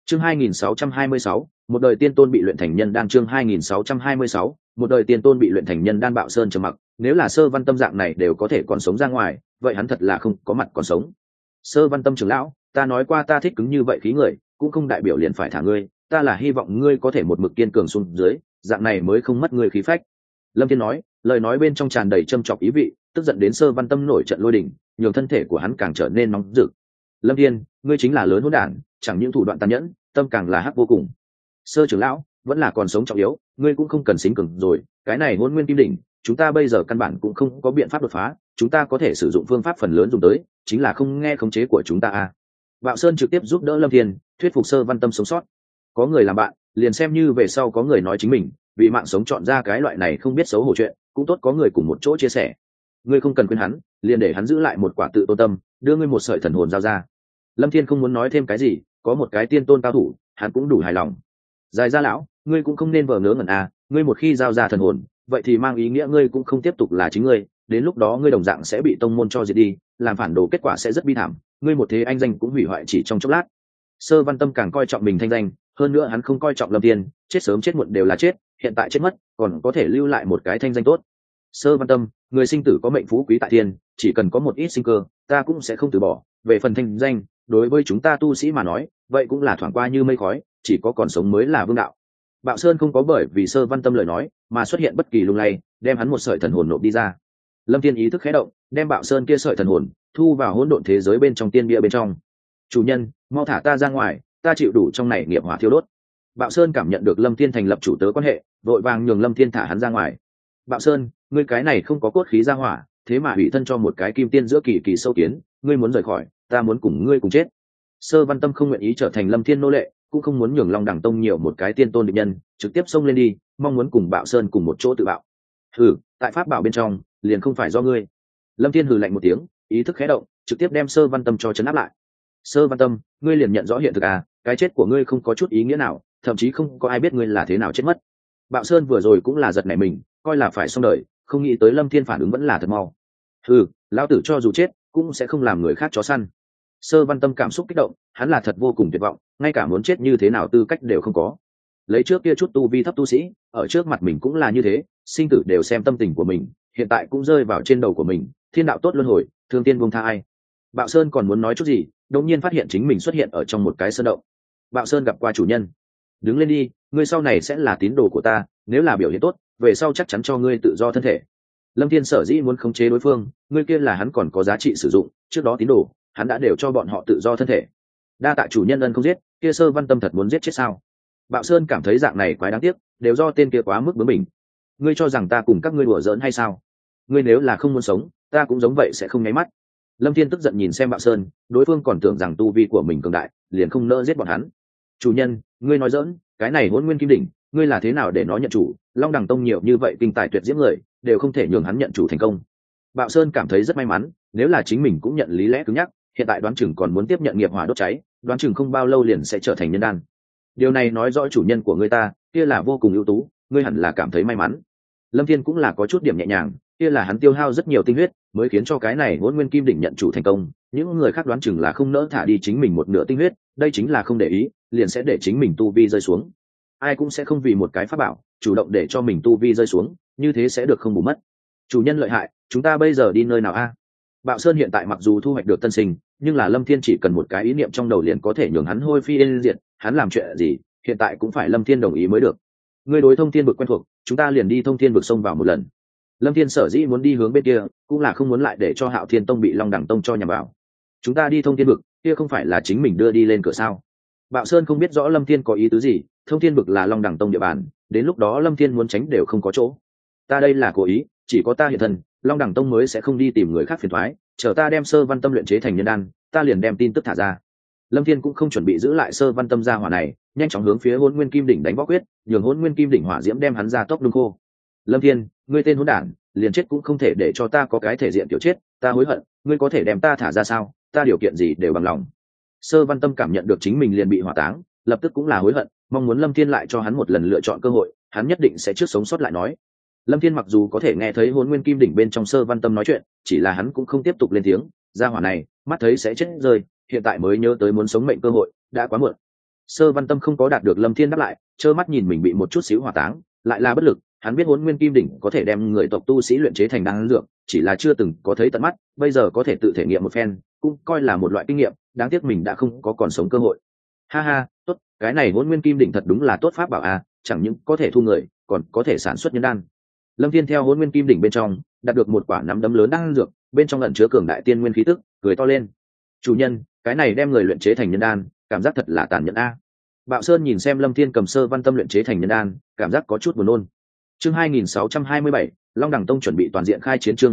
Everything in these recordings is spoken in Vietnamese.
Chương 2626, một đời tiên tôn bị luyện thành nhân đan. Chương 2626, một đời tiên tôn bị luyện thành nhân đan. Bạo Sơn trầm mặc, nếu là Sơ Văn Tâm dạng này đều có thể còn sống ra ngoài, vậy hắn thật là không có mặt còn sống. Sơ Văn Tâm trưởng lão, ta nói qua ta thích cứng như vậy khí người, cũng không đại biểu liền phải thả ngươi, ta là hy vọng ngươi có thể một mực kiên cường xuống dưới, dạng này mới không mất ngươi khí phách. Lâm Thiên nói, lời nói bên trong tràn đầy châm chọc ý vị, tức giận đến Sơ Văn Tâm nổi trận lôi đình, nhường thân thể của hắn càng trở nên nóng rực. Lâm Thiên, ngươi chính là lớn hỗn đản, chẳng những thủ đoạn tàn nhẫn, tâm càng là hắc vô cùng. Sơ trưởng lão, vẫn là còn sống trọng yếu, ngươi cũng không cần xính cường rồi, cái này Hỗn Nguyên Kim Đỉnh, chúng ta bây giờ căn bản cũng không có biện pháp đột phá, chúng ta có thể sử dụng phương pháp phần lớn dùng tới, chính là không nghe khống chế của chúng ta a. Bạo Sơn trực tiếp giúp đỡ Lâm Thiên, thuyết phục Sơ Văn Tâm sống sót. Có người làm bạn, liền xem như về sau có người nói chính mình vì mạng sống chọn ra cái loại này không biết xấu hổ chuyện, cũng tốt có người cùng một chỗ chia sẻ. Ngươi không cần khuyên hắn, liền để hắn giữ lại một quả tự tôn tâm, đưa ngươi một sợi thần hồn giao ra. Lâm Thiên không muốn nói thêm cái gì, có một cái tiên tôn cao thủ, hắn cũng đủ hài lòng. Dài ra lão, ngươi cũng không nên vờ ngớ ngẩn a, ngươi một khi giao ra thần hồn, vậy thì mang ý nghĩa ngươi cũng không tiếp tục là chính ngươi, đến lúc đó ngươi đồng dạng sẽ bị tông môn cho diệt đi, làm phản đồ kết quả sẽ rất bi thảm, ngươi một thế anh danh cũng hủy hoại chỉ trong chốc lát. Sơ Văn Tâm càng coi trọng mình thanh danh, hơn nữa hắn không coi trọng Lâm Thiên, chết sớm chết muộn đều là chết, hiện tại chết mất, còn có thể lưu lại một cái thanh danh tốt. Sơ Văn Tâm, người sinh tử có mệnh phú quý tại thiên, chỉ cần có một ít sinh cơ, ta cũng sẽ không từ bỏ. Về phần thanh danh, đối với chúng ta tu sĩ mà nói, vậy cũng là thoảng qua như mây khói, chỉ có còn sống mới là vương đạo. Bạo Sơn không có bởi vì Sơ Văn Tâm lời nói mà xuất hiện bất kỳ lung lay, đem hắn một sợi thần hồn nộp đi ra. Lâm Thiên ý thức khẽ động, đem Bạo Sơn kia sợi thần hồn thu vào hỗn độn thế giới bên trong tiên bia bên trong. Chủ nhân, mau thả ta ra ngoài, ta chịu đủ trong này nghiệp hỏa thiêu đốt. Bạo Sơn cảm nhận được Lâm Thiên thành lập chủ tớ quan hệ, vội vàng nhường Lâm Thiên thả hắn ra ngoài. Bạo Sơn, ngươi cái này không có cốt khí ra hỏa, thế mà hủy thân cho một cái kim tiên giữa kỳ kỳ sâu kiến, ngươi muốn rời khỏi, ta muốn cùng ngươi cùng chết. Sơ Văn Tâm không nguyện ý trở thành Lâm Thiên nô lệ, cũng không muốn nhường Long Đẳng Tông nhiều một cái tiên tôn địch nhân, trực tiếp xông lên đi, mong muốn cùng Bạo Sơn cùng một chỗ tự bạo. Tại pháp bảo bên trong, liền không phải do ngươi. Lâm Thiên hừ lạnh một tiếng, ý thức khẽ động, trực tiếp đem Sơ Văn Tâm cho trấn áp lại. Sơ Văn Tâm, ngươi liền nhận rõ hiện thực à, cái chết của ngươi không có chút ý nghĩa nào, thậm chí không có ai biết ngươi là thế nào chết mất. Bạo Sơn vừa rồi cũng là giật nảy mình, coi là phải xong đời, không nghĩ tới Lâm Thiên phản ứng vẫn là thật mau. Lão tử cho dù chết cũng sẽ không làm người khác chó săn. Sơ Văn Tâm cảm xúc kích động, hắn là thật vô cùng tuyệt vọng, ngay cả muốn chết như thế nào tư cách đều không có. Lấy trước kia chút tu vi thấp tu sĩ, ở trước mặt mình cũng là như thế, sinh tử đều xem tâm tình của mình, hiện tại cũng rơi vào trên đầu của mình, thiên đạo tốt luân hồi, thương tiên buông tha ai. Bạo Sơn còn muốn nói chút gì, đột nhiên phát hiện chính mình xuất hiện ở trong một cái sơn động. Bạo Sơn gặp qua chủ nhân. Đứng lên đi, ngươi sau này sẽ là tín đồ của ta, nếu là biểu hiện tốt, về sau chắc chắn cho ngươi tự do thân thể. Lâm Thiên sở dĩ muốn khống chế đối phương, ngươi kia là hắn còn có giá trị sử dụng, trước đó tín đồ, hắn đã đều cho bọn họ tự do thân thể. Đa tạ chủ nhân ân không giết, kia Sơ Văn Tâm thật muốn giết chết sao? Bạo Sơn cảm thấy dạng này quái đáng tiếc, đều do tên kia quá mức bướng bỉnh. Ngươi cho rằng ta cùng các ngươi đùa giỡn hay sao? Ngươi nếu là không muốn sống, ta cũng giống vậy sẽ không nháy mắt. Lâm Thiên tức giận nhìn xem Bạo Sơn, đối phương còn tưởng rằng tu vi của mình cường đại, liền không nỡ giết bọn hắn. Chủ nhân, ngươi nói giỡn, cái này Hỗn Nguyên Kim Đỉnh, ngươi là thế nào để nó nhận chủ? Long Đẳng Tông nhiều như vậy kinh tài tuyệt diễm người, đều không thể nhường hắn nhận chủ thành công. Bạo Sơn cảm thấy rất may mắn, nếu là chính mình cũng nhận lý lẽ cứng nhắc, hiện tại đoán chừng còn muốn tiếp nhận nghiệp hỏa đốt cháy, đoán chừng không bao lâu liền sẽ trở thành nhân đan. Điều này nói rõ chủ nhân của ngươi ta, kia là vô cùng ưu tú, ngươi hẳn là cảm thấy may mắn. Lâm Thiên cũng là có chút điểm nhẹ nhàng, kia là hắn tiêu hao rất nhiều tinh huyết, mới khiến cho cái này Hỗn Nguyên Kim Đỉnh nhận chủ thành công, những người khác đoán chừng là không nỡ thả đi chính mình một nửa tinh huyết, đây chính là không để ý, liền sẽ để chính mình tu vi rơi xuống. Ai cũng sẽ không vì một cái pháp bảo, chủ động để cho mình tu vi rơi xuống, như thế sẽ được không bù mất. Chủ nhân lợi hại, chúng ta bây giờ đi nơi nào a? Bạo Sơn hiện tại mặc dù thu hoạch được tân sinh, nhưng là Lâm Thiên chỉ cần một cái ý niệm trong đầu liền có thể nhường hắn hôi phi yên diệt, hắn làm chuyện gì, hiện tại cũng phải Lâm Thiên đồng ý mới được. Ngươi đối Thông Thiên vực quen thuộc, chúng ta liền đi Thông Thiên vực xông vào một lần. Lâm Thiên sở dĩ muốn đi hướng bên kia, cũng là không muốn lại để cho Hạo Thiên Tông bị Long Đẳng Tông cho nhằm vào. Chúng ta đi Thông Thiên vực, kia không phải là chính mình đưa đi lên cửa sao? Bạo Sơn không biết rõ Lâm Thiên có ý tứ gì, Thông Thiên vực là Long Đẳng Tông địa bàn, đến lúc đó Lâm Thiên muốn tránh đều không có chỗ. Ta đây là cố ý, chỉ có ta hiện thân, Long Đẳng Tông mới sẽ không đi tìm người khác phiền toái, chờ ta đem Sơ Văn Tâm luyện chế thành nhân đan, ta liền đem tin tức thả ra. Lâm Thiên cũng không chuẩn bị giữ lại Sơ Văn Tâm ra hỏa này, nhanh chóng hướng phía Hỗn Nguyên Kim Đỉnh đánh võ quyết, nhường Hỗn Nguyên Kim Đỉnh hỏa diễm đem hắn ra tốc đun khô. Lâm Thiên, ngươi tên hỗn đản, liền chết cũng không thể để cho ta có cái thể diện tiểu chết, ta hối hận, ngươi có thể đem ta thả ra sao? Ta điều kiện gì đều bằng lòng. Sơ Văn Tâm cảm nhận được chính mình liền bị hỏa táng, lập tức cũng là hối hận, mong muốn Lâm Thiên lại cho hắn một lần lựa chọn cơ hội, hắn nhất định sẽ trước sống sót lại nói. Lâm Thiên mặc dù có thể nghe thấy Hỗn Nguyên Kim Đỉnh bên trong Sơ Văn Tâm nói chuyện, chỉ là hắn cũng không tiếp tục lên tiếng, gia hỏa này, mắt thấy sẽ chết rơi, hiện tại mới nhớ tới muốn sống mệnh cơ hội, đã quá muộn. Sơ Văn Tâm không có đạt được Lâm Thiên đáp lại, trơ mắt nhìn mình bị một chút xíu hỏa táng, lại là bất lực. Hắn biết Hỗn Nguyên Kim Đỉnh có thể đem người tộc tu sĩ luyện chế thành đan dược, chỉ là chưa từng có thấy tận mắt, bây giờ có thể tự thể nghiệm một phen, cũng coi là một loại kinh nghiệm. Đáng tiếc mình đã không có còn sống cơ hội. Ha ha, tốt, cái này Hỗn Nguyên Kim Đỉnh thật đúng là tốt pháp bảo a, chẳng những có thể thu người, còn có thể sản xuất nhân đan. Lâm Thiên theo Hỗn Nguyên Kim Đỉnh bên trong đạt được một quả nắm đấm lớn đan dược, bên trong ẩn chứa cường đại tiên nguyên khí tức, cười to lên. Chủ nhân, cái này đem người luyện chế thành nhân đan, cảm giác thật là tàn nhẫn a. Bạo Sơn nhìn xem Lâm Thiên cầm Sơ Văn Tâm luyện chế thành nhân đan, cảm giác có chút buồn nôn. Chương 2627, Long Đẳng Tông chuẩn bị toàn diện khai chiến. Chương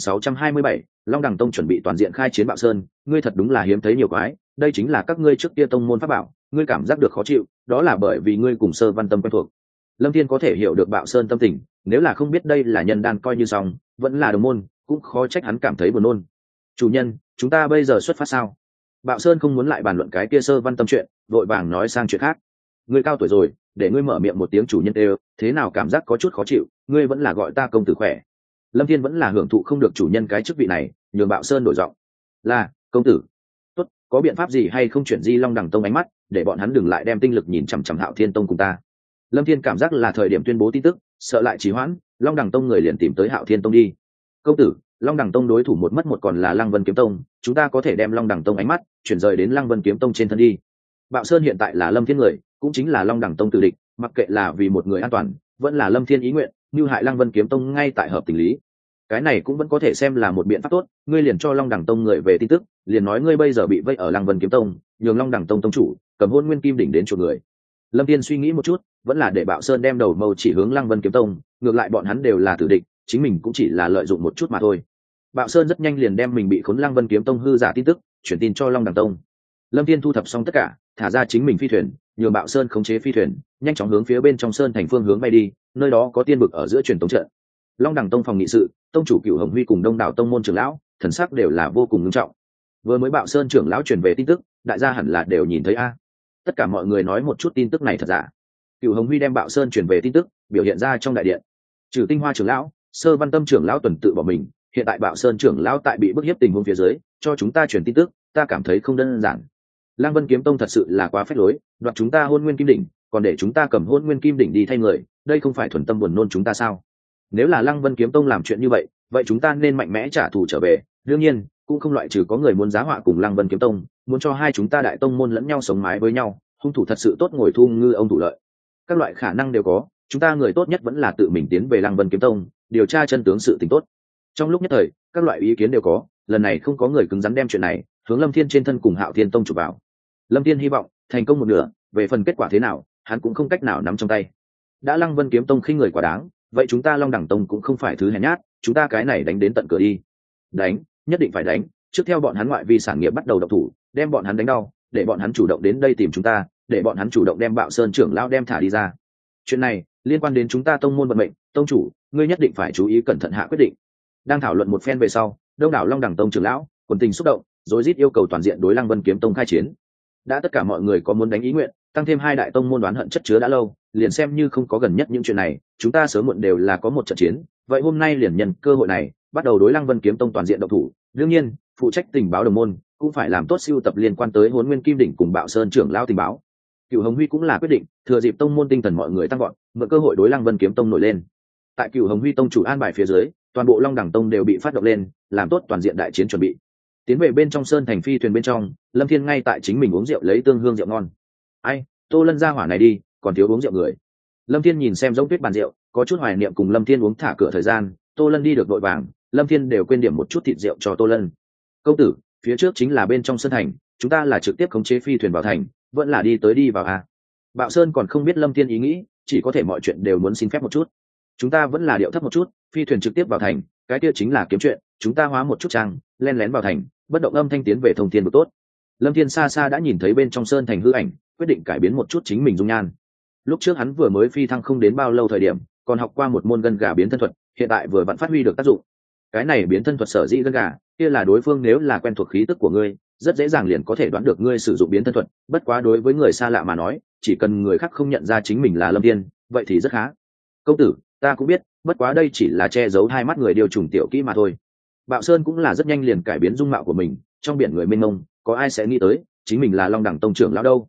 2627, Long Đẳng Tông chuẩn bị toàn diện khai chiến. Bạo Sơn, ngươi thật đúng là hiếm thấy nhiều quái, đây chính là các ngươi trước kia tông môn pháp bảo, ngươi cảm giác được khó chịu, đó là bởi vì ngươi cùng Sơ Văn Tâm quen thuộc. Lâm Thiên có thể hiểu được Bạo Sơn tâm tình, nếu là không biết đây là nhân đan coi như xong, vẫn là đồng môn, cũng khó trách hắn cảm thấy buồn nôn. Chủ nhân, chúng ta bây giờ xuất phát sao? Bạo Sơn không muốn lại bàn luận cái kia Sơ Văn Tâm chuyện, vội vàng nói sang chuyện khác. Ngươi cao tuổi rồi, để ngươi mở miệng một tiếng chủ nhân đều, thế nào cảm giác có chút khó chịu, ngươi vẫn là gọi ta công tử khỏe. Lâm Thiên vẫn là hưởng thụ không được chủ nhân cái chức vị này, nhường Bạo Sơn đổi giọng. Là, công tử. Tốt, có biện pháp gì hay không chuyển di Long Đẳng Tông ánh mắt, để bọn hắn đừng lại đem tinh lực nhìn chằm chằm Hạo Thiên Tông cùng ta. Lâm Thiên cảm giác là thời điểm tuyên bố tin tức, sợ lại trì hoãn, Long Đẳng Tông người liền tìm tới Hạo Thiên Tông đi. Công tử, Long Đẳng Tông đối thủ một mất một còn là Lăng Vân Kiếm Tông, chúng ta có thể đem Long Đẳng Tông ánh mắt chuyển rời đến Lăng Vân Kiếm Tông trên thân đi. Bạo Sơn hiện tại là Lâm Thiên người, cũng chính là Long Đẳng Tông tử địch, mặc kệ là vì một người an toàn, vẫn là Lâm Thiên ý nguyện, như hại Lăng Vân Kiếm Tông ngay tại hợp tình lý. Cái này cũng vẫn có thể xem là một biện pháp tốt, ngươi liền cho Long Đẳng Tông người về tin tức, liền nói ngươi bây giờ bị vây ở Lăng Vân Kiếm Tông, nhường Long Đẳng Tông tông chủ cầm Hỗn Nguyên Kim Đỉnh đến chuộc người. Lâm Thiên suy nghĩ một chút, vẫn là để Bạo Sơn đem đầu mâu chỉ hướng Lăng Vân Kiếm Tông, ngược lại bọn hắn đều là tử địch, chính mình cũng chỉ là lợi dụng một chút mà thôi. Bạo Sơn rất nhanh liền đem mình bị khốn Lăng Vân Kiếm Tông hư giả tin tức chuyển tin cho Long Đẳng Tông. Lâm Thiên thu thập xong tất cả, thả ra chính mình phi thuyền, nhường Bạo Sơn khống chế phi thuyền, nhanh chóng hướng phía bên trong sơn thành phương hướng bay đi, nơi đó có tiên vực ở giữa truyền tống trận. Long Đẳng Tông phòng nghị sự, tông chủ Cửu Hồng Huy cùng đông đảo tông môn trưởng lão, thần sắc đều là vô cùng nghiêm trọng. Vừa mới Bạo Sơn trưởng lão truyền về tin tức, đại gia hẳn là đều nhìn thấy a. Tất cả mọi người nói một chút tin tức này thật giả. Cửu Hồng Huy đem Bạo Sơn truyền về tin tức biểu hiện ra trong đại điện. Trừ Tinh Hoa trưởng lão, Sơ Văn Tâm trưởng lão tuần tự bỏ mình, hiện tại Bạo Sơn trưởng lão tại bị bức hiếp tình huống phía dưới, cho chúng ta truyền tin tức, ta cảm thấy không đơn giản. Lăng Vân Kiếm Tông thật sự là quá phách lối, đoạt chúng ta Hỗn Nguyên Kim Đỉnh, còn để chúng ta cầm Hỗn Nguyên Kim Đỉnh đi thay người, đây không phải thuần tâm buồn nôn chúng ta sao? Nếu là Lăng Vân Kiếm Tông làm chuyện như vậy, vậy chúng ta nên mạnh mẽ trả thù trở về. Đương nhiên, cũng không loại trừ có người muốn giá họa cùng Lăng Vân Kiếm Tông, muốn cho hai chúng ta đại tông môn lẫn nhau sống mái với nhau, hung thủ thật sự tốt ngồi thu ngư ông thủ lợi. Các loại khả năng đều có, chúng ta người tốt nhất vẫn là tự mình tiến về Lăng Vân Kiếm Tông, điều tra chân tướng sự tình tốt. Trong lúc nhất thời, các loại ý kiến đều có, lần này không có người cứng rắn đem chuyện này hướng Lâm Thiên trên thân cùng Hạo Thiên Tông chụp vào. Lâm Thiên hy vọng thành công một nửa, về phần kết quả thế nào, hắn cũng không cách nào nắm trong tay. Đã Lăng Vân Kiếm Tông khinh người quá đáng, vậy chúng ta Long Đẳng Tông cũng không phải thứ hèn nhát, chúng ta cái này đánh đến tận cửa đi. Đánh, nhất định phải đánh, trước theo bọn hắn ngoại vi sản nghiệp bắt đầu động thủ, đem bọn hắn đánh đau, để bọn hắn chủ động đến đây tìm chúng ta, để bọn hắn chủ động đem Bạo Sơn trưởng lão đem thả đi ra. Chuyện này liên quan đến chúng ta tông môn vận mệnh, tông chủ, ngươi nhất định phải chú ý cẩn thận hạ quyết định. Đang thảo luận một phen về sau, đông đảo Long Đẳng Tông trưởng lão quần tình xúc động, rối rít yêu cầu toàn diện đối Lăng Vân Kiếm Tông khai chiến. Đã tất cả mọi người có muốn đánh ý nguyện, tăng thêm hai đại tông môn đoán hận chất chứa đã lâu, liền xem như không có gần nhất những chuyện này, chúng ta sớm muộn đều là có một trận chiến, vậy hôm nay liền nhân cơ hội này, bắt đầu đối Lăng Vân Kiếm Tông toàn diện động thủ. Đương nhiên, phụ trách tình báo đồng môn cũng phải làm tốt sưu tập liên quan tới Hỗn Nguyên Kim Đỉnh cùng Bạo Sơn trưởng lão tình báo. Cửu Hồng Huy cũng là quyết định, thừa dịp tông môn tinh thần mọi người tăng vọt, mượn cơ hội đối Lăng Vân Kiếm Tông nổi lên. Tại Cửu Hồng Huy tông chủ an bài phía dưới, toàn bộ Long Đẳng Tông đều bị phát động lên, làm tốt toàn diện đại chiến chuẩn bị. Tiến về bên trong sơn thành phi thuyền bên trong, Lâm Thiên ngay tại chính mình uống rượu lấy tương hương rượu ngon. Ai, Tô Lân ra hỏa này đi, còn thiếu uống rượu người. Lâm Thiên nhìn xem giống tuyết bàn rượu, có chút hoài niệm cùng Lâm Thiên uống thả cửa thời gian. Tô Lân đi được vội vàng, Lâm Thiên đều quên điểm một chút thịt rượu cho Tô Lân. Công tử, phía trước chính là bên trong sơn thành, chúng ta là trực tiếp khống chế phi thuyền vào thành, vẫn là đi tới đi vào à? Bạo Sơn còn không biết Lâm Thiên ý nghĩ, chỉ có thể mọi chuyện đều muốn xin phép một chút. Chúng ta vẫn là điệu thấp một chút, phi thuyền trực tiếp vào thành, cái kia chính là kiếm chuyện, chúng ta hóa một chút trang, len lén vào thành, bất động âm thanh tiến về thông thiên được tốt. Lâm Thiên xa xa đã nhìn thấy bên trong sơn thành hư ảnh, quyết định cải biến một chút chính mình dung nhan. Lúc trước hắn vừa mới phi thăng không đến bao lâu thời điểm, còn học qua một môn gân gà biến thân thuật, hiện tại vừa vặn phát huy được tác dụng. Cái này biến thân thuật sở dĩ gân gà, kia là đối phương nếu là quen thuộc khí tức của ngươi, rất dễ dàng liền có thể đoán được ngươi sử dụng biến thân thuật, bất quá đối với người xa lạ mà nói, chỉ cần người khác không nhận ra chính mình là Lâm Thiên, vậy thì rất khá. Công tử, ta cũng biết, bất quá đây chỉ là che giấu hai mắt người điều trùng tiểu kỹ mà thôi. Bạo Sơn cũng là rất nhanh liền cải biến dung mạo của mình, trong biển người mênh mông, có ai sẽ nghĩ tới chính mình là Long Đẳng Tông trưởng lão đâu.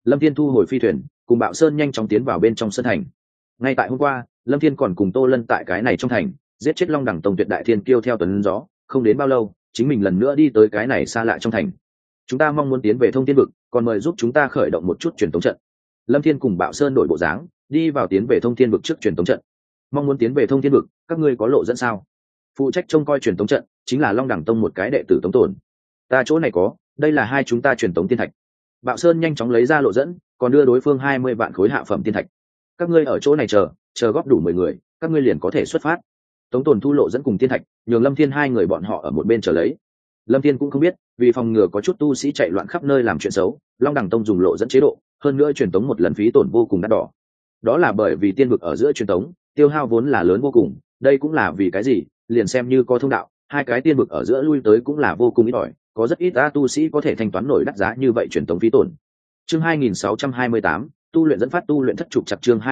Lâm Thiên thu hồi phi thuyền, cùng Bạo Sơn nhanh chóng tiến vào bên trong sân thành. Ngay tại hôm qua, Lâm Thiên còn cùng Tô Lân tại cái này trong thành giết chết Long Đẳng Tông tuyệt đại thiên kiêu theo tuần gió, không đến bao lâu chính mình lần nữa đi tới cái này xa lạ trong thành. Chúng ta mong muốn tiến về Thông Thiên vực, còn mời giúp chúng ta khởi động một chút truyền tống trận. Lâm Thiên cùng Bạo Sơn đổi bộ dáng đi vào tiến về Thông Thiên vực trước truyền tống trận. Mong muốn tiến về Thông Thiên vực, các ngươi có lộ dẫn sao? Phụ trách trông coi truyền tống trận chính là Long Đẳng Tông một cái đệ tử Tống Tồn. Ta chỗ này có, đây là hai chúng ta truyền tống tiên thạch. Bạo Sơn nhanh chóng lấy ra lộ dẫn, còn đưa đối phương 20 vạn khối hạ phẩm tiên thạch. Các ngươi ở chỗ này chờ góp đủ 10 người, các ngươi liền có thể xuất phát. Tống Tồn thu lộ dẫn cùng tiên thạch, nhường Lâm Thiên hai người bọn họ ở một bên chờ lấy. Lâm Thiên cũng không biết, vì phòng ngừa có chút tu sĩ chạy loạn khắp nơi làm chuyện xấu, Long Đẳng Tông dùng lộ dẫn chế độ, hơn nữa truyền tống một lần phí tổn vô cùng đắt đỏ. Đó là bởi vì tiên vực ở giữa truyền tống, tiêu hao vốn là lớn vô cùng, đây cũng là vì cái gì, liền xem như có thông đạo, hai cái tiên vực ở giữa lui tới cũng là vô cùng ít ỏi, có rất ít tu sĩ có thể thanh toán nổi đắt giá như vậy truyền tống phí tổn. Chương 2628, tu luyện dẫn phát tu luyện thất trục chặt. Chương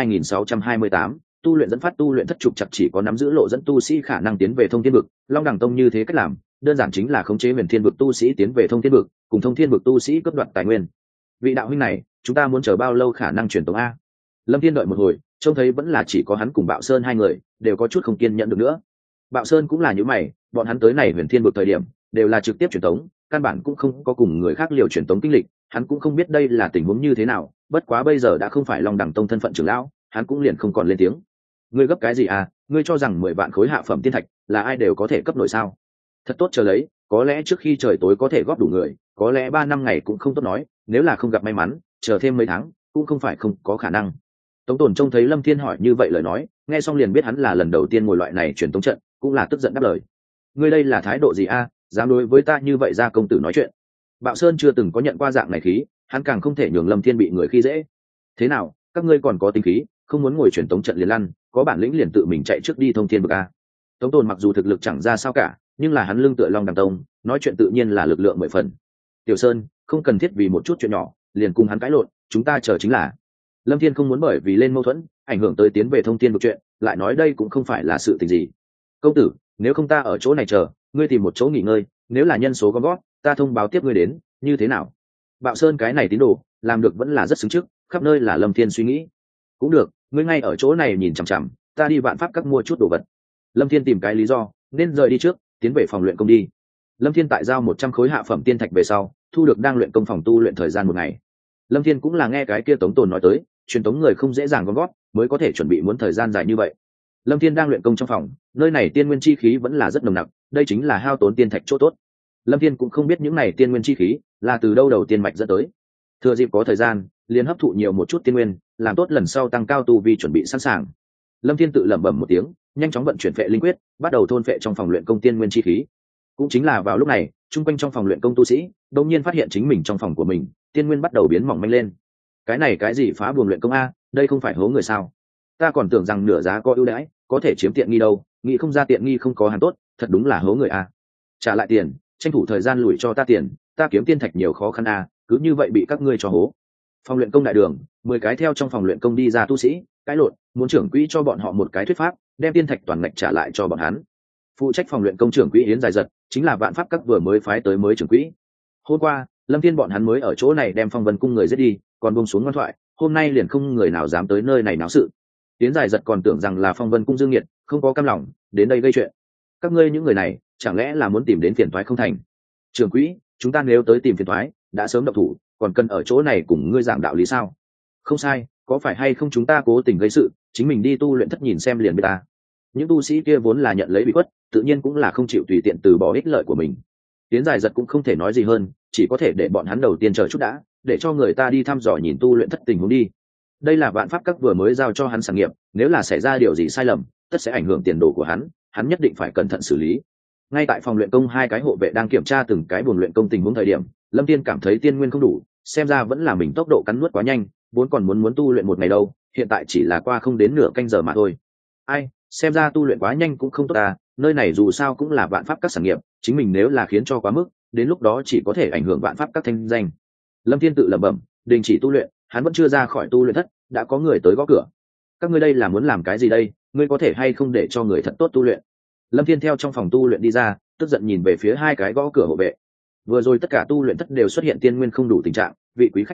2628, tu luyện dẫn phát tu luyện thất trục chặt. Chỉ có nắm giữ lộ dẫn tu sĩ khả năng tiến về Thông Thiên vực, Long Đẳng Tông như thế cách làm đơn giản chính là khống chế Huyền Thiên vực tu sĩ tiến về Thông Thiên vực, cùng Thông Thiên vực tu sĩ cướp đoạt tài nguyên. Vị đạo huynh này, chúng ta muốn chờ bao lâu khả năng truyền tống a? Lâm Thiên đợi một hồi, trông thấy vẫn là chỉ có hắn cùng Bạo Sơn hai người, đều có chút không kiên nhẫn được nữa. Bạo Sơn cũng là như mày, bọn hắn tới này Huyền Thiên vực thời điểm đều là trực tiếp truyền tống, căn bản cũng không có cùng người khác liều truyền tống kinh lịch, hắn cũng không biết đây là tình huống như thế nào, bất quá bây giờ đã không phải Long Đẳng Tông thân phận trưởng lão, hắn cũng liền không còn lên tiếng. Ngươi gấp cái gì à, ngươi cho rằng 10 vạn khối hạ phẩm tiên thạch là ai đều có thể cấp nổi sao? Thật tốt chờ lấy, có lẽ trước khi trời tối có thể góp đủ người, có lẽ 3 năm ngày cũng không tốt nói, nếu là không gặp may mắn, chờ thêm mấy tháng cũng không phải không có khả năng. Tống Tồn trông thấy Lâm Thiên hỏi như vậy lời nói, nghe xong liền biết hắn là lần đầu tiên ngồi loại này truyền tống trận, cũng là tức giận đáp lời. Ngươi đây là thái độ gì a, dám đối với ta như vậy ra công tử nói chuyện? Bạo Sơn chưa từng có nhận qua dạng này khí, hắn càng không thể nhường Lâm Thiên bị người khi dễ. Thế nào, các ngươi còn có tính khí, không muốn ngồi truyền tống trận liền lăn, có bản lĩnh liền tự mình chạy trước đi Thông Thiên vực a. Tống Tồn mặc dù thực lực chẳng ra sao cả, nhưng là hắn lưng tựa Long Đẳng Tông, nói chuyện tự nhiên là lực lượng 10 phần. Tiểu Sơn, không cần thiết vì một chút chuyện nhỏ liền cùng hắn cãi lộn, chúng ta chờ chính là. Lâm Thiên không muốn bởi vì lên mâu thuẫn ảnh hưởng tới tiến về Thông Thiên vực chuyện, lại nói đây cũng không phải là sự tình gì. Công tử, nếu không ta ở chỗ này chờ, ngươi tìm một chỗ nghỉ ngơi, nếu là nhân số gom gót, ta thông báo tiếp ngươi đến, như thế nào? Bạo Sơn cái này tín đồ làm được vẫn là rất xứng trước, khắp nơi là Lâm Thiên suy nghĩ. Cũng được, ngươi ngay ở chỗ này nhìn chằm chằm, ta đi Vạn Pháp các mua chút đồ vật. Lâm Thiên tìm cái lý do nên rời đi trước, tiến về phòng luyện công đi. Lâm Thiên tại giao 100 khối hạ phẩm tiên thạch về sau, thu được đang luyện công phòng tu luyện thời gian 1 ngày. Lâm Thiên cũng là nghe cái kia Tống Tồn nói tới, truyền tống người không dễ dàng gom gót, mới có thể chuẩn bị muốn thời gian dài như vậy. Lâm Thiên đang luyện công trong phòng, nơi này tiên nguyên chi khí vẫn là rất nồng nặc, đây chính là hao tốn tiên thạch chỗ tốt. Lâm Thiên cũng không biết những này tiên nguyên chi khí là từ đâu đầu tiên mạch dẫn tới. Thừa dịp có thời gian, liền hấp thụ nhiều một chút tiên nguyên, làm tốt lần sau tăng cao tu vi chuẩn bị sẵn sàng. Lâm Thiên tự lẩm bẩm một tiếng, nhanh chóng vận chuyển phệ linh quyết, bắt đầu thôn phệ trong phòng luyện công tiên nguyên chi khí. Cũng chính là vào lúc này, trung quanh trong phòng luyện công tu sĩ đột nhiên phát hiện chính mình trong phòng của mình, tiên nguyên bắt đầu biến mỏng manh lên. Cái này cái gì phá buồng luyện công a, đây không phải hố người sao? Ta còn tưởng rằng nửa giá có ưu đãi, có thể chiếm tiện nghi đâu, nghĩ không ra tiện nghi không có hàng tốt, thật đúng là hố người a. Trả lại tiền, tranh thủ thời gian lùi cho ta tiền, ta kiếm tiên thạch nhiều khó khăn a, cứ như vậy bị các ngươi cho hố. Phòng luyện công đại đường, 10 cái theo trong phòng luyện công đi ra tu sĩ, cãi lộn, muốn trưởng quỹ cho bọn họ một cái thuyết pháp, đem tiên thạch toàn ngạch trả lại cho bọn hắn. Phụ trách phòng luyện công trưởng quỹ Yến Dài Giật, chính là Vạn Pháp các vừa mới phái tới mới trưởng quỹ. Hôm qua, Lâm Thiên bọn hắn mới ở chỗ này đem Phong Vân cung người giết đi, còn buông xuống ngoan thoại, hôm nay liền không người nào dám tới nơi này náo sự. Yến Dài Giật còn tưởng rằng là Phong Vân cung dương nghiệt, không có cam lòng, đến đây gây chuyện. Các ngươi những người này, chẳng lẽ là muốn tìm đến phiền toái không thành? Trưởng quỹ, chúng ta nếu tới tìm phiền toái, đã sớm động thủ, còn cần ở chỗ này cùng ngươi giảng đạo lý sao? Không sai, có phải hay không chúng ta cố tình gây sự, chính mình đi tu luyện thất nhìn xem liền biết ta. Những tu sĩ kia vốn là nhận lấy bị khuất, tự nhiên cũng là không chịu tùy tiện từ bỏ ích lợi của mình. Tiến Dài Giật cũng không thể nói gì hơn, chỉ có thể để bọn hắn đầu tiên chờ chút đã, để cho người ta đi thăm dò nhìn tu luyện thất tình huống đi. Đây là Vạn Pháp các vừa mới giao cho hắn sản nghiệp, nếu là xảy ra điều gì sai lầm, tất sẽ ảnh hưởng tiền đồ của hắn nhất định phải cẩn thận xử lý. Ngay tại phòng luyện công, hai cái hộ vệ đang kiểm tra từng cái buồng luyện công tình huống thời điểm, Lâm Tiên cảm thấy tiên nguyên không đủ, xem ra vẫn là mình tốc độ cắn nuốt quá nhanh, vốn còn muốn tu luyện 1 ngày đâu, hiện tại chỉ là qua không đến nửa canh giờ mà thôi. Ai, xem ra tu luyện quá nhanh cũng không tốt à, nơi này dù sao cũng là Vạn Pháp các sản nghiệp, chính mình nếu là khiến cho quá mức, đến lúc đó chỉ có thể ảnh hưởng Vạn Pháp các thanh danh. Lâm Thiên tự lẩm bẩm, đình chỉ tu luyện, hắn vẫn chưa ra khỏi tu luyện thất, đã có người tới gõ cửa. Các ngươi đây là muốn làm cái gì đây, ngươi có thể hay không để cho người thật tốt tu luyện? Lâm Thiên theo trong phòng tu luyện đi ra, tức giận nhìn về phía hai cái gõ cửa hộ vệ. Vừa rồi tất cả tu luyện thất đều xuất hiện tiên nguyên không đủ tình trạng, vị quý khách kia,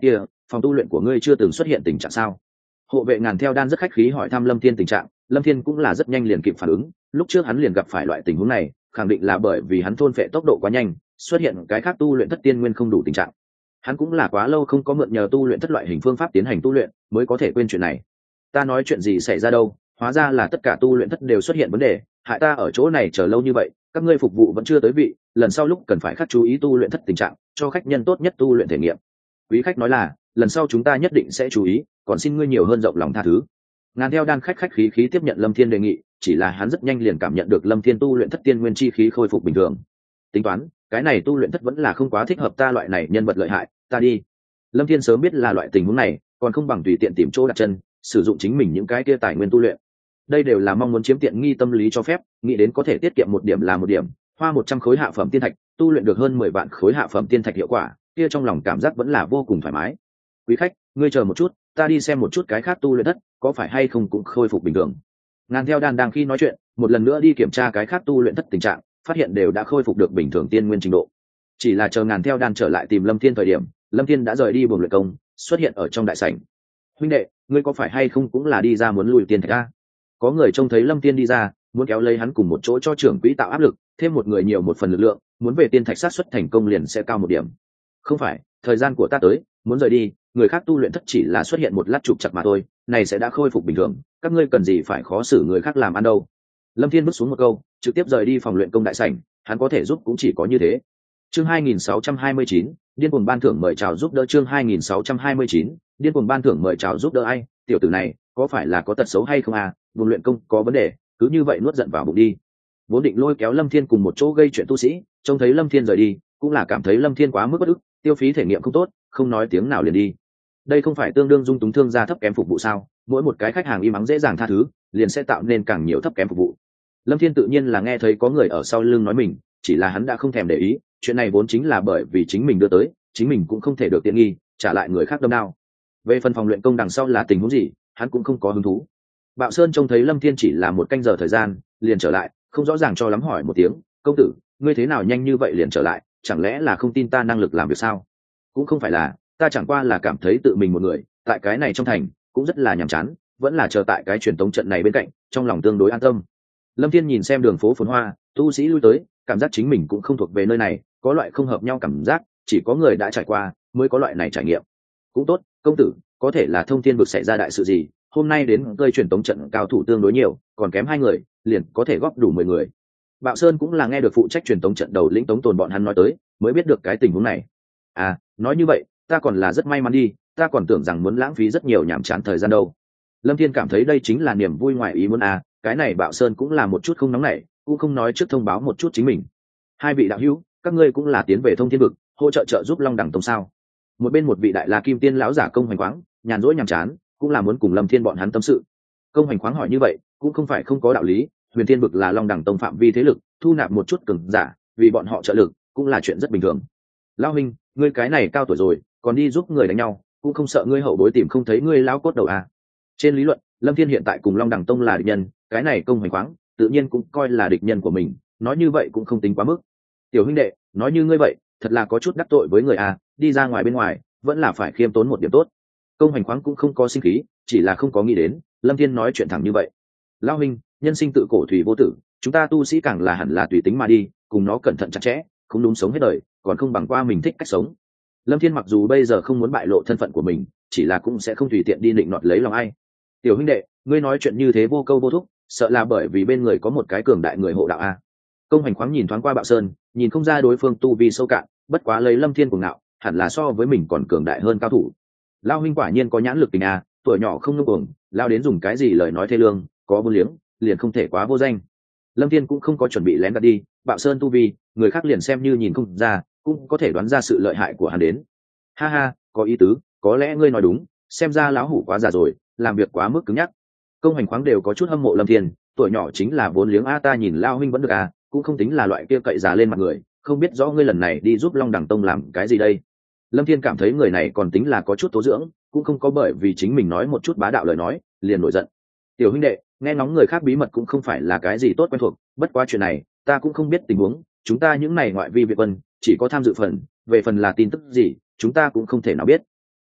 phòng tu luyện của ngươi chưa từng xuất hiện tình trạng sao? Hộ vệ Ngàn Theo Đan rất khách khí hỏi thăm Lâm Thiên tình trạng. Lâm Thiên cũng là rất nhanh liền kịp phản ứng, lúc trước hắn liền gặp phải loại tình huống này, khẳng định là bởi vì hắn thôn phệ tốc độ quá nhanh, xuất hiện cái khác tu luyện thất tiên nguyên không đủ tình trạng. Hắn cũng là quá lâu không có mượn nhờ tu luyện thất loại hình phương pháp tiến hành tu luyện, mới có thể quên chuyện này. Ta nói chuyện gì xảy ra đâu, hóa ra là tất cả tu luyện thất đều xuất hiện vấn đề, hại ta ở chỗ này chờ lâu như vậy, các ngươi phục vụ vẫn chưa tới vị, lần sau lúc cần phải khắc chú ý tu luyện thất tình trạng, cho khách nhân tốt nhất tu luyện thể nghiệm. Quý khách nói là, lần sau chúng ta nhất định sẽ chú ý, còn xin ngươi nhiều hơn rộng lòng tha thứ. Ngàn Theo Đan khách khí tiếp nhận Lâm Thiên đề nghị, chỉ là hắn rất nhanh liền cảm nhận được Lâm Thiên tu luyện thất tiên nguyên chi khí khôi phục bình thường. Tính toán, cái này tu luyện thất vẫn là không quá thích hợp ta loại này nhân vật lợi hại, ta đi. Lâm Thiên sớm biết là loại tình huống này, còn không bằng tùy tiện tìm chỗ đặt chân, sử dụng chính mình những cái kia tài nguyên tu luyện. Đây đều là mong muốn chiếm tiện nghi tâm lý cho phép, nghĩ đến có thể tiết kiệm một điểm là một điểm, hoa 100 khối hạ phẩm tiên thạch, tu luyện được hơn 10 vạn khối hạ phẩm tiên thạch hiệu quả, kia trong lòng cảm giác vẫn là vô cùng thoải mái. Quý khách, ngươi chờ một chút, ta đi xem một chút cái khác tu luyện thất, có phải hay không cũng khôi phục bình thường. Ngàn Theo Đan đang khi nói chuyện, một lần nữa đi kiểm tra cái khác tu luyện thất tình trạng, phát hiện đều đã khôi phục được bình thường tiên nguyên trình độ. Chỉ là chờ Ngàn Theo Đan trở lại tìm Lâm Thiên thời điểm, Lâm Thiên đã rời đi buồng luyện công, xuất hiện ở trong đại sảnh. Huynh đệ, ngươi có phải hay không cũng là đi ra muốn lùi tiên thạch a? Có người trông thấy Lâm Thiên đi ra, muốn kéo lấy hắn cùng một chỗ cho trưởng quỹ tạo áp lực, thêm một người nhiều một phần lực lượng, muốn về tiên thạch sát xuất thành công liền sẽ cao một điểm. Không phải, thời gian của ta tới, muốn rời đi, người khác tu luyện thất chỉ là xuất hiện một lát trục chặt mà thôi, này sẽ đã khôi phục bình thường, các ngươi cần gì phải khó xử người khác làm ăn đâu. Lâm Thiên bước xuống một câu, trực tiếp rời đi phòng luyện công đại sảnh, hắn có thể giúp cũng chỉ có như thế. Chương 2629, điên cuồng ban thưởng mời chào giúp đỡ. Chương 2629, điên cuồng ban thưởng mời chào giúp đỡ. Ai, tiểu tử này có phải là có tật xấu hay không à? Buồng luyện công có vấn đề, cứ như vậy nuốt giận vào bụng đi. Vốn định lôi kéo Lâm Thiên cùng một chỗ gây chuyện tu sĩ, trông thấy Lâm Thiên rời đi, cũng là cảm thấy Lâm Thiên quá mức bất ức, tiêu phí thể nghiệm không tốt, không nói tiếng nào liền đi. Đây không phải tương đương dung túng thương gia thấp kém phục vụ sao? Mỗi một cái khách hàng im ắng dễ dàng tha thứ, liền sẽ tạo nên càng nhiều thấp kém phục vụ. Lâm Thiên tự nhiên là nghe thấy có người ở sau lưng nói mình, chỉ là hắn đã không thèm để ý, chuyện này vốn chính là bởi vì chính mình đưa tới, chính mình cũng không thể được tiện nghi, trả lại người khác đâm đao. Về phần phòng luyện công đằng sau là tình huống gì, hắn cũng không có hứng thú. Bạo Sơn trông thấy Lâm Thiên chỉ là một canh giờ thời gian, liền trở lại, không rõ ràng cho lắm hỏi một tiếng, công tử, ngươi thế nào nhanh như vậy liền trở lại, chẳng lẽ là không tin ta năng lực làm việc sao? Cũng không phải là, ta chẳng qua là cảm thấy tự mình một người, tại cái này trong thành, cũng rất là nhàm chán, vẫn là chờ tại cái truyền tống trận này bên cạnh, trong lòng tương đối an tâm. Lâm Thiên nhìn xem đường phố phồn hoa, tu sĩ lui tới, cảm giác chính mình cũng không thuộc về nơi này, có loại không hợp nhau cảm giác, chỉ có người đã trải qua mới có loại này trải nghiệm. Cũng tốt, công tử, có thể là thông thiên vực xảy ra đại sự gì, hôm nay đến gây truyền tống trận cao thủ tương đối nhiều, còn kém 2 người, liền có thể góp đủ 10 người. Bạo Sơn cũng là nghe được phụ trách truyền tống trận đầu lĩnh Tống Tồn bọn hắn nói tới, mới biết được cái tình huống này. À, nói như vậy, ta còn là rất may mắn đi, ta còn tưởng rằng muốn lãng phí rất nhiều nhàm chán thời gian đâu. Lâm Thiên cảm thấy đây chính là niềm vui ngoài ý muốn à, cái này Bạo Sơn cũng là một chút không nóng nảy, cũng không nói trước thông báo một chút chính mình. Hai vị đạo hữu, các ngươi cũng là tiến về thông thiên vực, hỗ trợ giúp Long Đẳng Tông sao? Một bên một vị đại la kim tiên lão giả Công Hoành Khoáng, nhàn rỗi nhàm chán, cũng là muốn cùng Lâm Thiên bọn hắn tâm sự. Công Hoành Khoáng hỏi như vậy, cũng không phải không có đạo lý, Huyền Thiên vực là Long Đẳng Tông phạm vi thế lực, thu nạp một chút cường giả, vì bọn họ trợ lực, cũng là chuyện rất bình thường. Lão huynh, ngươi cái này cao tuổi rồi, còn đi giúp người đánh nhau, cũng không sợ ngươi hậu bối tìm không thấy ngươi lão cốt đầu à? Trên lý luận, Lâm Thiên hiện tại cùng Long Đẳng Tông là địch nhân, cái này Công Hoành Khoáng tự nhiên cũng coi là địch nhân của mình, nói như vậy cũng không tính quá mức. Tiểu huynh đệ, nói như ngươi vậy, thật là có chút đắc tội với người à, đi ra ngoài bên ngoài, vẫn là phải khiêm tốn một điểm tốt. Công Hoành Khoáng cũng không có sinh khí, chỉ là không có nghĩ đến Lâm Thiên nói chuyện thẳng như vậy. Lão huynh, nhân sinh tự cổ thủy vô tử, chúng ta tu sĩ càng là hẳn là tùy tính mà đi, cùng nó cẩn thận chặt chẽ, không đúng sống hết đời, còn không bằng qua mình thích cách sống. Lâm Thiên mặc dù bây giờ không muốn bại lộ thân phận của mình, chỉ là cũng sẽ không tùy tiện đi định nọt lấy lòng ai. Tiểu huynh đệ, ngươi nói chuyện như thế vô câu vô thúc, sợ là bởi vì bên người có một cái cường đại người hộ đạo a. Công Hoành Khoáng nhìn thoáng qua Bạo Sơn, nhìn không ra đối phương tu vi sâu cạn, bất quá lấy Lâm Thiên cuồng ngạo, hẳn là so với mình còn cường đại hơn cao thủ. Lão huynh quả nhiên có nhãn lực tình a, tuổi nhỏ không ngông cuồng, lao đến dùng cái gì lời nói thê lương, có vô liếng, liền không thể quá vô danh. Lâm Thiên cũng không có chuẩn bị lén gạt đi, Bạo Sơn tu vi, người khác liền xem như nhìn không ra, cũng có thể đoán ra sự lợi hại của hắn đến. Ha ha, có ý tứ, có lẽ ngươi nói đúng, xem ra lão hủ quá già rồi, làm việc quá mức cứng nhắc. Công Hoành Khoáng đều có chút hâm mộ Lâm Thiên, tuổi nhỏ chính là vốn liếng a, ta nhìn lao huynh vẫn được à, cũng không tính là loại kia cậy già lên mặt người, không biết rõ ngươi lần này đi giúp Long Đẳng Tông làm cái gì đây. Lâm Thiên cảm thấy người này còn tính là có chút tố dưỡng, cũng không có bởi vì chính mình nói một chút bá đạo lời nói liền nổi giận. Tiểu huynh đệ, nghe ngóng người khác bí mật cũng không phải là cái gì tốt quen thuộc, bất quá chuyện này ta cũng không biết tình huống, chúng ta những này ngoại vi việt quân chỉ có tham dự phần, về phần là tin tức gì chúng ta cũng không thể nào biết.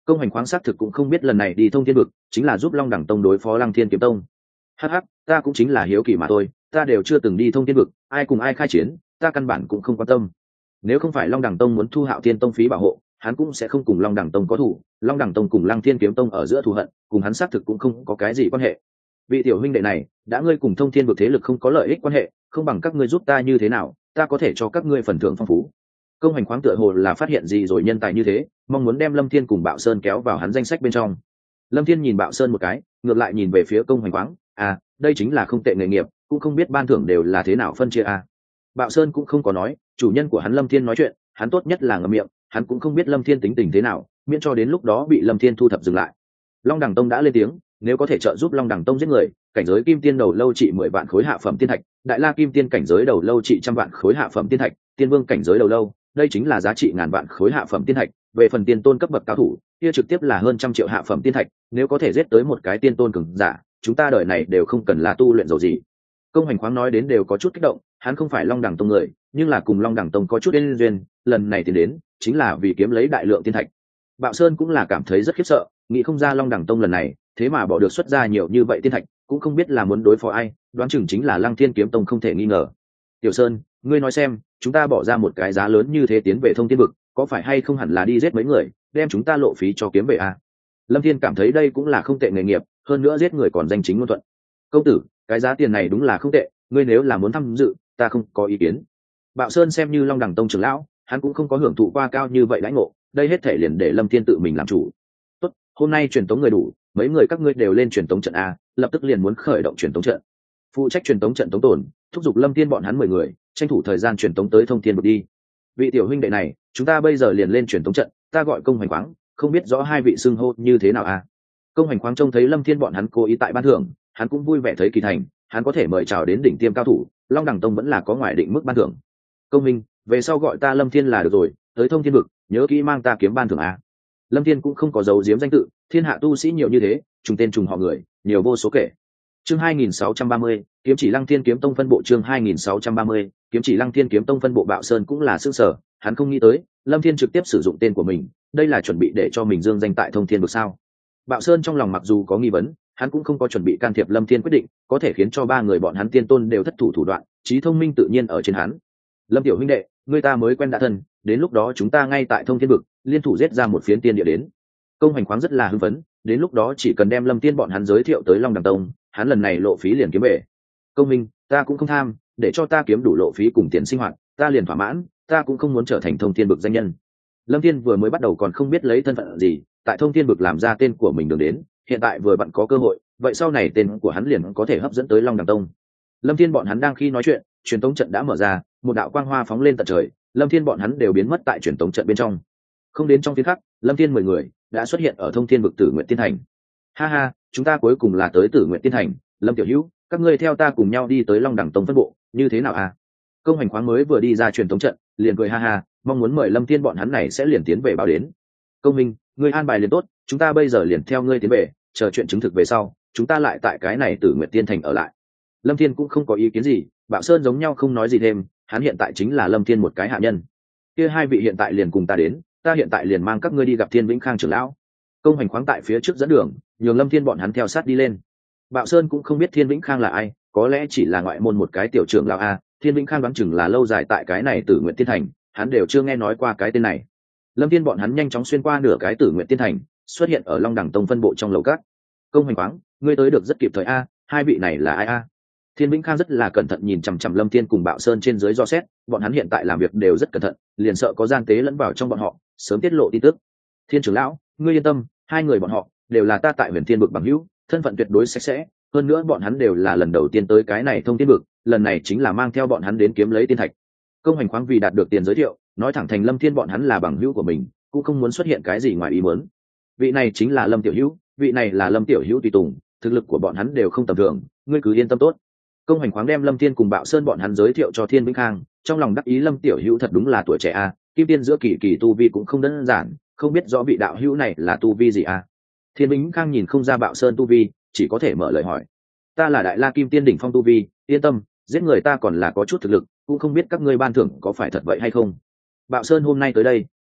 Công Hoành khoáng xác thực cũng không biết lần này đi thông thiên vực chính là giúp Long Đẳng Tông đối phó Lăng Thiên Kiếm Tông. Hắc hắc, ta cũng chính là hiếu kỳ mà thôi, ta đều chưa từng đi thông thiên vực, ai cùng ai khai chiến, ta căn bản cũng không quan tâm. Nếu không phải Long Đẳng Tông muốn thu Hạo Thiên Tông phí bảo hộ, hắn cũng sẽ không cùng Long Đẳng Tông có thủ. Long Đẳng Tông cùng Lăng Thiên Kiếm Tông ở giữa thù hận, cùng hắn xác thực cũng không có cái gì quan hệ. Vị tiểu huynh đệ này, đã ngươi cùng thông thiên vực thế lực không có lợi ích quan hệ, không bằng các ngươi giúp ta như thế nào, ta có thể cho các ngươi phần thưởng phong phú. Công Hoành khoáng tựa hồ là phát hiện gì rồi nhân tài như thế, mong muốn đem Lâm Thiên cùng Bạo Sơn kéo vào hắn danh sách bên trong. Lâm Thiên nhìn Bạo Sơn một cái, ngược lại nhìn về phía Công Hoành khoáng, đây chính là không tệ nghề nghiệp, cũng không biết ban thưởng đều là thế nào phân chia Bạo Sơn cũng không có nói, chủ nhân của hắn Lâm Thiên nói chuyện, hắn tốt nhất là ngậm miệng, hắn cũng không biết Lâm Thiên tính tình thế nào, miễn cho đến lúc đó bị Lâm Thiên thu thập dừng lại. Long Đẳng Tông đã lên tiếng, nếu có thể trợ giúp Long Đẳng Tông giết người, cảnh giới kim tiên đầu lâu trị 10 vạn khối hạ phẩm tiên thạch, đại la kim tiên cảnh giới đầu lâu trị 100 vạn khối hạ phẩm tiên thạch, tiên vương cảnh giới đầu lâu, đây chính là giá trị ngàn vạn khối hạ phẩm tiên thạch. Về phần tiên tôn cấp bậc cao thủ, kia trực tiếp là hơn 100 triệu hạ phẩm tiên thạch, nếu có thể giết tới một cái tiên tôn cường giả, chúng ta đời này đều không cần là tu luyện dầu gì. Công Hoành khoáng nói đến đều có chút kích động, hắn không phải Long Đẳng Tông người, nhưng là cùng Long Đẳng Tông có chút liên duyên, lần này tiến đến chính là vì kiếm lấy đại lượng tiên thạch. Bạo Sơn cũng là cảm thấy rất khiếp sợ, nghĩ không ra Long Đẳng Tông lần này thế mà bỏ được xuất ra nhiều như vậy tiên thạch, cũng không biết là muốn đối phó ai, đoán chừng chính là Lăng Thiên Kiếm Tông không thể nghi ngờ. Tiểu Sơn, ngươi nói xem, chúng ta bỏ ra một cái giá lớn như thế tiến về thông thiên vực, có phải hay không hẳn là đi giết mấy người, đem chúng ta lộ phí cho kiếm về Lâm Thiên cảm thấy đây cũng là không tệ nghề nghiệp, hơn nữa giết người còn danh chính ngôn thuận. Công tử, cái giá tiền này đúng là không tệ, ngươi nếu là muốn tham dự, ta không có ý kiến. Bạo Sơn xem như Long Đẳng Tông trưởng lão, hắn cũng không có hưởng thụ qua cao như vậy đãi ngộ, đây hết thể liền để Lâm Thiên tự mình làm chủ. Tốt, hôm nay truyền tống người đủ, mấy người các ngươi đều lên truyền tống trận lập tức liền muốn khởi động truyền tống trận. Phụ trách truyền tống trận tống tổn, thúc giục Lâm Thiên bọn hắn 10 người, tranh thủ thời gian truyền tống tới thông thiên vực đi. Vị tiểu huynh đệ này, chúng ta bây giờ liền lên truyền tống trận, ta gọi Công Hoành khoáng, không biết rõ hai vị xưng hô như thế nào Công Hoành khoáng trông thấy Lâm Thiên bọn hắn cố ý tại ban thưởng, hắn cũng vui vẻ thấy kỳ thành, hắn có thể mời chào đến đỉnh tiêm cao thủ, Long Đẳng Tông vẫn là có ngoài định mức ban thưởng. Công minh, về sau gọi ta Lâm Thiên là được rồi, tới thông thiên vực, nhớ kỹ mang ta kiếm ban thưởng Lâm Thiên cũng không có giấu giếm danh tự, thiên hạ tu sĩ nhiều như thế, trùng tên trùng họ người, nhiều vô số kể. Chương 2630, kiếm chỉ Lăng Thiên Kiếm Tông phân bộ. Chương 2630, kiếm chỉ Lăng Thiên Kiếm Tông phân bộ. Bạo Sơn cũng là sửng sở, hắn không nghĩ tới Lâm Thiên trực tiếp sử dụng tên của mình, đây là chuẩn bị để cho mình dương danh tại thông thiên vực sao? Bạo Sơn trong lòng mặc dù có nghi vấn, hắn cũng không có chuẩn bị can thiệp Lâm Thiên quyết định, có thể khiến cho ba người bọn hắn tiên tôn đều thất thủ thủ đoạn, trí thông minh tự nhiên ở trên hắn. Lâm tiểu huynh đệ, người ta mới quen đã thân, đến lúc đó chúng ta ngay tại thông thiên vực liên thủ giết ra một phiến tiên địa đến. Công Hoành khoáng rất là hưng phấn, đến lúc đó chỉ cần đem Lâm Thiên bọn hắn giới thiệu tới Long Đẳng Tông, hắn lần này lộ phí liền kiếm về. Công minh, ta cũng không tham, để cho ta kiếm đủ lộ phí cùng tiền sinh hoạt, ta liền thỏa mãn, ta cũng không muốn trở thành thông thiên vực danh nhân. Lâm Thiên vừa mới bắt đầu còn không biết lấy thân phận gì, tại thông thiên vực làm ra tên của mình đường đến, hiện tại vừa vặn có cơ hội, vậy sau này tên của hắn liền có thể hấp dẫn tới Long Đẳng Tông. Lâm Thiên bọn hắn đang khi nói chuyện, truyền tống trận đã mở ra, một đạo quang hoa phóng lên tận trời, Lâm Thiên bọn hắn đều biến mất tại truyền tống trận bên trong. Không đến trong phiên khắc, Lâm Thiên 10 người đã xuất hiện ở thông thiên vực Tử Nguyện Tiên Thành. Ha ha, chúng ta cuối cùng là tới Tử Nguyện Tiên Thành, Lâm tiểu hữu, các ngươi theo ta cùng nhau đi tới Long Đẳng Tông phân bộ, như thế nào Công Hoành khoáng mới vừa đi ra truyền tống trận, liền cười ha ha, mong muốn mời Lâm Thiên bọn hắn này sẽ liền tiến về báo đến. Công minh, ngươi an bài liền tốt, chúng ta bây giờ liền theo ngươi tiến về, chờ chuyện chứng thực về sau, chúng ta lại tại cái này Tử Nguyện Tiên Thành ở lại. Lâm Thiên cũng không có ý kiến gì, Bạo Sơn giống nhau không nói gì thêm, hắn hiện tại chính là Lâm Thiên một cái hạ nhân. Kia hai vị hiện tại liền cùng ta đến, ta hiện tại liền mang các ngươi đi gặp Thiên Vĩnh Khang trưởng lão. Công Hoành khoáng tại phía trước dẫn đường, nhường Lâm Thiên bọn hắn theo sát đi lên. Bạo Sơn cũng không biết Thiên Vĩnh Khang là ai, có lẽ chỉ là ngoại môn một cái tiểu trưởng lão Thiên Vĩnh Khang đoán chừng là lâu dài tại cái này Tử Nguyện Tiên Thành, hắn đều chưa nghe nói qua cái tên này. Lâm Thiên bọn hắn nhanh chóng xuyên qua nửa cái Tử Nguyện Tiên Thành, xuất hiện ở Long Đẳng Tông phân bộ trong lầu các. Công Hoành khoáng, ngươi tới được rất kịp thời hai vị này là ai Thiên Vĩnh Khang rất là cẩn thận nhìn chằm chằm Lâm Thiên cùng Bạo Sơn trên dưới do xét, bọn hắn hiện tại làm việc đều rất cẩn thận, liền sợ có gian tế lẫn vào trong bọn họ, sớm tiết lộ tin tức. Thiên trưởng lão, ngươi yên tâm, hai người bọn họ đều là ta tại Huyền Thiên vực bằng hữu, thân phận tuyệt đối sạch sẽ, hơn nữa bọn hắn đều là lần đầu tiên tới cái này thông thiên vực, lần này chính là mang theo bọn hắn đến kiếm lấy tiên thạch. Công Hoành khoáng vì đạt được tiền giới thiệu, nói thẳng thành Lâm Thiên bọn hắn là bằng hữu của mình, cũng không muốn xuất hiện cái gì ngoài ý muốn. Vị này chính là Lâm tiểu hữu, vị này là Lâm tiểu hữu tùy tùng, thực lực của bọn hắn đều không tầm thường, ngươi cứ yên tâm tốt. Công Hoành khoáng đem Lâm Thiên cùng Bạo Sơn bọn hắn giới thiệu cho Thiên Vĩnh Khang, trong lòng đắc ý Lâm tiểu hữu thật đúng là tuổi trẻ kim tiên giữa kỳ kỳ tu vi cũng không đơn giản, không biết rõ vị đạo hữu này là tu vi gì Thiên Vĩnh Khang nhìn không ra Bạo Sơn tu vi, chỉ có thể mở lời hỏi. Ta là Đại La Kim Tiên đỉnh phong tu vi, yên tâm, giết người ta còn là có chút thực lực, cũng không biết các ngươi ban thưởng có phải thật vậy hay không. Bạo Sơn hôm nay tới đây,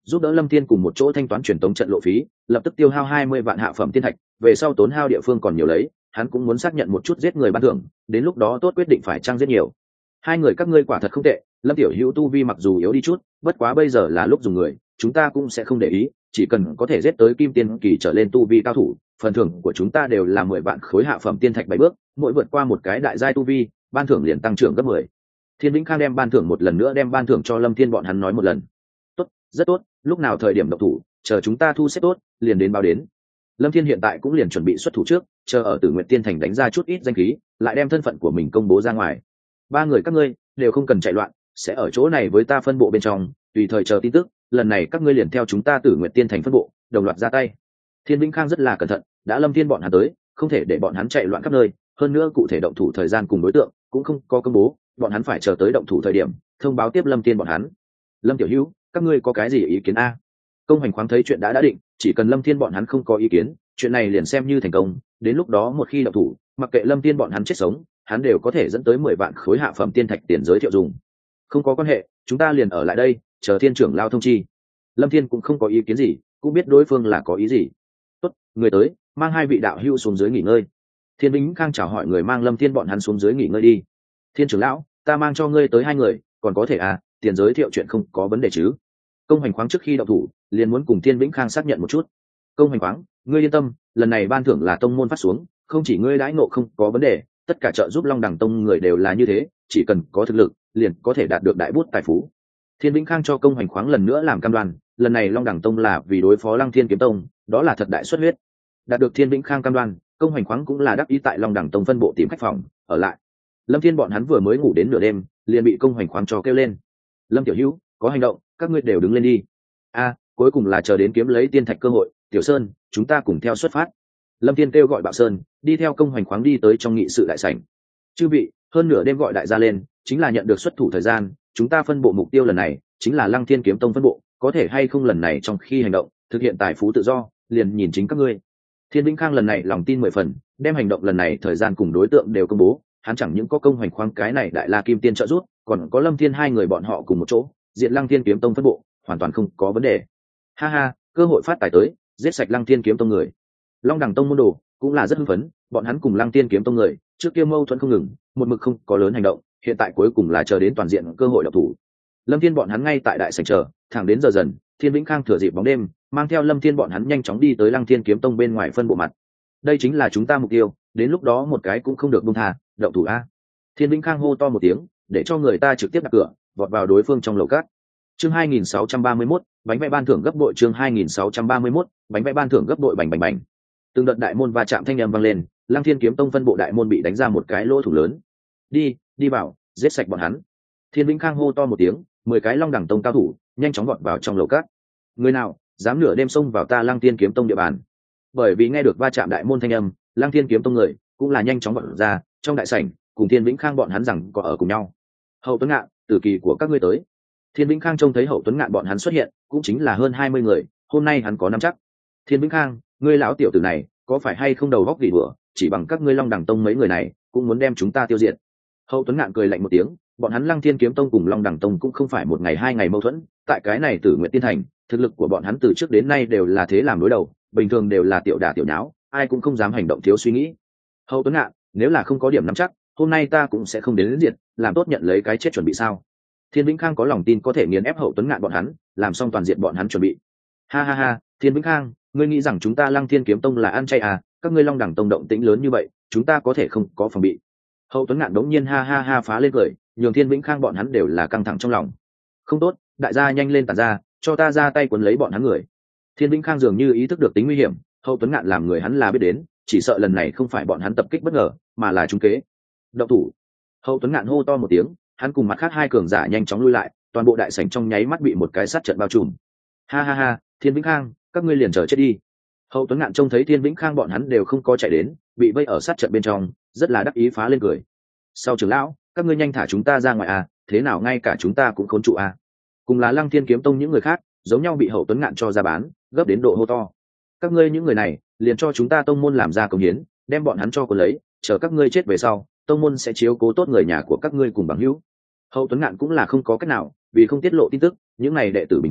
giúp đỡ lâm thiên cùng một chỗ thanh toán truyền tống trận lộ phí, lập tức tiêu hao 20 vạn hạ phẩm tiên thạch, về sau tốn hao địa phương còn nhiều lấy, hắn cũng muốn xác nhận một chút giết người ban thưởng, đến lúc đó tốt quyết định phải trang giết nhiều. Hai người các ngươi quả thật không tệ, lâm tiểu hữu tu vi mặc dù yếu đi chút, bất quá bây giờ là lúc dùng người, chúng ta cũng sẽ không để ý, chỉ cần có thể giết tới kim tiên kỳ trở lên tu vi cao thủ, phần thưởng của chúng ta đều là 10 vạn khối hạ phẩm tiên thạch 7 bước, mỗi vượt qua một cái đại giai tu vi, ban thưởng liền tăng trưởng gấp 10. Thiên Vĩnh Khang đem ban thưởng một lần nữa đem ban thưởng cho Lâm Thiên bọn hắn nói một lần. Tốt, rất tốt, lúc nào thời điểm động thủ, chờ chúng ta thu xếp tốt, liền đến báo đến. Lâm Thiên hiện tại cũng liền chuẩn bị xuất thủ trước, chờ ở Tử Nguyệt Tiên Thành đánh ra chút ít danh khí, lại đem thân phận của mình công bố ra ngoài. Ba người các ngươi đều không cần chạy loạn, sẽ ở chỗ này với ta phân bộ bên trong, tùy thời chờ tin tức, lần này các ngươi liền theo chúng ta Tử Nguyệt Tiên Thành phân bộ, đồng loạt ra tay. Thiên Vĩnh Khang rất là cẩn thận, đã Lâm Thiên bọn hắn tới, không thể để bọn hắn chạy loạn khắp nơi, hơn nữa cụ thể động thủ thời gian cùng đối tượng cũng không có công bố, bọn hắn phải chờ tới động thủ thời điểm, thông báo tiếp Lâm Thiên bọn hắn. Lâm tiểu hữu, các ngươi có cái gì ý kiến a? Công Hoành khoáng thấy chuyện đã định, chỉ cần Lâm Thiên bọn hắn không có ý kiến, chuyện này liền xem như thành công, đến lúc đó một khi động thủ, mặc kệ Lâm Thiên bọn hắn chết sống, hắn đều có thể dẫn tới 10 vạn khối hạ phẩm tiên thạch tiền giới thiệu dùng. Không có quan hệ, chúng ta liền ở lại đây, chờ Thiên trưởng lao thông chi. Lâm Thiên cũng không có ý kiến gì, cũng biết đối phương là có ý gì. Tốt, người tới, mang hai vị đạo hữu xuống dưới nghỉ ngơi. Thiên Vĩnh Khang chào hỏi người mang Lâm Thiên bọn hắn xuống dưới nghỉ ngơi đi. Thiên trưởng lão, ta mang cho ngươi tới hai người, còn có thể à, tiền giới thiệu chuyện không có vấn đề chứ? Công Hoành khoáng trước khi động thủ, liền muốn cùng Thiên Vĩnh Khang xác nhận một chút. Công Hoành khoáng, ngươi yên tâm, lần này ban thưởng là tông môn phát xuống, không chỉ ngươi đãi ngộ không có vấn đề, tất cả trợ giúp Long Đẳng Tông người đều là như thế, chỉ cần có thực lực, liền có thể đạt được đại bút tài phú. Thiên Vĩnh Khang cho Công Hoành khoáng lần nữa làm cam đoan, lần này Long Đẳng Tông là vì đối phó Lăng Thiên Kiếm Tông, đó là thật đại xuất huyết. Đạt được Thiên Vĩnh Khang cam đoan, Công Hoành khoáng cũng là đắc ý tại Long Đẳng Tông phân bộ tìm khách phòng ở lại. Lâm Thiên bọn hắn vừa mới ngủ đến nửa đêm, liền bị Công Hoành khoáng cho kêu lên. Lâm tiểu hữu, có hành động, các ngươi đều đứng lên đi. A, cuối cùng là chờ đến kiếm lấy tiên thạch cơ hội, Tiểu Sơn, chúng ta cùng theo xuất phát. Lâm Thiên kêu gọi Bạo Sơn, đi theo Công Hoành khoáng đi tới trong nghị sự đại sảnh. Chư vị, hơn nửa đêm gọi đại gia lên, chính là nhận được xuất thủ thời gian, chúng ta phân bộ mục tiêu lần này chính là Lăng Thiên Kiếm Tông phân bộ, có thể hay không lần này trong khi hành động thực hiện tài phú tự do, liền nhìn chính các ngươi. Thiên Vĩnh Khang lần này lòng tin 10 phần, đem hành động lần này thời gian cùng đối tượng đều công bố, hắn chẳng những có Công Hoành khoáng cái này đại la kim tiên trợ giúp, còn có Lâm Thiên hai người bọn họ cùng một chỗ, diện Lăng Thiên Kiếm Tông phân bộ, hoàn toàn không có vấn đề. Ha ha, cơ hội phát tài tới, giết sạch Lăng Thiên Kiếm Tông người. Long Đẳng Tông môn đồ cũng là rất hưng phấn, bọn hắn cùng Lăng Thiên Kiếm Tông người, trước kia mâu thuẫn không ngừng, một mực không có lớn hành động, hiện tại cuối cùng là chờ đến toàn diện cơ hội động thủ. Lâm Thiên bọn hắn ngay tại đại sảnh chờ, thẳng đến giờ dần, Thiên Vĩnh Khang thừa dịp bóng đêm, mang theo Lâm Thiên bọn hắn nhanh chóng đi tới Lăng Thiên Kiếm Tông bên ngoài phân bộ mặt. Đây chính là chúng ta mục tiêu, đến lúc đó một cái cũng không được buông tha, động thủ a. Thiên Vĩnh Khang hô to một tiếng, để cho người ta trực tiếp đặt cửa, vọt vào đối phương trong lầu cát. Chương 2631, bánh vẽ ban thưởng gấp bội. Chương 2631, bánh vẽ ban thưởng gấp bội. Bành bành bành. Từng đợt đại môn va chạm thanh âm vang lên, Lăng Thiên Kiếm Tông phân bộ đại môn bị đánh ra một cái lỗ thủng lớn. Đi vào, giết sạch bọn hắn. Thiên Vĩnh Khang hô to một tiếng, 10 cái Long Đẳng Tông cao thủ nhanh chóng vọt vào trong lầu cát. Người nào dám nửa đêm xông vào ta Lăng Thiên Kiếm Tông địa bàn? Bởi vì nghe được va chạm đại môn thanh âm, Lăng Thiên Kiếm Tông người cũng là nhanh chóng vọt ra trong đại sảnh, cùng Thiên Vĩnh Khang bọn hắn rằng có ở cùng nhau. Hậu Tuấn Ngạn, tử kỳ của các ngươi tới. Thiên Vĩnh Khang trông thấy Hậu Tuấn Ngạn bọn hắn xuất hiện, cũng chính là hơn 20 người, hôm nay hắn có nắm chắc. Thiên Vĩnh Khang, ngươi lão tiểu tử này, có phải hay không đầu góc gì bữa, chỉ bằng các ngươi Long Đẳng Tông mấy người này, cũng muốn đem chúng ta tiêu diệt. Hậu Tuấn Ngạn cười lạnh một tiếng, bọn hắn Lăng Thiên Kiếm Tông cùng Long Đẳng Tông cũng không phải một ngày hai ngày mâu thuẫn, tại cái này Tử Nguyệt Tiên Thành, thực lực của bọn hắn từ trước đến nay đều là thế làm đối đầu, bình thường đều là tiểu đả tiểu nháo, ai cũng không dám hành động thiếu suy nghĩ. Hậu Tuấn Ngạn, nếu là không có điểm nắm chắc, hôm nay ta cũng sẽ không đến diệt, làm tốt nhận lấy cái chết chuẩn bị sao? Thiên Vĩnh Khang có lòng tin có thể nghiền ép Hậu Tuấn Ngạn bọn hắn, làm xong toàn diện bọn hắn chuẩn bị. Ha ha ha, Thiên Vĩnh Khang, ngươi nghĩ rằng chúng ta Lăng Thiên Kiếm Tông là ăn chay à? Các ngươi Long Đẳng Tông động tĩnh lớn như vậy, chúng ta có thể không có phòng bị? Hậu Tuấn Ngạn đống nhiên ha ha ha phá lên cười, nhường Thiên Vĩnh Khang bọn hắn đều là căng thẳng trong lòng. Không tốt, đại gia nhanh lên tản ra, cho ta ra tay quấn lấy bọn hắn người. Thiên Vĩnh Khang dường như ý thức được tính nguy hiểm, Hậu Tuấn Ngạn làm người hắn là biết đến, chỉ sợ lần này không phải bọn hắn tập kích bất ngờ, mà là trúng kế. Động thủ! Hậu Tuấn Ngạn hô to một tiếng, hắn cùng mặt khác hai cường giả nhanh chóng lui lại, toàn bộ đại sảnh trong nháy mắt bị một cái sát trận bao trùm. Ha ha ha, Thiên Vĩnh Khang, các ngươi liền chờ chết đi. Hậu Tuấn Ngạn trông thấy Thiên Vĩnh Khang bọn hắn đều không có chạy đến, bị vây ở sát trận bên trong, rất là đắc ý phá lên cười. Sau trưởng lão, các ngươi nhanh thả chúng ta ra ngoài à, thế nào ngay cả chúng ta cũng khốn trụ à? Cùng là Lăng Thiên Kiếm Tông những người khác, giống nhau bị Hậu Tuấn Ngạn cho ra bán, gấp đến độ hô to. Các ngươi những người này, liền cho chúng ta tông môn làm ra công hiến, đem bọn hắn cho cuốn lấy, chờ các ngươi chết về sau, tông môn sẽ chiếu cố tốt người nhà của các ngươi cùng bằng hữu. Hậu Tuấn Ngạn cũng là không có cách nào, vì không tiết lộ tin tức, những này đệ tử bình thường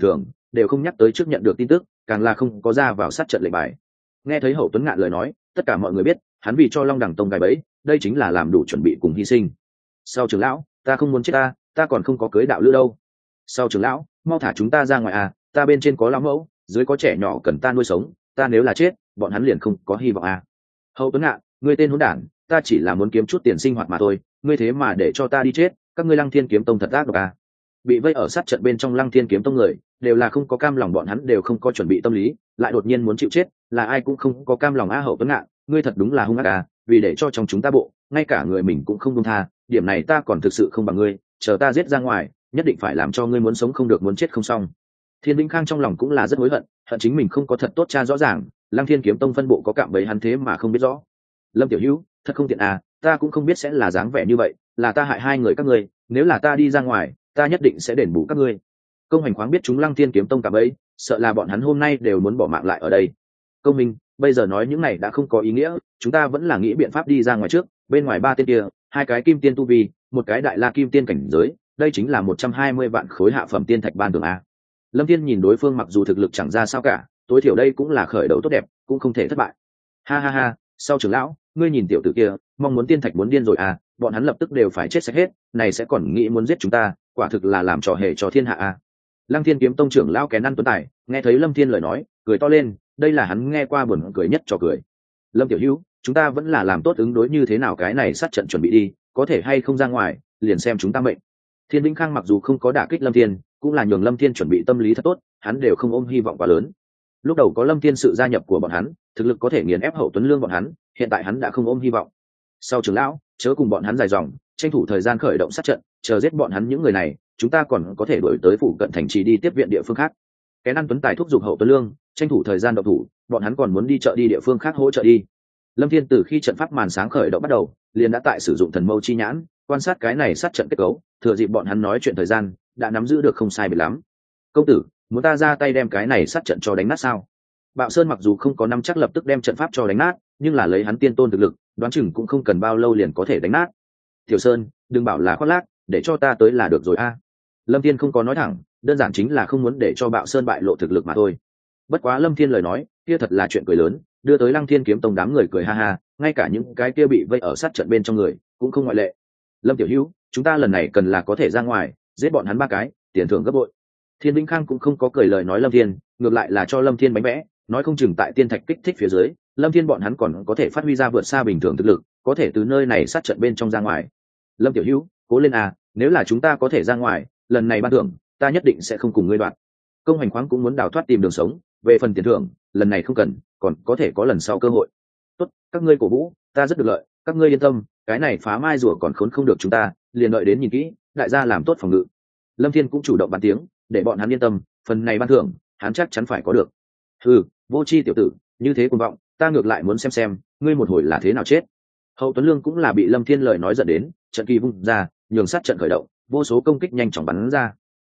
đều không nhắc tới trước nhận được tin tức, càng là không có ra vào sát trận lệnh bài. Nghe thấy Hậu Tuấn Ngạn lời nói, tất cả mọi người biết hắn vì cho Long Đằng Tông gài bẫy, đây chính là làm đủ chuẩn bị cùng hy sinh. Sau trưởng lão, ta không muốn chết, ta còn không có cưới đạo lữ đâu. Sau trưởng lão, mau thả chúng ta ra ngoài à, ta bên trên có lão mẫu, dưới có trẻ nhỏ cần ta nuôi sống, ta nếu là chết, bọn hắn liền không có hy vọng à. Hậu Tuấn Ngạn, ngươi tên hỗn đản, ta chỉ là muốn kiếm chút tiền sinh hoạt mà thôi, ngươi thế mà để cho ta đi chết, các ngươi Lăng Thiên Kiếm Tông thật ác độc à. Bị vây ở sát trận bên trong Lăng Thiên Kiếm Tông người đều là không có cam lòng, bọn hắn đều không có chuẩn bị tâm lý, lại đột nhiên muốn chịu chết, là ai cũng không có cam lòng. Hậu Tuấn Ngạn, ngươi thật đúng là hung ác à, vì để cho trong chúng ta bộ, ngay cả người mình cũng không buông tha, điểm này ta còn thực sự không bằng ngươi, chờ ta giết ra ngoài, nhất định phải làm cho ngươi muốn sống không được, muốn chết không xong. Thiên Vĩnh Khang trong lòng cũng là rất hối hận, hận chính mình không có thật tốt tra rõ ràng, Lăng Thiên Kiếm Tông phân bộ có cạm bẫy hắn thế mà không biết rõ. Lâm Tiểu Hữu, thật không tiện à, ta cũng không biết sẽ là dáng vẻ như vậy, là ta hại hai người các ngươi, nếu là ta đi ra ngoài, ta nhất định sẽ đền bù các ngươi. Công Hành Khoáng biết chúng Lăng Thiên Kiếm Tông cạm bẫy, sợ là bọn hắn hôm nay đều muốn bỏ mạng lại ở đây. Công Minh, bây giờ nói những này đã không có ý nghĩa, chúng ta vẫn là nghĩ biện pháp đi ra ngoài trước. Bên ngoài ba tên kia, hai cái kim tiên tu vi, một cái đại la kim tiên cảnh giới, đây chính là 120 vạn khối hạ phẩm tiên thạch ban thưởng a. Lâm Thiên nhìn đối phương mặc dù thực lực chẳng ra sao cả, tối thiểu đây cũng là khởi đầu tốt đẹp, cũng không thể thất bại. Ha ha ha, sau trưởng lão, ngươi nhìn tiểu tử kia, mong muốn tiên thạch muốn điên rồi à, bọn hắn lập tức đều phải chết sạch hết, này sẽ còn nghĩ muốn giết chúng ta, quả thực là làm trò hề cho thiên hạ à. Lăng Thiên Kiếm Tông trưởng lão kén ăn tuấn tài, nghe thấy Lâm Thiên lời nói, cười to lên, đây là hắn nghe qua buồn cười nhất trò cười. Lâm tiểu hữu, chúng ta vẫn là làm tốt ứng đối như thế nào cái này sát trận chuẩn bị đi, có thể hay không ra ngoài, liền xem chúng ta mệnh. Thiên Vĩnh Khang mặc dù không có đả kích Lâm Thiên, cũng là nhường Lâm Thiên chuẩn bị tâm lý thật tốt, hắn đều không ôm hy vọng quá lớn. Lúc đầu có Lâm Thiên sự gia nhập của bọn hắn, thực lực có thể nghiền ép Hậu Tuấn Lương bọn hắn, hiện tại hắn đã không ôm hy vọng. Sau trưởng lão, chớ cùng bọn hắn dài dòng, tranh thủ thời gian khởi động sát trận, chờ giết bọn hắn những người này, chúng ta còn có thể đuổi tới phủ cận thành trì đi tiếp viện địa phương khác. Cái Ăn Tuấn Tài thúc giục Hậu Tuấn Lương, tranh thủ thời gian động thủ, bọn hắn còn muốn đi chợ đi địa phương khác hỗ trợ đi. Lâm Thiên từ khi trận pháp màn sáng khởi động bắt đầu, liền đã tại sử dụng thần mâu chi nhãn, quan sát cái này sát trận kết cấu, thừa dịp bọn hắn nói chuyện thời gian, đã nắm giữ được không sai biệt lắm. Công tử, muốn ta ra tay đem cái này sát trận cho đánh nát sao? Bạo Sơn mặc dù không có nắm chắc lập tức đem trận pháp cho đánh nát, nhưng là lấy hắn tiên tôn thực lực, đoán chừng cũng không cần bao lâu liền có thể đánh nát. Tiểu Sơn, đừng bảo là khoác lác, để cho ta tới là được rồi a. Lâm Thiên không có nói thẳng, đơn giản chính là không muốn để cho Bạo Sơn bại lộ thực lực mà thôi. Bất quá Lâm Thiên lời nói, kia thật là chuyện cười lớn, đưa tới Lăng Thiên Kiếm Tông đám người cười ha ha, ngay cả những cái kia bị vây ở sát trận bên trong người, cũng không ngoại lệ. Lâm tiểu hữu, chúng ta lần này cần là có thể ra ngoài, giết bọn hắn ba cái, tiền thưởng gấp bội. Thiên Vĩnh Khang cũng không có cười lời nói Lâm Thiên, ngược lại là cho Lâm Thiên bánh vẽ, nói không chừng tại tiên thạch kích thích phía dưới, Lâm Thiên bọn hắn còn có thể phát huy ra vượt xa bình thường thực lực, có thể từ nơi này sát trận bên trong ra ngoài. Lâm tiểu hữu, cố lên à, nếu là chúng ta có thể ra ngoài, lần này ban thưởng, ta nhất định sẽ không cùng ngươi đoạt. Công Hành Khoáng cũng muốn đào thoát tìm đường sống, về phần tiền thưởng, lần này không cần, còn có thể có lần sau cơ hội. Tốt, các ngươi cổ vũ, ta rất được lợi, các ngươi yên tâm, cái này phá mai rùa còn khốn không được chúng ta, liền đợi đến nhìn kỹ, đại gia làm tốt phòng ngự. Lâm Thiên cũng chủ động bàn tiếng, để bọn hắn yên tâm, phần này ban thưởng, hắn chắc chắn phải có được. Ừ, vô tri tiểu tử, như thế cuồng vọng, ta ngược lại muốn xem, ngươi một hồi là thế nào chết. Hậu Tuấn Lương cũng là bị Lâm Thiên lời nói giận đến, trận kỳ vung ra, nhường sát trận khởi động, vô số công kích nhanh chóng bắn ra.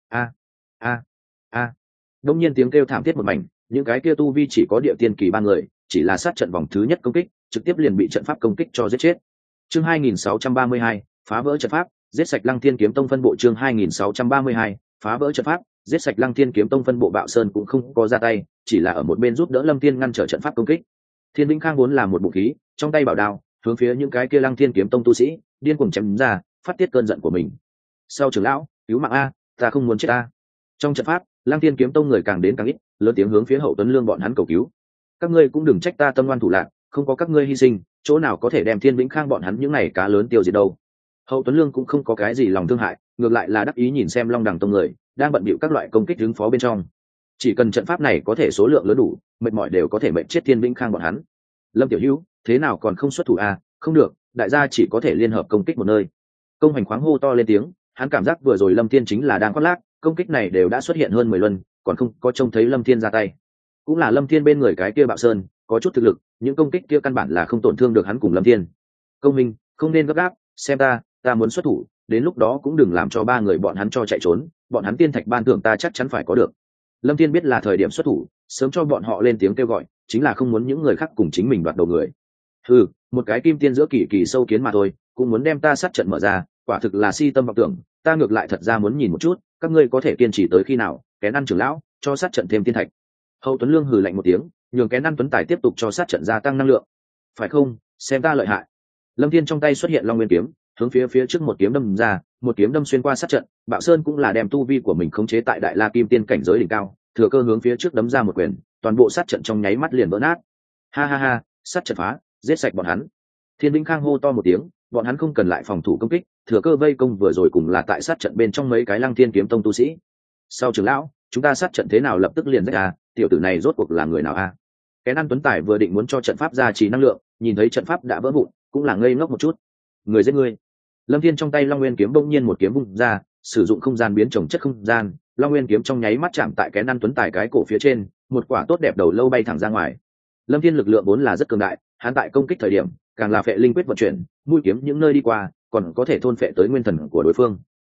A. Đông nhiên tiếng kêu thảm thiết một mảnh, những cái kia tu vi chỉ có địa tiên kỳ ba người, chỉ là sát trận vòng thứ nhất công kích, trực tiếp liền bị trận pháp công kích cho giết chết. Chương 2632, phá vỡ trận pháp, giết sạch Lăng Thiên Kiếm Tông phân bộ. Chương 2632, phá vỡ trận pháp, giết sạch Lăng Thiên Kiếm Tông phân bộ. Bạo Sơn cũng không có ra tay, chỉ là ở một bên giúp đỡ Lâm Thiên ngăn trở trận pháp công kích. Thiên Vĩnh Khang vốn là một vũ khí, trong tay bảo đao, hướng phía những cái kia Lăng Thiên Kiếm Tông tu sĩ, điên cuồng chém ra, phát tiết cơn giận của mình. Sau trưởng lão, cứu mạng a, ta không muốn chết a. Trong trận pháp, Lăng Thiên Kiếm Tông người càng đến càng ít, lớn tiếng hướng phía Hậu Tuấn Lương bọn hắn cầu cứu. Các ngươi cũng đừng trách ta tâm ngoan thủ lạn, không có các ngươi hy sinh, chỗ nào có thể đem Thiên Vĩnh Khang bọn hắn những này cá lớn tiêu diệt đâu. Hậu Tuấn Lương cũng không có cái gì lòng thương hại, ngược lại là đắc ý nhìn xem Long Đằng Tông người đang bận bịu các loại công kích ứng phó bên trong. Chỉ cần trận pháp này có thể số lượng lớn đủ, mệt mỏi đều có thể mệt chết Thiên Vĩnh Khang bọn hắn. Lâm tiểu hữu, thế nào còn không xuất thủ à? Không được, đại gia chỉ có thể liên hợp công kích một nơi. Công Hành Khoáng hô to lên tiếng, hắn cảm giác vừa rồi Lâm Thiên chính là đang khoác lác, công kích này đều đã xuất hiện hơn 10 lần, còn không có trông thấy Lâm Thiên ra tay. Cũng là Lâm Thiên bên người cái kia Bạo Sơn có chút thực lực, những công kích kia căn bản là không tổn thương được hắn cùng Lâm Thiên. Công minh, không nên gấp gáp, xem ta muốn xuất thủ, đến lúc đó cũng đừng làm cho ba người bọn hắn cho chạy trốn, bọn hắn tiên thạch ban thưởng ta chắc chắn phải có được. Lâm Thiên biết là thời điểm xuất thủ, sớm cho bọn họ lên tiếng kêu gọi, chính là không muốn những người khác cùng chính mình đoạt đầu người. Ừ, một cái kim tiên giữa kỳ kỳ sâu kiến mà thôi, cũng muốn đem ta sát trận mở ra, quả thực là si tâm vọng tưởng, ta ngược lại thật ra muốn nhìn một chút, các ngươi có thể kiên trì tới khi nào. Kén ăn trưởng lão, cho sát trận thêm tiên thạch. Hậu Tuấn Lương hừ lạnh một tiếng, nhường Kén Ăn Tuấn Tài tiếp tục cho sát trận gia tăng năng lượng. Phải không, xem ta lợi hại. Lâm Thiên trong tay xuất hiện Long Nguyên kiếm, hướng phía trước một kiếm đâm ra, một kiếm đâm xuyên qua sát trận. Bạo Sơn cũng là đem tu vi của mình khống chế tại Đại La Kim Tiên cảnh giới đỉnh cao, thừa cơ hướng phía trước đấm ra một quyền, toàn bộ sát trận trong nháy mắt liền vỡ nát. Ha ha ha, sát trận phá, giết sạch bọn hắn. Thiên Vĩnh Khang hô to một tiếng, bọn hắn không cần lại phòng thủ công kích, thừa cơ vây công vừa rồi cùng là tại sát trận bên trong mấy cái Lăng Thiên kiếm tông tu sĩ. Sau trưởng lão, chúng ta sát trận thế nào lập tức liền rách tiểu tử này rốt cuộc là người nào a? Kén Ăn Tuấn Tài vừa định muốn cho trận pháp ra trì năng lượng, nhìn thấy trận pháp đã vỡ vụn, cũng là ngây ngốc một chút. Người giết người. Lâm Thiên trong tay Long Nguyên kiếm bỗng nhiên một kiếm vung ra, sử dụng không gian biến trồng chất không gian, Long Nguyên kiếm trong nháy mắt chạm tại Kén Ăn Tuấn Tài cái cổ phía trên, một quả tốt đẹp đầu lâu bay thẳng ra ngoài. Lâm Thiên lực lượng vốn là rất cường đại, hắn tại công kích thời điểm, càng là phệ linh quyết vận chuyển, mũi kiếm những nơi đi qua, còn có thể thôn phệ tới nguyên thần của đối phương.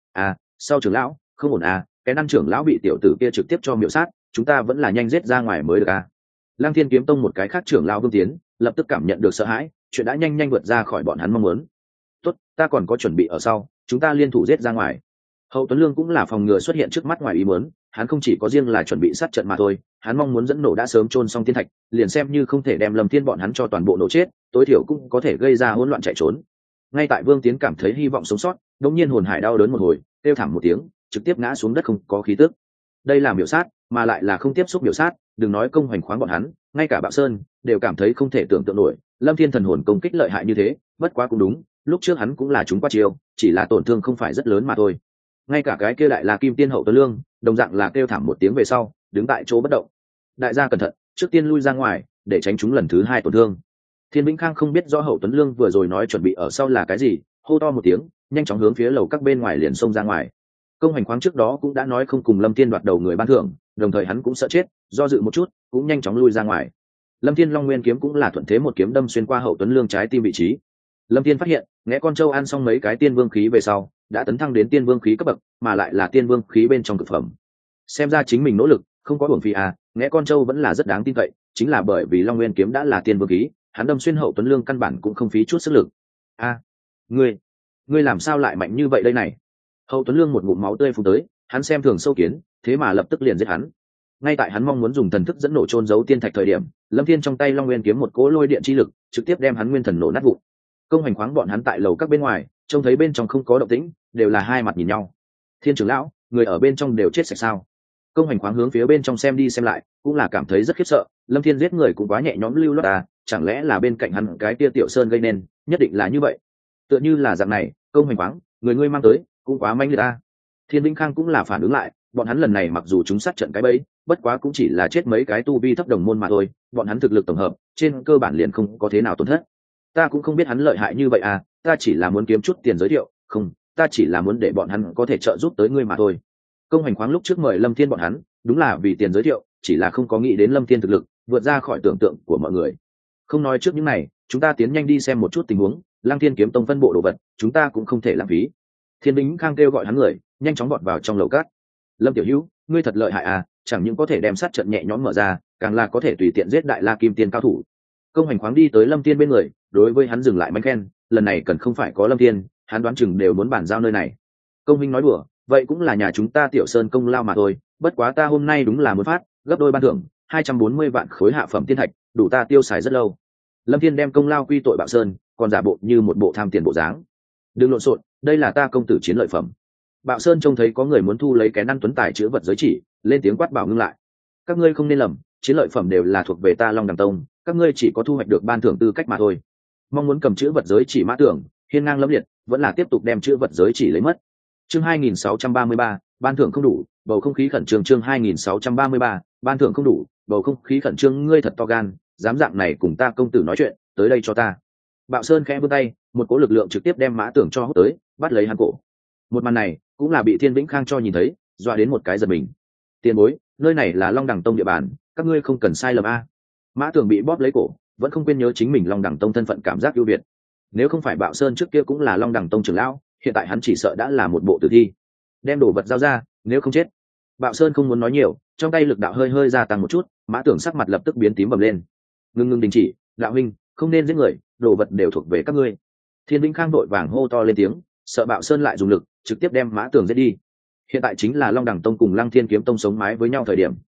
Sau trưởng lão, không ổn Kén Ăn trưởng lão bị tiểu tử kia trực tiếp cho miểu sát, chúng ta vẫn là nhanh giết ra ngoài mới được Lăng Thiên kiếm tông một cái khác trưởng lão Vương Tiến, lập tức cảm nhận được sợ hãi, chuyện đã nhanh vượt ra khỏi bọn hắn mong muốn. Tốt, ta còn có chuẩn bị ở sau, chúng ta liên thủ giết ra ngoài. Hậu Tuấn Lương cũng là phòng ngừa xuất hiện trước mắt ngoài ý muốn, hắn không chỉ có riêng là chuẩn bị sát trận mà thôi, hắn mong muốn dẫn nổ đã sớm chôn xong thiên thạch, liền xem như không thể đem Lâm Thiên bọn hắn cho toàn bộ nổ chết, tối thiểu cũng có thể gây ra hỗn loạn chạy trốn. Ngay tại Vương Tiến cảm thấy hy vọng sống sót, đột nhiên hồn hải đau đớn một hồi, kêu thảm một tiếng, trực tiếp ngã xuống đất không có khí tức. Đây là miểu sát, mà lại là không tiếp xúc miểu sát, đừng nói công hoành khoáng bọn hắn, ngay cả Bạo Sơn đều cảm thấy không thể tưởng tượng nổi, Lâm Thiên thần hồn công kích lợi hại như thế, bất quá cũng đúng, lúc trước hắn cũng là chúng qua chiêu, chỉ là tổn thương không phải rất lớn mà thôi. Ngay cả cái kia Đại La Kim Tiên Hậu Tuấn Lương, đồng dạng là kêu thảm một tiếng về sau, đứng tại chỗ bất động. Đại gia cẩn thận, trước tiên lui ra ngoài, để tránh chúng lần thứ hai tổn thương. Thiên Vĩnh Khang không biết rõ Hậu Tuấn Lương vừa rồi nói chuẩn bị ở sau là cái gì, hô to một tiếng, nhanh chóng hướng phía lầu các bên ngoài liền xông ra ngoài. Công hành khoáng trước đó cũng đã nói không cùng Lâm Thiên đoạt đầu người ban thưởng, đồng thời hắn cũng sợ chết, do dự một chút, cũng nhanh chóng lui ra ngoài. Lâm Thiên Long Nguyên kiếm cũng là thuận thế một kiếm đâm xuyên qua Hậu Tuấn Lương trái tim vị trí. Lâm Thiên phát hiện, ngẽ con trâu ăn xong mấy cái tiên vương khí về sau, đã tấn thăng đến tiên vương khí cấp bậc, mà lại là tiên vương khí bên trong cực phẩm. Xem ra chính mình nỗ lực, không có uổng phí ngẽ con trâu vẫn là rất đáng tin cậy, chính là bởi vì Long Nguyên kiếm đã là tiên vương khí, hắn đâm xuyên Hậu Tuấn Lương căn bản cũng không phí chút sức lực. Ngươi làm sao lại mạnh như vậy đây này? Hậu Tuấn Lương một ngụm máu tươi phun tới, hắn xem thường sâu kiến, thế mà lập tức liền giết hắn. Ngay tại hắn mong muốn dùng thần thức dẫn nổ chôn giấu tiên thạch thời điểm, Lâm Thiên trong tay Long Nguyên kiếm một cỗ lôi điện chi lực, trực tiếp đem hắn nguyên thần nổ nát vụn. Công hành khoáng bọn hắn tại lầu các bên ngoài, trông thấy bên trong không có động tĩnh, đều là hai mặt nhìn nhau. Thiên trưởng lão, người ở bên trong đều chết sạch sao? Công hành khoáng hướng phía bên trong xem đi xem lại, cũng là cảm thấy rất khiếp sợ, Lâm Thiên giết người cũng quá nhẹ nhõm lưu loát chẳng lẽ là bên cạnh hắn cái tia Tiểu Sơn gây nên, nhất định là như vậy. Tựa như là dạng này, Công hành khoáng, người ngươi mang tới, cũng quá manh liệt Thiên Vĩnh Khang cũng là phản ứng lại, bọn hắn lần này mặc dù chúng sát trận cái bẫy, bất quá cũng chỉ là chết mấy cái tu vi thấp đồng môn mà thôi, bọn hắn thực lực tổng hợp, trên cơ bản liền không có thế nào tổn thất. Ta cũng không biết hắn lợi hại như vậy ta chỉ là muốn kiếm chút tiền giới thiệu, không, ta chỉ là muốn để bọn hắn có thể trợ giúp tới ngươi mà thôi. Công hành khoáng lúc trước mời Lâm Thiên bọn hắn, đúng là vì tiền giới thiệu, chỉ là không có nghĩ đến Lâm Thiên thực lực vượt ra khỏi tưởng tượng của mọi người. Không nói trước những này, chúng ta tiến nhanh đi xem một chút tình huống, Lăng Thiên kiếm tông phân bộ đồ vật, chúng ta cũng không thể lãng phí. Thiên Vĩnh Khang kêu gọi hắn người, nhanh chóng bọt vào trong lầu cát. Lâm tiểu hữu, ngươi thật lợi hại chẳng những có thể đem sát trận nhẹ nhõm mở ra, càng là có thể tùy tiện giết Đại La Kim Tiên cao thủ. Công hành khoáng đi tới Lâm Thiên bên người, đối với hắn dừng lại mánh khen, lần này cần không phải có Lâm Thiên, hắn đoán chừng đều muốn bàn giao nơi này. Công huynh nói đùa, vậy cũng là nhà chúng ta Tiểu Sơn công lao mà thôi, bất quá ta hôm nay đúng là muốn phát gấp đôi ban thưởng, 240 vạn khối hạ phẩm tiên thạch, đủ ta tiêu xài rất lâu. Lâm Thiên đem công lao quy tội Bạo Sơn, còn giả bộ như một bộ tham tiền bộ dáng. Đừng lộn xộn, đây là ta công tử chiến lợi phẩm. Bạo Sơn trông thấy có người muốn thu lấy Kén Ăn Tuấn Tài chữ vật giới chỉ, lên tiếng quát bảo ngưng lại. Các ngươi không nên lầm, chiến lợi phẩm đều là thuộc về ta Long Đằng Tông, các ngươi chỉ có thu hoạch được ban thưởng tư cách mà thôi. Mong muốn cầm chữ vật giới chỉ Mã Tưởng, hiên ngang lẫm liệt, vẫn là tiếp tục đem chữ vật giới chỉ lấy mất. Chương 2633, ban thưởng không đủ, bầu không khí khẩn trương. Chương 2633, ban thưởng không đủ, bầu không khí khẩn trương. Ngươi thật to gan, dám dạng này cùng ta công tử nói chuyện, tới đây cho ta. Bạo Sơn khẽ vươn tay, một cỗ lực lượng trực tiếp đem Mã Tưởng cho hút tới, bắt lấy hắn cổ. Một màn này cũng là bị Thiên Vĩnh Khang cho nhìn thấy, dọa đến một cái giật mình. Tiền bối, nơi này là Long Đằng Tông địa bàn, các ngươi không cần sai lầm Mã Tưởng bị bóp lấy cổ, vẫn không quên nhớ chính mình Long Đằng Tông thân phận cảm giác ưu việt. Nếu không phải Bạo Sơn trước kia cũng là Long Đằng Tông trưởng lão, hiện tại hắn chỉ sợ đã là một bộ tử thi. Đem đồ vật giao ra, nếu không chết. Bạo Sơn không muốn nói nhiều, trong tay lực đạo hơi hơi gia tăng một chút, Mã Tưởng sắc mặt lập tức biến tím bầm lên. Ngưng đình chỉ, đạo huynh, không nên giết người, đồ vật đều thuộc về các ngươi. Thiên Vĩnh Khang đội vàng hô to lên tiếng, sợ Bạo Sơn lại dùng lực trực tiếp đem Mã Tưởng giết đi. Hiện tại chính là Long Đằng Tông cùng Lăng Thiên kiếm tông sống mái với nhau thời điểm,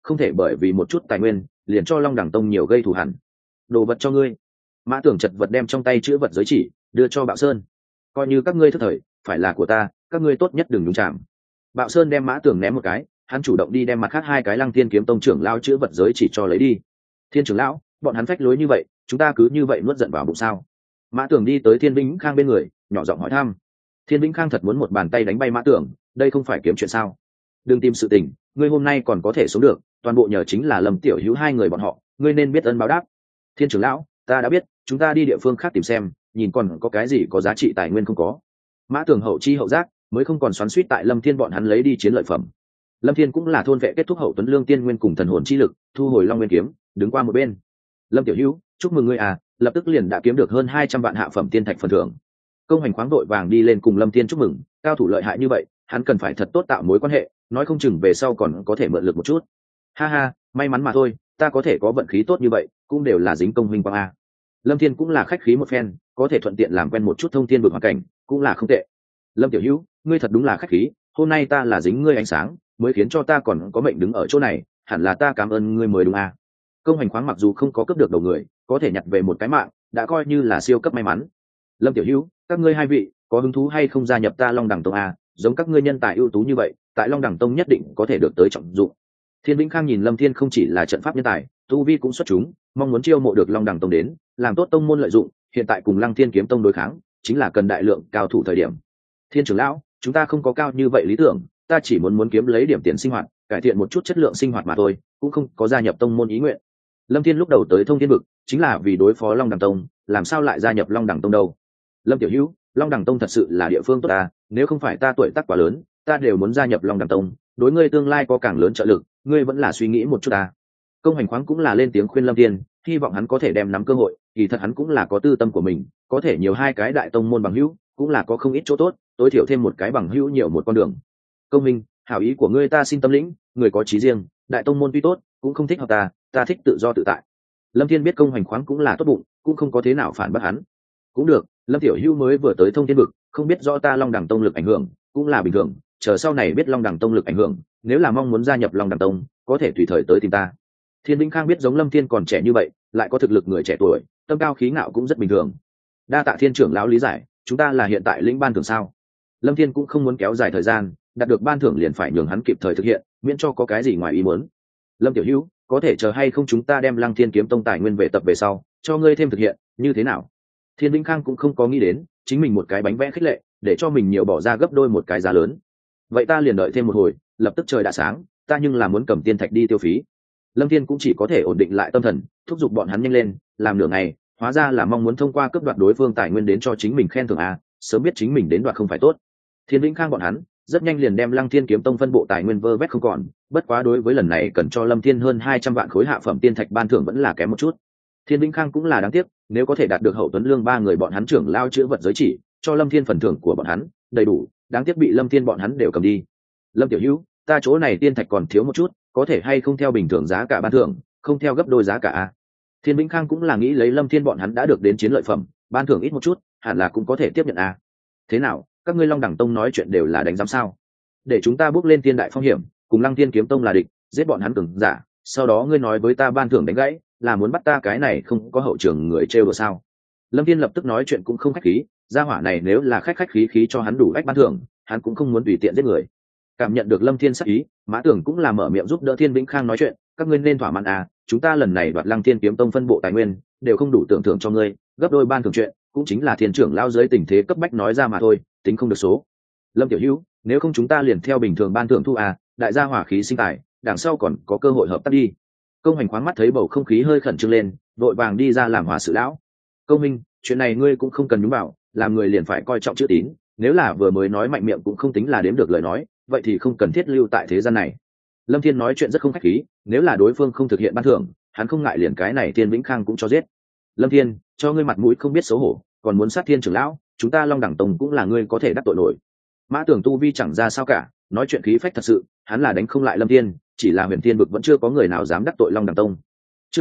không thể bởi vì một chút tài nguyên liền cho long đẳng tông nhiều gây thù hẳn. Đồ vật cho ngươi. Mã Tưởng chật vật đem trong tay chữ vật giới chỉ đưa cho Bạo Sơn. Coi như các ngươi thất thời, phải là của ta, các ngươi tốt nhất đừng nhúng chạm. Bạo Sơn đem Mã Tưởng ném một cái, hắn chủ động đi đem mặt khác hai cái Lăng Thiên kiếm tông trưởng lao chữ vật giới chỉ cho lấy đi. Thiên trưởng lão, bọn hắn phách lối như vậy, chúng ta cứ như vậy nuốt giận vào bụng sao? Mã Tưởng đi tới Thiên Vĩnh Khang bên người, nhỏ giọng hỏi thăm. Thiên Vĩnh Khang thật muốn một bàn tay đánh bay Mã Tưởng, đây không phải kiếm chuyện sao? Đừng tìm sự tình, ngươi hôm nay còn có thể sống được, toàn bộ nhờ chính là Lâm Tiểu Hữu hai người bọn họ, ngươi nên biết ơn báo đáp. Thiên trưởng lão, ta đã biết, chúng ta đi địa phương khác tìm xem, nhìn còn có cái gì có giá trị tài nguyên không có. Mã Tưởng hậu chi hậu giác, mới không còn xoắn xuýt tại Lâm Thiên bọn hắn lấy đi chiến lợi phẩm. Lâm Thiên cũng là thôn vệ kết thúc hậu tuấn lương tiên nguyên cùng thần hồn chi lực, thu hồi Long Nguyên kiếm, đứng qua một bên. Lâm Tiểu Hữu, chúc mừng ngươi à, lập tức liền đã kiếm được hơn 200 vạn hạ phẩm tiên thạch phần thưởng. Công Hành khoáng đội vàng đi lên cùng Lâm Thiên chúc mừng, cao thủ lợi hại như vậy, hắn cần phải thật tốt tạo mối quan hệ, nói không chừng về sau còn có thể mượn lực một chút. Ha ha, may mắn mà thôi, ta có thể có vận khí tốt như vậy, cũng đều là dính công huynh quang a. Lâm Thiên cũng là khách khí một phen, có thể thuận tiện làm quen một chút thông thiên vực hoàn cảnh, cũng là không tệ. Lâm Tiểu Hữu, ngươi thật đúng là khách khí, hôm nay ta là dính ngươi ánh sáng, mới khiến cho ta còn có mệnh đứng ở chỗ này, hẳn là ta cảm ơn ngươi mới đúng a. Công Hành khoáng mặc dù không có cướp được đầu người, có thể nhặt về một cái mạng, đã coi như là siêu cấp may mắn. Lâm Tiểu Hữu, các ngươi hai vị có hứng thú hay không gia nhập ta Long Đẳng Tông a? Giống các ngươi nhân tài ưu tú như vậy, tại Long Đẳng Tông nhất định có thể được tới trọng dụng. Thiên Vĩnh Khang nhìn Lâm Thiên không chỉ là trận pháp nhân tài, tu vi cũng xuất chúng, mong muốn chiêu mộ được Long Đẳng Tông đến, làm tốt tông môn lợi dụng, hiện tại cùng Lăng Thiên kiếm tông đối kháng, chính là cần đại lượng cao thủ thời điểm. Thiên trưởng lão, chúng ta không có cao như vậy lý tưởng, ta chỉ muốn kiếm lấy điểm tiền sinh hoạt, cải thiện một chút chất lượng sinh hoạt mà thôi, cũng không có gia nhập tông môn ý nguyện. Lâm Thiên lúc đầu tới Thông Thiên vực, chính là vì đối phó Long Đẳng Tông, làm sao lại gia nhập Long Đẳng Tông đâu? Lâm Tiểu Hữu, Long Đẳng Tông thật sự là địa phương tốt ta, nếu không phải ta tuổi tác quá lớn, ta đều muốn gia nhập Long Đẳng Tông, đối ngươi tương lai có càng lớn trợ lực, ngươi vẫn là suy nghĩ một chút ta. Công Hành khoáng cũng là lên tiếng khuyên Lâm Thiên, hy vọng hắn có thể đem nắm cơ hội, kỳ thật hắn cũng là có tư tâm của mình, có thể nhiều hai cái đại tông môn bằng hữu, cũng là có không ít chỗ tốt, tối thiểu thêm một cái bằng hữu nhiều một con đường. Công minh, hảo ý của ngươi ta xin tâm lĩnh, người có chí riêng, đại tông môn tuy tốt, cũng không thích hợp ta thích tự do tự tại. Lâm Thiên biết Công Hành khoáng cũng là tốt bụng, cũng không có thế nào phản bác hắn. Cũng được, Lâm Tiểu Hữu mới vừa tới Thông Thiên vực, không biết rõ ta Long Đẳng Tông lực ảnh hưởng, cũng là bình thường, chờ sau này biết Long Đẳng Tông lực ảnh hưởng, nếu là mong muốn gia nhập Long Đẳng Tông, có thể tùy thời tới tìm ta. Thiên Vĩnh Khang biết giống Lâm Thiên còn trẻ như vậy, lại có thực lực người trẻ tuổi, tâm cao khí ngạo cũng rất bình thường. Đa tạ Thiên trưởng lão lý giải, chúng ta là hiện tại lĩnh ban thưởng sao? Lâm Thiên cũng không muốn kéo dài thời gian, đạt được ban thưởng liền phải nhường hắn kịp thời thực hiện, miễn cho có cái gì ngoài ý muốn. Lâm Tiểu Hữu, có thể chờ hay không chúng ta đem Lăng Thiên kiếm tông tài nguyên về tập về sau, cho ngươi thêm thực hiện, như thế nào? Thiên Vĩnh Khang cũng không có nghĩ đến, chính mình một cái bánh vẽ khích lệ, để cho mình nhiều bỏ ra gấp đôi một cái giá lớn. Vậy ta liền đợi thêm một hồi, lập tức trời đã sáng, ta nhưng là muốn cầm tiên thạch đi tiêu phí. Lâm Thiên cũng chỉ có thể ổn định lại tâm thần, thúc giục bọn hắn nhanh lên, làm nửa ngày, hóa ra là mong muốn thông qua cướp đoạt đối phương tài nguyên đến cho chính mình khen thưởng a, sớm biết chính mình đến đoạt không phải tốt. Thiên Vĩnh Khang bọn hắn rất nhanh liền đem Lăng Thiên kiếm tông phân bộ tài nguyên vơ vét không còn, bất quá đối với lần này cần cho Lâm Thiên hơn 200 vạn khối hạ phẩm tiên thạch ban thưởng vẫn là kém một chút. Thiên Vĩnh Khang cũng là đáng tiếc, nếu có thể đạt được hậu tuấn lương ba người bọn hắn trưởng lao chữ vật giới chỉ, cho Lâm Thiên phần thưởng của bọn hắn đầy đủ, đáng tiếc bị Lâm Thiên bọn hắn đều cầm đi. Lâm Tiểu Hữu, ta chỗ này tiên thạch còn thiếu một chút, có thể hay không theo bình thường giá cả ban thưởng, không theo gấp đôi giá cả a? Thiên Vĩnh Khang cũng là nghĩ lấy Lâm Thiên bọn hắn đã được đến chiến lợi phẩm, ban thưởng ít một chút, hẳn là cũng có thể tiếp nhận a. Thế nào, các ngươi Long Đẳng Tông nói chuyện đều là đánh giám sao? Để chúng ta bước lên thiên đại phong hiểm, cùng Lăng Thiên kiếm tông là địch, giết bọn hắn cường giả, sau đó ngươi nói với ta ban thưởng đánh gãy, là muốn bắt ta cái này không có hậu trường người trêu đùa sao? Lâm Thiên lập tức nói chuyện cũng không khách khí, gia hỏa này nếu là khách khí cho hắn đủ ách ban thưởng, hắn cũng không muốn tùy tiện giết người. Cảm nhận được Lâm Thiên sắc ý, Mã Tưởng cũng là mở miệng giúp đỡ Thiên Vĩnh Khang nói chuyện, các ngươi nên thỏa mãn à, chúng ta lần này đoạt Lăng Thiên kiếm tông phân bộ tài nguyên, đều không đủ tưởng thưởng cho ngươi, gấp đôi ban thưởng chuyện, cũng chính là thiên trưởng lao dưới tình thế cấp bách nói ra mà thôi, tính không được số. Lâm Tiểu Hữu, nếu không chúng ta liền theo bình thường ban thưởng thu à, đại gia hỏa khí sinh tài, đằng sau còn có cơ hội hợp tác đi. Công Hành khoáng mắt thấy bầu không khí hơi khẩn trương lên, vội vàng đi ra làm hòa sự lão. Công minh, chuyện này ngươi cũng không cần nhúng vào, làm người liền phải coi trọng chữ tín, nếu là vừa mới nói mạnh miệng cũng không tính là đếm được lời nói, vậy thì không cần thiết lưu tại thế gian này. Lâm Thiên nói chuyện rất không khách khí, nếu là đối phương không thực hiện ban thưởng, hắn không ngại liền cái này Thiên Vĩnh Khang cũng cho giết. Lâm Thiên, cho ngươi mặt mũi không biết xấu hổ, còn muốn sát Thiên trưởng lão, chúng ta Long Đẳng Tông cũng là ngươi có thể đắc tội nổi. Mã Tưởng tu vi chẳng ra sao cả, nói chuyện khí phách thật sự, hắn là đánh không lại Lâm Thiên, chỉ là Huyền Thiên vực vẫn chưa có người nào dám đắc tội Long Đẳng Tông. Chương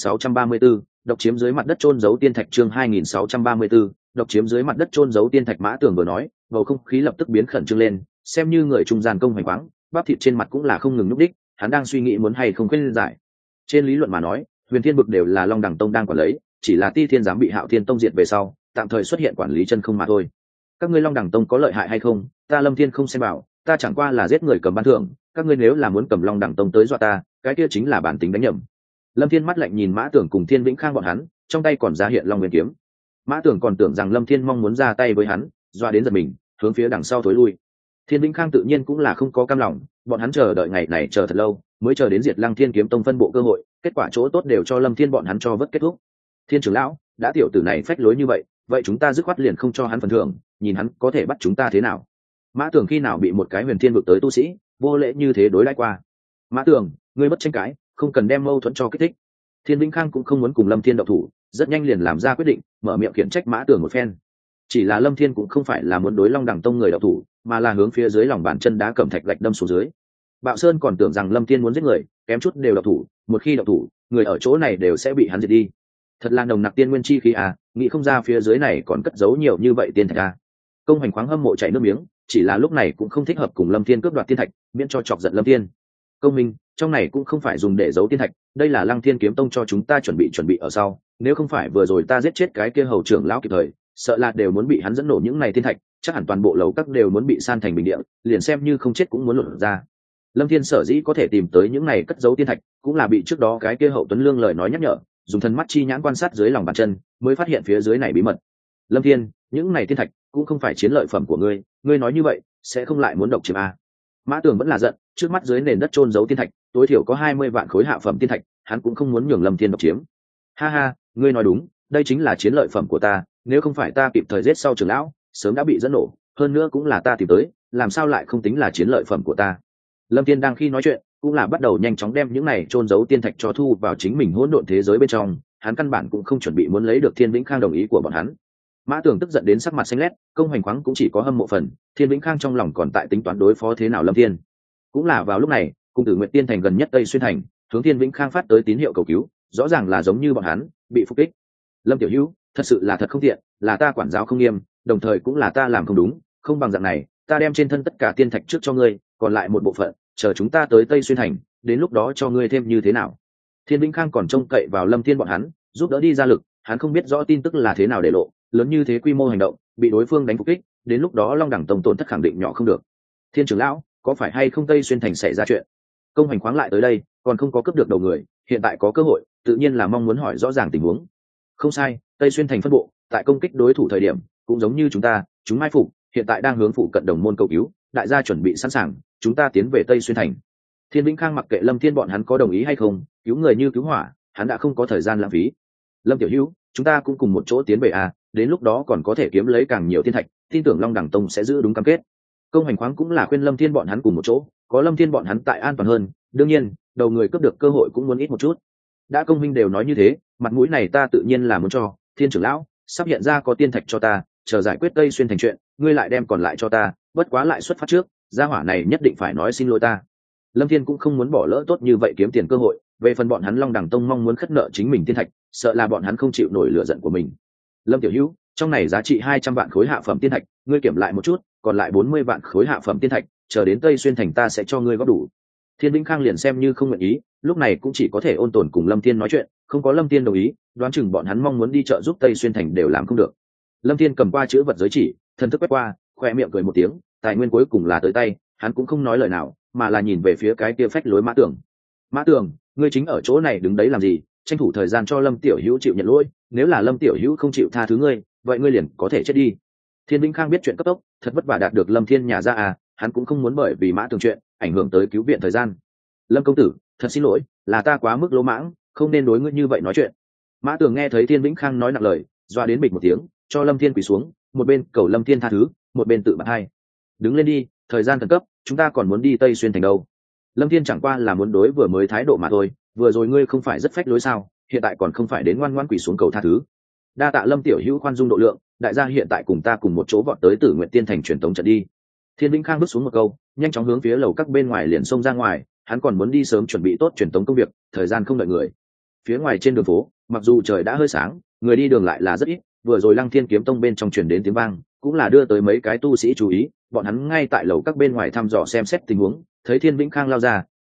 2634, độc chiếm dưới mặt đất chôn giấu tiên thạch. Chương 2634, độc chiếm dưới mặt đất chôn giấu tiên thạch. Mã Tưởng vừa nói, bầu không khí lập tức biến khẩn trương lên, xem như người trung gian Công Hành khoáng, bắp thịt trên mặt cũng là không ngừng nhúc đích, hắn đang suy nghĩ muốn hay không khuyên giải. Trên lý luận mà nói, huyền thiên vực đều là long đẳng tông đang quản lấy, chỉ là ti thiên giám bị hạo thiên tông diệt về sau tạm thời xuất hiện quản lý chân không mà thôi. Các ngươi long đẳng tông có lợi hại hay không, ta lâm thiên không xem bảo, ta chẳng qua là giết người cầm ban thưởng, các ngươi nếu là muốn cầm long đẳng tông tới dọa ta, cái kia chính là bản tính đánh nhầm. Lâm Thiên mắt lạnh nhìn Mã Tưởng cùng Thiên Vĩnh Khang bọn hắn, trong tay còn ra hiện long nguyên kiếm. Mã Tưởng còn tưởng rằng Lâm Thiên mong muốn ra tay với hắn, dọa đến giật mình, hướng phía đằng sau thối lui. Thiên Vĩnh Khang tự nhiên cũng là không có cam lòng, bọn hắn chờ đợi ngày này chờ thật lâu, mới chờ đến diệt Lăng Thiên kiếm tông phân bộ cơ hội, kết quả chỗ tốt đều cho Lâm Thiên bọn hắn cho vất kết thúc. Thiên trưởng lão, đã tiểu tử này phách lối như vậy chúng ta dứt khoát liền không cho hắn phần thưởng, nhìn hắn có thể bắt chúng ta thế nào. Mã Tưởng khi nào bị một cái huyền thiên vực tới tu sĩ vô lễ như thế đối đãi qua. Mã Tưởng, ngươi bất tranh cãi, không cần đem mâu thuẫn cho kích thích. Thiên Vĩnh Khang cũng không muốn cùng Lâm Thiên động thủ, rất nhanh liền làm ra quyết định, mở miệng khiển trách Mã Tưởng một phen. Chỉ là Lâm Thiên cũng không phải là muốn đối Long Đẳng tông người động thủ, mà là hướng phía dưới lòng bàn chân đá cẩm thạch gạch đâm xuống dưới. Bạo Sơn còn tưởng rằng Lâm Thiên muốn giết người, kém chút đều động thủ, một khi động thủ, người ở chỗ này đều sẽ bị hắn diệt đi. Thật là nồng nặc tiên nguyên chi khí à, nghĩ không ra phía dưới này còn cất giấu nhiều như vậy tiên thạch à. Công Hoành khoáng hâm mộ chảy nước miếng, chỉ là lúc này cũng không thích hợp cùng Lâm Thiên cướp đoạt tiên thạch, miễn cho chọc giận Lâm Thiên. Công minh, trong này cũng không phải dùng để giấu tiên thạch, đây là Lăng Thiên kiếm tông cho chúng ta chuẩn bị ở sau, nếu không phải vừa rồi ta giết chết cái kia hầu trưởng lão kịp thời, sợ là đều muốn bị hắn dẫn nổ những này tiên thạch, chắc hẳn toàn bộ lầu các đều muốn bị san thành bình địa, liền xem như không chết cũng muốn luận ra. Lâm Thiên sở dĩ có thể tìm tới những này cất giấu tiên thạch, cũng là bị trước đó cái kia hậu Tuấn Lương lời nói nhắc nhở, dùng thần mắt chi nhãn quan sát dưới lòng bàn chân, mới phát hiện phía dưới này bí mật. Lâm Thiên, những này tiên thạch cũng không phải chiến lợi phẩm của ngươi, ngươi nói như vậy sẽ không lại muốn độc chiếm a? Mã Tường vẫn là giận, trước mắt dưới nền đất chôn giấu tiên thạch, tối thiểu có 20 vạn khối hạ phẩm tiên thạch, hắn cũng không muốn nhường Lâm Thiên độc chiếm. Ha ha, ngươi nói đúng, đây chính là chiến lợi phẩm của ta, nếu không phải ta kịp thời giết sau trưởng lão, sớm đã bị dẫn nổ, hơn nữa cũng là ta tìm tới, làm sao lại không tính là chiến lợi phẩm của ta. Lâm Thiên đang khi nói chuyện, cũng là bắt đầu nhanh chóng đem những này chôn giấu tiên thạch cho thu vào chính mình hỗn độn thế giới bên trong, hắn căn bản cũng không chuẩn bị muốn lấy được Thiên Vĩnh Khang đồng ý của bọn hắn. Mã Tường tức giận đến sắc mặt xanh lét, Công Hoành khoáng cũng chỉ có hâm mộ phần, Thiên Vĩnh Khang trong lòng còn tại tính toán đối phó thế nào Lâm Thiên. Cũng là vào lúc này, cung tử Nguyệt Tiên thành gần nhất Tây Xuyên thành, hướng Thiên Vĩnh Khang phát tới tín hiệu cầu cứu, rõ ràng là giống như bọn hắn bị phục kích. Lâm tiểu hữu, thật sự là thật không tiện, là ta quản giáo không nghiêm, đồng thời cũng là ta làm không đúng, không bằng dạng này, ta đem trên thân tất cả tiên thạch trước cho ngươi, còn lại một bộ phận, chờ chúng ta tới Tây Xuyên thành, đến lúc đó cho ngươi thêm như thế nào. Thiên Vĩnh Khang còn trông cậy vào Lâm Thiên bọn hắn giúp đỡ đi ra lực, hắn không biết rõ tin tức là thế nào để lộ, lớn như thế quy mô hành động, bị đối phương đánh phục kích, đến lúc đó Long Đẳng tông tổn thất khẳng định nhỏ không được. Thiên trưởng lão, có phải hay không Tây Xuyên thành xảy ra chuyện? Công Hoành khoáng lại tới đây, còn không có cướp được đầu người, hiện tại có cơ hội, tự nhiên là mong muốn hỏi rõ ràng tình huống. Không sai, Tây Xuyên thành phân bộ, tại công kích đối thủ thời điểm, cũng giống như chúng mai phục, hiện tại đang hướng phụ cận đồng môn cầu cứu, đại gia chuẩn bị sẵn sàng, chúng ta tiến về Tây Xuyên thành. Thiên Vĩnh Khang mặc kệ Lâm Thiên bọn hắn có đồng ý hay không, cứu người như cứu hỏa, hắn đã không có thời gian lãng phí. Lâm tiểu hữu, chúng ta cũng cùng một chỗ tiến về à, đến lúc đó còn có thể kiếm lấy càng nhiều thiên thạch, tin tưởng Long Đẳng tông sẽ giữ đúng cam kết. Công Hoành khoáng cũng là khuyên Lâm Thiên bọn hắn cùng một chỗ, có Lâm Thiên bọn hắn tại an toàn hơn, đương nhiên, đầu người cướp được cơ hội cũng muốn ít một chút. Đã công minh đều nói như thế, mặt mũi này ta tự nhiên là muốn cho. Thiên trưởng lão, sắp hiện ra có tiên thạch cho ta, chờ giải quyết Tây Xuyên thành chuyện, ngươi lại đem còn lại cho ta, bất quá lại xuất phát trước, gia hỏa này nhất định phải nói xin lỗi ta. Lâm Thiên cũng không muốn bỏ lỡ tốt như vậy kiếm tiền cơ hội, về phần bọn hắn Long Đẳng tông mong muốn khất nợ chính mình tiên thạch, sợ là bọn hắn không chịu nổi lửa giận của mình. Lâm tiểu hữu, trong này giá trị 200 vạn khối hạ phẩm tiên thạch, ngươi kiểm lại một chút, còn lại 40 vạn khối hạ phẩm tiên thạch, chờ đến Tây Xuyên thành ta sẽ cho ngươi góp đủ. Thiên Vĩnh Khang liền xem như không nguyện ý, lúc này cũng chỉ có thể ôn tồn cùng Lâm Thiên nói chuyện, không có Lâm Thiên đồng ý, đoán chừng bọn hắn mong muốn đi chợ giúp Tây Xuyên thành đều làm không được. Lâm Thiên cầm qua chữ vật giới chỉ, thần thức quét qua, khoe miệng cười một tiếng, tài nguyên cuối cùng là tới tay, hắn cũng không nói lời nào, mà là nhìn về phía cái kia phách lối Mã Tường. Mã Tường, ngươi chính ở chỗ này đứng đấy làm gì, tranh thủ thời gian cho Lâm tiểu hữu chịu nhận lỗi, nếu là Lâm tiểu hữu không chịu tha thứ ngươi, vậy ngươi liền có thể chết đi. Thiên Vĩnh Khang biết chuyện cấp tốc, thật vất vả đạt được Lâm Thiên nhà ra à, hắn cũng không muốn bởi vì Mã Tường chuyện ảnh hưởng tới cứu viện thời gian. Lâm công tử, thật xin lỗi, là ta quá mức lỗ mãng, không nên đối ngươi như vậy nói chuyện. Mã Tường nghe thấy Thiên Vĩnh Khang nói nặng lời, doa đến bịch một tiếng, cho Lâm Thiên quỳ xuống, một bên cầu Lâm Thiên tha thứ, một bên tự bạt hai. Đứng lên đi, thời gian khẩn cấp, chúng ta còn muốn đi Tây Xuyên thành đâu. Lâm Thiên chẳng qua là muốn đối vừa mới thái độ mà thôi, vừa rồi ngươi không phải rất phách lối sao, hiện tại còn không phải đến ngoan ngoãn quỳ xuống cầu tha thứ. Đa tạ Lâm tiểu hữu khoan dung độ lượng, đại gia hiện tại cùng ta cùng một chỗ vọt tới Tử Nguyện Tiên thành truyền tống trận đi. Thiên Vĩnh Khang bước xuống một câu, nhanh chóng hướng phía lầu các bên ngoài liền xông ra ngoài, hắn còn muốn đi sớm chuẩn bị tốt truyền tống công việc, thời gian không đợi người. Phía ngoài trên đường phố, mặc dù trời đã hơi sáng, người đi đường lại là rất ít, vừa rồi Lăng Thiên kiếm tông bên trong truyền đến tiếng vang, cũng là đưa tới mấy cái tu sĩ chú ý, bọn hắn ngay tại lầu các bên ngoài thăm dò xem xét tình huống, thấy Thiên Vĩnh Khang lao ra,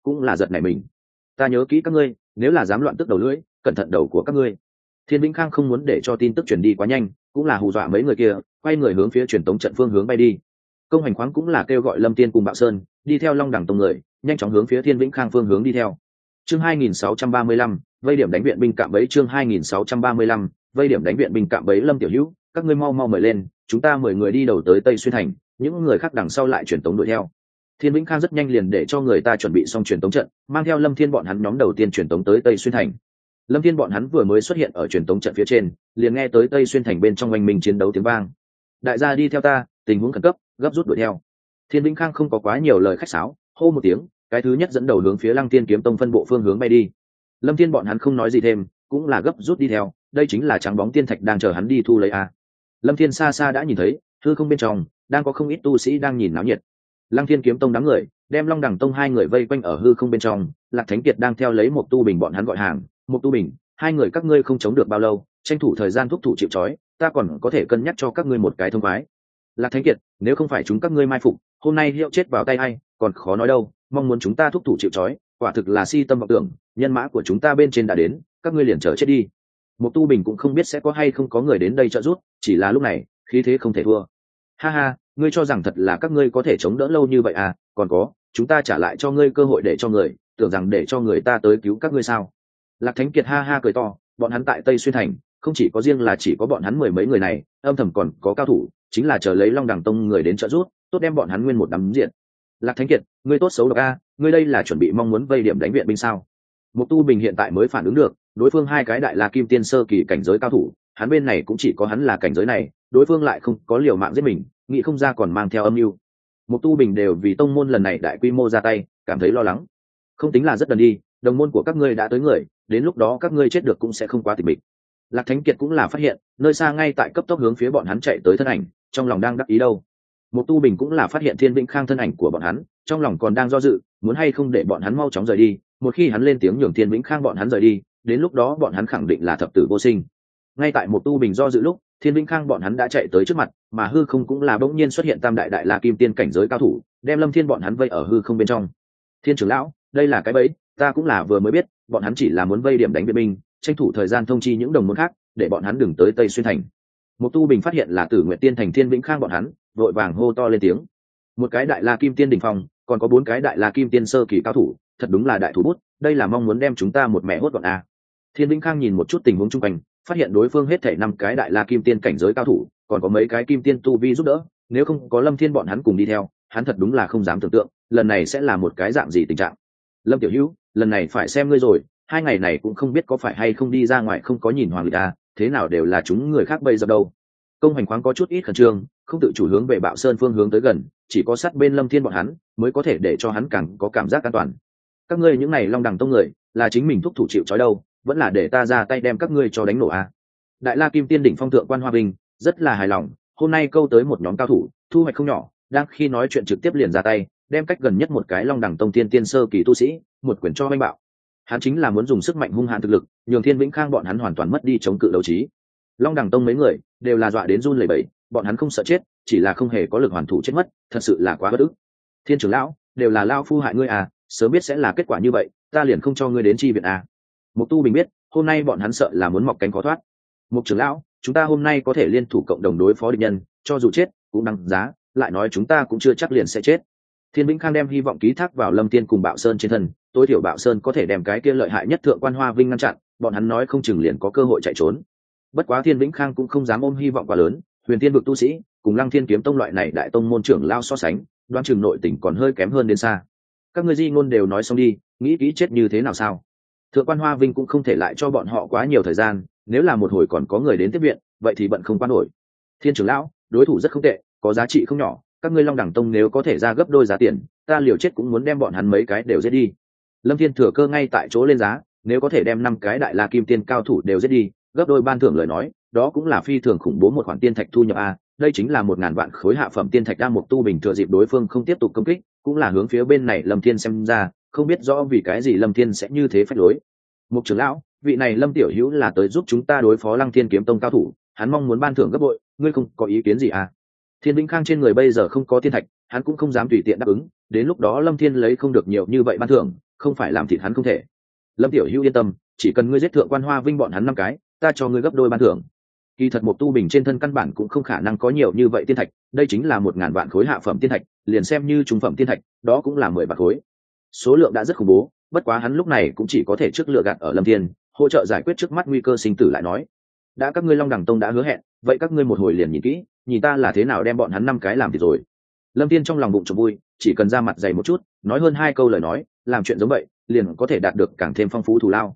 cũng là giật nảy mình. Ta nhớ kỹ các ngươi, nếu là dám loạn tức đầu lưỡi, cẩn thận đầu của các ngươi. Thiên Vĩnh Khang không muốn để cho tin tức truyền đi quá nhanh, cũng là hù dọa mấy người kia, quay người hướng phía truyền tống trận phương hướng bay đi. Công Hành Khoáng cũng là kêu gọi Lâm Tiên cùng Bạo Sơn đi theo Long Đẳng tông người, nhanh chóng hướng phía Thiên Vĩnh Khang phương hướng đi theo. Chương 2635, vây điểm đánh viện binh cạm bẫy. Chương 2635, vây điểm đánh viện binh cạm bẫy. Lâm Tiểu Hữu, các ngươi mau mau mời lên, chúng ta 10 người đi đầu tới Tây Xuyên thành, những người khác đằng sau lại truyền tống đuổi theo. Thiên Vĩnh Khang rất nhanh liền để cho người ta chuẩn bị xong truyền tống trận, mang theo Lâm Thiên bọn hắn nhóm đầu tiên truyền tống tới Tây Xuyên thành. Lâm Thiên bọn hắn vừa mới xuất hiện ở truyền tống trận phía trên, liền nghe tới Tây Xuyên thành bên trong oanh minh chiến đấu tiếng vang. Đại gia đi theo ta, tình huống khẩn cấp, gấp rút đuổi theo. Thiên Vĩnh Khang không có quá nhiều lời khách sáo, hô một tiếng, cái thứ nhất dẫn đầu hướng phía Lăng Tiên kiếm tông phân bộ phương hướng bay đi. Lâm Thiên bọn hắn không nói gì thêm, cũng là gấp rút đi theo, đây chính là trắng bóng tiên thạch đang chờ hắn đi thu lấy a. Lâm Thiên xa xa đã nhìn thấy, hư không bên trong đang có không ít tu sĩ đang nhìn náo nhiệt. Lăng Thiên kiếm tông đám người đem Long Đẳng tông hai người vây quanh ở hư không bên trong, Lạc Thánh Kiệt đang theo lấy một tu bình bọn hắn gọi hàng. Một tu bình, hai người các ngươi không chống được bao lâu, tranh thủ thời gian thúc thủ chịu trói, ta còn có thể cân nhắc cho các ngươi một cái thông khoái. Lạc Thánh Kiệt, nếu không phải chúng các ngươi mai phục, hôm nay hiệu chết vào tay ai còn khó nói đâu, mong muốn chúng ta thúc thủ chịu trói, quả thực là si tâm vọng tưởng, nhân mã của chúng ta bên trên đã đến, các ngươi liền chờ chết đi. Một tu bình cũng không biết sẽ có hay không có người đến đây trợ giúp, chỉ là lúc này khí thế không thể thua. Ha ha, ngươi cho rằng thật là các ngươi có thể chống đỡ lâu như vậy à? Còn có, chúng ta trả lại cho ngươi cơ hội để cho người, tưởng rằng để cho người ta tới cứu các ngươi sao? Lạc Thánh Kiệt ha ha cười to, bọn hắn tại Tây Xuyên thành không chỉ có riêng là chỉ có bọn hắn 10 mấy người này, âm thầm còn có cao thủ, chính là chờ lấy Long Đẳng tông người đến trợ giúp, tốt đem bọn hắn nguyên một đám diện. Lạc Thánh Kiệt, ngươi tốt xấu độc a, ngươi đây là chuẩn bị mong muốn vây điểm đánh viện binh sao? Mục Tu Bình hiện tại mới phản ứng được, đối phương hai cái đại La Kim Tiên sơ kỳ cảnh giới cao thủ, hắn bên này cũng chỉ có hắn là cảnh giới này, đối phương lại không có liều mạng giết mình, nghĩ không ra còn mang theo âm mưu. Mục Tu Bình đều vì tông môn lần này đại quy mô ra tay, cảm thấy lo lắng. Không tính là rất đần đi, đồng môn của các ngươi đã tới người, đến lúc đó các ngươi chết được cũng sẽ không quá tịch mịch. Lạc Thánh Kiệt cũng là phát hiện, nơi xa ngay tại cấp tốc hướng phía bọn hắn chạy tới thân ảnh, trong lòng đang đắc ý đâu. Mục Tu Bình cũng là phát hiện Thiên Vĩnh Khang thân ảnh của bọn hắn, trong lòng còn đang do dự, muốn hay không để bọn hắn mau chóng rời đi, một khi hắn lên tiếng nhường Thiên Vĩnh Khang bọn hắn rời đi, đến lúc đó bọn hắn khẳng định là thập tử vô sinh. Ngay tại Mục Tu Bình do dự lúc, Thiên Vĩnh Khang bọn hắn đã chạy tới trước mặt, mà hư không cũng là bỗng nhiên xuất hiện tam đại đại La Kim Tiên cảnh giới cao thủ, đem Lâm Thiên bọn hắn vây ở hư không bên trong. Thiên trưởng lão, đây là cái bẫy, ta cũng là vừa mới biết, bọn hắn chỉ là muốn vây điểm đánh viện binh, tranh thủ thời gian thông chi những đồng môn khác, để bọn hắn đừng tới Tây Xuyên thành. Mục Tu Bình phát hiện là Tử Nguyệt Tiên thành Thiên Vĩnh Khang bọn hắn, vội vàng hô to lên tiếng. Một cái đại La Kim Tiên đỉnh phong, còn có 4 cái đại La Kim Tiên sơ kỳ cao thủ, thật đúng là đại thủ bút, đây là mong muốn đem chúng ta một mẹ hốt gọn a. Thiên Vĩnh Khang nhìn một chút tình huống chung quanh, phát hiện đối phương hết thảy 5 cái đại La Kim Tiên cảnh giới cao thủ, còn có mấy cái Kim Tiên tu vi giúp đỡ, nếu không có Lâm Thiên bọn hắn cùng đi theo, hắn thật đúng là không dám tưởng tượng, lần này sẽ là một cái dạng gì tình trạng. Lâm Tiểu Hữu, lần này phải xem ngươi rồi, 2 ngày này cũng không biết có phải hay không đi ra ngoài không có nhìn hoàng lịch a, thế nào đều là chúng người khác bây giờ đâu. Công Hành Khoáng có chút ít khẩn trương, không tự chủ hướng về Bạo Sơn phương hướng tới gần, chỉ có sát bên Lâm Thiên bọn hắn mới có thể để cho hắn càng có cảm giác an toàn. Các ngươi những này Long Đẳng tông người, là chính mình thúc thủ chịu trói đâu, vẫn là để ta ra tay đem các ngươi cho đánh nổ a. Đại La Kim Tiên đỉnh phong thượng Quan Hoa Vinh rất là hài lòng, hôm nay câu tới một nhóm cao thủ, thu hoạch không nhỏ, đang khi nói chuyện trực tiếp liền ra tay, đem cách gần nhất một cái Long Đẳng tông tiên tiên sơ kỳ tu sĩ, một quyền cho oanh bạo. Hắn chính là muốn dùng sức mạnh hung hãn thực lực, nhường Thiên Vĩnh Khang bọn hắn hoàn toàn mất đi chống cự đấu trí. Long Đẳng tông mấy người đều là dọa đến run lẩy bẩy, bọn hắn không sợ chết, chỉ là không hề có lực hoàn thủ chết mất, thật sự là quá bất ức. Thiên trưởng lão, đều là lão phu hại ngươi à, sớm biết sẽ là kết quả như vậy, ta liền không cho ngươi đến chi viện à. Mục Tu Bình biết, hôm nay bọn hắn sợ là muốn mọc cánh khó thoát. Mục trưởng lão, chúng ta hôm nay có thể liên thủ cộng đồng đối phó địch nhân, cho dù chết cũng đáng giá, lại nói chúng ta cũng chưa chắc liền sẽ chết. Thiên Vĩnh Khang đem hy vọng ký thác vào Lâm Tiên cùng Bạo Sơn trên thân, tối thiểu Bạo Sơn có thể đem cái kia lợi hại nhất thượng Quan Hoa Vinh ngăn chặn, bọn hắn nói không chừng liền có cơ hội chạy trốn. Bất quá Thiên Vĩnh Khang cũng không dám ôm hy vọng quá lớn, Huyền Tiên vực tu sĩ cùng Lăng Thiên kiếm tông loại này đại tông môn trưởng lao so sánh, đoán chừng nội tình còn hơi kém hơn đến xa. Các ngươi di ngôn đều nói xong đi, nghĩ kỹ chết như thế nào sao? Thượng Quan Hoa Vinh cũng không thể lại cho bọn họ quá nhiều thời gian, nếu là một hồi còn có người đến tiếp viện, vậy thì bận không quan nổi. Thiên trưởng lão, đối thủ rất không tệ, có giá trị không nhỏ, các ngươi Long Đẳng tông nếu có thể ra gấp đôi giá tiền, ta liều chết cũng muốn đem bọn hắn mấy cái đều giết đi. Lâm Thiên thừa cơ ngay tại chỗ lên giá, nếu có thể đem 5 cái đại La Kim Tiên cao thủ đều giết đi, gấp đôi ban thưởng lời nói, đó cũng là phi thường khủng bố một khoản tiên thạch thu nhập a, đây chính là 1000 vạn khối hạ phẩm tiên thạch. Đang Mục Tu Bình thừa dịp đối phương không tiếp tục công kích, cũng là hướng phía bên này Lâm Thiên xem ra, không biết rõ vì cái gì Lâm Thiên sẽ như thế phách lối. Mục trưởng lão, vị này Lâm tiểu hữu là tới giúp chúng ta đối phó Lăng Thiên kiếm tông cao thủ, hắn mong muốn ban thưởng gấp bội, ngươi không có ý kiến gì à? Thiên Vĩnh Khang trên người bây giờ không có tiên thạch, hắn cũng không dám tùy tiện đáp ứng, đến lúc đó Lâm Thiên lấy không được nhiều như vậy ban thưởng, không phải làm thịt hắn không thể. Lâm Tiểu Hữu yên tâm, chỉ cần ngươi giết thượng quan Hoa Vinh bọn hắn 5 cái, ta cho ngươi gấp đôi ban thưởng. Kỳ thật một tu bình trên thân căn bản cũng không khả năng có nhiều như vậy tiên thạch, đây chính là 1000 vạn khối hạ phẩm tiên thạch, liền xem như trung phẩm tiên thạch, đó cũng là 10 vạn khối. Số lượng đã rất khủng bố, bất quá hắn lúc này cũng chỉ có thể trước lựa gạt ở Lâm Thiên, hỗ trợ giải quyết trước mắt nguy cơ sinh tử lại nói. Đã các ngươi Long Đẳng Tông đã hứa hẹn, vậy các ngươi một hồi liền nhìn kỹ, nhìn ta là thế nào đem bọn hắn 5 cái làm thì rồi. Lâm Thiên trong lòng bụng trộm vui, chỉ cần ra mặt dày một chút, nói hơn 2 câu lời nói, làm chuyện giống vậy, liền có thể đạt được càng thêm phong phú thù lao.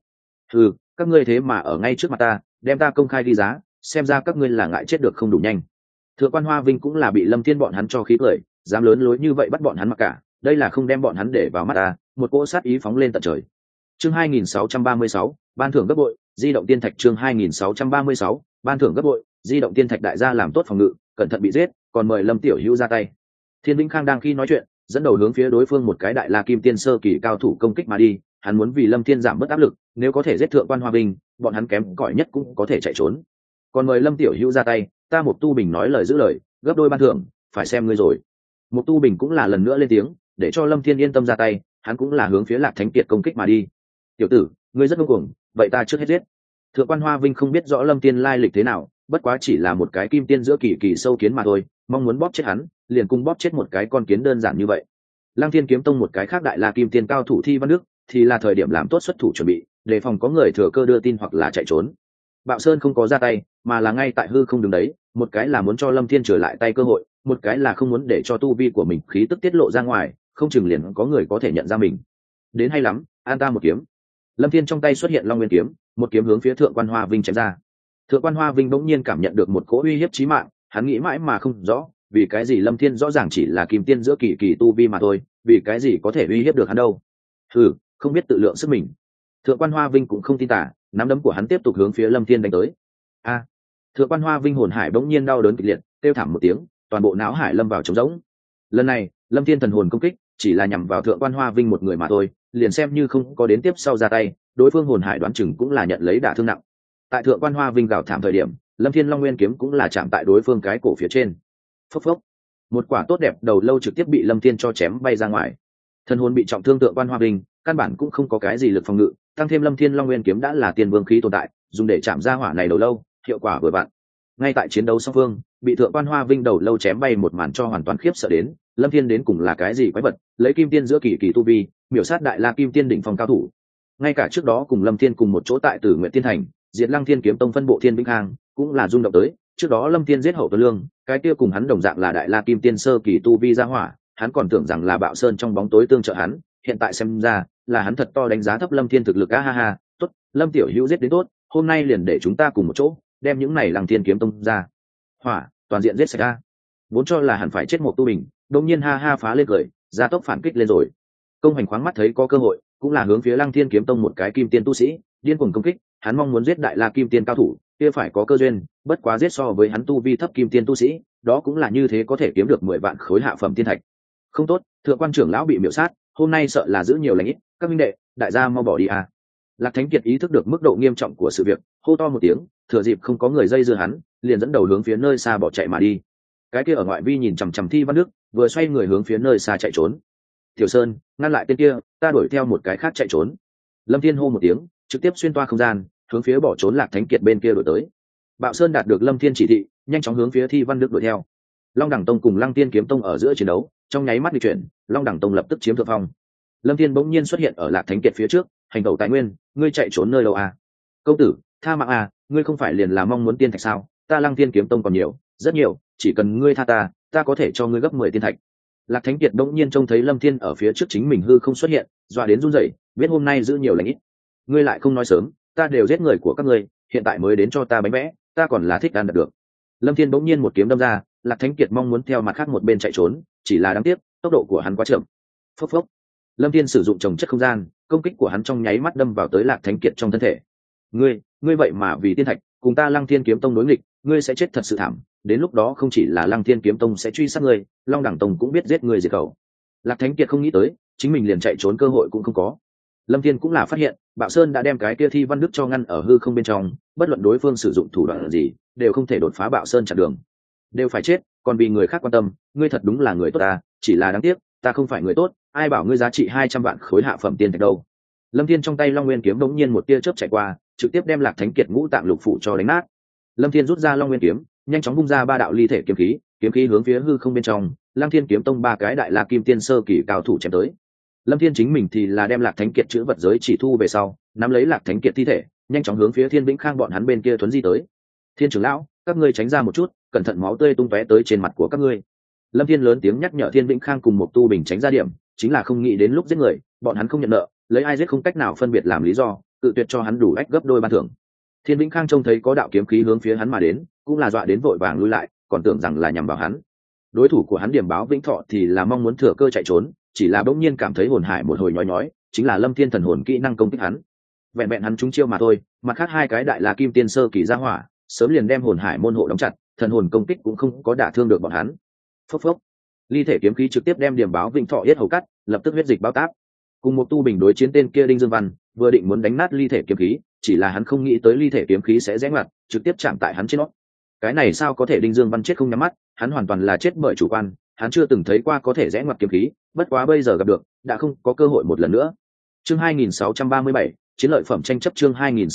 Các ngươi thế mà ở ngay trước mặt ta, đem ta công khai đi giá, xem ra các ngươi là ngại chết được không đủ nhanh. Thượng quan Hoa Vinh cũng là bị Lâm Thiên bọn hắn cho khí cười, dám lớn lối như vậy bắt bọn hắn mặc cả, đây là không đem bọn hắn để vào mắt ta, một cỗ sát ý phóng lên tận trời. Chương 2636, ban thưởng gấp bội, di động tiên thạch. Chương 2636, ban thưởng gấp bội, di động tiên thạch. Đại gia làm tốt phòng ngự, cẩn thận bị giết, còn mời Lâm Tiểu Hữu ra tay. Thiên Vĩnh Khang đang khi nói chuyện, dẫn đầu hướng phía đối phương một cái đại la kim tiên sơ kỳ cao thủ công kích mà đi, hắn muốn vì Lâm Thiên giảm bớt áp lực, nếu có thể giết thượng quan Hoa Vinh, bọn hắn kém cỏi nhất cũng có thể chạy trốn. Còn mời Lâm Tiểu Hữu ra tay, ta Một Tu Bình nói lời giữ lời, gấp đôi ban thưởng, phải xem ngươi rồi. Một Tu Bình cũng là lần nữa lên tiếng, để cho Lâm Thiên yên tâm ra tay, hắn cũng là hướng phía Lạc Thánh Kiệt công kích mà đi. Tiểu tử, ngươi rất ngông cuồng, vậy ta trước hết giết. Thượng quan Hoa Vinh không biết rõ Lâm Thiên lai lịch thế nào, bất quá chỉ là một cái kim tiên giữa kỳ kỳ sâu kiến mà thôi, mong muốn bóp chết hắn, liền cùng bóp chết một cái con kiến đơn giản như vậy. Lăng Thiên Kiếm Tông một cái khác đại la kim tiên cao thủ Thi Văn Đức, thì là thời điểm làm tốt xuất thủ chuẩn bị, đề phòng có người thừa cơ đưa tin hoặc là chạy trốn. Bạo Sơn không có ra tay, mà là ngay tại hư không đứng đấy, một cái là muốn cho Lâm Thiên trở lại tay cơ hội, một cái là không muốn để cho tu vi của mình khí tức tiết lộ ra ngoài, không chừng liền có người có thể nhận ra mình. Đến hay lắm, an ta một kiếm. Lâm Thiên trong tay xuất hiện Long Nguyên kiếm, một kiếm hướng phía Thượng quan Hoa Vinh chém ra. Thượng quan Hoa Vinh bỗng nhiên cảm nhận được một cỗ uy hiếp chí mạng, hắn nghĩ mãi mà không rõ, vì cái gì Lâm Thiên rõ ràng chỉ là kim tiên giữa kỳ kỳ tu vi mà thôi, vì cái gì có thể uy hiếp được hắn đâu? Không biết tự lượng sức mình. Thượng quan Hoa Vinh cũng không tin tả, nắm đấm của hắn tiếp tục hướng phía Lâm Thiên đánh tới. Thượng quan Hoa Vinh hồn hải bỗng nhiên đau đớn kịch liệt, kêu thảm một tiếng, toàn bộ não hải lâm vào trống rỗng. Lần này, Lâm Thiên thần hồn công kích chỉ là nhằm vào Thượng quan Hoa Vinh một người mà thôi, liền xem như không có đến tiếp sau ra tay, đối phương hồn hải đoán chừng cũng là nhận lấy đả thương nặng. Tại Thượng quan Hoa Vinh gào thảm thời điểm, Lâm Thiên Long Nguyên kiếm cũng là chạm tại đối phương cái cổ phía trên. Phốc phốc, một quả tốt đẹp đầu lâu trực tiếp bị Lâm Thiên cho chém bay ra ngoài. Thần hồn bị trọng thương Thượng quan Hoa Vinh, căn bản cũng không có cái gì lực phòng ngự, tăng thêm Lâm Thiên Long Nguyên kiếm đã là tiên vương khí tồn tại, dùng để chạm ra hỏa này đầu lâu, hiệu quả vừa vặn. Ngay tại chiến đấu song phương, bị Thượng quan Hoa Vinh đầu lâu chém bay một màn cho hoàn toàn khiếp sợ đến, Lâm Thiên đến cùng là cái gì quái vật, lấy kim tiên giữa kỳ kỳ tu vi, miểu sát đại la kim tiên đỉnh phong cao thủ. Ngay cả trước đó cùng Lâm Thiên cùng một chỗ tại Tử Nguyện Tiên Thành, Diệt Lăng Thiên Kiếm Tông phân bộ Thiên Vĩnh Khang, cũng là rung động tới, trước đó Lâm Thiên giết Hậu Tuấn Lương, cái kia cùng hắn đồng dạng là đại la kim tiên sơ kỳ tu vi ra hỏa, hắn còn tưởng rằng là Bạo Sơn trong bóng tối tương trợ hắn, hiện tại xem ra, là hắn thật to đánh giá thấp Lâm Thiên thực lực. Ha ha, tốt, Lâm tiểu hữu giết đến tốt, hôm nay liền để chúng ta cùng một chỗ, đem những này Lăng Thiên Kiếm Tông ra. Hỏa, toàn diện giết sạch a. Vốn cho là hẳn phải chết một tu bình, đột nhiên ha ha phá lên cười, gia tốc phản kích lên rồi. Công Hành khoáng mắt thấy có cơ hội, cũng là hướng phía Lăng Thiên Kiếm Tông một cái kim tiên tu sĩ, điên cuồng công kích, hắn mong muốn giết đại la kim tiên cao thủ, kia phải có cơ duyên, bất quá giết so với hắn tu vi thấp kim tiên tu sĩ, đó cũng là như thế có thể kiếm được 10 vạn khối hạ phẩm tiên thạch. Không tốt, Thượng quan trưởng lão bị miểu sát, hôm nay sợ là giữ nhiều lành ít, các minh đệ, đại gia mau bỏ đi à. Lạc Thánh Kiệt ý thức được mức độ nghiêm trọng của sự việc, hô to một tiếng, thừa dịp không có người dây dưa hắn, liền dẫn đầu hướng phía nơi xa bỏ chạy mà đi. Cái kia ở ngoại vi nhìn chằm chằm Thi Văn Đức, vừa xoay người hướng phía nơi xa chạy trốn. Tiểu Sơn, ngăn lại tên kia, ta đuổi theo một cái khác chạy trốn. Lâm Thiên hô một tiếng, trực tiếp xuyên toa không gian, hướng phía bỏ trốn Lạc Thánh Kiệt bên kia đuổi tới. Bạo Sơn đạt được Lâm Thiên chỉ thị, nhanh chóng hướng phía Thi Văn Đức đuổi theo. Long Đẳng Tông cùng Lăng Tiên Kiếm Tông ở giữa chiến đấu, trong nháy mắt di chuyển, Long Đẳng Tông lập tức chiếm thượng phong. Lâm Thiên bỗng nhiên xuất hiện ở Lạc Thánh Kiệt phía trước, hành tẩu tài nguyên, ngươi chạy trốn nơi đâu à? Công tử, tha mạng à, ngươi không phải liền là mong muốn tiên thạch sao? Ta Lăng Tiên Kiếm Tông còn nhiều, rất nhiều, chỉ cần ngươi tha ta, ta có thể cho ngươi gấp 10 tiên thạch. Lạc Thánh Kiệt bỗng nhiên trông thấy Lâm Thiên ở phía trước chính mình hư không xuất hiện, dọa đến run rẩy, biết hôm nay giữ nhiều lành ít. Ngươi lại không nói sớm, ta đều giết người của các ngươi, hiện tại mới đến cho ta bánh vẽ, ta còn là thích ăn được. Lâm Thiên bỗng nhiên một kiếm đâm ra, Lạc Thánh Kiệt mong muốn theo mặt khác một bên chạy trốn, chỉ là đáng tiếc, tốc độ của hắn quá chậm. Phốc phốc. Lâm Thiên sử dụng trồng chất không gian, công kích của hắn trong nháy mắt đâm vào tới Lạc Thánh Kiệt trong thân thể. Ngươi vậy mà vì tiên thạch, cùng ta Lăng Thiên Kiếm Tông đối nghịch, ngươi sẽ chết thật sự thảm, đến lúc đó không chỉ là Lăng Thiên Kiếm Tông sẽ truy sát ngươi, Long Đẳng Tông cũng biết giết ngươi diệt khẩu. Lạc Thánh Kiệt không nghĩ tới, chính mình liền chạy trốn cơ hội cũng không có. Lâm Thiên cũng là phát hiện, Bạo Sơn đã đem cái kia Thi Văn Đức cho ngăn ở hư không bên trong, bất luận đối phương sử dụng thủ đoạn gì, đều không thể đột phá Bạo Sơn chặn đường. Đều phải chết, còn vì người khác quan tâm, ngươi thật đúng là người tốt ta, chỉ là đáng tiếc, ta không phải người tốt, ai bảo ngươi giá trị 200 vạn khối hạ phẩm tiên thạch đâu. Lâm Thiên trong tay Long Nguyên kiếm đống nhiên một tia chớp chạy qua, trực tiếp đem Lạc Thánh Kiệt ngũ tạng lục phủ cho đánh nát. Lâm Thiên rút ra Long Nguyên kiếm, nhanh chóng bung ra ba đạo ly thể kiếm khí hướng phía hư không bên trong, Lăng Thiên kiếm tông ba cái đại La Kim Tiên sơ kỳ cao thủ chém tới. Lâm Thiên chính mình thì là đem Lạc Thánh Kiệt chữ vật giới chỉ thu về sau, nắm lấy Lạc Thánh Kiệt thi thể, nhanh chóng hướng phía Thiên Vĩnh Khang bọn hắn bên kia thuấn di tới. Thiên trưởng lão, các ngươi tránh ra một chút, cẩn thận máu tươi tung tóe tới trên mặt của các ngươi. Lâm Thiên lớn tiếng nhắc nhở Thiên Vĩnh Khang cùng một tu bình tránh ra điểm, chính là không nghĩ đến lúc giết người, bọn hắn không nhận nợ, lấy ai giết không cách nào phân biệt làm lý do, tự tuyệt cho hắn đủ ách gấp đôi ban thưởng. Thiên Vĩnh Khang trông thấy có đạo kiếm khí hướng phía hắn mà đến, cũng là dọa đến vội vàng lui lại, còn tưởng rằng là nhằm vào hắn. Đối thủ của hắn Điểm Báo Vĩnh Thọ thì là mong muốn thừa cơ chạy trốn, chỉ là bỗng nhiên cảm thấy hồn hải một hồi nhói nhói, chính là Lâm Thiên thần hồn kỹ năng công kích hắn. Vẹn vẹn hắn trúng chiêu mà thôi, mặt khác hai cái đại La Kim Tiên sơ kỳ ra hỏa, sớm liền đem hồn hải môn hộ đóng chặt, thần hồn công kích cũng không có đả thương được bọn hắn. Phốc phốc, ly thể kiếm khí trực tiếp đem Điểm Báo Vĩnh Thọ yết hầu cắt, lập tức huyết dịch bao táp. Cùng một tu bình đối chiến tên kia Đinh Dương Văn, vừa định muốn đánh nát ly thể kiếm khí, chỉ là hắn không nghĩ tới ly thể kiếm khí sẽ rẽ ngoặt, trực tiếp chạm tại hắn trên nót. Cái này sao có thể? Đinh Dương Văn chết không nhắm mắt, hắn hoàn toàn là chết bởi chủ quan, hắn chưa từng thấy qua có thể rẽ ngoặt kiếm khí, bất quá bây giờ gặp được, đã không có cơ hội một lần nữa. Chương 2637, chiến lợi phẩm tranh chấp. Chương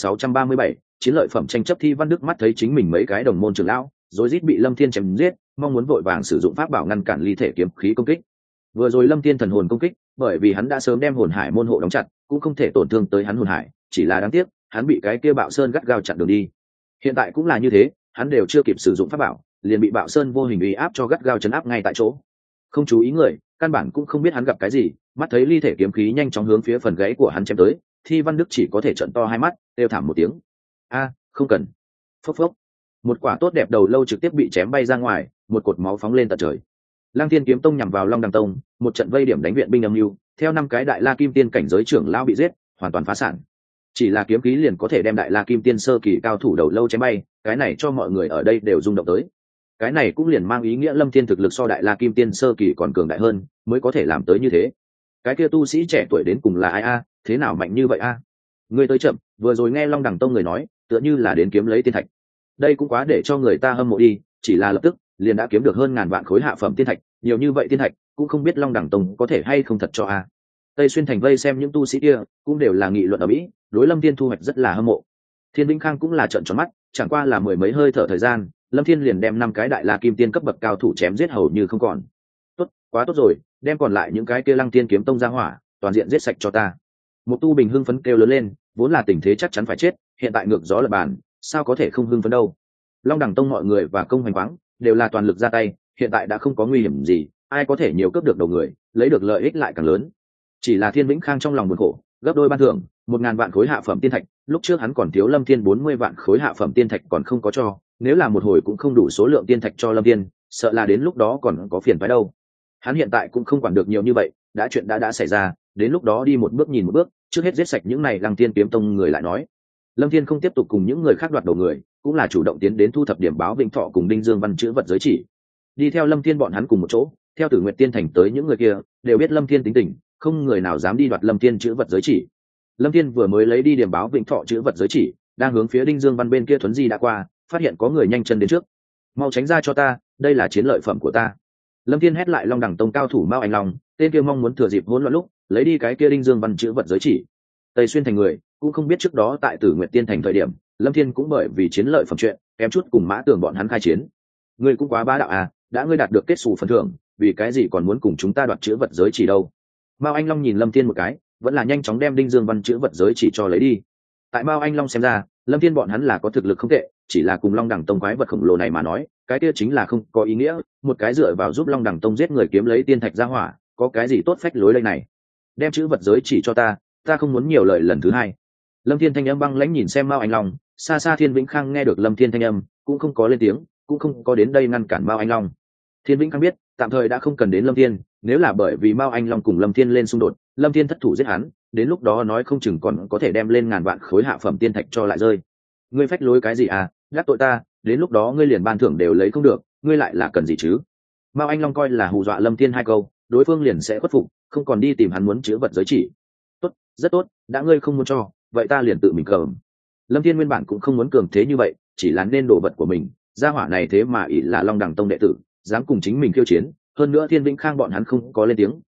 2637, chiến lợi phẩm tranh chấp. Thi Văn Đức mắt thấy chính mình mấy cái đồng môn trưởng lão, rối rít bị Lâm Thiên chém giết, mong muốn vội vàng sử dụng pháp bảo ngăn cản ly thể kiếm khí công kích. Vừa rồi Lâm Thiên thần hồn công kích, bởi vì hắn đã sớm đem hồn hải môn hộ đóng chặt, cũng không thể tổn thương tới hắn hồn hải, chỉ là đáng tiếc, hắn bị cái kia Bạo Sơn gắt gao chặn đường đi. Hiện tại cũng là như thế, hắn đều chưa kịp sử dụng pháp bảo, liền bị Bạo Sơn vô hình uy áp cho gắt gao chấn áp ngay tại chỗ. Không chú ý người, căn bản cũng không biết hắn gặp cái gì, mắt thấy ly thể kiếm khí nhanh chóng hướng phía phần gáy của hắn chém tới, Thi Văn Đức chỉ có thể trợn to hai mắt, kêu thảm một tiếng. A, không cần. Phốc phốc. Một quả tốt đẹp đầu lâu trực tiếp bị chém bay ra ngoài, một cột máu phóng lên tận trời. Lăng Thiên kiếm tông nhằm vào Long Đằng tông, một trận vây điểm đánh viện binh âm mưu, theo năm cái đại La Kim Tiên cảnh giới trưởng lão bị giết, hoàn toàn phá sản. Chỉ là kiếm khí liền có thể đem đại La Kim Tiên sơ kỳ cao thủ đầu lâu chém bay, cái này cho mọi người ở đây đều rung động tới. Cái này cũng liền mang ý nghĩa Lâm Thiên thực lực so đại La Kim Tiên sơ kỳ còn cường đại hơn, mới có thể làm tới như thế. Cái kia tu sĩ trẻ tuổi đến cùng là ai a, thế nào mạnh như vậy a? Ngươi tới chậm, vừa rồi nghe Long Đằng tông người nói, tựa như là đến kiếm lấy tiên thạch. Đây cũng quá để cho người ta hâm mộ đi, chỉ là lập tức liền đã kiếm được hơn ngàn vạn khối hạ phẩm tiên thạch, nhiều như vậy tiên thạch, cũng không biết Long Đằng tông có thể hay không thật cho a. Tây Xuyên thành vây xem những tu sĩ kia, cũng đều là nghị luận ở mỹ, đối Lâm Thiên thu hoạch rất là hâm mộ. Thiên Vĩnh Khang cũng là trợn tròn mắt, chẳng qua là mười mấy hơi thở thời gian, Lâm Thiên liền đem năm cái đại La Kim Tiên cấp bậc cao thủ chém giết hầu như không còn. Tốt, quá tốt rồi, đem còn lại những cái kia Lăng Tiên kiếm tông ra hỏa, toàn diện giết sạch cho ta. Một tu bình hưng phấn kêu lớn lên, vốn là tình thế chắc chắn phải chết, hiện tại ngược gió lập bàn, sao có thể không hưng phấn đâu. Long Đằng tông mọi người và công hoành khoáng đều là toàn lực ra tay, hiện tại đã không có nguy hiểm gì, ai có thể nhiều cướp được đầu người, lấy được lợi ích lại càng lớn. Chỉ là Thiên Vĩnh Khang trong lòng buồn khổ, gấp đôi ban thưởng, 1000 vạn khối hạ phẩm tiên thạch, lúc trước hắn còn thiếu Lâm Thiên 40 vạn khối hạ phẩm tiên thạch còn không có cho, nếu là một hồi cũng không đủ số lượng tiên thạch cho Lâm Thiên, sợ là đến lúc đó còn có phiền phái đâu. Hắn hiện tại cũng không quản được nhiều như vậy, đã chuyện đã xảy ra, đến lúc đó đi một bước nhìn một bước, trước hết giết sạch những này Lăng Tiên kiếm tông người lại nói. Lâm Thiên không tiếp tục cùng những người khác đoạt đầu người, cũng là chủ động tiến đến thu thập Điểm Báo Vĩnh Thọ cùng Đinh Dương Văn chữ vật giới chỉ. Đi theo Lâm Thiên bọn hắn cùng một chỗ, theo Tử Nguyệt Tiên thành tới những người kia, đều biết Lâm Thiên tính tình, không người nào dám đi đoạt Lâm Thiên chữ vật giới chỉ. Lâm Thiên vừa mới lấy đi Điểm Báo Vĩnh Thọ chữ vật giới chỉ, đang hướng phía Đinh Dương Văn bên kia thuấn di đã qua, phát hiện có người nhanh chân đến trước. Mau tránh ra cho ta, đây là chiến lợi phẩm của ta. Lâm Thiên hét lại Long Đằng tông cao thủ Mao Anh Long, tên kia mong muốn thừa dịp hỗn loạn lúc, lấy đi cái kia Đinh Dương Văn chữ vật giới chỉ. Tây Xuyên thành người cũng không biết trước đó tại Tử Nguyệt Tiên thành thời điểm, Lâm Thiên cũng bởi vì chiến lợi phẩm chuyện, kém chút cùng Mã Tường bọn hắn khai chiến. Ngươi cũng quá bá đạo à, đã ngươi đạt được kết xù phần thưởng, vì cái gì còn muốn cùng chúng ta đoạt chữ vật giới chỉ đâu? Mao Anh Long nhìn Lâm Thiên một cái, vẫn là nhanh chóng đem Đinh Dương Văn chữ vật giới chỉ cho lấy đi. Tại Mao Anh Long xem ra, Lâm Thiên bọn hắn là có thực lực không tệ, chỉ là cùng Long Đằng tông quái vật khổng lồ này mà nói, cái kia chính là không có ý nghĩa, một cái dựa vào giúp Long Đằng tông giết người kiếm lấy tiên thạch ra hỏa, có cái gì tốt phách lối đây này? Đem chữ vật giới chỉ cho ta, ta không muốn nhiều lời lần thứ hai. Lâm Thiên thanh âm băng lãnh nhìn xem Mao Anh Long, xa xa Thiên Vĩnh Khang nghe được Lâm Thiên thanh âm, cũng không có lên tiếng, cũng không có đến đây ngăn cản Mao Anh Long. Thiên Vĩnh Khang biết, tạm thời đã không cần đến Lâm Thiên, nếu là bởi vì Mao Anh Long cùng Lâm Thiên lên xung đột, Lâm Thiên thất thủ giết hắn, đến lúc đó nói không chừng còn có thể đem lên ngàn vạn khối hạ phẩm tiên thạch cho lại rơi. Ngươi phách lối cái gì à, gác tội ta, đến lúc đó ngươi liền ban thưởng đều lấy không được, ngươi lại là cần gì chứ? Mao Anh Long coi là hù dọa Lâm Thiên hai câu, đối phương liền sẽ khuất phục, không còn đi tìm hắn muốn chứa vật giới chỉ. Tốt, rất tốt, đã ngươi không muốn cho, vậy ta liền tự mình cầm. Lâm Thiên nguyên bản cũng không muốn cường thế như vậy, chỉ là nên đồ vật của mình, gia hỏa này thế mà ỷ là Long Đằng tông đệ tử, dám cùng chính mình khiêu chiến, hơn nữa Thiên Vĩnh Khang bọn hắn không có lên tiếng,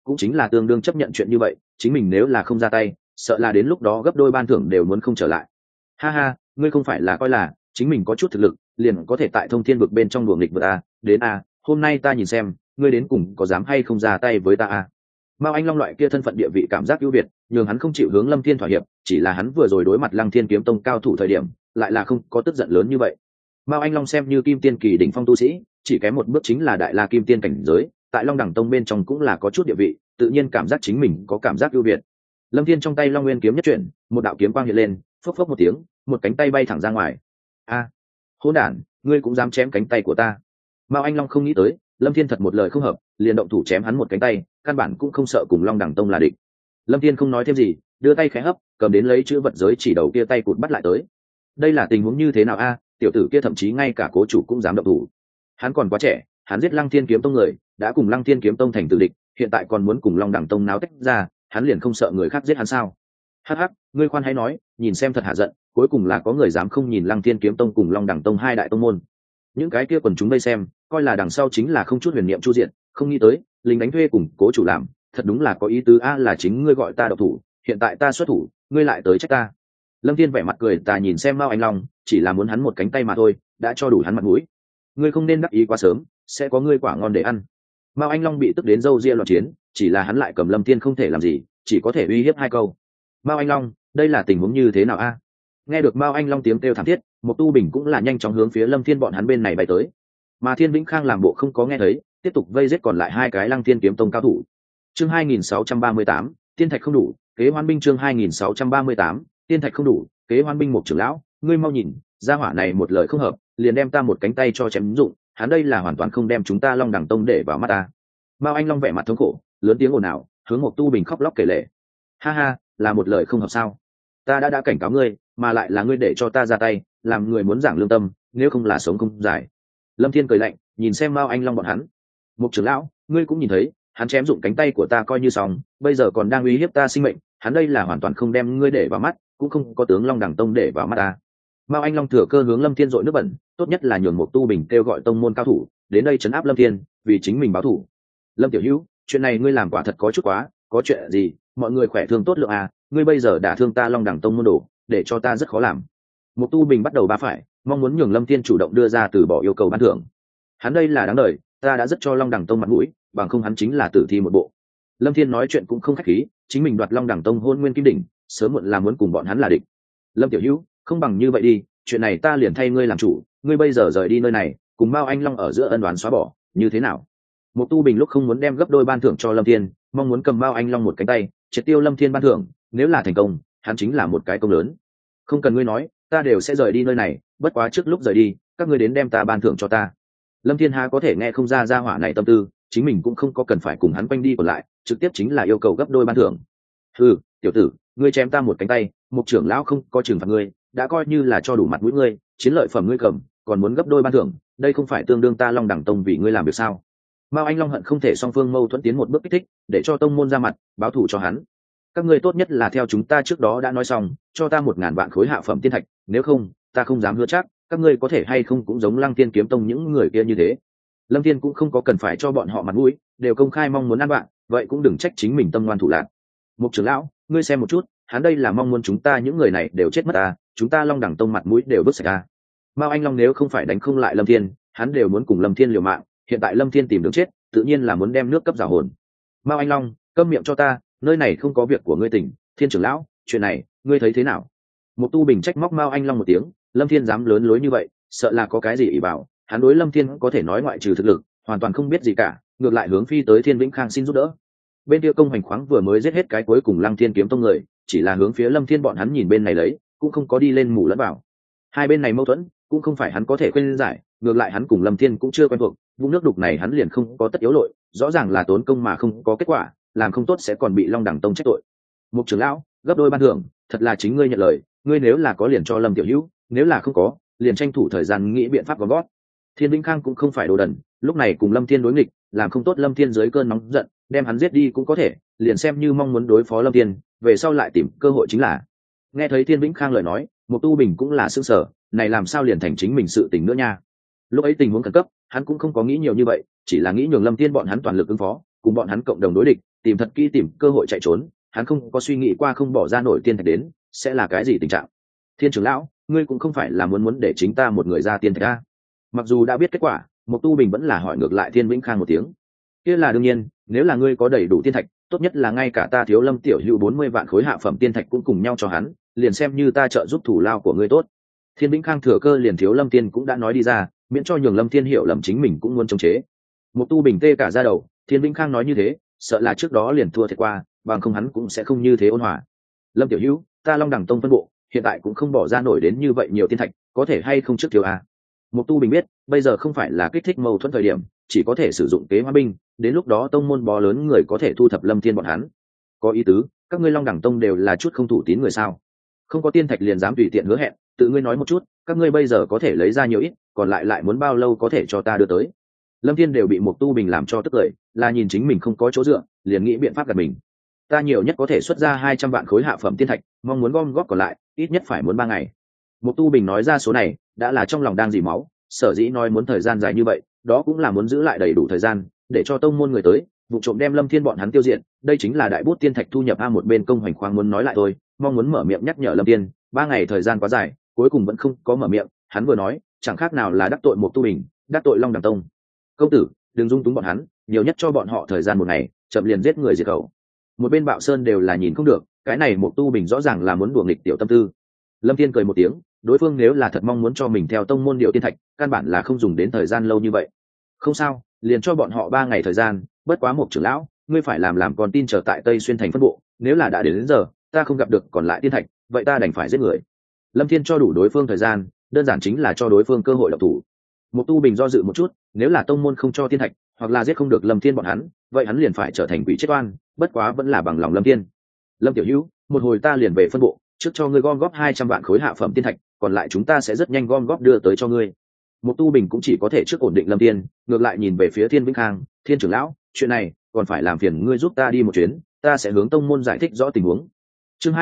cũng chính là tương đương chấp nhận chuyện như vậy, chính mình nếu là không ra tay, sợ là đến lúc đó gấp đôi ban thưởng đều muốn không trở lại. Ha ha, ngươi không phải là coi là chính mình có chút thực lực liền có thể tại thông thiên vực bên trong đuổi nghịch vượt a, đến a, hôm nay ta nhìn xem ngươi đến cùng có dám hay không ra tay với ta a. Mao Anh Long loại kia thân phận địa vị cảm giác ưu việt, nhường hắn không chịu hướng Lâm Thiên thỏa hiệp, chỉ là hắn vừa rồi đối mặt Lăng Thiên kiếm tông cao thủ thời điểm, lại là không có tức giận lớn như vậy. Mao Anh Long xem như kim tiên kỳ đỉnh phong tu sĩ, chỉ kém một bước chính là đại la kim tiên cảnh giới, tại Long Đẳng tông bên trong cũng là có chút địa vị, tự nhiên cảm giác chính mình có cảm giác ưu việt. Lâm Thiên trong tay Long Nguyên kiếm nhất chuyển, một đạo kiếm quang hiện lên, phốc phốc một tiếng, một cánh tay bay thẳng ra ngoài. A, hỗn đản, ngươi cũng dám chém cánh tay của ta? Mao Anh Long không nghĩ tới, Lâm Thiên thật một lời không hợp, liền động thủ chém hắn một cánh tay, căn bản cũng không sợ cùng Long Đẳng tông là địch. Lâm Thiên không nói thêm gì, đưa tay khẽ hấp, cầm đến lấy chữ vật giới chỉ đầu kia tay cụt bắt lại tới. Đây là tình huống như thế nào a? Tiểu tử kia thậm chí ngay cả cố chủ cũng dám động thủ. Hắn còn quá trẻ, hắn giết Lăng Thiên kiếm tông người, đã cùng Lăng Thiên kiếm tông thành tử địch, hiện tại còn muốn cùng Long Đẳng tông náo tách ra, hắn liền không sợ người khác giết hắn sao? Hắc hắc, ngươi khoan hãy nói, nhìn xem thật hạ giận, cuối cùng là có người dám không nhìn Lăng Thiên kiếm tông cùng Long Đẳng tông hai đại tông môn. Những cái kia quần chúng vây xem, coi là đằng sau chính là không chút huyền niệm chu diện, không nghĩ tới, lính đánh thuê cùng cố chủ làm, thật đúng là có ý tứ a, là chính ngươi gọi ta độc thủ, hiện tại ta xuất thủ, ngươi lại tới trách ta. Lâm Thiên vẻ mặt cười tà nhìn xem Mao Anh Long, chỉ là muốn hắn một cánh tay mà thôi, đã cho đủ hắn mặt mũi. Ngươi không nên đắc ý quá sớm, sẽ có ngươi quả ngon để ăn. Mao Anh Long bị tức đến râu ria loạn chiến, chỉ là hắn lại cầm Lâm Thiên không thể làm gì, chỉ có thể uy hiếp hai câu. Mao Anh Long, đây là tình huống như thế nào a? Nghe được Mao Anh Long tiếng kêu thảm thiết, một tu bình cũng là nhanh chóng hướng phía Lâm Thiên bọn hắn bên này bay tới. Mà Thiên Vĩnh Khang làm bộ không có nghe thấy, tiếp tục vây giết còn lại hai cái Lăng Thiên kiếm tông cao thủ. Chương 2638, tiên thạch không đủ, kế hoan binh. Chương 2638, tiên thạch không đủ, kế hoan binh. Một trưởng lão, ngươi mau nhìn, gia hỏa này một lời không hợp, liền đem ta một cánh tay cho chém dụng, hắn đây là hoàn toàn không đem chúng ta Long Đẳng tông để vào mắt ta. Mao Anh Long vẻ mặt thống khổ, lớn tiếng ồn ào, hướng một tu bình khóc lóc kể lể. Ha ha, là một lời không hợp sao? Ta đã cảnh cáo ngươi, mà lại là ngươi để cho ta ra tay, làm người muốn giảng lương tâm, nếu không là sống không dài. Lâm Thiên cười lạnh, nhìn xem Mao Anh Long bọn hắn. Một trưởng lão, ngươi cũng nhìn thấy, hắn chém dụng cánh tay của ta coi như xong, bây giờ còn đang uy hiếp ta sinh mệnh, hắn đây là hoàn toàn không đem ngươi để vào mắt, cũng không có tướng Long Đẳng tông để vào mắt ta. Mao Anh Long thừa cơ hướng Lâm Thiên dội nước bẩn, tốt nhất là nhường một tu bình kêu gọi tông môn cao thủ đến đây trấn áp Lâm Thiên, vì chính mình báo thù. Lâm tiểu hữu, chuyện này ngươi làm quả thật có chút quá, có chuyện gì? Mọi người khỏe thương tốt lượng à, ngươi bây giờ đã thương ta Long Đẳng tông môn đồ, để cho ta rất khó làm. Một tu bình bắt đầu ba phải, mong muốn nhường Lâm Thiên chủ động đưa ra từ bỏ yêu cầu ban thưởng. Hắn đây là đáng đời, ta đã rất cho Long Đẳng tông mặt mũi, bằng không hắn chính là tử thi một bộ. Lâm Thiên nói chuyện cũng không khách khí, chính mình đoạt Long Đẳng tông hôn nguyên kim đỉnh, sớm muộn là muốn cùng bọn hắn là địch. Lâm tiểu hữu, không bằng như vậy đi, chuyện này ta liền thay ngươi làm chủ, ngươi bây giờ rời đi nơi này, cùng Mao Anh Long ở giữa ân oán xóa bỏ, như thế nào? Một tu bình lúc không muốn đem gấp đôi ban thưởng cho Lâm Thiên, mong muốn cầm Mao Anh Long một cánh tay, triệt tiêu Lâm Thiên ban thưởng, nếu là thành công, hắn chính là một cái công lớn. Không cần ngươi nói, ta đều sẽ rời đi nơi này, bất quá trước lúc rời đi, các ngươi đến đem ta ban thưởng cho ta. Lâm Thiên há có thể nghe không ra hỏa này tâm tư, chính mình cũng không có cần phải cùng hắn quanh đi còn lại, trực tiếp chính là yêu cầu gấp đôi ban thưởng. Ừ, tiểu tử, ngươi chém ta một cánh tay, một trưởng lão không có trừng phạt ngươi, đã coi như là cho đủ mặt mũi ngươi, chiến lợi phẩm ngươi cầm, còn muốn gấp đôi ban thưởng, đây không phải tương đương ta Long Đẳng tông vì ngươi làm việc sao? Mao Anh Long hận không thể song phương mâu thuẫn tiến một bước kích thích, để cho tông môn ra mặt, báo thù cho hắn. Các ngươi tốt nhất là theo chúng ta trước đó đã nói xong, cho ta 1000 vạn khối hạ phẩm tiên thạch, nếu không, ta không dám hứa chắc, các ngươi có thể hay không cũng giống Lăng Tiên kiếm tông những người kia như thế. Lâm Thiên cũng không có cần phải cho bọn họ mặt mũi, đều công khai mong muốn ăn bạn, vậy cũng đừng trách chính mình tâm ngoan thủ lạn. Mục trưởng lão, ngươi xem một chút, hắn đây là mong muốn chúng ta những người này đều chết mất à, chúng ta Long Đẳng tông mặt mũi đều vứt sạch à. Mao Anh Long nếu không phải đánh không lại Lâm Thiên, hắn đều muốn cùng Lâm Thiên liều mạng, hiện tại Lâm Thiên tìm đường chết, tự nhiên là muốn đem nước cấp giả hồn. Mao Anh Long, câm miệng cho ta, nơi này không có việc của ngươi tỉnh, Thiên trưởng lão, chuyện này, ngươi thấy thế nào? Một tu bình trách móc Mao Anh Long một tiếng, Lâm Thiên dám lớn lối như vậy, sợ là có cái gì ỷ bảo, hắn đối Lâm Thiên có thể nói ngoại trừ thực lực, hoàn toàn không biết gì cả, ngược lại hướng phi tới Thiên Vĩnh Khang xin giúp đỡ. Bên kia công hành khoáng vừa mới giết hết cái cuối cùng Lăng Thiên kiếm tông người, chỉ là hướng phía Lâm Thiên bọn hắn nhìn bên này lấy, cũng không có đi lên mù lẫn vào. Hai bên này mâu thuẫn, cũng không phải hắn có thể khuyên giải, ngược lại hắn cùng Lâm Thiên cũng chưa quen thuộc, vũng nước đục này hắn liền không có tất yếu lội, rõ ràng là tốn công mà không có kết quả, làm không tốt sẽ còn bị Long Đẳng tông trách tội. Mục trưởng lão, gấp đôi ban thưởng, thật là chính ngươi nhận lời, ngươi nếu là có liền cho Lâm tiểu hữu, nếu là không có, liền tranh thủ thời gian nghĩ biện pháp gom gót. Thiên Vĩnh Khang cũng không phải đồ đần, lúc này cùng Lâm Thiên đối nghịch, làm không tốt Lâm Thiên dưới cơn nóng giận, đem hắn giết đi cũng có thể, liền xem như mong muốn đối phó Lâm Thiên, về sau lại tìm cơ hội chính là. Nghe thấy Thiên Vĩnh Khang lời nói, một tu bình cũng là sững sờ, này làm sao liền thành chính mình sự tình nữa nha. Lúc ấy tình huống khẩn cấp, hắn cũng không có nghĩ nhiều như vậy, chỉ là nghĩ nhường Lâm Thiên bọn hắn toàn lực ứng phó, cùng bọn hắn cộng đồng đối địch, tìm thật kỹ tìm cơ hội chạy trốn, hắn không có suy nghĩ qua không bỏ ra nổi tiên thạch đến sẽ là cái gì tình trạng. Thiên trưởng lão, ngươi cũng không phải là muốn để chính ta một người ra tiên thạch a? Mặc dù đã biết kết quả, Mộc Tu Bình vẫn là hỏi ngược lại Thiên Vĩnh Khang một tiếng. Kia là đương nhiên, nếu là ngươi có đầy đủ tiên thạch, tốt nhất là ngay cả ta thiếu Lâm tiểu hữu 40 vạn khối hạ phẩm tiên thạch cũng cùng nhau cho hắn, liền xem như ta trợ giúp thủ lao của ngươi tốt. Thiên Vĩnh Khang thừa cơ liền thiếu Lâm Tiên cũng đã nói đi ra, miễn cho nhường Lâm Thiên hiểu lầm chính mình cũng muốn chống chế. Mộc Tu Bình tê cả da đầu, Thiên Vĩnh Khang nói như thế, sợ là trước đó liền thua thiệt qua, bằng không hắn cũng sẽ không như thế ôn hòa. Lâm tiểu hữu, ta Long Đẳng Tông phân bộ, hiện tại cũng không bỏ ra nổi đến như vậy nhiều tiên thạch, có thể hay không trước thiếu a? Mộc Tu Bình biết, bây giờ không phải là kích thích mâu thuẫn thời điểm, chỉ có thể sử dụng kế hóa binh, đến lúc đó tông môn bó lớn người có thể thu thập Lâm Thiên bọn hắn. Có ý tứ, các ngươi Long Đẳng Tông đều là chút không thủ tín người sao? Không có tiên thạch liền dám tùy tiện hứa hẹn, tự ngươi nói một chút, các ngươi bây giờ có thể lấy ra nhiều ít, còn lại muốn bao lâu có thể cho ta đưa tới? Lâm Thiên đều bị Mộc Tu Bình làm cho tức cười, là nhìn chính mình không có chỗ dựa, liền nghĩ biện pháp gạt mình. Ta nhiều nhất có thể xuất ra 200 vạn khối hạ phẩm tiên thạch, mong muốn gom góp còn lại, ít nhất phải muốn 3 ngày. Mộc Tu Bình nói ra số này, đã là trong lòng đang dỉ máu, sở dĩ nói muốn thời gian dài như vậy, đó cũng là muốn giữ lại đầy đủ thời gian, để cho tông môn người tới, vụ trộm đem Lâm Thiên bọn hắn tiêu diệt, đây chính là đại bút tiên thạch thu nhập a. Một bên Công Hoành Khoáng muốn nói lại thôi, mong muốn mở miệng nhắc nhở Lâm Thiên, 3 ngày thời gian quá dài, cuối cùng vẫn không có mở miệng, hắn vừa nói, chẳng khác nào là đắc tội Mộc Tu Bình, đắc tội Long Đẳng Tông. Công tử, đừng dung túng bọn hắn, nhiều nhất cho bọn họ thời gian 1 ngày, chậm liền giết người diệt khẩu. Một bên Bạo Sơn đều là nhìn không được, cái này Mộc Tu Bình rõ ràng là muốn đùa nghịch tiểu tâm tư. Lâm Thiên cười một tiếng, đối phương nếu là thật mong muốn cho mình theo tông môn điệu tiên thạch, căn bản là không dùng đến thời gian lâu như vậy. Không sao, liền cho bọn họ 3 ngày thời gian, bất quá Mộc trưởng lão, ngươi phải làm con tin chờ tại Tây Xuyên thành phân bộ, nếu là đã đến giờ, ta không gặp được còn lại tiên thạch, vậy ta đành phải giết người. Lâm Thiên cho đủ đối phương thời gian, đơn giản chính là cho đối phương cơ hội động thủ. Mộc Tu Bình do dự một chút, nếu là tông môn không cho tiên thạch, hoặc là giết không được Lâm Thiên bọn hắn, vậy hắn liền phải trở thành quỷ chết oan, bất quá vẫn là bằng lòng Lâm Thiên. Lâm tiểu hữu, một hồi ta liền về phân bộ, trước cho ngươi gom góp 200 vạn khối hạ phẩm tiên thạch, còn lại chúng ta sẽ rất nhanh gom góp đưa tới cho ngươi. Mộc Tu Bình cũng chỉ có thể trước ổn định Lâm Thiên, ngược lại nhìn về phía Thiên Vĩnh Khang, Thiên trưởng lão, chuyện này còn phải làm phiền ngươi giúp ta đi một chuyến, ta sẽ hướng tông môn giải thích rõ tình huống. Chương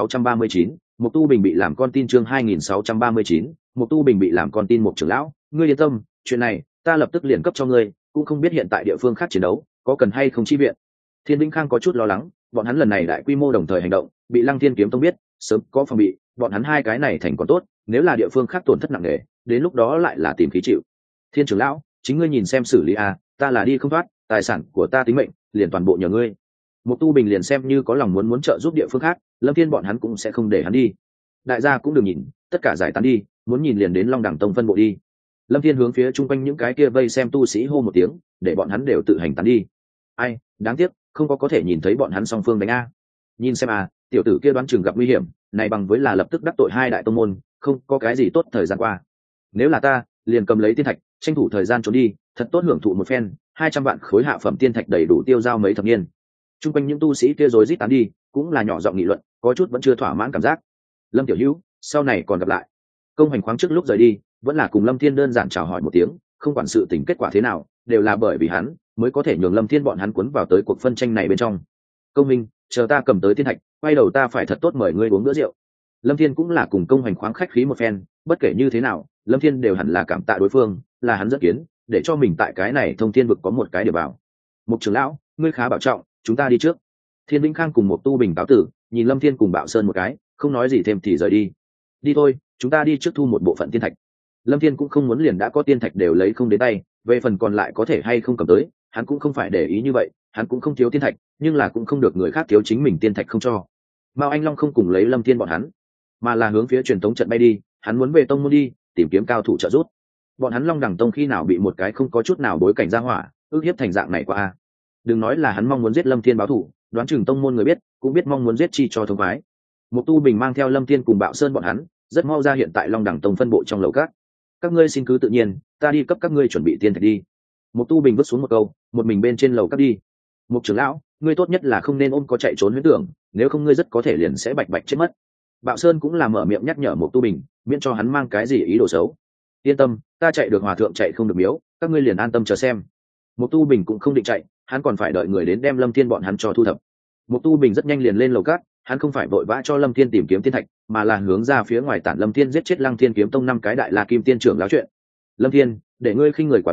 2639, Mộc Tu Bình bị làm con tin. Chương 2639, Mộc Tu Bình bị làm con tin. Mộc trưởng lão, ngươi yên tâm, chuyện này ta lập tức liền cấp cho ngươi, cũng không biết hiện tại địa phương khác chiến đấu có cần hay không chi viện. Thiên Vĩnh Khang có chút lo lắng, bọn hắn lần này đại quy mô đồng thời hành động, bị Lăng Thiên kiếm tông biết, sớm có phòng bị, bọn hắn hai cái này thành còn tốt, nếu là địa phương khác tổn thất nặng nề, đến lúc đó lại là tìm khí chịu. Thiên trưởng lão, chính ngươi nhìn xem xử lý a, ta là đi không thoát, tài sản của ta tính mệnh liền toàn bộ nhờ ngươi. Mộc Tu Bình liền xem như có lòng muốn trợ giúp địa phương khác, Lâm Thiên bọn hắn cũng sẽ không để hắn đi. Đại gia cũng đừng nhìn, tất cả giải tán đi, muốn nhìn liền đến Long Đẳng Tông phân bộ đi. Lâm Thiên hướng phía chung quanh những cái kia vây xem tu sĩ hô một tiếng, để bọn hắn đều tự hành tán đi. Ai, đáng tiếc, không có thể nhìn thấy bọn hắn song phương đánh a. Nhìn xem a, tiểu tử kia đoán chừng gặp nguy hiểm, này bằng với là lập tức đắc tội hai đại tông môn, không có cái gì tốt thời gian qua. Nếu là ta, liền cầm lấy tiên thạch, tranh thủ thời gian trốn đi, thật tốt hưởng thụ một phen, 200 vạn khối hạ phẩm tiên thạch đầy đủ tiêu dao mấy thập niên. Chung quanh những tu sĩ kia rối rít tán đi, cũng là nhỏ giọng nghị luận, có chút vẫn chưa thỏa mãn cảm giác. Lâm tiểu hữu, sau này còn gặp lại. Công Hoành Khoáng trước lúc rời đi, vẫn là cùng Lâm Thiên đơn giản chào hỏi một tiếng, không quản sự tình kết quả thế nào, đều là bởi vì hắn mới có thể nhường Lâm Thiên bọn hắn cuốn vào tới cuộc phân tranh này bên trong. Công minh, chờ ta cầm tới tiên thạch, quay đầu ta phải thật tốt mời ngươi uống bữa rượu. Lâm Thiên cũng là cùng Công Hoành Khoáng khách khí một phen, bất kể như thế nào, Lâm Thiên đều hẳn là cảm tạ đối phương, là hắn dẫn kiến, để cho mình tại cái này thông thiên vực có một cái để vào. Mục trưởng lão, ngươi khá bảo trọng, chúng ta đi trước. Thiên Vĩnh Khang cùng Mộc Tu Bình cáo tử, nhìn Lâm Thiên cùng Bạo Sơn một cái, không nói gì thêm thì rời đi. Đi thôi, chúng ta đi trước thu một bộ phận tiên thạch. Lâm Thiên cũng không muốn liền đã có tiên thạch đều lấy không đến tay, về phần còn lại có thể hay không cầm tới, hắn cũng không phải để ý như vậy, hắn cũng không thiếu tiên thạch, nhưng là cũng không được người khác thiếu chính mình tiên thạch không cho. Mao Anh Long không cùng lấy Lâm Thiên bọn hắn, mà là hướng phía truyền thống trận bay đi, hắn muốn về tông môn đi, tìm kiếm cao thủ trợ giúp. Bọn hắn Long Đẳng Tông khi nào bị một cái không có chút nào bối cảnh ra hỏa, ước hiếp thành dạng này qua a. Đừng nói là hắn mong muốn giết Lâm Thiên báo thù, đoán chừng tông môn người biết, cũng biết mong muốn giết chi cho thông khoái. Mộc Tu Bình mang theo Lâm Thiên cùng Bạo Sơn bọn hắn, rất mau ra hiện tại Long Đẳng Tông phân bộ trong lầu các. Các ngươi xin cứ tự nhiên, ta đi cấp các ngươi chuẩn bị tiên thạch đi. Mộc Tu Bình vứt xuống một câu, một mình bên trên lầu các đi. Mộc trưởng lão, ngươi tốt nhất là không nên ôm có chạy trốn huyễn tưởng, nếu không ngươi rất có thể liền sẽ bạch bạch chết mất. Bạo Sơn cũng là mở miệng nhắc nhở Mộc Tu Bình, miễn cho hắn mang cái gì ý đồ xấu. Yên tâm, ta chạy được hòa thượng chạy không được miếu, các ngươi liền an tâm chờ xem. Mộc Tu Bình cũng không định chạy, hắn còn phải đợi người đến đem Lâm Thiên bọn hắn cho thu thập. Mộc Tu Bình rất nhanh liền lên lầu cát, hắn không phải vội vã cho Lâm Thiên tìm kiếm tiên thạch, mà là hướng ra phía ngoài tản Lâm Thiên giết chết Lăng Thiên kiếm tông 5 cái đại La Kim tiên trưởng láo chuyện. Lâm Thiên, để ngươi khinh người quá đáng,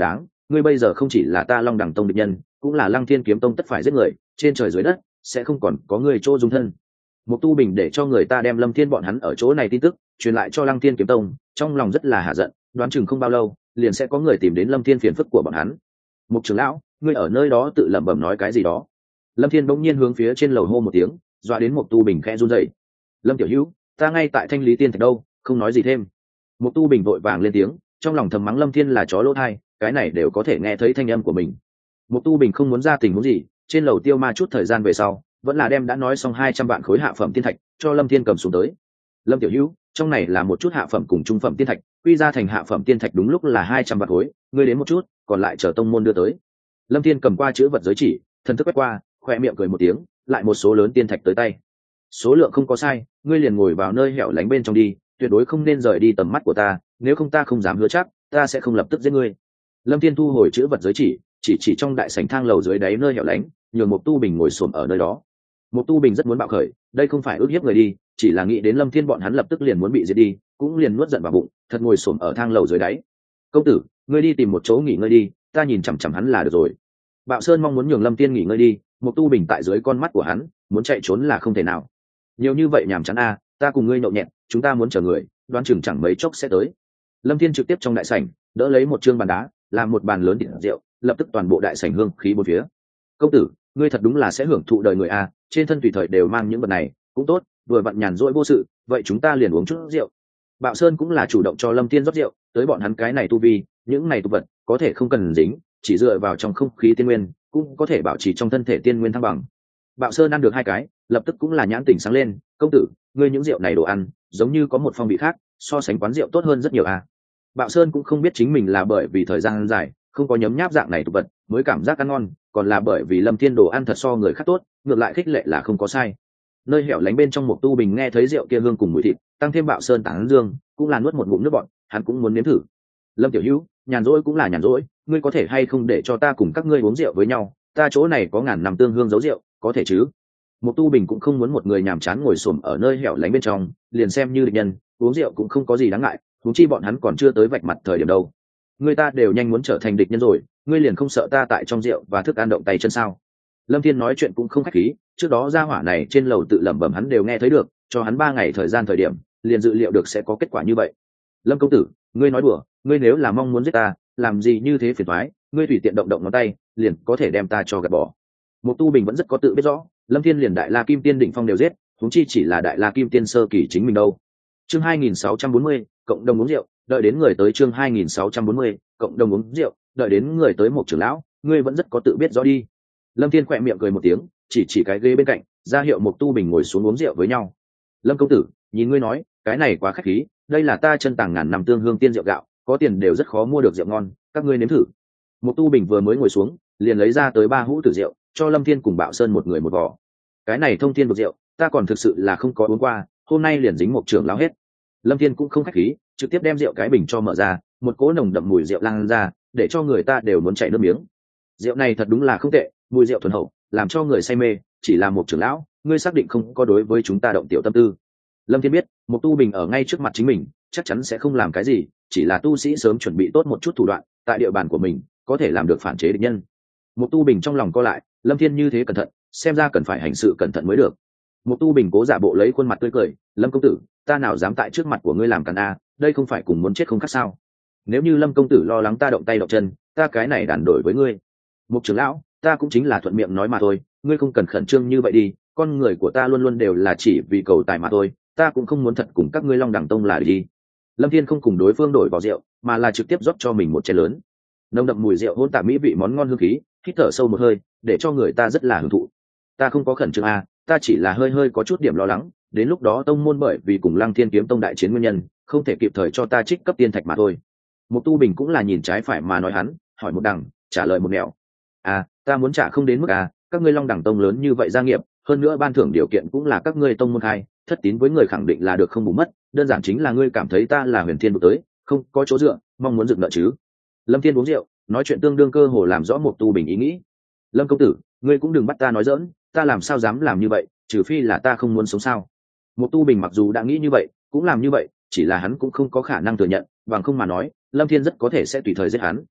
ngươi bây giờ không chỉ là ta Long Đẳng tông địch nhân, cũng là Lăng Thiên kiếm tông tất phải giết người, trên trời dưới đất sẽ không còn có người chỗ dung thân. Mục Tu Bình để cho người ta đem Lâm Thiên bọn hắn ở chỗ này tin tức truyền lại cho Lăng Thiên kiếm tông, trong lòng rất là hả giận, đoán chừng không bao lâu liền sẽ có người tìm đến Lâm Thiên phiền phức của bọn hắn. Mục trưởng lão, ngươi ở nơi đó tự lẩm bẩm nói cái gì đó? Lâm Thiên bỗng nhiên hướng phía trên lầu hô một tiếng, dọa đến Mục Tu Bình khẽ run rẩy. Lâm tiểu hữu, ta ngay tại Thanh Lý Tiên Thạch đâu, không nói gì thêm. Mục Tu Bình vội vàng lên tiếng, trong lòng thầm mắng Lâm Thiên là chó lỗ thai, cái này đều có thể nghe thấy thanh âm của mình. Mục Tu Bình không muốn ra tình huống gì, trên lầu tiêu ma chút thời gian về sau, vẫn là đem đã nói xong 200 vạn khối hạ phẩm tiên thạch cho Lâm Thiên cầm xuống tới. Lâm tiểu hữu, trong này là một chút hạ phẩm cùng trung phẩm tiên thạch, quy ra thành hạ phẩm tiên thạch đúng lúc là 200 vạn khối, ngươi đến một chút, còn lại chờ tông môn đưa tới. Lâm Thiên cầm qua chữ vật giới chỉ, thần thức quét qua, khoe miệng cười một tiếng, lại một số lớn tiên thạch tới tay. Số lượng không có sai, ngươi liền ngồi vào nơi hẻo lánh bên trong đi, tuyệt đối không nên rời đi tầm mắt của ta, nếu không ta không dám hứa chắc, ta sẽ không lập tức giết ngươi. Lâm Thiên thu hồi chữ vật giới chỉ trong đại sảnh thang lầu dưới đáy nơi hẻo lánh, nhường Mục Tu Bình ngồi xổm ở nơi đó. Mục Tu Bình rất muốn bạo khởi, đây không phải ước hiếp người đi, chỉ là nghĩ đến Lâm Thiên bọn hắn lập tức liền muốn bị giết đi, cũng liền nuốt giận vào bụng, thật ngồi xổm ở thang lầu dưới đáy. Công tử, ngươi đi tìm một chỗ nghỉ ngơi đi, ta nhìn chằm chằm hắn là được rồi. Bạo Sơn mong muốn nhường Lâm Thiên nghỉ ngơi đi, Mục Tu Bình tại dưới con mắt của hắn, muốn chạy trốn là không thể nào. Nhiều như vậy nhàm chán a, ta cùng ngươi nhậu nhẹt, chúng ta muốn chờ người, đoán chừng chẳng mấy chốc sẽ tới. Lâm Thiên trực tiếp trong đại sảnh đỡ lấy một trương bàn đá, làm một bàn lớn thịt rượu, lập tức toàn bộ đại sảnh hương khí bốn phía. Công tử, ngươi thật đúng là sẽ hưởng thụ đời người a, trên thân tùy thời đều mang những vật này, cũng tốt, vừa vặn nhàn rỗi vô sự, vậy chúng ta liền uống chút rượu. Bạo Sơn cũng là chủ động cho Lâm Thiên rót rượu, tới bọn hắn cái này tu vi, những này tu vật có thể không cần dính, chỉ dựa vào trong không khí tiên nguyên, cũng có thể bảo trì trong thân thể tiên nguyên thăng bằng. Bạo Sơn ăn được hai cái, lập tức cũng là nhãn tỉnh sáng lên, công tử, ngươi những rượu này đồ ăn, giống như có một phong vị khác, so sánh quán rượu tốt hơn rất nhiều à. Bạo Sơn cũng không biết chính mình là bởi vì thời gian dài không có nhấm nháp dạng này thực vật mới cảm giác ăn ngon, còn là bởi vì Lâm Thiên đồ ăn thật so người khác tốt, ngược lại khích lệ là không có sai. Nơi hẻo lánh bên trong một Tu Bình nghe thấy rượu kia hương cùng mùi thịt, tăng thêm Bạo Sơn tán dương, cũng là nuốt một ngụm nước bọt, hắn cũng muốn nếm thử. Lâm tiểu hữu, nhàn rỗi cũng là nhàn rỗi, ngươi có thể hay không để cho ta cùng các ngươi uống rượu với nhau, ta chỗ này có ngàn năm tương hương giấu rượu, có thể chứ? Một Tu Bình cũng không muốn một người nhàm chán ngồi xổm ở nơi hẻo lánh bên trong, liền xem như địch nhân, uống rượu cũng không có gì đáng ngại, huống chi bọn hắn còn chưa tới vạch mặt thời điểm đâu. Người ta đều nhanh muốn trở thành địch nhân rồi, ngươi liền không sợ ta tại trong rượu và thức ăn động tay chân sao? Lâm Thiên nói chuyện cũng không khách khí, trước đó gia hỏa này trên lầu tự lẩm bẩm hắn đều nghe thấy được, cho hắn 3 ngày thời gian thời điểm, liền dự liệu được sẽ có kết quả như vậy. Lâm công tử, ngươi nói đùa, ngươi nếu là mong muốn giết ta, làm gì như thế phiền toái, ngươi tùy tiện động động ngón tay, liền có thể đem ta cho gạt bỏ. Một Tu Bình vẫn rất có tự biết rõ, Lâm Thiên liền đại La Kim Tiên đỉnh phong đều giết, huống chi chỉ là đại La Kim Tiên sơ kỳ chính mình đâu. Chương 2640, cộng đồng uống rượu, đợi đến người tới chương 2640, cộng đồng uống rượu, đợi đến người tới một trưởng lão, ngươi vẫn rất có tự biết rõ đi. Lâm Thiên khẽ miệng cười một tiếng, chỉ cái ghế bên cạnh, ra hiệu một Tu Bình ngồi xuống uống rượu với nhau. Lâm công tử, nhìn ngươi nói, cái này quá khách khí, đây là ta chân tàng ngàn năm tương hương tiên rượu gạo, có tiền đều rất khó mua được rượu ngon, các ngươi nếm thử. Một Tu Bình vừa mới ngồi xuống, liền lấy ra tới 3 hũ tử rượu, cho Lâm Thiên cùng Bạo Sơn một người một vò. Cái này thông thiên bột rượu, ta còn thực sự là không có uống qua, hôm nay liền dính một trưởng lão hết. Lâm Thiên cũng không khách khí, trực tiếp đem rượu cái bình cho mở ra, một cỗ nồng đậm mùi rượu lan ra, để cho người ta đều muốn chảy nước miếng. Rượu này thật đúng là không tệ, mùi rượu thuần hậu, làm cho người say mê, chỉ là một trưởng lão, ngươi xác định không có đối với chúng ta động tiểu tâm tư. Lâm Thiên biết, một Tu Bình ở ngay trước mặt chính mình, chắc chắn sẽ không làm cái gì, chỉ là tu sĩ sớm chuẩn bị tốt một chút thủ đoạn, tại địa bàn của mình, có thể làm được phản chế địch nhân. Một Tu Bình trong lòng co lại, Lâm Thiên như thế cẩn thận, xem ra cần phải hành sự cẩn thận mới được. Một Tu Bình cố giả bộ lấy khuôn mặt tươi cười, Lâm công tử, ta nào dám tại trước mặt của ngươi làm càn a, đây không phải cùng muốn chết không khác sao? Nếu như Lâm công tử lo lắng ta động tay động chân, ta cái này đàn đổi với ngươi. Mục trưởng lão, ta cũng chính là thuận miệng nói mà thôi, ngươi không cần khẩn trương như vậy đi, con người của ta luôn luôn đều là chỉ vì cầu tài mà thôi, ta cũng không muốn thật cùng các ngươi Long Đẳng tông là đi. Lâm Thiên không cùng đối phương đổi vào rượu, mà là trực tiếp rót cho mình một chén lớn. Nồng đậm mùi rượu hỗn tạp mỹ vị món ngon hương khí, hít thở sâu một hơi, để cho người ta rất là hưởng thụ. Ta không có khẩn trương a, ta chỉ là hơi có chút điểm lo lắng, đến lúc đó tông môn bởi vì cùng Lăng Thiên kiếm tông đại chiến nguyên nhân, không thể kịp thời cho ta trích cấp tiên thạch mà thôi. Một Tu Bình cũng là nhìn trái phải mà nói hắn, hỏi một đằng, trả lời một nẻo. À, ta muốn trả không đến mức à, các ngươi Long Đẳng tông lớn như vậy gia nghiệp, hơn nữa ban thưởng điều kiện cũng là các ngươi tông môn khai, thất tín với người khẳng định là được không bù mất, đơn giản chính là ngươi cảm thấy ta là Huyền Thiên đụng tới, không có chỗ dựa, mong muốn dựng nợ chứ. Lâm Thiên uống rượu, nói chuyện tương đương cơ hồ làm rõ một Tu Bình ý nghĩ. Lâm công tử, ngươi cũng đừng bắt ta nói giỡn, ta làm sao dám làm như vậy, trừ phi là ta không muốn sống sao. Một Tu Bình mặc dù đã nghĩ như vậy, cũng làm như vậy, chỉ là hắn cũng không có khả năng thừa nhận, bằng không mà nói, Lâm Thiên rất có thể sẽ tùy thời giết hắn.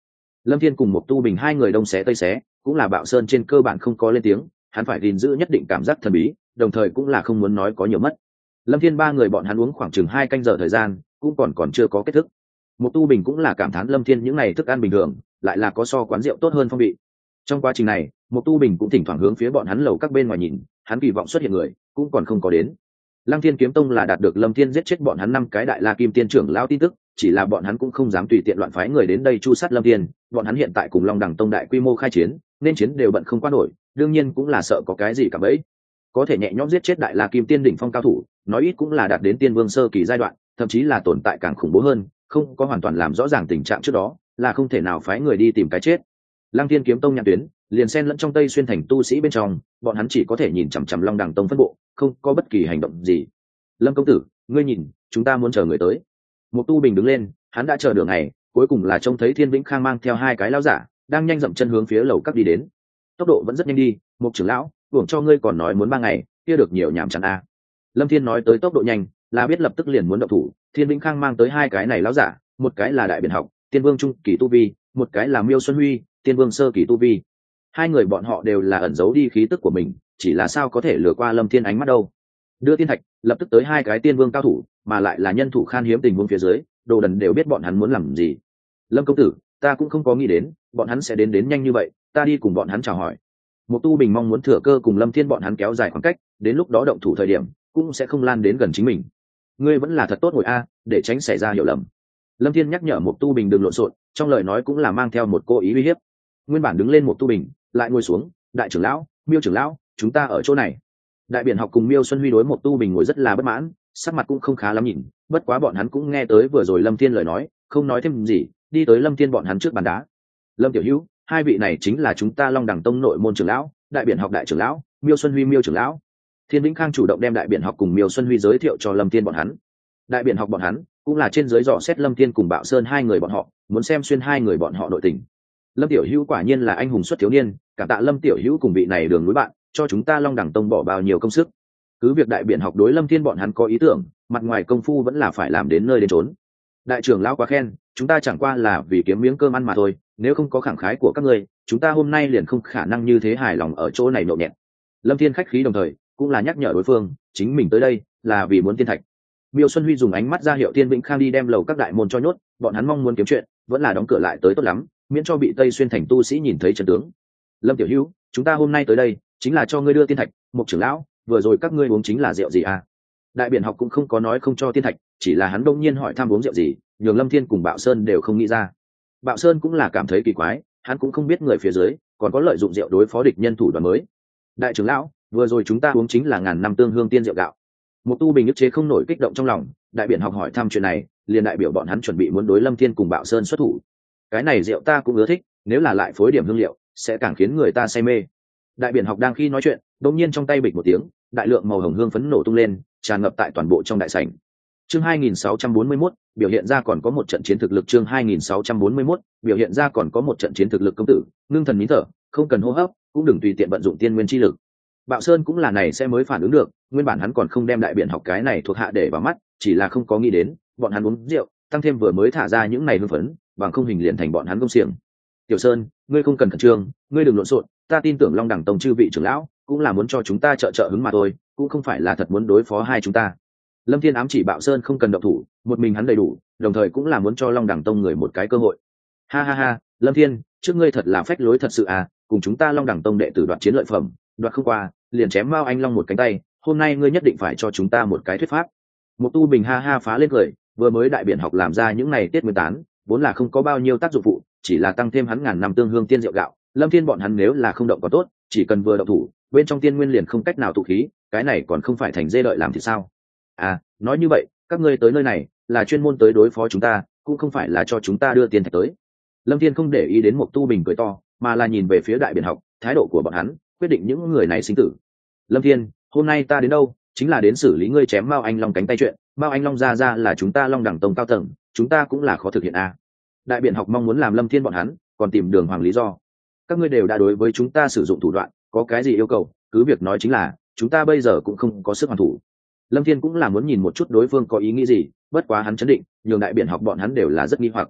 Lâm Thiên cùng Mộc Tu Bình hai người đông xé tây xé, cũng là Bạo Sơn trên cơ bản không có lên tiếng, hắn phải gìn giữ nhất định cảm giác thần bí, đồng thời cũng là không muốn nói có nhiều mất. Lâm Thiên ba người bọn hắn uống khoảng chừng 2 canh giờ thời gian, cũng còn chưa có kết thúc. Mộc Tu Bình cũng là cảm thán Lâm Thiên những ngày thức ăn bình thường, lại là có so quán rượu tốt hơn phong vị. Trong quá trình này, Mộc Tu Bình cũng thỉnh thoảng hướng phía bọn hắn lầu các bên ngoài nhìn, hắn kỳ vọng xuất hiện người, cũng còn không có đến. Lăng Thiên Kiếm Tông là đạt được Lâm Thiên giết chết bọn hắn 5 cái đại La Kim Tiên trưởng lão tin tức, chỉ là bọn hắn cũng không dám tùy tiện loạn phái người đến đây chu sát Lâm Thiên, bọn hắn hiện tại cùng Long Đẳng Tông đại quy mô khai chiến, nên chiến đều bận không qua nổi, đương nhiên cũng là sợ có cái gì cả bấy. Có thể nhẹ nhõm giết chết đại La Kim Tiên đỉnh phong cao thủ, nói ít cũng là đạt đến Tiên Vương sơ kỳ giai đoạn, thậm chí là tồn tại càng khủng bố hơn, không có hoàn toàn làm rõ ràng tình trạng trước đó, là không thể nào phái người đi tìm cái chết. Lăng Thiên Kiếm Tông nhãn tuyến, liền xen lẫn trong Tây Xuyên thành tu sĩ bên trong, bọn hắn chỉ có thể nhìn chằm chằm Long Đẳng Tông phân bộ, không có bất kỳ hành động gì. Lâm công tử, ngươi nhìn, chúng ta muốn chờ người tới. Mộc Tu Bình đứng lên, hắn đã chờ được ngày, cuối cùng là trông thấy Thiên Vĩnh Khang mang theo 2 cái lão giả, đang nhanh dậm chân hướng phía lầu các đi đến. Tốc độ vẫn rất nhanh đi, Mộc trưởng lão, hưởng cho ngươi còn nói muốn 3 ngày, kia được nhiều nhảm chán a. Lâm Thiên nói tới tốc độ nhanh, là biết lập tức liền muốn động thủ. Thiên Vĩnh Khang mang tới 2 cái này lão giả, một cái là Đại Biển Học, Tiên Vương trung kỳ tu vi, một cái là Miêu Xuân Huy, Tiên Vương sơ kỳ tu vi. 2 người bọn họ đều là ẩn giấu đi khí tức của mình, chỉ là sao có thể lừa qua Lâm Thiên ánh mắt đâu. Đưa tiên thạch, lập tức tới 2 cái Tiên Vương cao thủ, mà lại là nhân thủ khan hiếm tình huống phía dưới, đồ đần đều biết bọn hắn muốn làm gì. Lâm công tử, ta cũng không có nghĩ đến bọn hắn sẽ đến nhanh như vậy, ta đi cùng bọn hắn chào hỏi. Mộc Tu Bình mong muốn thừa cơ cùng Lâm Thiên bọn hắn kéo dài khoảng cách, đến lúc đó động thủ thời điểm cũng sẽ không lan đến gần chính mình. Ngươi vẫn là thật tốt ngồi a, để tránh xảy ra hiểu lầm. Lâm Thiên nhắc nhở Mộc Tu Bình đừng lộn xộn, trong lời nói cũng là mang theo một cô ý uy hiếp. Nguyên bản đứng lên Mộc Tu Bình, lại ngồi xuống, đại trưởng lão, Miêu trưởng lão, chúng ta ở chỗ này. Đại Biển Học cùng Miêu Xuân Huy đối Mộc Tu Bình ngồi rất là bất mãn, sắc mặt cũng không khá lắm nhìn, bất quá bọn hắn cũng nghe tới vừa rồi Lâm Thiên lời nói, không nói thêm gì, đi tới Lâm Thiên bọn hắn trước bàn đá. Lâm tiểu hữu, 2 vị này chính là chúng ta Long Đẳng Tông nội môn trưởng lão, Đại Biển Học đại trưởng lão, Miêu Xuân Huy Miêu trưởng lão. Thiên Vĩnh Khang chủ động đem Đại Biển Học cùng Miêu Xuân Huy giới thiệu cho Lâm Thiên bọn hắn. Đại Biển Học bọn hắn cũng là trên dưới dò xét Lâm Thiên cùng Bạo Sơn 2 người bọn họ, muốn xem xuyên 2 người bọn họ nội tình. Lâm tiểu hữu quả nhiên là anh hùng xuất thiếu niên, cảm tạ Lâm tiểu hữu cùng vị này đường núi bạn, cho chúng ta Long Đẳng Tông bỏ bao nhiêu công sức. Cứ việc Đại Biển Học đối Lâm Thiên bọn hắn có ý tưởng, mặt ngoài công phu vẫn là phải làm đến nơi đến chốn. Đại trưởng lão quá khen, chúng ta chẳng qua là vì kiếm miếng cơm ăn mà thôi, nếu không có khẳng khái của các ngươi, chúng ta hôm nay liền không khả năng như thế hài lòng ở chỗ này nhộn nhẹt. Lâm Thiên khách khí đồng thời cũng là nhắc nhở đối phương, chính mình tới đây là vì muốn tiên thạch. Miêu Xuân Huy dùng ánh mắt ra hiệu Thiên Vĩnh Khang đi đem lầu các đại môn cho nhốt, bọn hắn mong muốn kiếm chuyện, vẫn là đóng cửa lại tới tốt lắm, miễn cho bị Tây Xuyên thành tu sĩ nhìn thấy trận tướng. Lâm tiểu hữu, chúng ta hôm nay tới đây chính là cho ngươi đưa tiên thạch. Mục trưởng lão, vừa rồi các ngươi uống chính là rượu gì à? Đại Biển Học cũng không có nói không cho tiên thạch, chỉ là hắn đông nhiên hỏi thăm uống rượu gì, nhường Lâm Thiên cùng Bạo Sơn đều không nghĩ ra. Bạo Sơn cũng là cảm thấy kỳ quái, hắn cũng không biết người phía dưới còn có lợi dụng rượu đối phó địch nhân thủ đoạn mới. Đại trưởng lão, vừa rồi chúng ta uống chính là ngàn năm tương hương tiên rượu gạo. Mục Tu Bình ức chế không nổi kích động trong lòng, Đại Biển Học hỏi thăm chuyện này, liền đại biểu bọn hắn chuẩn bị muốn đối Lâm Thiên cùng Bạo Sơn xuất thủ. Cái này rượu ta cũng ưa thích, nếu là lại phối điểm hương liệu, sẽ càng khiến người ta say mê. Đại Biển Học đang khi nói chuyện, đột nhiên trong tay bịch một tiếng, đại lượng màu hồng hương phấn nổ tung lên, tràn ngập tại toàn bộ trong đại sảnh. Chương 2641, biểu hiện ra còn có một trận chiến thực lực. Chương 2641, biểu hiện ra còn có một trận chiến thực lực. Công tử, ngưng thần nín thở, không cần hô hấp, cũng đừng tùy tiện vận dụng tiên nguyên chi lực. Bạo Sơn cũng là này sẽ mới phản ứng được, nguyên bản hắn còn không đem Đại Biển Học cái này thuộc hạ để vào mắt, chỉ là không có nghĩ đến, bọn hắn uống rượu, tăng thêm vừa mới thả ra những này hương phấn, bằng không hình liền thành bọn hắn công xiềng. Tiểu Sơn, ngươi không cần khẩn trương, ngươi đừng lộn xộn, ta tin tưởng Long Đẳng Tông chư vị trưởng lão cũng là muốn cho chúng ta trợ hứng mà thôi, cũng không phải là thật muốn đối phó hai chúng ta. Lâm Thiên ám chỉ Bạo Sơn không cần động thủ, một mình hắn đầy đủ, đồng thời cũng là muốn cho Long Đẳng Tông người một cái cơ hội. Ha ha ha, Lâm Thiên, trước ngươi thật là phách lối thật sự à, cùng chúng ta Long Đẳng Tông đệ tử đoạt chiến lợi phẩm, đoạt không qua, liền chém Mao Anh Long một cánh tay, hôm nay ngươi nhất định phải cho chúng ta một cái thuyết pháp. Mục Tu Bình ha ha phá lên cười, vừa mới Đại Biển Học làm ra những này tiết nguyên tán, vốn là không có bao nhiêu tác dụng phụ, chỉ là tăng thêm hắn ngàn năm tương hương tiên rượu gạo, Lâm Thiên bọn hắn nếu là không động có tốt, chỉ cần vừa động thủ, bên trong tiên nguyên liền không cách nào tụ khí, cái này còn không phải thành dê đợi làm thì sao? À, nói như vậy, các ngươi tới nơi này là chuyên môn tới đối phó chúng ta, cũng không phải là cho chúng ta đưa tiền thạch tới. Lâm Thiên không để ý đến Mục Tu Bình cười to, mà là nhìn về phía Đại Biển Học, thái độ của bọn hắn quyết định những người này sinh tử. Lâm Thiên, hôm nay ta đến đâu, chính là đến xử lý ngươi chém Mao Anh Long cánh tay chuyện, Mao Anh Long ra là chúng ta Long Đẳng Tông cao tầng, chúng ta cũng là khó thực hiện à. Đại Biển Học mong muốn làm Lâm Thiên bọn hắn còn tìm đường hoàng lý do. Các ngươi đều đã đối với chúng ta sử dụng thủ đoạn, có cái gì yêu cầu cứ việc nói, chính là chúng ta bây giờ cũng không có sức hoàn thủ. Lâm Thiên cũng là muốn nhìn một chút đối phương có ý nghĩ gì, bất quá hắn chấn định, nhường Đại Biển Học bọn hắn đều là rất nghi hoặc.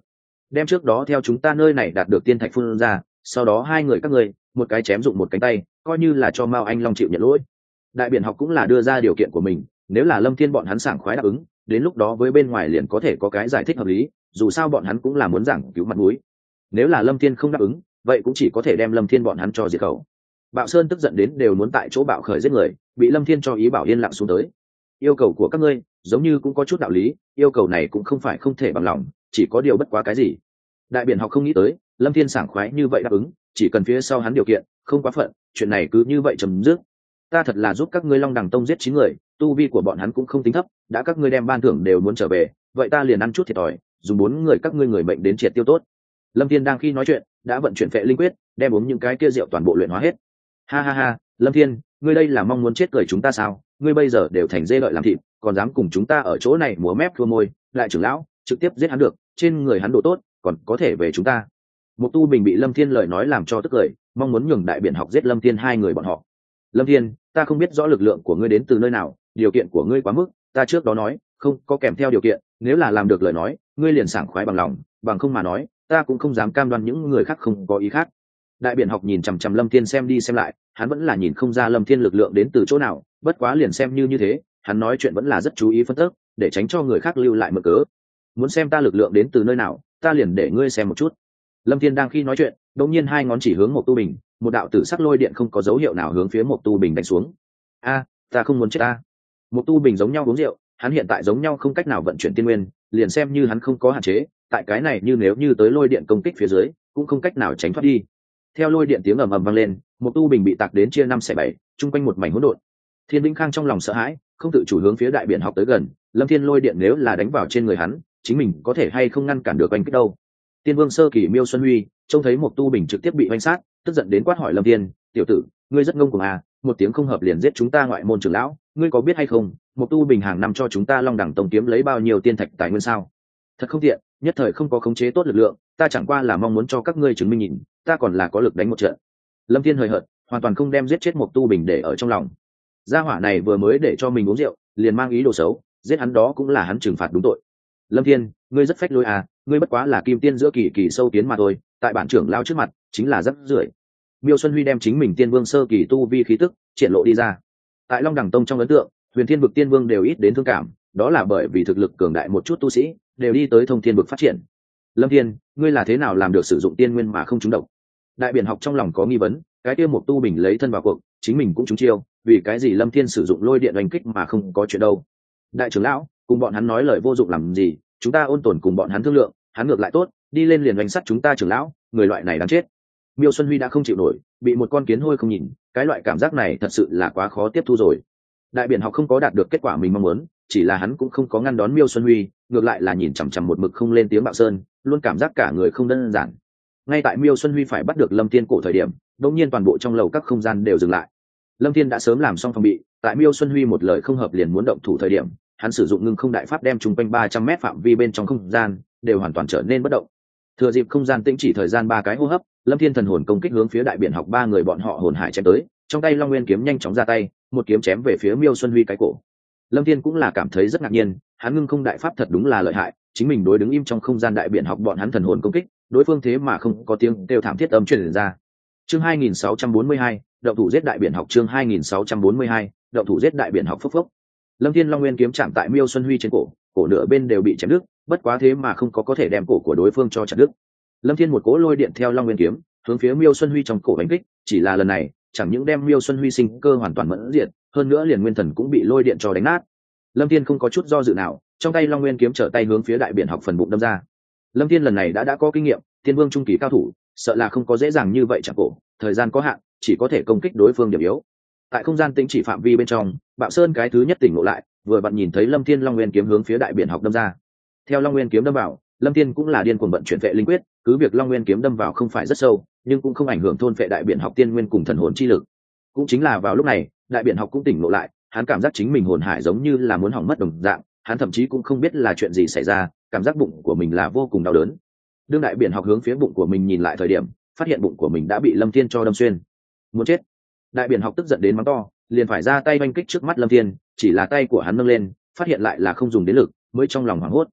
đem trước đó theo chúng ta nơi này đạt được tiên thạch phun ra, sau đó hai người các ngươi một cái chém dụng một cánh tay, coi như là cho Mao Anh Long chịu nhận lỗi. Đại biển học cũng là đưa ra điều kiện của mình, nếu là Lâm Thiên bọn hắn sảng khoái đáp ứng, đến lúc đó với bên ngoài liền có thể có cái giải thích hợp lý, dù sao bọn hắn cũng là muốn giảng cứu mặt mũi. Nếu là Lâm Thiên không đáp ứng, vậy cũng chỉ có thể đem Lâm Thiên bọn hắn cho diệt khẩu. Bạo Sơn tức giận đến đều muốn tại chỗ bạo khởi giết người, bị Lâm Thiên cho ý bảo yên lặng xuống tới. Yêu cầu của các ngươi giống như cũng có chút đạo lý, yêu cầu này cũng không phải không thể bằng lòng, chỉ có điều bất quá cái gì. Đại biển học không nghĩ tới Lâm Thiên sảng khoái như vậy đáp ứng, chỉ cần phía sau hắn điều kiện không quá phận, chuyện này cứ như vậy chấm dứt. Ta thật là giúp các ngươi Long Đằng Tông giết 9 người, tu vi của bọn hắn cũng không tính thấp, đã các ngươi đem ban thưởng đều muốn trở về, vậy ta liền ăn chút thiệt thòi, dùng 4 người các ngươi người mệnh đến triệt tiêu tốt. Lâm Thiên đang khi nói chuyện đã vận chuyển phệ linh quyết, đem uống những cái kia rượu toàn bộ luyện hóa hết. Ha ha ha, Lâm Thiên, ngươi đây là mong muốn chết cười chúng ta sao? Ngươi bây giờ đều thành dê lợi làm thịt, còn dám cùng chúng ta ở chỗ này múa mép thua môi, lại trưởng lão trực tiếp giết hắn được, trên người hắn độ tốt còn có thể về chúng ta. Mục Tu Bình bị Lâm Thiên lời nói làm cho tức cười, mong muốn nhường đại biển học giết Lâm Thiên hai người bọn họ. Lâm Thiên, ta không biết rõ lực lượng của ngươi đến từ nơi nào, điều kiện của ngươi quá mức, ta trước đó nói không có kèm theo điều kiện, nếu là làm được lời nói ngươi liền sảng khoái bằng lòng, bằng không mà nói ta cũng không dám cam đoan những người khác không có ý khác. Đại biển học nhìn chằm chằm Lâm Thiên xem đi xem lại, hắn vẫn là nhìn không ra Lâm Thiên lực lượng đến từ chỗ nào, bất quá liền xem như thế, hắn nói chuyện vẫn là rất chú ý phân tích, để tránh cho người khác lưu lại mực cớ. Muốn xem ta lực lượng đến từ nơi nào, ta liền để ngươi xem một chút. Lâm Thiên đang khi nói chuyện, đột nhiên hai ngón chỉ hướng Mộc Tu Bình, một đạo tử sắc lôi điện không có dấu hiệu nào hướng phía Mộc Tu Bình đánh xuống. A, ta không muốn chết ta. Mộc Tu Bình giống nhau uống rượu, hắn hiện tại giống nhau không cách nào vận chuyển tiên nguyên, liền xem như hắn không có hạn chế, tại cái này như nếu như tới lôi điện công kích phía dưới, cũng không cách nào tránh thoát đi. Theo lôi điện tiếng ầm ầm vang lên, Mộc Tu Bình bị tạc đến chia 5/7, trung quanh một mảnh hỗn độn. Thiên Vĩnh Khang trong lòng sợ hãi, không tự chủ hướng phía đại biển học tới gần, Lâm Thiên lôi điện nếu là đánh vào trên người hắn, chính mình có thể hay không ngăn cản được oanh kích đâu. Tiên Vương sơ kỳ Miêu Xuân Huy trông thấy Mộc Tu Bình trực tiếp bị oanh sát, tức giận đến quát hỏi Lâm Thiên, "Tiểu tử, ngươi rất ngông cuồng à, một tiếng không hợp liền giết chúng ta ngoại môn trưởng lão, ngươi có biết hay không, Mộc Tu Bình hàng năm cho chúng ta Long Đẳng Tông kiếm lấy bao nhiêu tiên thạch tài nguyên sao? Thật không tiện, nhất thời không có khống chế tốt lực lượng, ta chẳng qua là mong muốn cho các ngươi chứng minh nhìn, ta còn là có lực đánh một trận." Lâm Thiên hời hợt, hoàn toàn không đem giết chết Mộc Tu Bình để ở trong lòng. Gia hỏa này vừa mới để cho mình uống rượu, liền mang ý đồ xấu, giết hắn đó cũng là hắn trừng phạt đúng tội. Lâm Thiên, ngươi rất phách lối à, ngươi bất quá là kim tiên giữa kỳ kỳ sâu tiến mà thôi, tại bản trưởng lao trước mặt chính là rất rưởi. Miêu Xuân Huy đem chính mình tiên vương sơ kỳ tu vi khí tức triển lộ đi ra. Tại Long Đẳng Tông trong ấn tượng, Huyền Thiên vực tiên vương đều ít đến thương cảm, đó là bởi vì thực lực cường đại một chút tu sĩ đều đi tới Thông Thiên vực phát triển. Lâm Thiên, ngươi là thế nào làm được sử dụng tiên nguyên mà không trúng độc? Đại biển học trong lòng có nghi vấn, cái kia Mộc Tu Bình lấy thân vào cuộc, chính mình cũng trúng chiêu, vì cái gì Lâm Thiên sử dụng lôi điện đánh kích mà không có chuyện đâu? Đại trưởng lão, cùng bọn hắn nói lời vô dụng làm gì, chúng ta ôn tồn cùng bọn hắn thương lượng, hắn ngược lại tốt, đi lên liền đánh sắt chúng ta trưởng lão, người loại này đáng chết. Miêu Xuân Huy đã không chịu nổi, bị một con kiến hôi không nhìn, cái loại cảm giác này thật sự là quá khó tiếp thu rồi. Đại biển học không có đạt được kết quả mình mong muốn, chỉ là hắn cũng không có ngăn đón Miêu Xuân Huy, ngược lại là nhìn chằm chằm một mực không lên tiếng Bạo Sơn, luôn cảm giác cả người không đơn giản. Ngay tại Miêu Xuân Huy phải bắt được Lâm Thiên cổ thời điểm, đột nhiên toàn bộ trong lầu các không gian đều dừng lại. Lâm Thiên đã sớm làm xong phòng bị, tại Miêu Xuân Huy một lời không hợp liền muốn động thủ thời điểm, hắn sử dụng ngưng không đại pháp đem chung quanh 300 mét phạm vi bên trong không gian đều hoàn toàn trở nên bất động. Thừa dịp không gian tĩnh chỉ thời gian 3 cái hô hấp, Lâm Thiên thần hồn công kích hướng phía đại biển học 3 người bọn họ hồn hải chém tới, trong tay Long Nguyên kiếm nhanh chóng ra tay, một kiếm chém về phía Miêu Xuân Huy cái cổ. Lâm Thiên cũng là cảm thấy rất ngạc nhiên, hắn ngưng không đại pháp thật đúng là lợi hại, chính mình đối đứng im trong không gian đại biển học bọn hắn thần hồn công kích, đối phương thế mà không có tiếng kêu thảm thiết âm truyền ra. Chương 2642, động thủ giết đại biển học. Chương 2642, động thủ giết đại biển học. Phốc phốc. Lâm Thiên Long Nguyên kiếm chạm tại Miêu Xuân Huy trên cổ, cổ nửa bên đều bị chém đứt, bất quá thế mà không có thể đem cổ của đối phương cho chặt đứt. Lâm Thiên một cỗ lôi điện theo Long Nguyên kiếm hướng phía Miêu Xuân Huy trong cổ đánh kích, chỉ là lần này chẳng những đem Miêu Xuân Huy sinh cơ hoàn toàn mẫn diệt, hơn nữa liền nguyên thần cũng bị lôi điện cho đánh nát. Lâm Thiên không có chút do dự nào, trong tay Long Nguyên kiếm trở tay hướng phía đại biển học phần bụng đâm ra. Lâm Thiên lần này đã có kinh nghiệm, tiên vương trung kỳ cao thủ, sợ là không có dễ dàng như vậy chặt cổ, thời gian có hạn, chỉ có thể công kích đối phương điểm yếu. Tại không gian tĩnh chỉ phạm vi bên trong, Bạo Sơn cái thứ nhất tỉnh ngộ lại, vừa vặn nhìn thấy Lâm Thiên Long Nguyên kiếm hướng phía đại biển học đâm ra. Theo Long Nguyên kiếm đâm vào, Lâm Thiên cũng là điên cuồng vận chuyển vệ linh quyết, cứ việc Long Nguyên kiếm đâm vào không phải rất sâu, nhưng cũng không ảnh hưởng thôn vệ đại biển học tiên nguyên cùng thần hồn chi lực. Cũng chính là vào lúc này, đại biển học cũng tỉnh ngộ lại, hắn cảm giác chính mình hồn hải giống như là muốn hỏng mất đồng dạng, hắn thậm chí cũng không biết là chuyện gì xảy ra, cảm giác bụng của mình là vô cùng đau đớn. Đương đại biển học hướng phía bụng của mình nhìn lại thời điểm, phát hiện bụng của mình đã bị Lâm Thiên cho đâm xuyên. Muốn chết! Đại biển học tức giận đến mắng to, liền phải ra tay oanh kích trước mắt Lâm Thiên, chỉ là tay của hắn nâng lên, phát hiện lại là không dùng đến lực, mới trong lòng hoảng hốt.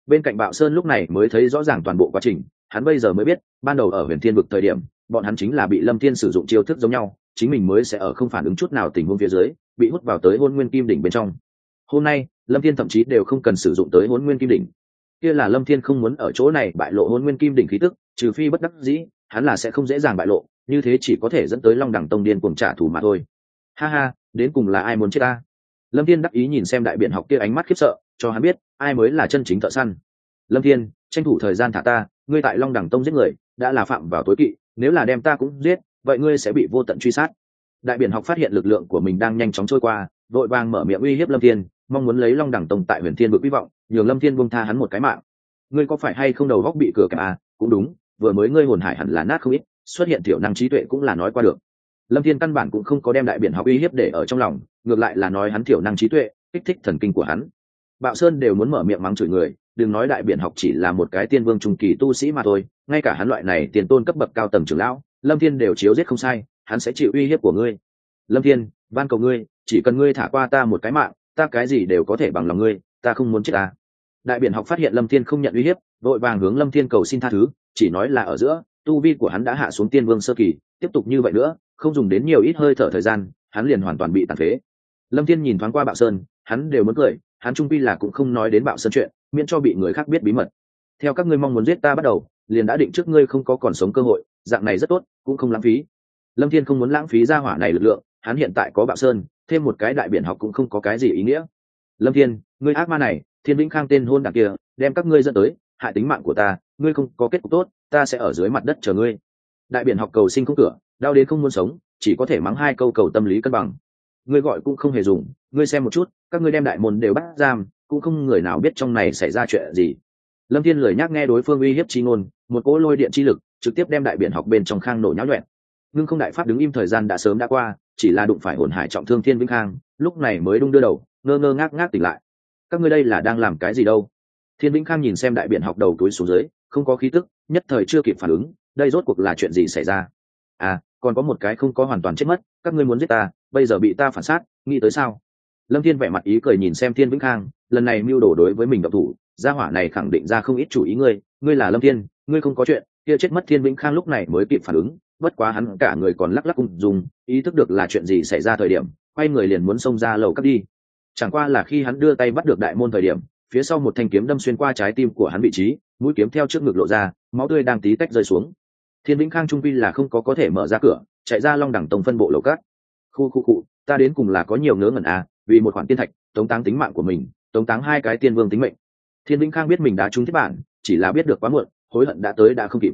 Bên cạnh Bạo Sơn lúc này mới thấy rõ ràng toàn bộ quá trình, hắn bây giờ mới biết ban đầu ở Huyền Thiên vực thời điểm bọn hắn chính là bị Lâm Thiên sử dụng chiêu thức giống nhau, chính mình mới sẽ ở không phản ứng chút nào tình huống phía dưới bị hút vào tới Hôn Nguyên Kim đỉnh bên trong. Hôm nay Lâm Thiên thậm chí đều không cần sử dụng tới Hôn Nguyên Kim đỉnh, kia là Lâm Thiên không muốn ở chỗ này bại lộ Hôn Nguyên Kim đỉnh khí tức, trừ phi bất đắc dĩ, hắn là sẽ không dễ dàng bại lộ, như thế chỉ có thể dẫn tới Long Đẳng Tông điên cuồng trả thù mà thôi. Ha ha, đến cùng là ai muốn chết ta? Lâm Thiên đắc ý nhìn xem Đại Biển Học kia ánh mắt khiếp sợ, cho hắn biết ai mới là chân chính thợ săn. Lâm Thiên, tranh thủ thời gian thả ta, ngươi tại Long Đẳng Tông giết người đã là phạm vào tối kỵ, nếu là đem ta cũng giết, vậy ngươi sẽ bị vô tận truy sát. Đại Biển Học phát hiện lực lượng của mình đang nhanh chóng trôi qua, vội vàng mở miệng uy hiếp Lâm Thiên, mong muốn lấy Long Đẳng Tông tại Huyền Thiên vực hy vọng, nhường Lâm Thiên buông tha hắn một cái mạng. Ngươi có phải hay không đầu góc bị cửa kẹp à? Cũng đúng, vừa mới ngươi hồn hải hẳn là nát không ít, xuất hiện thiểu năng trí tuệ cũng là nói qua được. Lâm Thiên căn bản cũng không có đem Đại Biển Học uy hiếp để ở trong lòng, ngược lại là nói hắn thiểu năng trí tuệ kích thích thần kinh của hắn. Bạo Sơn đều muốn mở miệng mắng chửi người, đừng nói Đại Biển Học chỉ là một cái tiên vương trung kỳ tu sĩ mà thôi, ngay cả hắn loại này tiền tôn cấp bậc cao tầng trưởng lão Lâm Thiên đều chiếu giết không sai, hắn sẽ chịu uy hiếp của ngươi. Lâm Thiên, van cầu ngươi, chỉ cần ngươi thả qua ta một cái mạng, ta cái gì đều có thể bằng lòng ngươi, ta không muốn chết ta. Đại Biển Học phát hiện Lâm Thiên không nhận uy hiếp, vội vàng hướng Lâm Thiên cầu xin tha thứ, chỉ nói là ở giữa tu vi của hắn đã hạ xuống tiên vương sơ kỳ, tiếp tục như vậy nữa không dùng đến nhiều ít hơi thở thời gian hắn liền hoàn toàn bị tàn phế. Lâm Thiên nhìn thoáng qua Bạo Sơn, hắn đều muốn cười, hắn trung pi là cũng không nói đến Bạo Sơn chuyện, miễn cho bị người khác biết bí mật. Theo các ngươi mong muốn giết ta bắt đầu, liền đã định trước ngươi không có còn sống cơ hội, dạng này rất tốt, cũng không lãng phí. Lâm Thiên không muốn lãng phí ra hỏa này lực lượng, hắn hiện tại có Bạo Sơn, thêm một cái Đại Biển Học cũng không có cái gì ý nghĩa. Lâm Thiên, ngươi ác ma này, Thiên Vĩnh Khang tên hôn đảng kia đem các ngươi dẫn tới hại tính mạng của ta, ngươi không có kết cục tốt, ta sẽ ở dưới mặt đất chờ ngươi. Đại Biển Học cầu sinh không cửa, đau đến không muốn sống, chỉ có thể mắng hai câu cầu tâm lý cân bằng. Ngươi gọi cũng không hề dùng, ngươi xem một chút, các ngươi đem đại môn đều bắt giam, cũng không người nào biết trong này xảy ra chuyện gì. Lâm Thiên lười nhắc nghe đối phương uy hiếp chi ngôn, một cỗ lôi điện chi lực trực tiếp đem Đại Biển Học bên trong khang nổ nháo nhoẹn. Nhưng không đại pháp đứng im thời gian đã sớm đã qua, chỉ là đụng phải hồn hải trọng thương Thiên Vĩnh Khang, lúc này mới đung đưa đầu, ngơ ngơ ngác ngác tỉnh lại. Các ngươi đây là đang làm cái gì đâu? Thiên Vĩnh Khang nhìn xem Đại Biển Học đầu túi xuống dưới, không có khí tức, nhất thời chưa kịp phản ứng, đây rốt cuộc là chuyện gì xảy ra? À, còn có một cái không có hoàn toàn chết mất, các ngươi muốn giết ta, bây giờ bị ta phản sát, nghĩ tới sao? Lâm Thiên vẻ mặt ý cười nhìn xem Thiên Vĩnh Khang, lần này mưu đồ đối với mình động thủ, gia hỏa này khẳng định ra không ít chủ ý ngươi, ngươi là Lâm Thiên, ngươi không có chuyện. Kia chết mất Thiên Vĩnh Khang lúc này mới kịp phản ứng, bất quá hắn cả người còn lắc lắc cùng dùng, ý thức được là chuyện gì xảy ra thời điểm, quay người liền muốn xông ra lầu cắt đi. Chẳng qua là khi hắn đưa tay bắt được đại môn thời điểm, phía sau một thanh kiếm đâm xuyên qua trái tim của hắn vị trí, mũi kiếm theo trước ngực lộ ra, máu tươi đang tí tách rơi xuống. Thiên Vĩnh Khang trung quy là không có thể mở ra cửa, chạy ra Long Đẳng Tông phân bộ lầu cát. Khu, ta đến cùng là có nhiều ngớ ngẩn à, vì một khoản tiên thạch, tống táng tính mạng của mình, tống táng hai cái tiên vương tính mệnh. Thiên Vĩnh Khang biết mình đã trúng thiết bản, chỉ là biết được quá muộn, hối hận đã tới đã không kịp.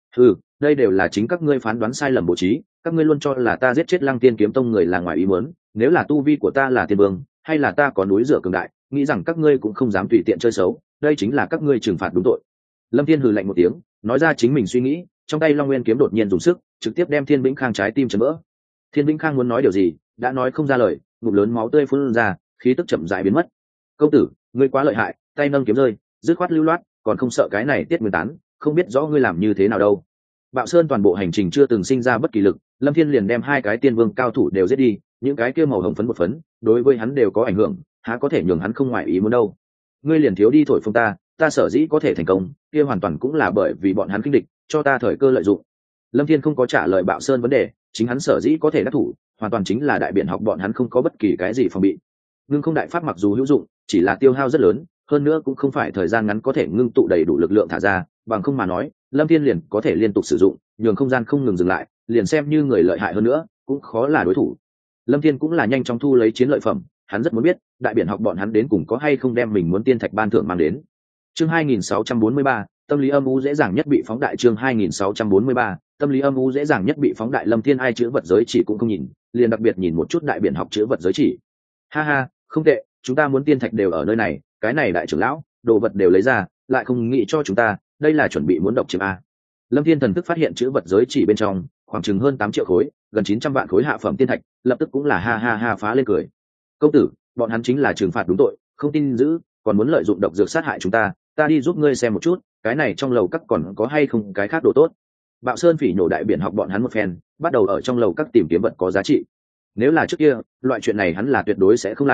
Đây đều là chính các ngươi phán đoán sai lầm bố trí, các ngươi luôn cho là ta giết chết Lăng Tiên Kiếm Tông người là ngoài ý muốn, nếu là tu vi của ta là tiên vương, hay là ta có núi rửa cường đại, nghĩ rằng các ngươi cũng không dám tùy tiện chơi xấu, đây chính là các ngươi trừng phạt đúng tội. Lâm Thiên hừ lạnh một tiếng, nói ra chính mình suy nghĩ, trong tay Long Nguyên kiếm đột nhiên dùng sức, trực tiếp đem Thiên Vĩnh Khang trái tim chấn vỡ. Thiên Vĩnh Khang muốn nói điều gì, đã nói không ra lời, ngụm lớn máu tươi phun ra, khí tức chậm rãi biến mất. Công tử, ngươi quá lợi hại, tay nâng kiếm rơi, dứt khoát lưu loát, còn không sợ cái này tiết nguyên tán, không biết rõ ngươi làm như thế nào đâu. Bạo Sơn toàn bộ hành trình chưa từng sinh ra bất kỳ lực, Lâm Thiên liền đem hai cái tiên vương cao thủ đều giết đi, những cái kia màu hồng phấn một phấn, đối với hắn đều có ảnh hưởng, há có thể nhường hắn không ngoại ý muốn đâu. Ngươi liền thiếu đi thổi phồng ta sở dĩ có thể thành công, kia hoàn toàn cũng là bởi vì bọn hắn khinh địch, cho ta thời cơ lợi dụng. Lâm Thiên không có trả lời Bạo Sơn vấn đề, chính hắn sở dĩ có thể đắc thủ, hoàn toàn chính là Đại Biển Học bọn hắn không có bất kỳ cái gì phòng bị. Ngưng không đại pháp mặc dù hữu dụng, chỉ là tiêu hao rất lớn, hơn nữa cũng không phải thời gian ngắn có thể ngưng tụ đầy đủ lực lượng thả ra, bằng không mà nói, Lâm Thiên liền có thể liên tục sử dụng, nhường không gian không ngừng dừng lại, liền xem như người lợi hại hơn nữa, cũng khó là đối thủ. Lâm Thiên cũng là nhanh chóng thu lấy chiến lợi phẩm, hắn rất muốn biết, Đại Biển Học bọn hắn đến cùng có hay không đem mình muốn tiên thạch ban thưởng mang đến. Chương 2643, tâm lý âm u dễ dàng nhất bị phóng đại. Chương 2643, tâm lý âm u dễ dàng nhất bị phóng đại. Lâm Thiên ai chữ vật giới chỉ cũng không nhìn, liền đặc biệt nhìn một chút Đại Biển Học chữ vật giới chỉ. Ha ha, không tệ, chúng ta muốn tiên thạch đều ở nơi này, cái này đại trưởng lão, đồ vật đều lấy ra, lại không nghĩ cho chúng ta, đây là chuẩn bị muốn độc chiếm a. Lâm Thiên thần thức phát hiện chữ vật giới chỉ bên trong khoảng chừng hơn 8 triệu khối, gần 900 vạn khối hạ phẩm tiên thạch, lập tức cũng là ha ha ha phá lên cười. Công tử, bọn hắn chính là trừng phạt đúng tội, không tin giữ, còn muốn lợi dụng độc dược sát hại chúng ta đi giúp ngươi xem một chút, cái này trong lầu các còn có hay không cái khác đồ tốt. Bạo Sơn phỉ nhổ Đại Biển Học bọn hắn một phen, bắt đầu ở trong lầu các tìm kiếm vật có giá trị. Nếu là trước kia, loại chuyện này hắn là tuyệt đối sẽ không làm,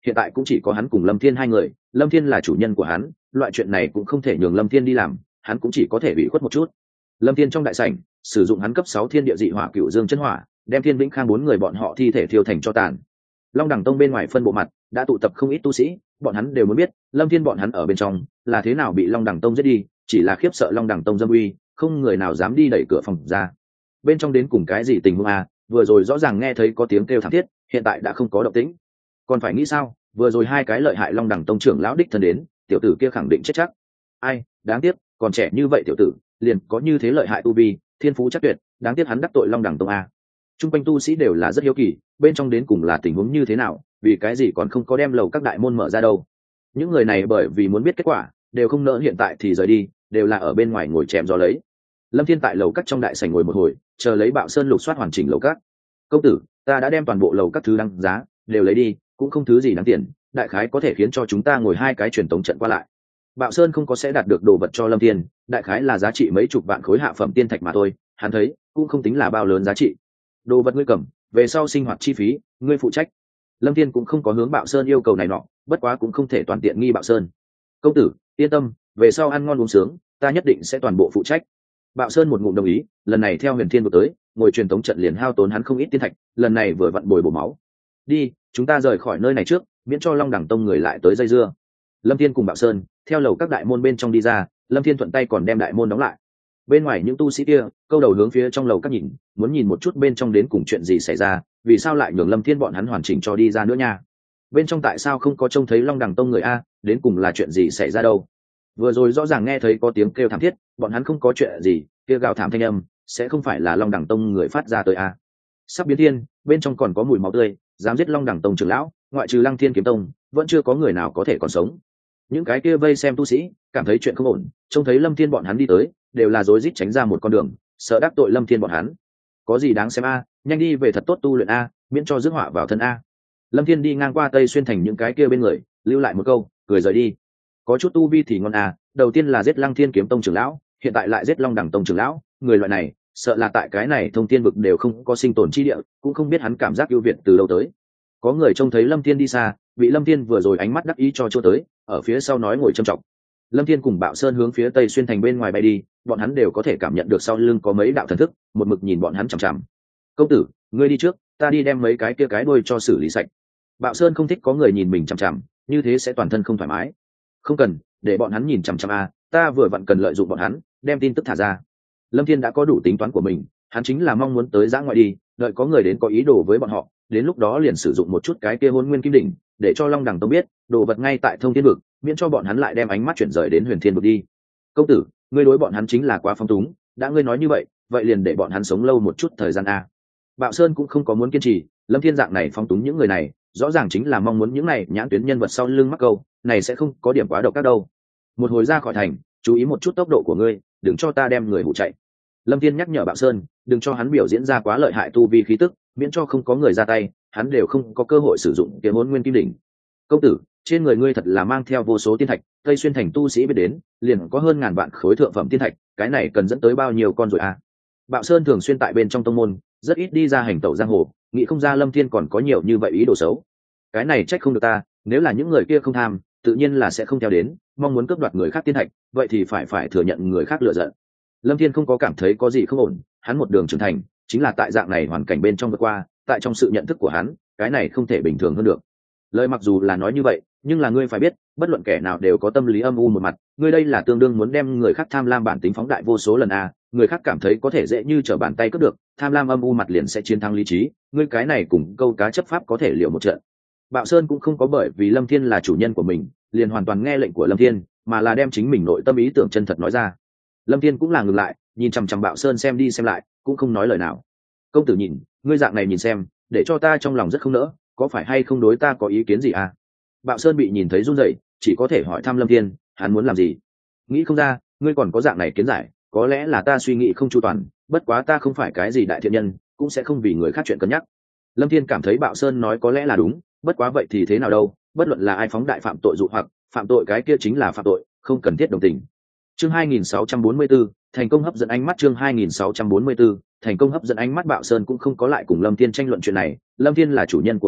hiện tại cũng chỉ có hắn cùng Lâm Thiên hai người, Lâm Thiên là chủ nhân của hắn, loại chuyện này cũng không thể nhường Lâm Thiên đi làm, hắn cũng chỉ có thể bị khuất một chút. Lâm Thiên trong đại sảnh sử dụng hắn cấp 6 thiên địa dị hỏa cựu dương chân hỏa, đem Thiên Vĩnh Khang 4 người bọn họ thi thể thiêu thành tro tàn. Long Đẳng Tông bên ngoài phân bộ mặt đã tụ tập không ít tu sĩ, bọn hắn đều muốn biết Lâm Thiên bọn hắn ở bên trong là thế nào bị Long Đẳng Tông giết đi, chỉ là khiếp sợ Long Đẳng Tông dâm uy, không người nào dám đi đẩy cửa phòng ra. Bên trong đến cùng cái gì tình huống à, vừa rồi rõ ràng nghe thấy có tiếng kêu thảm thiết, hiện tại đã không có động tĩnh. Còn phải nghĩ sao, vừa rồi hai cái lợi hại Long Đẳng Tông trưởng lão đích thân đến, tiểu tử kia khẳng định chết chắc. Ai, đáng tiếc, còn trẻ như vậy tiểu tử, liền có như thế lợi hại tu vi, thiên phú chắc tuyệt, đáng tiếc hắn đắc tội Long Đẳng Tông a. Trung quanh tu sĩ đều là rất hiếu kỳ, bên trong đến cùng là tình huống như thế nào, vì cái gì còn không có đem lầu các đại môn mở ra đâu. Những người này bởi vì muốn biết kết quả, đều không nỡ hiện tại thì rời đi, đều là ở bên ngoài ngồi chém gió lấy. Lâm Thiên tại lầu các trong đại sảnh ngồi một hồi, chờ lấy Bạo Sơn lục soát hoàn chỉnh lầu các. Công tử, ta đã đem toàn bộ lầu các thứ đăng giá đều lấy đi, cũng không thứ gì đáng tiền, đại khái có thể khiến cho chúng ta ngồi hai cái truyền tống trận qua lại. Bạo Sơn không có sẽ đạt được đồ vật cho Lâm Thiên, đại khái là giá trị mấy chục vạn khối hạ phẩm tiên thạch mà thôi, hắn thấy cũng không tính là bao lớn giá trị. Đồ vật ngươi cầm, về sau sinh hoạt chi phí ngươi phụ trách. Lâm Thiên cũng không có hướng Bạo Sơn yêu cầu này nọ, bất quá cũng không thể toàn tiện nghi Bạo Sơn. Công tử yên tâm, về sau ăn ngon uống sướng, ta nhất định sẽ toàn bộ phụ trách. Bạo Sơn một ngụm đồng ý, lần này theo Huyền Thiên vừa tới, ngồi truyền tống trận liền hao tốn hắn không ít tiên thạch, lần này vừa vặn bồi bổ máu. Đi, chúng ta rời khỏi nơi này trước, miễn cho Long Đẳng Tông người lại tới dây dưa. Lâm Thiên cùng Bạo Sơn theo lầu các đại môn bên trong đi ra, Lâm Thiên thuận tay còn đem đại môn đóng lại. Bên ngoài những tu sĩ kia câu đầu hướng phía trong lầu các nhìn, muốn nhìn một chút bên trong đến cùng chuyện gì xảy ra, vì sao lại nhường Lâm Thiên bọn hắn hoàn chỉnh cho đi ra nữa nha. Bên trong tại sao không có trông thấy Long Đẳng Tông người a, đến cùng là chuyện gì xảy ra đâu. Vừa rồi rõ ràng nghe thấy có tiếng kêu thảm thiết, bọn hắn không có chuyện gì, kia gào thảm thanh âm sẽ không phải là Long Đẳng Tông người phát ra tới a. Sắp biến thiên, bên trong còn có mùi máu tươi, dám giết Long Đẳng Tông trưởng lão, ngoại trừ Lăng Thiên Kiếm Tông, vẫn chưa có người nào có thể còn sống. Những cái kia vây xem tu sĩ cảm thấy chuyện không ổn, trông thấy Lâm Thiên bọn hắn đi tới, đều là rối rít tránh ra một con đường, sợ đắc tội Lâm Thiên bọn hắn. Có gì đáng xem a, nhanh đi về thật tốt tu luyện a, miễn cho rước họa vào thân a. Lâm Thiên đi ngang qua Tây Xuyên thành những cái kia bên người, lưu lại một câu, cười rời đi. Có chút tu vi thì ngon a, đầu tiên là giết Lăng Thiên Kiếm Tông trưởng lão, hiện tại lại giết Long Đẳng Tông trưởng lão, người loại này, sợ là tại cái này thông thiên vực đều không có sinh tồn chi địa, cũng không biết hắn cảm giác ưu việt từ đâu tới. Có người trông thấy Lâm Thiên đi xa, bị Lâm Thiên vừa rồi ánh mắt đắc ý cho chua tới, ở phía sau nói ngồi trầm trọng. Lâm Thiên cùng Bạo Sơn hướng phía Tây Xuyên thành bên ngoài bay đi, bọn hắn đều có thể cảm nhận được sau lưng có mấy đạo thần thức, một mực nhìn bọn hắn chằm chằm. Công tử, ngươi đi trước, ta đi đem mấy cái kia cái đuôi cho xử lý sạch. Bạo Sơn không thích có người nhìn mình chằm chằm, như thế sẽ toàn thân không thoải mái. Không cần, để bọn hắn nhìn chằm chằm a, ta vừa vặn cần lợi dụng bọn hắn, đem tin tức thả ra. Lâm Thiên đã có đủ tính toán của mình, hắn chính là mong muốn tới giã ngoại đi, đợi có người đến có ý đồ với bọn họ, đến lúc đó liền sử dụng một chút cái kia Hôn Nguyên Kim Đỉnh, để cho Long Đẳng Tông biết, đồ vật ngay tại Thông Thiên vực, miễn cho bọn hắn lại đem ánh mắt chuyển rời đến Huyền Thiên vực đi. Công tử, ngươi đối bọn hắn chính là quá phong túng, đã ngươi nói như vậy, vậy liền để bọn hắn sống lâu một chút thời gian a. Bạo Sơn cũng không có muốn kiên trì, Lâm Thiên dạng này phong túng những người này, rõ ràng chính là mong muốn những này nhãn tuyến nhân vật sau lưng mắc câu, này sẽ không có điểm quá độc các đâu. Một hồi ra khỏi thành, chú ý một chút tốc độ của ngươi, đừng cho ta đem người hụ chạy. Lâm Thiên nhắc nhở Bạo Sơn, đừng cho hắn biểu diễn ra quá lợi hại tu vi khí tức, miễn cho không có người ra tay, hắn đều không có cơ hội sử dụng kiếm Hỗn Nguyên Kim Đỉnh. Công tử, trên người ngươi thật là mang theo vô số tiên thạch, Tây Xuyên thành tu sĩ biết đến, liền có hơn ngàn vạn khối thượng phẩm tiên thạch, cái này cần dẫn tới bao nhiêu con rồi à? Bạo Sơn thường xuyên tại bên trong tông môn, rất ít đi ra hành tẩu giang hồ, nghĩ không ra Lâm Thiên còn có nhiều như vậy ý đồ xấu. Cái này trách không được ta, nếu là những người kia không tham, tự nhiên là sẽ không theo đến, mong muốn cướp đoạt người khác tiên thạch, vậy thì phải thừa nhận người khác lựa giận. Lâm Thiên không có cảm thấy có gì không ổn, hắn một đường trưởng thành, chính là tại dạng này hoàn cảnh bên trong vượt qua, tại trong sự nhận thức của hắn, cái này không thể bình thường hơn được. Lời mặc dù là nói như vậy, nhưng là ngươi phải biết, bất luận kẻ nào đều có tâm lý âm u một mặt, ngươi đây là tương đương muốn đem người khác tham lam bản tính phóng đại vô số lần a, người khác cảm thấy có thể dễ như trở bàn tay cướp được, tham lam âm u mặt liền sẽ chiến thắng lý trí, ngươi cái này cùng câu cá chấp pháp có thể liệu một trận. Bạo Sơn cũng không có bởi vì Lâm Thiên là chủ nhân của mình, liền hoàn toàn nghe lệnh của Lâm Thiên, mà là đem chính mình nội tâm ý tưởng chân thật nói ra. Lâm Thiên cũng là ngừng lại, nhìn chằm chằm Bạo Sơn xem đi xem lại, cũng không nói lời nào. Công tử nhìn, ngươi dạng này nhìn xem, để cho ta trong lòng rất không nỡ, có phải hay không đối ta có ý kiến gì à? Bạo Sơn bị nhìn thấy run rẩy, chỉ có thể hỏi thăm Lâm Thiên, hắn muốn làm gì? Nghĩ không ra, ngươi còn có dạng này kiến giải, có lẽ là ta suy nghĩ không chu toàn, bất quá ta không phải cái gì đại thiện nhân, cũng sẽ không vì người khác chuyện cân nhắc. Lâm Thiên cảm thấy Bạo Sơn nói có lẽ là đúng, bất quá vậy thì thế nào đâu, bất luận là ai phóng đại phạm tội dụ hoặc, phạm tội cái kia chính là phạm tội, không cần thiết đồng tình. Chương 2644, thành công hấp dẫn ánh mắt. Chương 2644, thành công hấp dẫn ánh mắt. Bạo Sơn cũng không có lại cùng Lâm Thiên tranh luận chuyện này, Lâm Thiên là chủ nhân của hắn,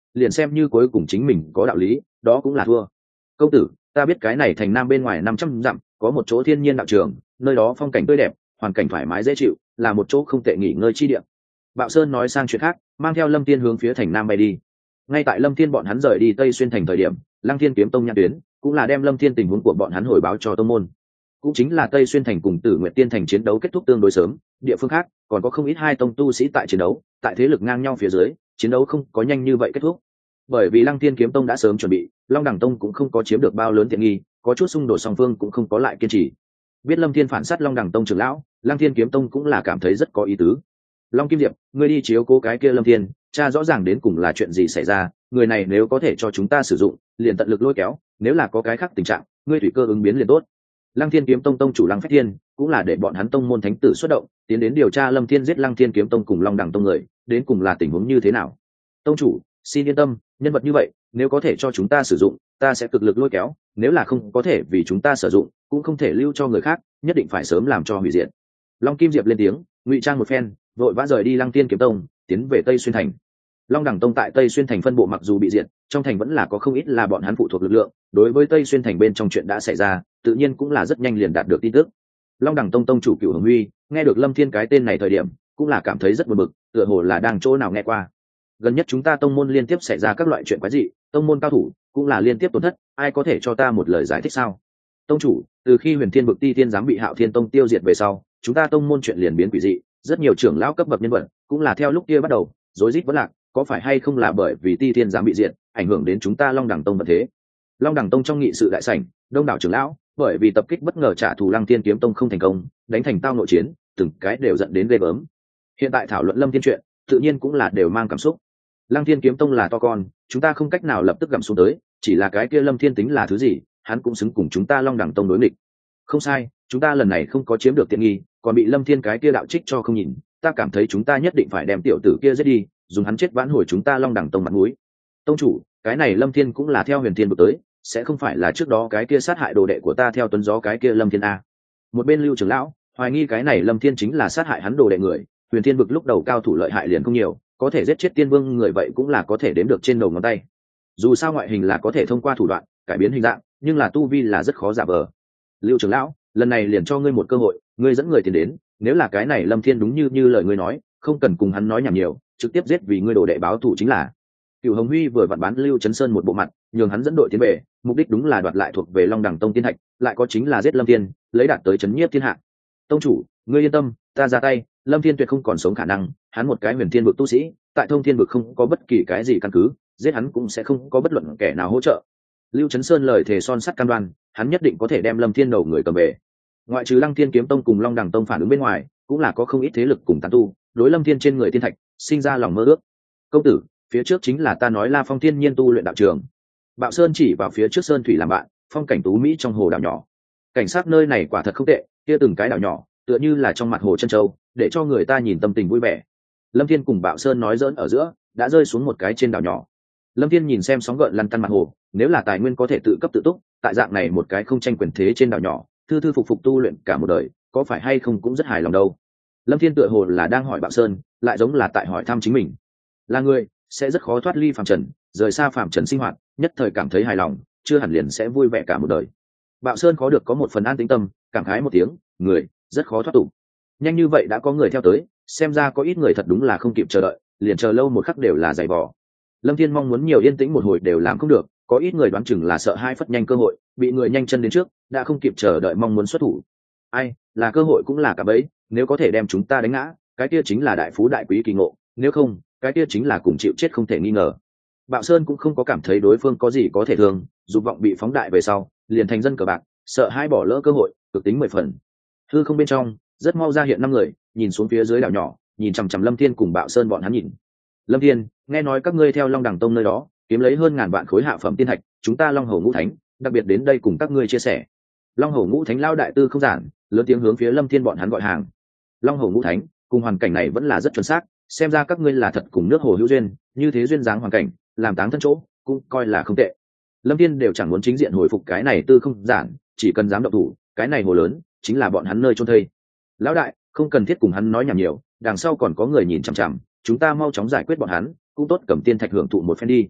liền xem như cuối cùng chính mình có đạo lý đó cũng là thua. Công tử, ta biết cái này thành nam bên ngoài 500 dặm có một chỗ thiên nhiên đạo trường, nơi đó phong cảnh tươi đẹp, hoàn cảnh thoải mái dễ chịu, là một chỗ không tệ nghỉ ngơi chi địa. Bạo Sơn nói sang chuyện khác, mang theo Lâm Thiên hướng phía thành nam bay đi. Ngay tại Lâm Thiên bọn hắn rời đi Tây Xuyên thành thời điểm, Lăng Thiên kiếm tông nhãn tuyến cũng là đem Lâm Thiên tình huống của bọn hắn hồi báo cho tông môn. Cũng chính là Tây Xuyên thành cùng Tử Nguyệt Tiên thành chiến đấu kết thúc tương đối sớm, địa phương khác còn có không ít hai tông tu sĩ tại chiến đấu, tại thế lực ngang nhau phía dưới, chiến đấu không có nhanh như vậy kết thúc. Bởi vì Lăng Thiên kiếm tông đã sớm chuẩn bị, Long Đẳng tông cũng không có chiếm được bao lớn tiện nghi, có chút xung đột song phương cũng không có lại kiên trì. Biết Lâm Thiên phản sát Long Đẳng tông trưởng lão, Lăng Thiên kiếm tông cũng là cảm thấy rất có ý tứ. Long Kim Diệp, ngươi đi chiếu cố cái kia Lâm Thiên, cha rõ ràng đến cùng là chuyện gì xảy ra, người này nếu có thể cho chúng ta sử dụng, liền tận lực lôi kéo, nếu là có cái khác tình trạng, ngươi tùy cơ ứng biến liền tốt. Lăng Thiên kiếm tông tông chủ Lăng Phách Thiên cũng là để bọn hắn tông môn thánh tử xuất động, tiến đến điều tra Lâm Thiên giết Lăng Thiên kiếm tông cùng Long Đẳng tông người, đến cùng là tình huống như thế nào. Tông chủ, xin yên tâm, nhân vật như vậy, nếu có thể cho chúng ta sử dụng, ta sẽ cực lực lôi kéo, nếu là không có thể vì chúng ta sử dụng, cũng không thể lưu cho người khác, nhất định phải sớm làm cho hủy diệt. Long Kim Diệp lên tiếng, ngụy trang một phen, vội vã rời đi Lăng Thiên kiếm tông, tiến về Tây Xuyên thành. Long Đẳng tông tại Tây Xuyên thành phân bộ mặc dù bị diệt, trong thành vẫn là có không ít là bọn hắn phụ thuộc lực lượng, đối với Tây Xuyên thành bên trong chuyện đã xảy ra, tự nhiên cũng là rất nhanh liền đạt được tin tức. Long Đẳng tông tông chủ Cửu Hồng Huy nghe được Lâm Thiên cái tên này thời điểm, cũng là cảm thấy rất buồn bực, tựa hồ là đang chỗ nào nghe qua. Gần nhất chúng ta tông môn liên tiếp xảy ra các loại chuyện quái dị, tông môn cao thủ cũng là liên tiếp tổn thất, ai có thể cho ta một lời giải thích sao? Tông chủ, từ khi Huyền Thiên vực Ti Thiên giám bị Hạo Thiên tông tiêu diệt về sau, chúng ta tông môn chuyện liền biến quỷ dị, rất nhiều trưởng lão cấp bậc nhân vật cũng là theo lúc kia bắt đầu rối rít vẫn lạc, có phải hay không là bởi vì Ti Thiên giám bị diệt, ảnh hưởng đến chúng ta Long Đẳng tông vận thế? Long Đẳng tông trong nghị sự đại sảnh, đông đảo trưởng lão bởi vì tập kích bất ngờ trả thù Lăng Thiên kiếm tông không thành công, đánh thành tao nội chiến, từng cái đều giận đến ghê gớm. Hiện tại thảo luận Lâm Thiên chuyện, tự nhiên cũng là đều mang cảm xúc. Lăng Thiên kiếm tông là to con, chúng ta không cách nào lập tức gặm xuống tới, chỉ là cái kia Lâm Thiên tính là thứ gì, hắn cũng xứng cùng chúng ta Long Đẳng tông đối nghịch. Không sai, chúng ta lần này không có chiếm được tiện nghi, còn bị Lâm Thiên cái kia đạo trích cho không nhìn, ta cảm thấy chúng ta nhất định phải đem tiểu tử kia giết đi, dùng hắn chết vãn hồi chúng ta Long Đẳng tông mặt mũi. Tông chủ, cái này Lâm Thiên cũng là theo Huyền Thiên vực tới, sẽ không phải là trước đó cái kia sát hại đồ đệ của ta theo tuấn gió cái kia Lâm Thiên a? Một bên Lưu trưởng lão hoài nghi cái này Lâm Thiên chính là sát hại hắn đồ đệ người, Huyền Thiên vực lúc đầu cao thủ lợi hại liền không nhiều, có thể giết chết tiên vương người vậy cũng là có thể đếm được trên đầu ngón tay. Dù sao ngoại hình là có thể thông qua thủ đoạn cải biến hình dạng, nhưng là tu vi là rất khó giả vờ. Lưu trưởng lão, lần này liền cho ngươi một cơ hội, ngươi dẫn người tiền đến, nếu là cái này Lâm Thiên đúng như lời ngươi nói, không cần cùng hắn nói nhảm nhiều, trực tiếp giết vì ngươi đồ đệ báo thù chính là. Cửu Hồng Huy vừa vặn bán Lưu Chấn Sơn một bộ mặt, nhường hắn dẫn đội tiến về, mục đích đúng là đoạt lại thuộc về Long Đẳng tông tiên thạch, lại có chính là giết Lâm Thiên, lấy đạt tới chấn nhiếp thiên hạ. Tông chủ, ngươi yên tâm, ta ra tay, Lâm Thiên tuyệt không còn sống khả năng, hắn một cái Huyền Thiên vực tu sĩ, tại Thông Thiên vực không có bất kỳ cái gì căn cứ, giết hắn cũng sẽ không có bất luận kẻ nào hỗ trợ. Lưu Chấn Sơn lời thề son sắt cam đoan, hắn nhất định có thể đem Lâm Thiên đầu người cầm về. Ngoại trừ Lăng Thiên kiếm tông cùng Long Đẳng tông phản ứng bên ngoài, cũng là có không ít thế lực cùng tán tu, đối Lâm Thiên trên người thiên thạch, sinh ra lòng mơ ước. Công tử, phía trước chính là ta nói La Phong thiên nhiên tu luyện đạo trường. Bạo Sơn chỉ vào phía trước sơn thủy làm bạn, phong cảnh tú mỹ trong hồ đảo nhỏ. Cảnh sát nơi này quả thật không tệ, kia từng cái đảo nhỏ, tựa như là trong mặt hồ chân châu, để cho người ta nhìn tâm tình vui vẻ. Lâm Thiên cùng Bạo Sơn nói giỡn ở giữa, đã rơi xuống một cái trên đảo nhỏ. Lâm Thiên nhìn xem sóng gợn lăn tăn mặt hồ, nếu là tài nguyên có thể tự cấp tự túc, tại dạng này một cái không tranh quyền thế trên đảo nhỏ, thư thư phục phục tu luyện cả một đời, có phải hay không cũng rất hài lòng đâu. Lâm Thiên tựa hồ là đang hỏi Bạo Sơn, lại giống là tại hỏi thăm chính mình. Là người sẽ rất khó thoát ly phàm trần, rời xa phàm trần sinh hoạt, nhất thời cảm thấy hài lòng, chưa hẳn liền sẽ vui vẻ cả một đời. Bạo Sơn có được có một phần an tĩnh tâm, cảm khái một tiếng, người rất khó thoát tục. Nhanh như vậy đã có người theo tới, xem ra có ít người thật đúng là không kịp chờ đợi, liền chờ lâu một khắc đều là giày vò. Lâm Thiên mong muốn nhiều yên tĩnh một hồi đều làm không được, có ít người đoán chừng là sợ hai phất nhanh cơ hội, bị người nhanh chân đến trước, đã không kịp chờ đợi mong muốn xuất thủ. Ai, là cơ hội cũng là cả bấy, nếu có thể đem chúng ta đánh ngã, cái kia chính là đại phú đại quý kỳ ngộ, nếu không, cái kia chính là cùng chịu chết không thể nghi ngờ. Bạo Sơn cũng không có cảm thấy đối phương có gì có thể thương, dục vọng bị phóng đại về sau, liền thành dân cờ bạc, sợ hai bỏ lỡ cơ hội, cực tính 10 phần. Hư không bên trong, rất mau ra hiện 5 người, nhìn xuống phía dưới đảo nhỏ, nhìn chằm chằm Lâm Thiên cùng Bạo Sơn bọn hắn nhìn. Lâm Thiên, nghe nói các ngươi theo Long Đẳng tông nơi đó, kiếm lấy hơn ngàn vạn khối hạ phẩm tiên thạch, chúng ta Long Hổ Ngũ Thánh, đặc biệt đến đây cùng các ngươi chia sẻ. Long Hổ Ngũ Thánh lao đại tư không giản, lớn tiếng hướng phía Lâm Thiên bọn hắn gọi hàng. Long Hổ Ngũ Thánh, cùng hoàn cảnh này vẫn là rất chuẩn xác, xem ra các ngươi là thật cùng nước hồ hữu duyên, như thế duyên dáng hoàn cảnh, làm táng thân chỗ, cũng coi là không tệ. Lâm Thiên đều chẳng muốn chính diện hồi phục cái này tư không giản, chỉ cần dám động thủ, cái này hồ lớn chính là bọn hắn nơi chôn thây. Lão đại, không cần thiết cùng hắn nói nhảm nhiều, đằng sau còn có người nhìn chằm chằm, chúng ta mau chóng giải quyết bọn hắn, cũng tốt cầm tiên thạch hưởng thụ một phen đi.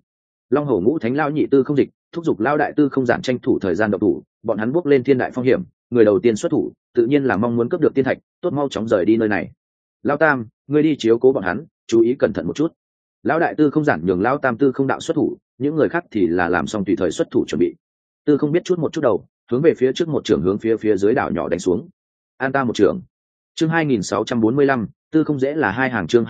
Long Hổ Ngũ Thánh lao nhị Tư Không Dịch thúc giục lao đại Tư Không Giản tranh thủ thời gian động thủ, bọn hắn bước lên thiên đại phong hiểm, người đầu tiên xuất thủ tự nhiên là mong muốn cướp được tiên thạch, tốt mau chóng rời đi nơi này. Lao Tam, ngươi đi chiếu cố bọn hắn, chú ý cẩn thận một chút. Lão đại Tư Không Giản nhường Lao Tam Tư Không Đạo xuất thủ, những người khác thì là làm xong tùy thời xuất thủ chuẩn bị. Tư Không biết chút một chút đầu, hướng về phía trước một trường hướng phía dưới đảo nhỏ đánh xuống. An ta một trường. Chương 2645, Tư Không dễ là hai hàng. Chương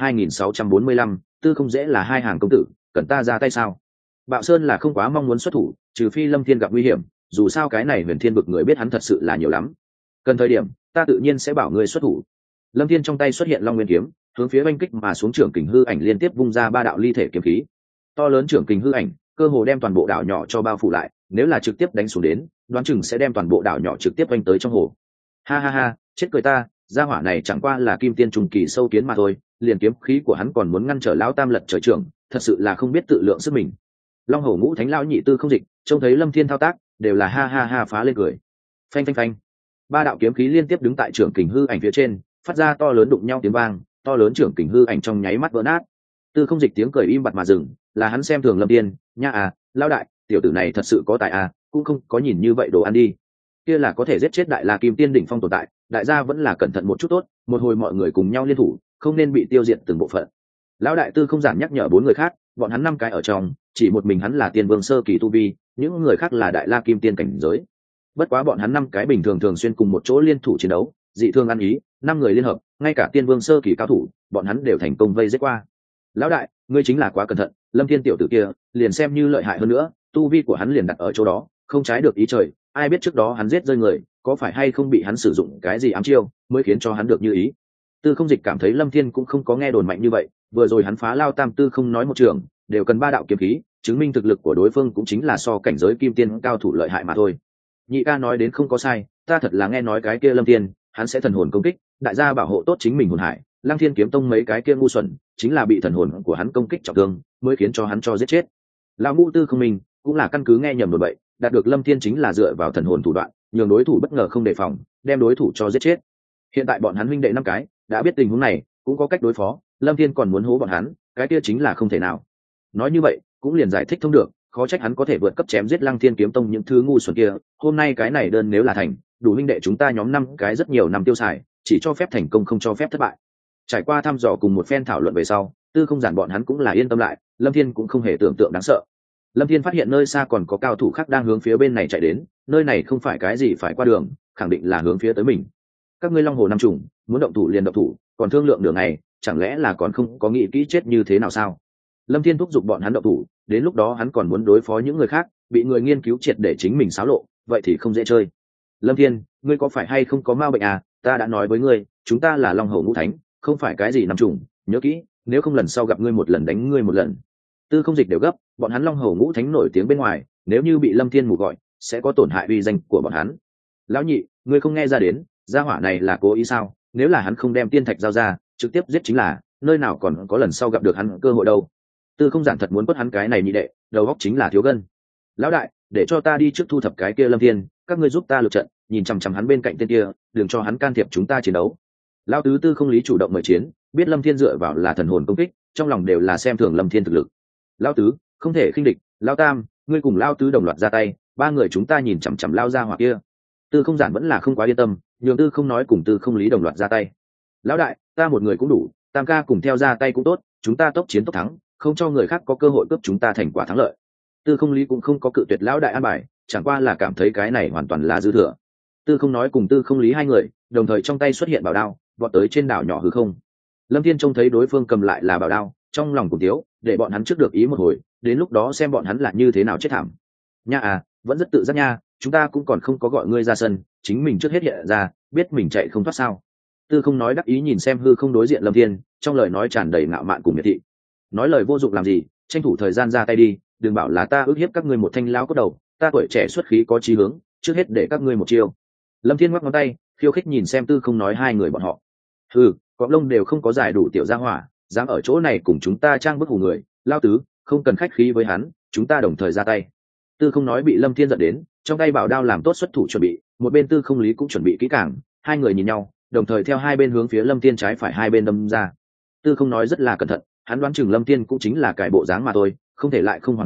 2645, Tư Không dễ là hai hàng. Công tử, cần ta ra tay sao? Bạo Sơn là không quá mong muốn xuất thủ, trừ phi Lâm Thiên gặp nguy hiểm, dù sao cái này Huyền Thiên vực người biết hắn thật sự là nhiều lắm. Cần thời điểm, ta tự nhiên sẽ bảo ngươi xuất thủ. Lâm Thiên trong tay xuất hiện Long Nguyên kiếm, hướng phía oanh kích mà xuống trưởng kình hư ảnh liên tiếp vung ra ba đạo ly thể kiếm khí. To lớn trưởng kình hư ảnh, cơ hồ đem toàn bộ đảo nhỏ cho bao phủ lại, nếu là trực tiếp đánh xuống đến, đoán chừng sẽ đem toàn bộ đảo nhỏ trực tiếp oanh tới trong hồ. Ha ha ha, chết cười ta, gia hỏa này chẳng qua là kim tiên trùng kỳ sâu kiến mà thôi, liền kiếm khí của hắn còn muốn ngăn trở lão Tam lật trời trưởng, thật sự là không biết tự lượng sức mình. Long Hổ Ngũ Thánh lão nhị Tư Không Dịch trông thấy Lâm Thiên thao tác, đều là ha ha ha phá lên cười. Phanh phanh phanh, ba đạo kiếm khí liên tiếp đứng tại trưởng kình hư ảnh phía trên, phát ra to lớn đụng nhau tiếng vang, to lớn trưởng kình hư ảnh trong nháy mắt vỡ nát. Tư Không Dịch tiếng cười im bặt mà dừng, là hắn xem thường Lâm Thiên, nha à, lão đại, tiểu tử này thật sự có tài à, cũng không có nhìn như vậy đồ ăn đi. Kia là có thể giết chết đại la kim tiên đỉnh phong tồn tại, đại gia vẫn là cẩn thận một chút tốt, một hồi mọi người cùng nhau liên thủ, không nên bị tiêu diệt từng bộ phận. Lão đại Tư Không Giản nhắc nhở bốn người khác, bọn hắn năm cái ở trong, chỉ một mình hắn là tiên vương sơ kỳ tu vi, những người khác là đại la kim tiên cảnh giới. Bất quá bọn hắn năm cái bình thường thường xuyên cùng một chỗ liên thủ chiến đấu, dị thương ăn ý, năm người liên hợp, ngay cả tiên vương sơ kỳ cao thủ, bọn hắn đều thành công vây giết qua. Lão đại, ngươi chính là quá cẩn thận, Lâm Thiên tiểu tử kia, liền xem như lợi hại hơn nữa, tu vi của hắn liền đặt ở chỗ đó, không trái được ý trời, ai biết trước đó hắn giết rơi người, có phải hay không bị hắn sử dụng cái gì ám chiêu, mới khiến cho hắn được như ý. Tư Không Dịch cảm thấy Lâm Thiên cũng không có nghe đồn mạnh như vậy, vừa rồi hắn phá Lao Tam Tư không nói một trường, đều cần ba đạo kiếm khí, chứng minh thực lực của đối phương cũng chính là so cảnh giới kim tiên cao thủ lợi hại mà thôi. Nhị ca nói đến không có sai, ta thật là nghe nói cái kia Lâm Thiên, hắn sẽ thần hồn công kích, đại gia bảo hộ tốt chính mình hồn hải, Lăng Thiên kiếm tông mấy cái kia ngu xuẩn, chính là bị thần hồn của hắn công kích trọng thương, mới khiến cho hắn cho giết chết. Lão Ngũ Tư Không Minh cũng là căn cứ nghe nhầm rồi vậy, đạt được Lâm Thiên chính là dựa vào thần hồn thủ đoạn, nhường đối thủ bất ngờ không đề phòng, đem đối thủ cho giết chết. Hiện tại bọn hắn huynh đệ năm cái đã biết tình huống này, cũng có cách đối phó, Lâm Thiên còn muốn hố bọn hắn, cái kia chính là không thể nào. Nói như vậy, cũng liền giải thích thông được, khó trách hắn có thể vượt cấp chém giết Lăng Thiên kiếm tông những thứ ngu xuẩn kia, hôm nay cái này đơn nếu là thành, đủ huynh đệ chúng ta nhóm năm cái rất nhiều năm tiêu xài, chỉ cho phép thành công không cho phép thất bại. Trải qua thăm dò cùng một phen thảo luận về sau, Tư Không Giản bọn hắn cũng là yên tâm lại, Lâm Thiên cũng không hề tưởng tượng đáng sợ. Lâm Thiên phát hiện nơi xa còn có cao thủ khác đang hướng phía bên này chạy đến, nơi này không phải cái gì phải qua đường, khẳng định là hướng phía tới mình. Các ngươi Long Hồ năm trùng, muốn động thủ liền động thủ, còn thương lượng đường này, chẳng lẽ là còn không có nghĩ kỹ chết như thế nào sao? Lâm Thiên thúc giục bọn hắn động thủ, đến lúc đó hắn còn muốn đối phó những người khác, bị người nghiên cứu triệt để chính mình xáo lộ, vậy thì không dễ chơi. Lâm Thiên, ngươi có phải hay không có ma bệnh à? Ta đã nói với ngươi, chúng ta là Long Hổ Ngũ Thánh, không phải cái gì năm trùng, nhớ kỹ, nếu không lần sau gặp ngươi một lần đánh ngươi một lần. Tư Không Dịch đều gấp, bọn hắn Long Hổ Ngũ Thánh nổi tiếng bên ngoài, nếu như bị Lâm Thiên mù gọi, sẽ có tổn hại uy danh của bọn hắn. Lão nhị, ngươi không nghe ra đến, gia hỏa này là cố ý sao? Nếu là hắn không đem tiên thạch giao ra, trực tiếp giết chính là, nơi nào còn có lần sau gặp được hắn cơ hội đâu. Tư Không Giản thật muốn quất hắn cái này nhị đệ, đầu óc chính là thiếu gân. Lão đại, để cho ta đi trước thu thập cái kia Lâm Thiên, các ngươi giúp ta lượt trận, nhìn chằm chằm hắn bên cạnh tên kia, đừng cho hắn can thiệp chúng ta chiến đấu. Lão tứ Tư Không Lý chủ động mời chiến, biết Lâm Thiên dựa vào là thần hồn công kích, trong lòng đều là xem thường Lâm Thiên thực lực. Lão tứ, không thể khinh địch, Lão tam, ngươi cùng Lão tứ đồng loạt ra tay, ba người chúng ta nhìn chằm chằm Lão gia hỏa kia. Tư Không Giản vẫn là không quá yên tâm, nhường Tư Không nói cùng Tư Không Lý đồng loạt ra tay. Lão đại, ta một người cũng đủ, tam ca cùng theo ra tay cũng tốt, chúng ta tốc chiến tốc thắng, không cho người khác có cơ hội cướp chúng ta thành quả thắng lợi. Tư Không Lý cũng không có cự tuyệt lão đại an bài, chẳng qua là cảm thấy cái này hoàn toàn là dư thừa. Tư Không nói cùng Tư Không Lý hai người đồng thời trong tay xuất hiện bảo đao, vọt tới trên đảo nhỏ hư không. Lâm Thiên trông thấy đối phương cầm lại là bảo đao, trong lòng cùng tiếu, để bọn hắn trước được ý một hồi, đến lúc đó xem bọn hắn là như thế nào chết thảm. Nha à, vẫn rất tự giác nha, chúng ta cũng còn không có gọi ngươi ra sân, chính mình trước hết hiện ra, biết mình chạy không thoát sao? Tư Không nói đắc ý nhìn xem hư không đối diện Lâm Thiên, trong lời nói tràn đầy ngạo mạn cùng miệt thị. Nói lời vô dụng làm gì, tranh thủ thời gian ra tay đi, đừng bảo là ta ức hiếp các ngươi một thanh lão cốt đầu, ta tuổi trẻ xuất khí có chí hướng, trước hết để các ngươi một chiêu. Lâm Thiên ngoắc ngón tay, khiêu khích nhìn xem Tư Không nói hai người bọn họ. Hừ, cọp lông đều không có giải đủ tiểu gia hỏa, dám ở chỗ này cùng chúng ta trang bức hù người, lao tứ, không cần khách khí với hắn, chúng ta đồng thời ra tay. Tư Không nói bị Lâm Thiên giận đến, trong tay bảo đao làm tốt xuất thủ chuẩn bị, một bên Tư Không Lý cũng chuẩn bị kỹ càng, hai người nhìn nhau, đồng thời theo hai bên hướng phía Lâm Thiên trái phải hai bên đâm ra. Tư Không nói rất là cẩn thận, hắn đoán chừng Lâm Thiên cũng chính là cải bộ dáng mà thôi, không thể lại không hoàn thủ,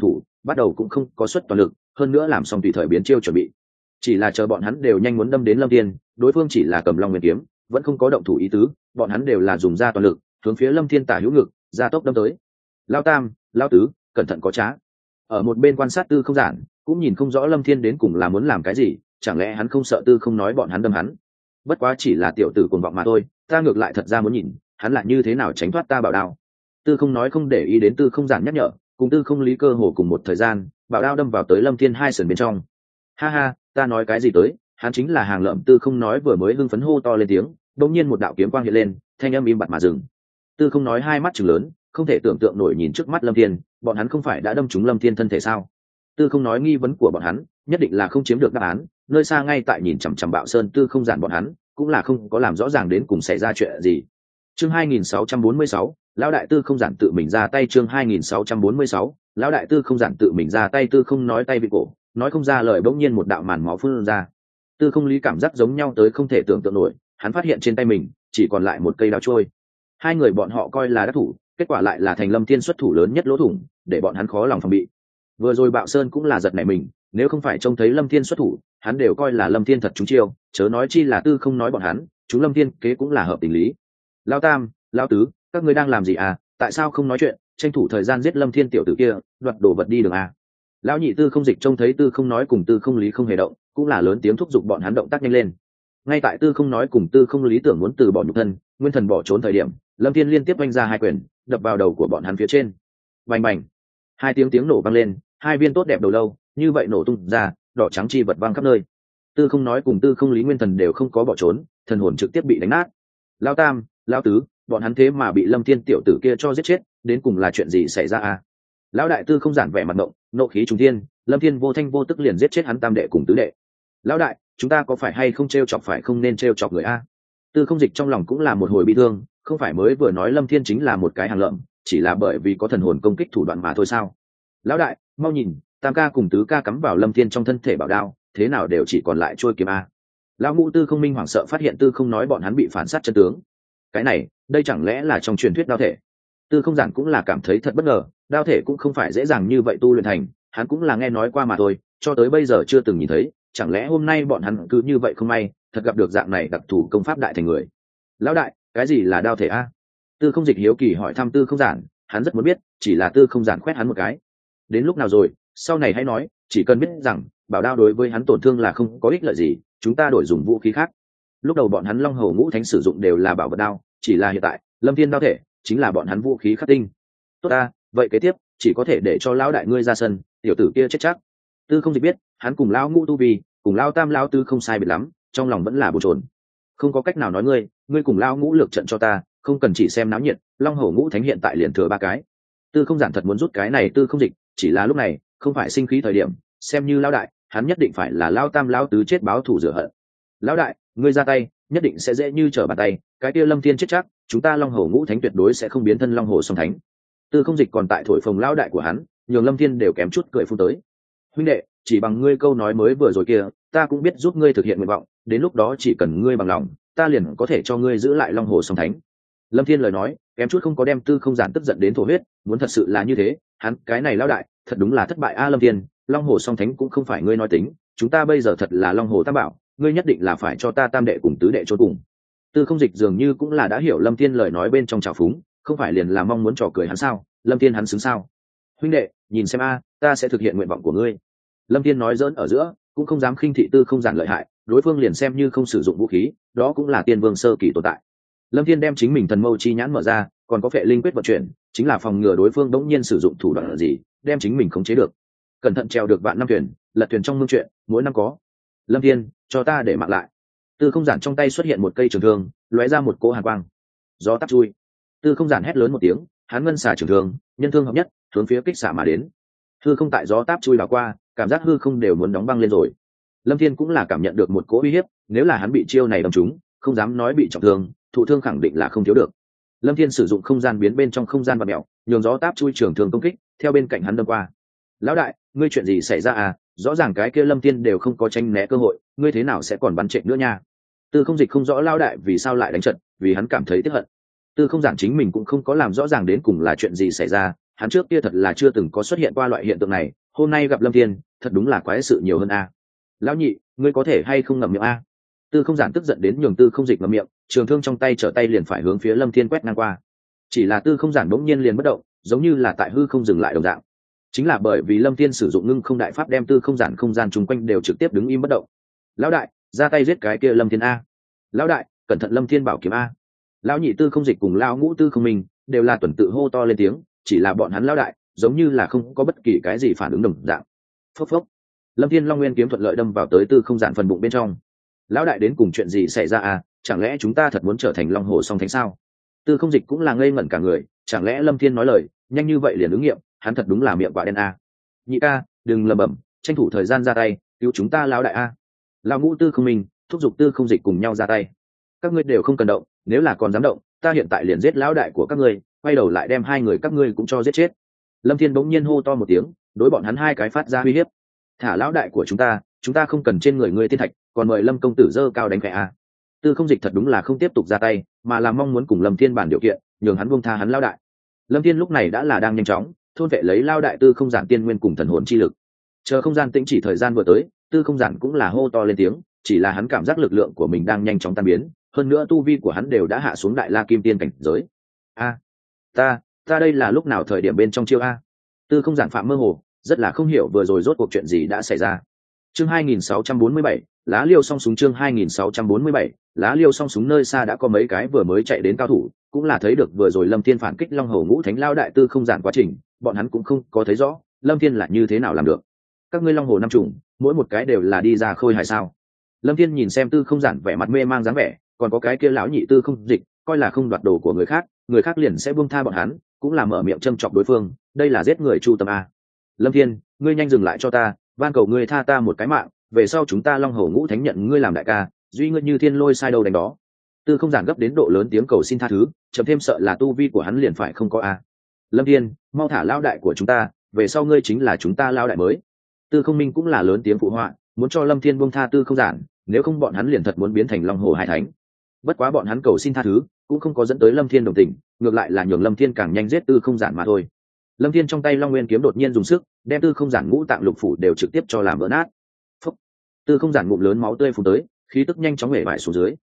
bắt đầu cũng không có suất toàn lực, hơn nữa làm xong tùy thời biến chiêu chuẩn bị. Chỉ là chờ bọn hắn đều nhanh muốn đâm đến Lâm Thiên, đối phương chỉ là cầm Long Nguyên kiếm, vẫn không có động thủ ý tứ, bọn hắn đều là dùng ra toàn lực, hướng phía Lâm Thiên tả hữu ngực, ra tốc đâm tới. Lao tam, lao tứ, cẩn thận có trá. Ở một bên quan sát Tư Không Giản, cũng nhìn không rõ Lâm Thiên đến cùng là muốn làm cái gì, chẳng lẽ hắn không sợ Tư Không nói bọn hắn đâm hắn? Bất quá chỉ là tiểu tử cuồng vọng mà thôi, ta ngược lại thật ra muốn nhìn, hắn lại như thế nào tránh thoát ta bảo đao. Tư Không nói không để ý đến Tư Không Giản nhắc nhở, cùng Tư Không Lý cơ hồ cùng một thời gian, bảo đao đâm vào tới Lâm Thiên hai sườn bên trong. Ha ha, ta nói cái gì tới, hắn chính là hàng lợm. Tư Không nói vừa mới hưng phấn hô to lên tiếng, đột nhiên một đạo kiếm quang hiện lên, thanh âm im bặt mà dừng. Tư Không nói hai mắt trừng lớn, không thể tưởng tượng nổi nhìn trước mắt Lâm Thiên, bọn hắn không phải đã đâm trúng Lâm Thiên thân thể sao? Tư Không nói nghi vấn của bọn hắn, nhất định là không chiếm được đáp án, nơi xa ngay tại nhìn chằm chằm Bạo Sơn Tư Không Giản bọn hắn, cũng là không có làm rõ ràng đến cùng xảy ra chuyện gì. Chương 2646, lão đại Tư Không Giản tự mình ra tay. Chương 2646, lão đại Tư Không Giản tự mình ra tay. Tư Không nói tay bị cổ, nói không ra lời, bỗng nhiên một đạo màn máu phun ra. Tư Không Lý cảm giác giống nhau tới không thể tưởng tượng nổi, hắn phát hiện trên tay mình chỉ còn lại một cây đao trôi. Hai người bọn họ coi là đắc thủ, kết quả lại là thành Lâm Thiên xuất thủ lớn nhất lỗ thủng, để bọn hắn khó lòng phòng bị. Vừa rồi Bạo Sơn cũng là giật nảy mình, nếu không phải trông thấy Lâm Thiên xuất thủ, hắn đều coi là Lâm Thiên thật trúng chiêu, chớ nói chi là Tư Không nói bọn hắn, chúng Lâm Thiên kế cũng là hợp tình lý. Lão tam, lão tứ, các ngươi đang làm gì à? Tại sao không nói chuyện, tranh thủ thời gian giết Lâm Thiên tiểu tử kia, đoạt đồ vật đi đường à? Lão nhị Tư Không Dịch trông thấy Tư Không nói cùng Tư Không Lý không hề động, cũng là lớn tiếng thúc giục bọn hắn động tác nhanh lên. Ngay tại Tư Không nói cùng Tư Không Lý tưởng muốn từ bỏ nhục thân, nguyên thần bỏ trốn thời điểm, Lâm Thiên liên tiếp oanh ra hai quyền, đập vào đầu của bọn hắn phía trên. Bành bành, hai tiếng nổ vang lên, hai viên tốt đẹp đầu lâu như vậy nổ tung ra, đỏ trắng chi vật vang khắp nơi. Tư Không nói cùng Tư Không Lý nguyên thần đều không có bỏ trốn, thần hồn trực tiếp bị đánh nát. Lão tam, lão tứ, bọn hắn thế mà bị Lâm Thiên tiểu tử kia cho giết chết, đến cùng là chuyện gì xảy ra à? Lão đại Tư Không Giản vẻ mặt ngộng, nộ khí trùng thiên, Lâm Thiên vô thanh vô tức liền giết chết hắn tam đệ cùng tứ đệ. Lão đại, chúng ta có phải hay không trêu chọc, phải không nên trêu chọc người a? Tư Không Dịch trong lòng cũng là một hồi bị thương, không phải mới vừa nói Lâm Thiên chính là một cái hàng lợm, chỉ là bởi vì có thần hồn công kích thủ đoạn mà thôi sao? Lão đại, mau nhìn, tam ca cùng tứ ca cắm vào Lâm Thiên trong thân thể bảo đao, thế nào đều chỉ còn lại trôi kiếm a. Lão ngũ Tư Không Minh hoảng sợ phát hiện Tư Không nói bọn hắn bị phản sát chân tướng. Cái này, đây chẳng lẽ là trong truyền thuyết đao thể? Tư Không Giản cũng là cảm thấy thật bất ngờ, đao thể cũng không phải dễ dàng như vậy tu luyện thành, hắn cũng là nghe nói qua mà thôi, cho tới bây giờ chưa từng nhìn thấy, chẳng lẽ hôm nay bọn hắn cứ như vậy không may, thật gặp được dạng này đặc thù công pháp đại thành người. Lão đại, cái gì là đao thể a? Tư Không Dịch hiếu kỳ hỏi thăm Tư Không Giản, hắn rất muốn biết, chỉ là Tư Không Giản khoét hắn một cái. Đến lúc nào rồi, sau này hãy nói, chỉ cần biết rằng bảo đao đối với hắn tổn thương là không có ích lợi gì, chúng ta đổi dùng vũ khí khác. Lúc đầu bọn hắn Long Hầu Ngũ Thánh sử dụng đều là bảo vật đao, chỉ là hiện tại Lâm Thiên đao thể chính là bọn hắn vũ khí khắc tinh. Tốt ta, vậy kế tiếp chỉ có thể để cho lão đại ngươi ra sân, tiểu tử kia chết chắc. Tư Không Dịch biết, hắn cùng lão ngũ tu vi, cùng lão tam lão tứ không sai biệt lắm, trong lòng vẫn là bồn chồn. Không có cách nào nói ngươi cùng lão ngũ lược trận cho ta, không cần chỉ xem náo nhiệt, Long Hầu Ngũ Thánh hiện tại liền thừa ba cái. Tư Không Giản thật muốn rút cái này Tư Không Dịch, chỉ là lúc này không phải sinh khí thời điểm, xem như lão đại, hắn nhất định phải là lão tam lão tứ chết báo thù rửa hận. Lão đại, ngươi ra tay, nhất định sẽ dễ như trở bàn tay, cái kia Lâm Thiên chết chắc, chúng ta Long Hầu Ngũ Thánh tuyệt đối sẽ không biến thân Long Hồ Song Thánh. Tư Không Dịch còn tại thổi phồng lão đại của hắn, nhường Lâm Thiên đều kém chút cười phun tới. Huynh đệ, chỉ bằng ngươi câu nói mới vừa rồi kia, ta cũng biết giúp ngươi thực hiện nguyện vọng, đến lúc đó chỉ cần ngươi bằng lòng, ta liền có thể cho ngươi giữ lại Long Hồ Song Thánh. Lâm Thiên lời nói kém chút không có đem Tư Không Giản tức giận đến thổ huyết, muốn thật sự là như thế, hắn cái này lão đại thật đúng là thất bại a. Lâm Thiên, Long Hồ Song Thánh cũng không phải ngươi nói tính, chúng ta bây giờ thật là Long Hồ Tam Bảo, ngươi nhất định là phải cho ta tam đệ cùng tứ đệ chôn cùng. Tư Không Dịch dường như cũng là đã hiểu Lâm Thiên lời nói bên trong trào phúng, không phải liền là mong muốn trò cười hắn sao? Lâm Thiên hắn xứng sao? Huynh đệ, nhìn xem a, ta sẽ thực hiện nguyện vọng của ngươi. Lâm Thiên nói giỡn ở giữa, cũng không dám khinh thị Tư Không Giản lợi hại, đối phương liền xem như không sử dụng vũ khí, đó cũng là tiên vương sơ kỳ tồn tại. Lâm Thiên đem chính mình thần mâu chi nhãn mở ra, còn có phệ linh quyết vận chuyển, chính là phòng ngừa đối phương đống nhiên sử dụng thủ đoạn gì, đem chính mình khống chế được. Cẩn thận treo được vạn năm thuyền, lật thuyền trong mương chuyện, mỗi năm có. Lâm Thiên, cho ta để mạng lại. Tư Không Giản trong tay xuất hiện một cây trường thương, lóe ra một cỗ hàn quang. Gió tắt chui. Tư Không Giản hét lớn một tiếng, hắn ngân xà trường thương, nhân thương hợp nhất, hướng phía kích xạ mà đến. Hư không tại gió táp chui vào qua, cảm giác hư không đều muốn đóng băng lên rồi. Lâm Thiên cũng là cảm nhận được một cỗ uy hiếp, nếu là hắn bị chiêu này đâm trúng, không dám nói bị trọng thương, thụ thương khẳng định là không thiếu được. Lâm Thiên sử dụng không gian biến bên trong không gian và mèo, nhường gió táp chui trường thương công kích, theo bên cạnh hắn đâm qua. Lão đại, ngươi chuyện gì xảy ra à? Rõ ràng cái kia Lâm Thiên đều không có tranh né cơ hội, ngươi thế nào sẽ còn bắn trệ nữa nha? Tư Không Dịch không rõ lão đại vì sao lại đánh trận, vì hắn cảm thấy tiếc hận. Tư Không Giản chính mình cũng không có làm rõ ràng đến cùng là chuyện gì xảy ra, hắn trước kia thật là chưa từng có xuất hiện qua loại hiện tượng này, hôm nay gặp lâm thiên thật đúng là quái sự nhiều hơn a. Lão nhị, ngươi có thể hay không ngậm miệng a? Tư không giản tức giận đến nhường tư không dịch ngậm miệng, trường thương trong tay trở tay liền phải hướng phía lâm thiên quét ngang qua. Chỉ là tư không giản bỗng nhiên liền bất động, giống như là tại hư không dừng lại đồng dạng. Chính là bởi vì lâm thiên sử dụng ngưng không đại pháp đem tư không giản không gian chung quanh đều trực tiếp đứng im bất động. Lão đại, ra tay giết cái kia lâm thiên a. Lão đại, cẩn thận lâm thiên bảo kiếm a. Lão nhị tư không dịch cùng lão ngũ tư không minh đều là tuần tự hô to lên tiếng, chỉ là bọn hắn lão đại giống như là không có bất kỳ cái gì phản ứng đồng dạng. Phốc phốc, lâm thiên long nguyên kiếm thuận lợi đâm vào tới tư không giản phần bụng bên trong. Lão đại đến cùng chuyện gì xảy ra à, chẳng lẽ chúng ta thật muốn trở thành long hồ song thánh sao? Tư không dịch cũng là ngây ngẩn cả người, chẳng lẽ lâm thiên nói lời nhanh như vậy liền ứng nghiệm, hắn thật đúng là miệng quả đen a. Nhị ca, đừng lầm bầm, tranh thủ thời gian ra tay cứu chúng ta lão đại a. Lão ngũ tư không minh thúc giục tư không dịch cùng nhau ra tay. Các ngươi đều không cần động, nếu là còn dám động ta hiện tại liền giết lão đại của các ngươi, quay đầu lại đem hai người các ngươi cũng cho giết chết. Lâm thiên bỗng nhiên hô to một tiếng, đối bọn hắn hai cái phát ra uy hiếp. Thả lão đại của chúng ta không cần trên người ngươi tiên thạch, còn mời lâm công tử dơ cao đánh khẽ a. Tư không dịch thật đúng là không tiếp tục ra tay, mà là mong muốn cùng lâm thiên bàn điều kiện, nhường hắn buông tha hắn lão đại. Lâm thiên lúc này đã là đang nhanh chóng thôn vệ lấy lão đại tư không giản tiên nguyên cùng thần hồn chi lực. Chờ không gian tĩnh chỉ thời gian vừa tới, tư không giản cũng là hô to lên tiếng, chỉ là hắn cảm giác lực lượng của mình đang nhanh chóng tan biến, hơn nữa tu vi của hắn đều đã hạ xuống đại la kim tiên cảnh giới. A, ta đây là lúc nào thời điểm bên trong chiêu a? Tư không giản phạm mơ hồ, rất là không hiểu vừa rồi rốt cuộc chuyện gì đã xảy ra. Chương 2647, lá liêu song súng. Chương 2647, lá liêu song súng. Nơi xa đã có mấy cái vừa mới chạy đến cao thủ, cũng là thấy được vừa rồi lâm thiên phản kích long hầu ngũ thánh lao đại tư không giản quá trình, bọn hắn cũng không có thấy rõ lâm thiên là như thế nào làm được. Các ngươi long hồ năm trùng mỗi một cái đều là đi ra khôi hài sao? Lâm thiên nhìn xem tư không giản vẻ mặt mê mang dáng vẻ, còn có cái kia lão nhị tư không dịch coi là không đoạt đồ của người khác liền sẽ buông tha bọn hắn, cũng là mở miệng châm chọc đối phương, đây là giết người chu tâm a. Lâm thiên, ngươi nhanh dừng lại cho ta, van cầu ngươi tha ta một cái mạng, về sau chúng ta long hổ ngũ thánh nhận ngươi làm đại ca, duy ngươi như thiên lôi sai đâu đánh đó. Tư không giản gấp đến độ lớn tiếng cầu xin tha thứ, chậm thêm sợ là tu vi của hắn liền phải không có a. Lâm thiên, mau thả lao đại của chúng ta, về sau ngươi chính là chúng ta lao đại mới. Tư không minh cũng là lớn tiếng phụ họa, muốn cho lâm thiên buông tha tư không giản, nếu không bọn hắn liền thật muốn biến thành long hổ hai thánh. Bất quá bọn hắn cầu xin tha thứ cũng không có dẫn tới lâm thiên đồng tình, ngược lại là nhường lâm thiên càng nhanh giết tư không giản mà thôi. Lâm thiên trong tay long nguyên kiếm đột nhiên dùng sức đem tư không giản ngũ tạng lục phủ đều trực tiếp cho làm vỡ nát. Phúc. Tư không giản ngụm lớn máu tươi phun tới, khí tức nhanh chóng hể vải xuống dưới.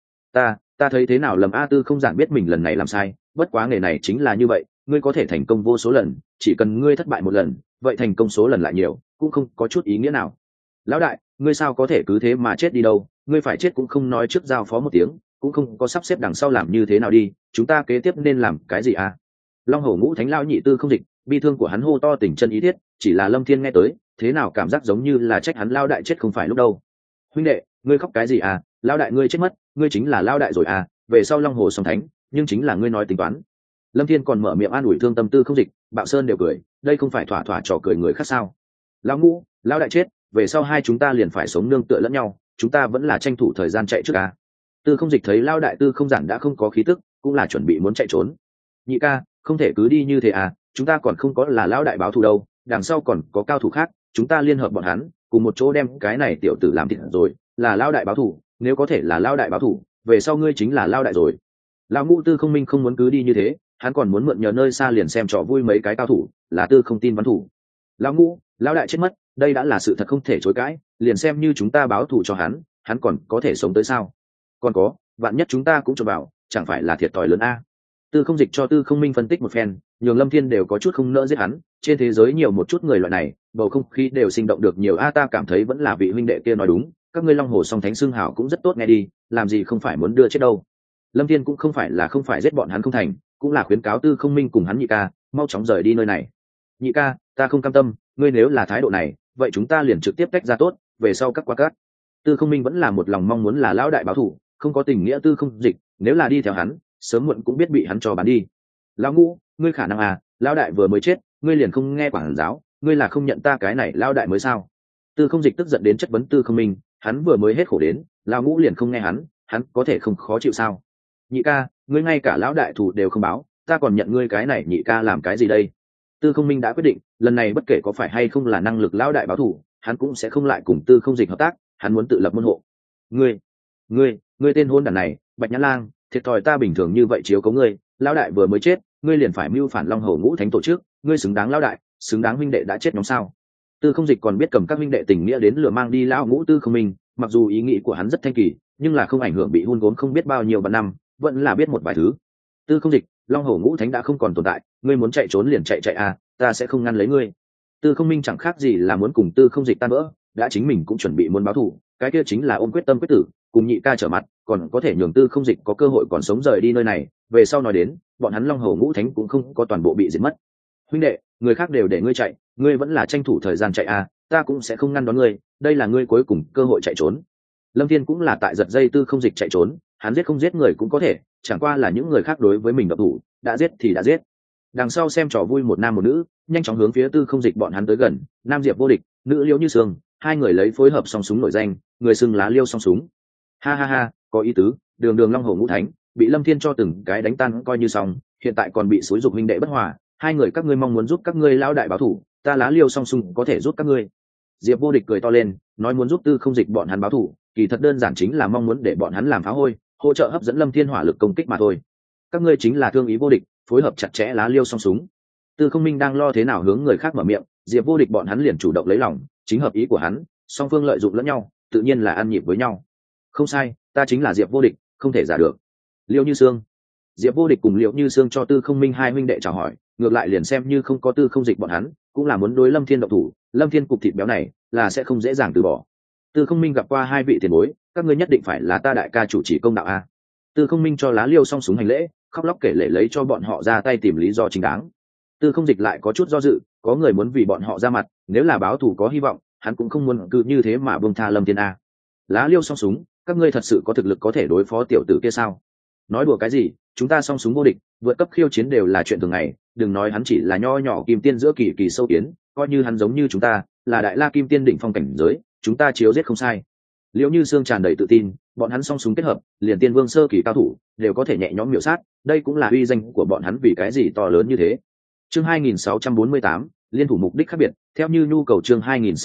Ta thấy thế nào lầm a. Tư không giản biết mình lần này làm sai, bất quá nghề này chính là như vậy, ngươi có thể thành công vô số lần, chỉ cần ngươi thất bại một lần vậy thành công số lần lại nhiều cũng không có chút ý nghĩa nào. Lão đại, ngươi sao có thể cứ thế mà chết đi đâu, ngươi phải chết cũng không nói trước giao phó một tiếng, cũng không có sắp xếp đằng sau làm như thế nào đi, chúng ta kế tiếp nên làm cái gì a? Long hổ ngũ thánh lão nhị tư không dịch bi thương của hắn hô to tình chân ý thiết, chỉ là lâm thiên nghe tới thế nào cảm giác giống như là trách hắn lao đại chết không phải lúc đâu. Huynh đệ, ngươi khóc cái gì à, lao đại ngươi chết mất, ngươi chính là lao đại rồi à, về sau long hồ song thánh nhưng chính là ngươi nói tính toán. Lâm thiên còn mở miệng an ủi thương tâm tư không dịch, Bạo Sơn đều cười, đây không phải thỏa thỏa trò cười người khác sao? Lão ngũ, lao đại chết, về sau hai chúng ta liền phải sống nương tựa lẫn nhau, chúng ta vẫn là tranh thủ thời gian chạy trước à. Tư không dịch thấy lao đại tư không giản đã không có khí tức, cũng là chuẩn bị muốn chạy trốn. Nhị ca, không thể cứ đi như thế à, chúng ta còn không có là lão đại báo thù đâu, đằng sau còn có cao thủ khác, chúng ta liên hợp bọn hắn cùng một chỗ đem cái này tiểu tử làm thịt rồi, là lão đại báo thù, nếu có thể là lão đại báo thù, về sau ngươi chính là lão đại rồi. Lão ngũ tư không minh không muốn cứ đi như thế, hắn còn muốn mượn nhờ nơi xa liền xem trò vui mấy cái cao thủ, là tư không tin văn thủ. Lão ngũ, lão đại chết mất, đây đã là sự thật không thể chối cãi, liền xem như chúng ta báo thù cho hắn còn có thể sống tới sao? Còn có, vạn nhất chúng ta cũng cho bảo, chẳng phải là thiệt thòi lớn a. Tư không dịch cho tư không minh phân tích một phen, nhường lâm thiên đều có chút không nỡ giết hắn, trên thế giới nhiều một chút người loại này, bầu không khí đều sinh động được nhiều a. Ta cảm thấy vẫn là vị huynh đệ kia nói đúng, các ngươi long hồ song thánh xưng hảo cũng rất tốt nghe đi, làm gì không phải muốn đưa chết đâu. Lâm thiên cũng không phải giết bọn hắn không thành, cũng là khuyến cáo tư không minh cùng hắn nhị ca mau chóng rời đi nơi này. Nhị ca, ta không cam tâm, ngươi nếu là thái độ này vậy chúng ta liền trực tiếp tách ra tốt, về sau các qua cát. Tư không minh vẫn là một lòng mong muốn là lão đại báo thù, không có tình nghĩa tư không dịch nếu là đi theo hắn sớm muộn cũng biết bị hắn cho bán đi. Lão ngũ, ngươi khả năng à, lão đại vừa mới chết ngươi liền không nghe quản giáo, ngươi là không nhận ta cái này lão đại mới sao? Tư không dịch tức giận đến chất vấn tư không minh, hắn vừa mới hết khổ đến lão ngũ liền không nghe hắn có thể không khó chịu sao? Nhị ca, ngươi ngay cả lão đại thù đều không báo, ta còn nhận ngươi cái này nhị ca làm cái gì đây? Tư không minh đã quyết định lần này bất kể có phải hay không là năng lực lão đại báo thù, hắn cũng sẽ không lại cùng tư không dịch hợp tác, hắn muốn tự lập môn hộ. Ngươi tên hôn đản này, Bạch Nhã Lang, thiệt thòi ta bình thường như vậy chiếu cố ngươi, lão đại vừa mới chết ngươi liền phải mưu phản long hầu ngũ thánh tổ chức, ngươi xứng đáng lão đại, xứng đáng huynh đệ đã chết nhóm sao? Tư Không Dịch còn biết cầm các huynh đệ tình nghĩa đến lừa mang đi lão ngũ Tư Không Minh, mặc dù ý nghĩ của hắn rất thanh kỳ, nhưng là không ảnh hưởng bị hun vốn không biết bao nhiêu vạn năm, vẫn là biết một vài thứ. Tư Không Dịch, Long Hổ Ngũ Thánh đã không còn tồn tại, ngươi muốn chạy trốn liền chạy à, ta sẽ không ngăn lấy ngươi. Tư Không Minh chẳng khác gì là muốn cùng Tư Không Dịch tan vỡ, đã chính mình cũng chuẩn bị muốn báo thù, cái kia chính là ôm quyết tâm quyết tử, cùng nhị ca trở mặt, còn có thể nhường Tư Không Dịch có cơ hội còn sống rời đi nơi này. Về sau nói đến, bọn hắn Long Hổ Ngũ Thánh cũng không có toàn bộ bị diệt mất. Huynh đệ, người khác đều để ngươi chạy, ngươi vẫn là tranh thủ thời gian chạy à, ta cũng sẽ không ngăn đón ngươi, đây là ngươi cuối cùng cơ hội chạy trốn. Lâm Thiên cũng là tại giật dây Tư Không Dịch chạy trốn, hắn giết không giết người cũng có thể, chẳng qua là những người khác đối với mình độc thủ, đã giết thì đã giết. Đằng sau xem trò vui một nam một nữ, nhanh chóng hướng phía Tư Không Dịch bọn hắn tới gần, nam Diệp Vô Địch, nữ Liễu Như Sương, hai người lấy phối hợp song súng nổi danh, người xưng lá liêu song súng. Ha ha ha, có ý tứ, đường đường Long Hổ Ngũ Thánh, bị Lâm Thiên cho từng cái đánh tan coi như xong, hiện tại còn bị xúi dục huynh đệ bất hòa, hai người các ngươi mong muốn giúp các ngươi lão đại báo thủ, ta lá liêu song súng có thể giúp các ngươi. Diệp Vô Địch cười to lên, nói muốn giúp Tư Không Dịch bọn hắn báo thủ, kỳ thật đơn giản chính là mong muốn để bọn hắn làm phá hôi, hỗ trợ hấp dẫn Lâm Thiên hỏa lực công kích mà thôi. Các ngươi chính là thương ý vô địch, phối hợp chặt chẽ lá liêu song súng. Tư Không Minh đang lo thế nào hướng người khác mở miệng, Diệp Vô Địch bọn hắn liền chủ động lấy lòng, chính hợp ý của hắn, song phương lợi dụng lẫn nhau, tự nhiên là ăn nhịp với nhau. Không sai, ta chính là Diệp Vô Địch, không thể giả được. Liễu Như Sương. Diệp Vô Địch cùng Liễu Như Sương cho Tư Không Minh hai huynh đệ chào hỏi, ngược lại liền xem như không có Tư Không Dịch bọn hắn, cũng là muốn đối Lâm Thiên động thủ, Lâm Thiên cục thịt béo này là sẽ không dễ dàng từ bỏ. Tư Không Minh gặp qua hai vị tiền bối, các ngươi nhất định phải là ta đại ca chủ trì công đạo a. Tư Không Minh cho lá liêu song súng hành lễ, khóc lóc kể lể lấy cho bọn họ ra tay tìm lý do chính đáng. Tư Không Dịch lại có chút do dự, có người muốn vì bọn họ ra mặt, nếu là báo thù có hy vọng, hắn cũng không muốn cứ như thế mà buông tha Lâm Thiên a. Lá liêu song súng, các ngươi thật sự có thực lực có thể đối phó tiểu tử kia sao? Nói đùa cái gì, chúng ta song súng vô địch, vượt cấp khiêu chiến đều là chuyện thường ngày, đừng nói hắn chỉ là nho nhỏ kim tiên giữa kỳ kỳ sâu kiến, coi như hắn giống như chúng ta, là đại la kim tiên đỉnh phong cảnh giới, chúng ta chiếu giết không sai. Liễu Như Sương tràn đầy tự tin, bọn hắn song súng kết hợp, liền tiên vương sơ kỳ cao thủ đều có thể nhẹ nhõm miểu sát, đây cũng là uy danh của bọn hắn vì cái gì to lớn như thế. Chương 2648, liên thủ mục đích khác biệt, theo như nhu cầu. Chương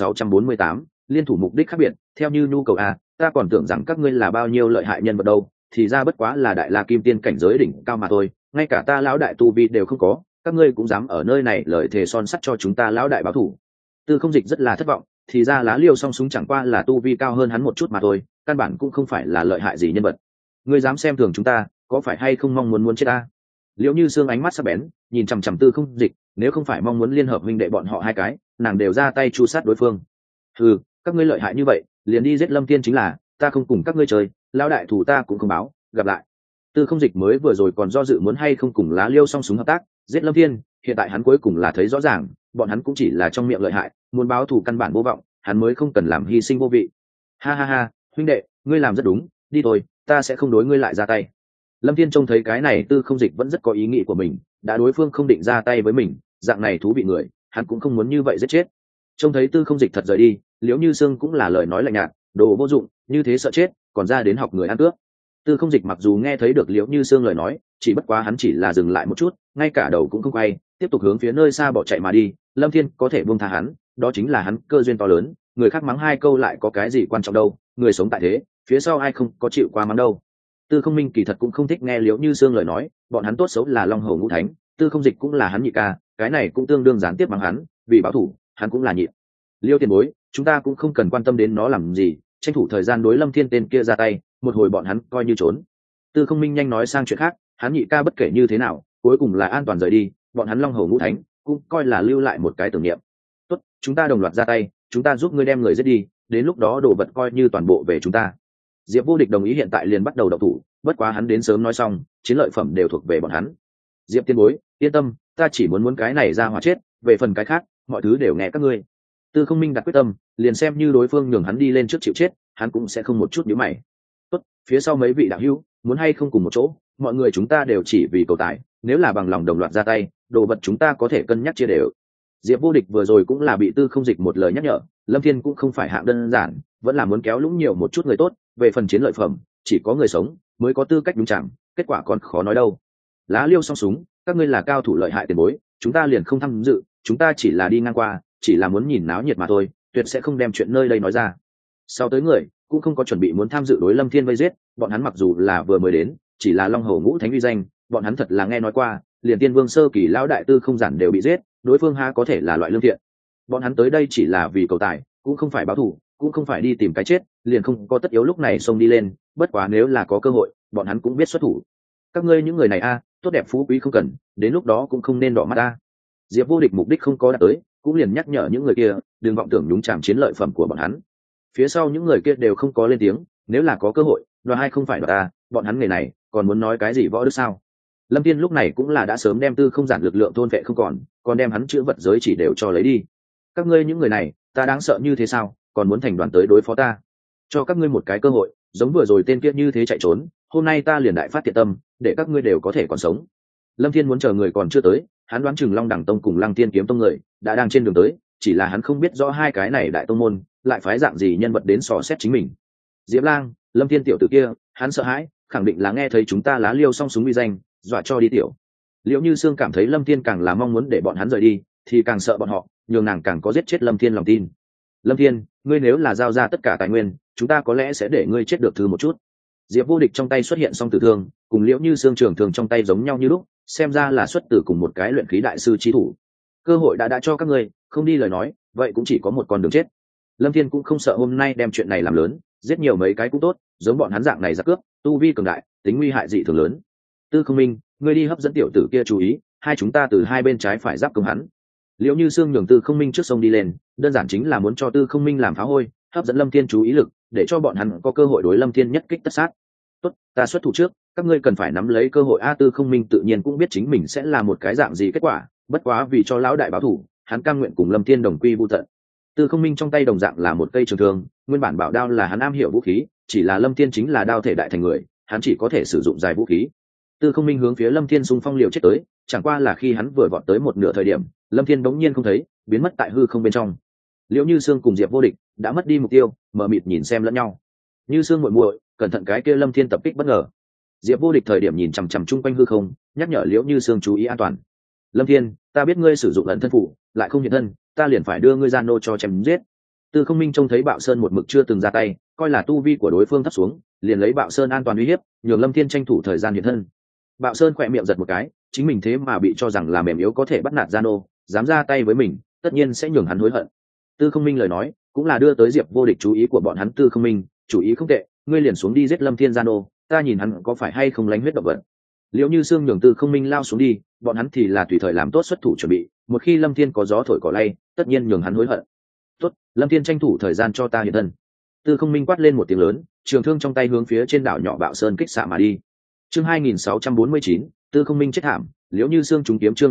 2648, liên thủ mục đích khác biệt, theo như nhu cầu a, ta còn tưởng rằng các ngươi là bao nhiêu lợi hại nhân vật đâu, thì ra bất quá là đại la kim tiên cảnh giới đỉnh cao mà thôi, ngay cả ta lão đại tu vi đều không có, các ngươi cũng dám ở nơi này lợi thề son sắt cho chúng ta lão đại báo thủ. Tư Không Dịch rất là thất vọng, thì ra lá liêu song súng chẳng qua là tu vi cao hơn hắn một chút mà thôi, căn bản cũng không phải là lợi hại gì nhân vật. Ngươi dám xem thường chúng ta, có phải hay không mong muốn chết ta? Liễu Như Sương ánh mắt sắc bén, nhìn chằm chằm Tư Không Dịch, nếu không phải mong muốn liên hợp huynh đệ bọn họ hai cái, nàng đều ra tay chu sát đối phương. Ừ, các ngươi lợi hại như vậy, liền đi giết Lâm Thiên chính là, ta không cùng các ngươi chơi, lão đại thủ ta cũng không báo, gặp lại. Tư Không Dịch mới vừa rồi còn do dự muốn hay không cùng lá liêu song súng hợp tác giết Lâm Thiên, hiện tại hắn cuối cùng là thấy rõ ràng, bọn hắn cũng chỉ là trong miệng lợi hại, muốn báo thù căn bản vô vọng, hắn mới không cần làm hy sinh vô vị. Ha ha ha, huynh đệ, ngươi làm rất đúng, đi thôi, ta sẽ không đối ngươi lại ra tay. Lâm Thiên trông thấy cái này Tư Không Dịch vẫn rất có ý nghĩ của mình, đã đối phương không định ra tay với mình, dạng này thú vị người, hắn cũng không muốn như vậy giết chết. Trông thấy Tư Không Dịch thật rời đi, Liễu Như Sương cũng là lời nói lạnh nhạt, đồ vô dụng, như thế sợ chết, còn ra đến học người ăn cướp. Tư Không Dịch mặc dù nghe thấy được Liễu Như Sương lời nói, chỉ bất quá hắn chỉ là dừng lại một chút, ngay cả đầu cũng không quay, tiếp tục hướng phía nơi xa bỏ chạy mà đi. Lâm Thiên có thể buông tha hắn, đó chính là hắn cơ duyên to lớn, người khác mắng hai câu lại có cái gì quan trọng đâu, người sống tại thế, phía sau ai không có chịu qua mắng đâu. Tư Không Minh kỳ thật cũng không thích nghe Liễu Như Sương lời nói, bọn hắn tốt xấu là Long Hổ Ngũ Thánh, Tư Không Dịch cũng là hắn nhị ca, cái này cũng tương đương gián tiếp mắng hắn, vì báo thủ, hắn cũng là nhịn. Liêu tiền bối, chúng ta cũng không cần quan tâm đến nó làm gì, tranh thủ thời gian đối Lâm Thiên tên kia ra tay, một hồi bọn hắn coi như trốn. Tư Không Minh nhanh nói sang chuyện khác, hắn nhị ca bất kể như thế nào, cuối cùng là an toàn rời đi, bọn hắn Long Hổ Ngũ Thánh cũng coi là lưu lại một cái tưởng niệm. Tốt, chúng ta đồng loạt ra tay, chúng ta giúp ngươi đem người giết đi, đến lúc đó đồ vật coi như toàn bộ về chúng ta. Diệp Vô Địch đồng ý hiện tại liền bắt đầu động thủ, bất quá hắn đến sớm nói xong, chiến lợi phẩm đều thuộc về bọn hắn. Diệp tiên bối, yên tâm, ta chỉ muốn cái này ra hỏa chết, về phần cái khác, mọi thứ đều nghe các ngươi. Tư Không Minh đặt quyết tâm, liền xem như đối phương nhường hắn đi lên trước chịu chết, hắn cũng sẽ không một chút nhíu mày. Tốt, phía sau mấy vị đạo hữu, muốn hay không cùng một chỗ, mọi người chúng ta đều chỉ vì cầu tài, nếu là bằng lòng đồng loạt ra tay, đồ vật chúng ta có thể cân nhắc chia đều. Diệp Vô Địch vừa rồi cũng là bị Tư Không Dịch một lời nhắc nhở, Lâm Thiên cũng không phải hạng đơn giản, vẫn là muốn kéo lũng nhiều một chút người tốt, về phần chiến lợi phẩm, chỉ có người sống mới có tư cách đúng chẳng, kết quả còn khó nói đâu. Lá liêu song súng, các ngươi là cao thủ lợi hại tiền bối, chúng ta liền không tham dự, chúng ta chỉ là đi ngang qua, chỉ là muốn nhìn náo nhiệt mà thôi, tuyệt sẽ không đem chuyện nơi đây nói ra. Sau tới người cũng không có chuẩn bị muốn tham dự đối Lâm Thiên vây giết, bọn hắn mặc dù là vừa mới đến, chỉ là Long Hổ Ngũ Thánh uy danh, bọn hắn thật là nghe nói qua, liền tiên vương sơ kỳ lão đại Tư Không Giản đều bị giết, đối phương ha có thể là loại lương thiện. bọn hắn tới đây chỉ là vì cầu tài, cũng không phải báo thù, cũng không phải đi tìm cái chết, liền không có tất yếu lúc này xông đi lên. Bất quá nếu là có cơ hội, bọn hắn cũng biết xuất thủ. Các ngươi những người này tốt đẹp phú quý không cần, đến lúc đó cũng không nên đỏ mắt ta. Diệp Vô Địch mục đích không có đạt tới, cũng liền nhắc nhở những người kia đừng vọng tưởng nhúng chàm chiến lợi phẩm của bọn hắn. Phía sau những người kia đều không có lên tiếng, nếu là có cơ hội, đoạt hay không phải đoạt ta, bọn hắn người này còn muốn nói cái gì võ đức sao? Lâm Thiên lúc này cũng là đã sớm đem Tư Không Giản lực lượng thôn vệ không còn đem hắn chữa vật giới chỉ đều cho lấy đi. Các ngươi những người này, ta đáng sợ như thế sao, còn muốn thành đoàn tới đối phó ta? Cho các ngươi một cái cơ hội, giống vừa rồi tên kia như thế chạy trốn, hôm nay ta liền đại phát thiện tâm, để các ngươi đều có thể còn sống. Lâm Thiên muốn chờ người còn chưa tới, hắn đoán chừng Long Đẳng Tông cùng Lăng Tiên Kiếm Tông người đã đang trên đường tới, chỉ là hắn không biết rõ hai cái này đại tông môn lại phái dạng gì nhân vật đến dò xét chính mình. Diệp Lang, Lâm Thiên tiểu tử kia, hắn sợ hãi, khẳng định là nghe thấy chúng ta lá liêu song súng uy danh, dọa cho đi tiểu. Liễu Như Sương cảm thấy Lâm Thiên càng là mong muốn để bọn hắn rời đi, thì càng sợ bọn họ, nhường nàng càng có giết chết Lâm Thiên lòng tin. Lâm Thiên, ngươi nếu là giao ra tất cả tài nguyên, chúng ta có lẽ sẽ để ngươi chết được thứ một chút. Diệp Vô Địch trong tay xuất hiện song tử thương, cùng Liễu Như Sương trường thường trong tay giống nhau như lúc, xem ra là xuất từ cùng một cái luyện khí đại sư chi thủ. Cơ hội đã cho các ngươi, không đi lời nói, vậy cũng chỉ có một con đường chết. Lâm Thiên cũng không sợ hôm nay đem chuyện này làm lớn, giết nhiều mấy cái cũng tốt, giống bọn hắn dạng này giặc cướp, tu vi cường đại, tính nguy hại dị thường lớn. Tư Không Minh, ngươi đi hấp dẫn tiểu tử kia chú ý, hai chúng ta từ hai bên trái phải giáp công hắn. Liễu Như Sương nhường Tư Không Minh trước sông đi lên, đơn giản chính là muốn cho Tư Không Minh làm phá hôi, hấp dẫn Lâm Thiên chú ý lực, để cho bọn hắn có cơ hội đối Lâm Thiên nhất kích tất sát. Tốt, ta xuất thủ trước, các ngươi cần phải nắm lấy cơ hội. Tư Không Minh tự nhiên cũng biết chính mình sẽ là một cái dạng gì kết quả, bất quá vì cho lão đại báo thủ, hắn cam nguyện cùng Lâm Thiên đồng quy vu tận. Tư Không Minh trong tay đồng dạng là một cây trường thương, nguyên bản bảo đao là hắn am hiểu vũ khí, chỉ là Lâm Thiên chính là đao thể đại thành người, hắn chỉ có thể sử dụng dài vũ khí. Tư Không Minh hướng phía Lâm Thiên xung phong liều chết tới, chẳng qua là khi hắn vừa vọt tới một nửa thời điểm, Lâm Thiên bỗng nhiên không thấy, biến mất tại hư không bên trong. Liễu Như Sương cùng Diệp Vô Địch đã mất đi mục tiêu, mờ mịt nhìn xem lẫn nhau. Như Sương muội muội, cẩn thận cái kia Lâm Thiên tập kích bất ngờ. Diệp Vô Địch thời điểm nhìn chằm chằm chung quanh hư không, nhắc nhở Liễu Như Sương chú ý an toàn. Lâm Thiên, ta biết ngươi sử dụng ẩn thân phủ, lại không hiện thân, ta liền phải đưa ngươi gian nô cho chém giết. Tư Không Minh trông thấy Bạo Sơn một mực chưa từng ra tay, coi là tu vi của đối phương thấp xuống, liền lấy Bạo Sơn an toàn uy hiếp, nhường Lâm Thiên tranh thủ thời gian hiện thân. Bạo Sơn khỏe miệng giật một cái, chính mình thế mà bị cho rằng là mềm yếu có thể bắt nạt gian nô, dám ra tay với mình, tất nhiên sẽ nhường hắn hối hận. Tư Không Minh lời nói, cũng là đưa tới Diệp Vô Địch chú ý của bọn hắn. Tư Không Minh, chủ ý không tệ, ngươi liền xuống đi giết Lâm Thiên gian nô, ta nhìn hắn có phải hay không lánh huyết động vật. Liễu Như Sương nhường Tư Không Minh lao xuống đi, bọn hắn thì là tùy thời làm tốt xuất thủ chuẩn bị, một khi Lâm Thiên có gió thổi cỏ lay, tất nhiên nhường hắn hối hận. Tốt, Lâm Thiên tranh thủ thời gian cho ta hiện thân. Tư Không Minh quát lên một tiếng lớn, trường thương trong tay hướng phía trên đảo nhỏ Bạo Sơn kích xạ mà đi. Chương 2649, Tư Không Minh chết thảm, Liễu Như Sương trúng kiếm. Chương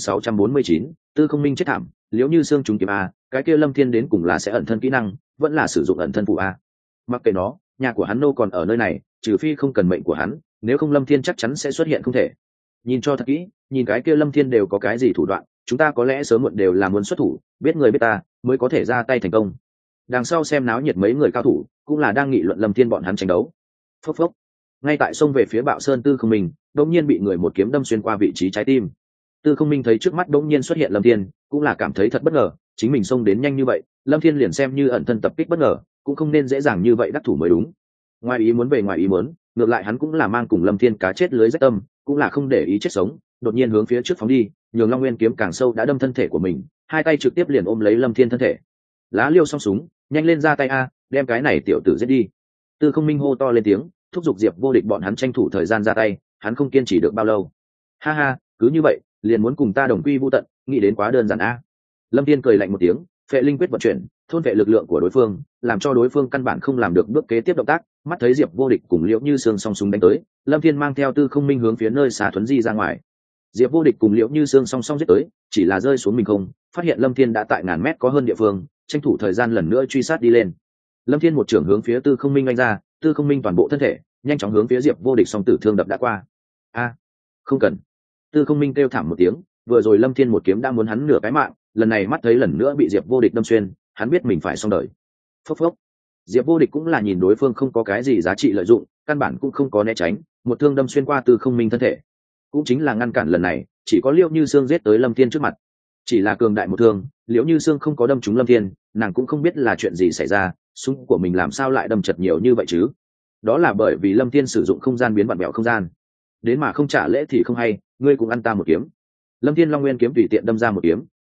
2649, Tư Không Minh chết thảm, Liễu Như Sương trúng kiếm a, cái kia Lâm Thiên đến cùng là sẽ ẩn thân kỹ năng, vẫn là sử dụng ẩn thân phụ a. Mặc kệ nó, nhà của hắn nô còn ở nơi này, trừ phi không cần mệnh của hắn, nếu không Lâm Thiên chắc chắn sẽ xuất hiện không thể. Nhìn cho thật kỹ, nhìn cái kia Lâm Thiên đều có cái gì thủ đoạn, chúng ta có lẽ sớm muộn đều là muốn xuất thủ, biết người biết ta, mới có thể ra tay thành công. Đằng sau xem náo nhiệt mấy người cao thủ, cũng là đang nghị luận Lâm Thiên bọn hắn tranh đấu. Phốc phốc. Ngay tại sông về phía Bạo Sơn, Tư Không Minh đột nhiên bị người một kiếm đâm xuyên qua vị trí trái tim. Tư Không Minh thấy trước mắt đột nhiên xuất hiện Lâm Thiên, cũng là cảm thấy thật bất ngờ, chính mình xông đến nhanh như vậy, Lâm Thiên liền xem như ẩn thân tập kích bất ngờ, cũng không nên dễ dàng như vậy đắc thủ mới đúng. Ngoài ý muốn về ngoài ý muốn, ngược lại hắn cũng là mang cùng Lâm Thiên cá chết lưới rách tâm, cũng là không để ý chết sống, đột nhiên hướng phía trước phóng đi, nhường Long Nguyên kiếm càng sâu đã đâm thân thể của mình, hai tay trực tiếp liền ôm lấy Lâm Thiên thân thể. Lá liêu song súng, nhanh lên ra tay a, đem cái này tiểu tử giết đi. Tư Không Minh hô to lên tiếng, thúc giục Diệp Vô Địch bọn hắn tranh thủ thời gian ra tay, hắn không kiên trì được bao lâu. Ha ha, cứ như vậy, liền muốn cùng ta đồng quy vu tận, nghĩ đến quá đơn giản a. Lâm Thiên cười lạnh một tiếng, phệ linh quyết vận chuyển, thôn vệ lực lượng của đối phương, làm cho đối phương căn bản không làm được bước kế tiếp động tác. Mắt thấy Diệp Vô Địch cùng Liễu Như Sương song súng đánh tới, Lâm Thiên mang theo Tư Không Minh hướng phía nơi xa thuấn di ra ngoài. Diệp Vô Địch cùng Liễu Như Sương song song giết tới, chỉ là rơi xuống mình không, phát hiện Lâm Thiên đã tại ngàn mét có hơn địa phương, tranh thủ thời gian lần nữa truy sát đi lên. Lâm Thiên một trưởng hướng phía Tư Không Minh anh ra, Tư Không Minh toàn bộ thân thể nhanh chóng hướng phía Diệp Vô Địch song tử thương đập đã qua. A, không cần. Tư Không Minh kêu thảm một tiếng, vừa rồi Lâm Thiên một kiếm đã muốn hắn nửa cái mạng, lần này mắt thấy lần nữa bị Diệp Vô Địch đâm xuyên, hắn biết mình phải xong đời. Phốc phốc. Diệp Vô Địch cũng là nhìn đối phương không có cái gì giá trị lợi dụng, căn bản cũng không có né tránh, một thương đâm xuyên qua Tư Không Minh thân thể. Cũng chính là ngăn cản lần này, chỉ có Liễu Như Sương giết tới Lâm Thiên trước mặt. Chỉ là cường đại một thương, Liễu Như Sương không có đâm trúng Lâm Thiên, nàng cũng không biết là chuyện gì xảy ra, súng của mình làm sao lại đâm chật nhiều như vậy chứ? Đó là bởi vì Lâm Thiên sử dụng không gian biến vặn vẹo không gian. Đến mà không trả lễ thì không hay, ngươi cũng ăn ta một kiếm. Lâm Thiên Long Nguyên kiếm tùy tiện đâm ra một kiếm,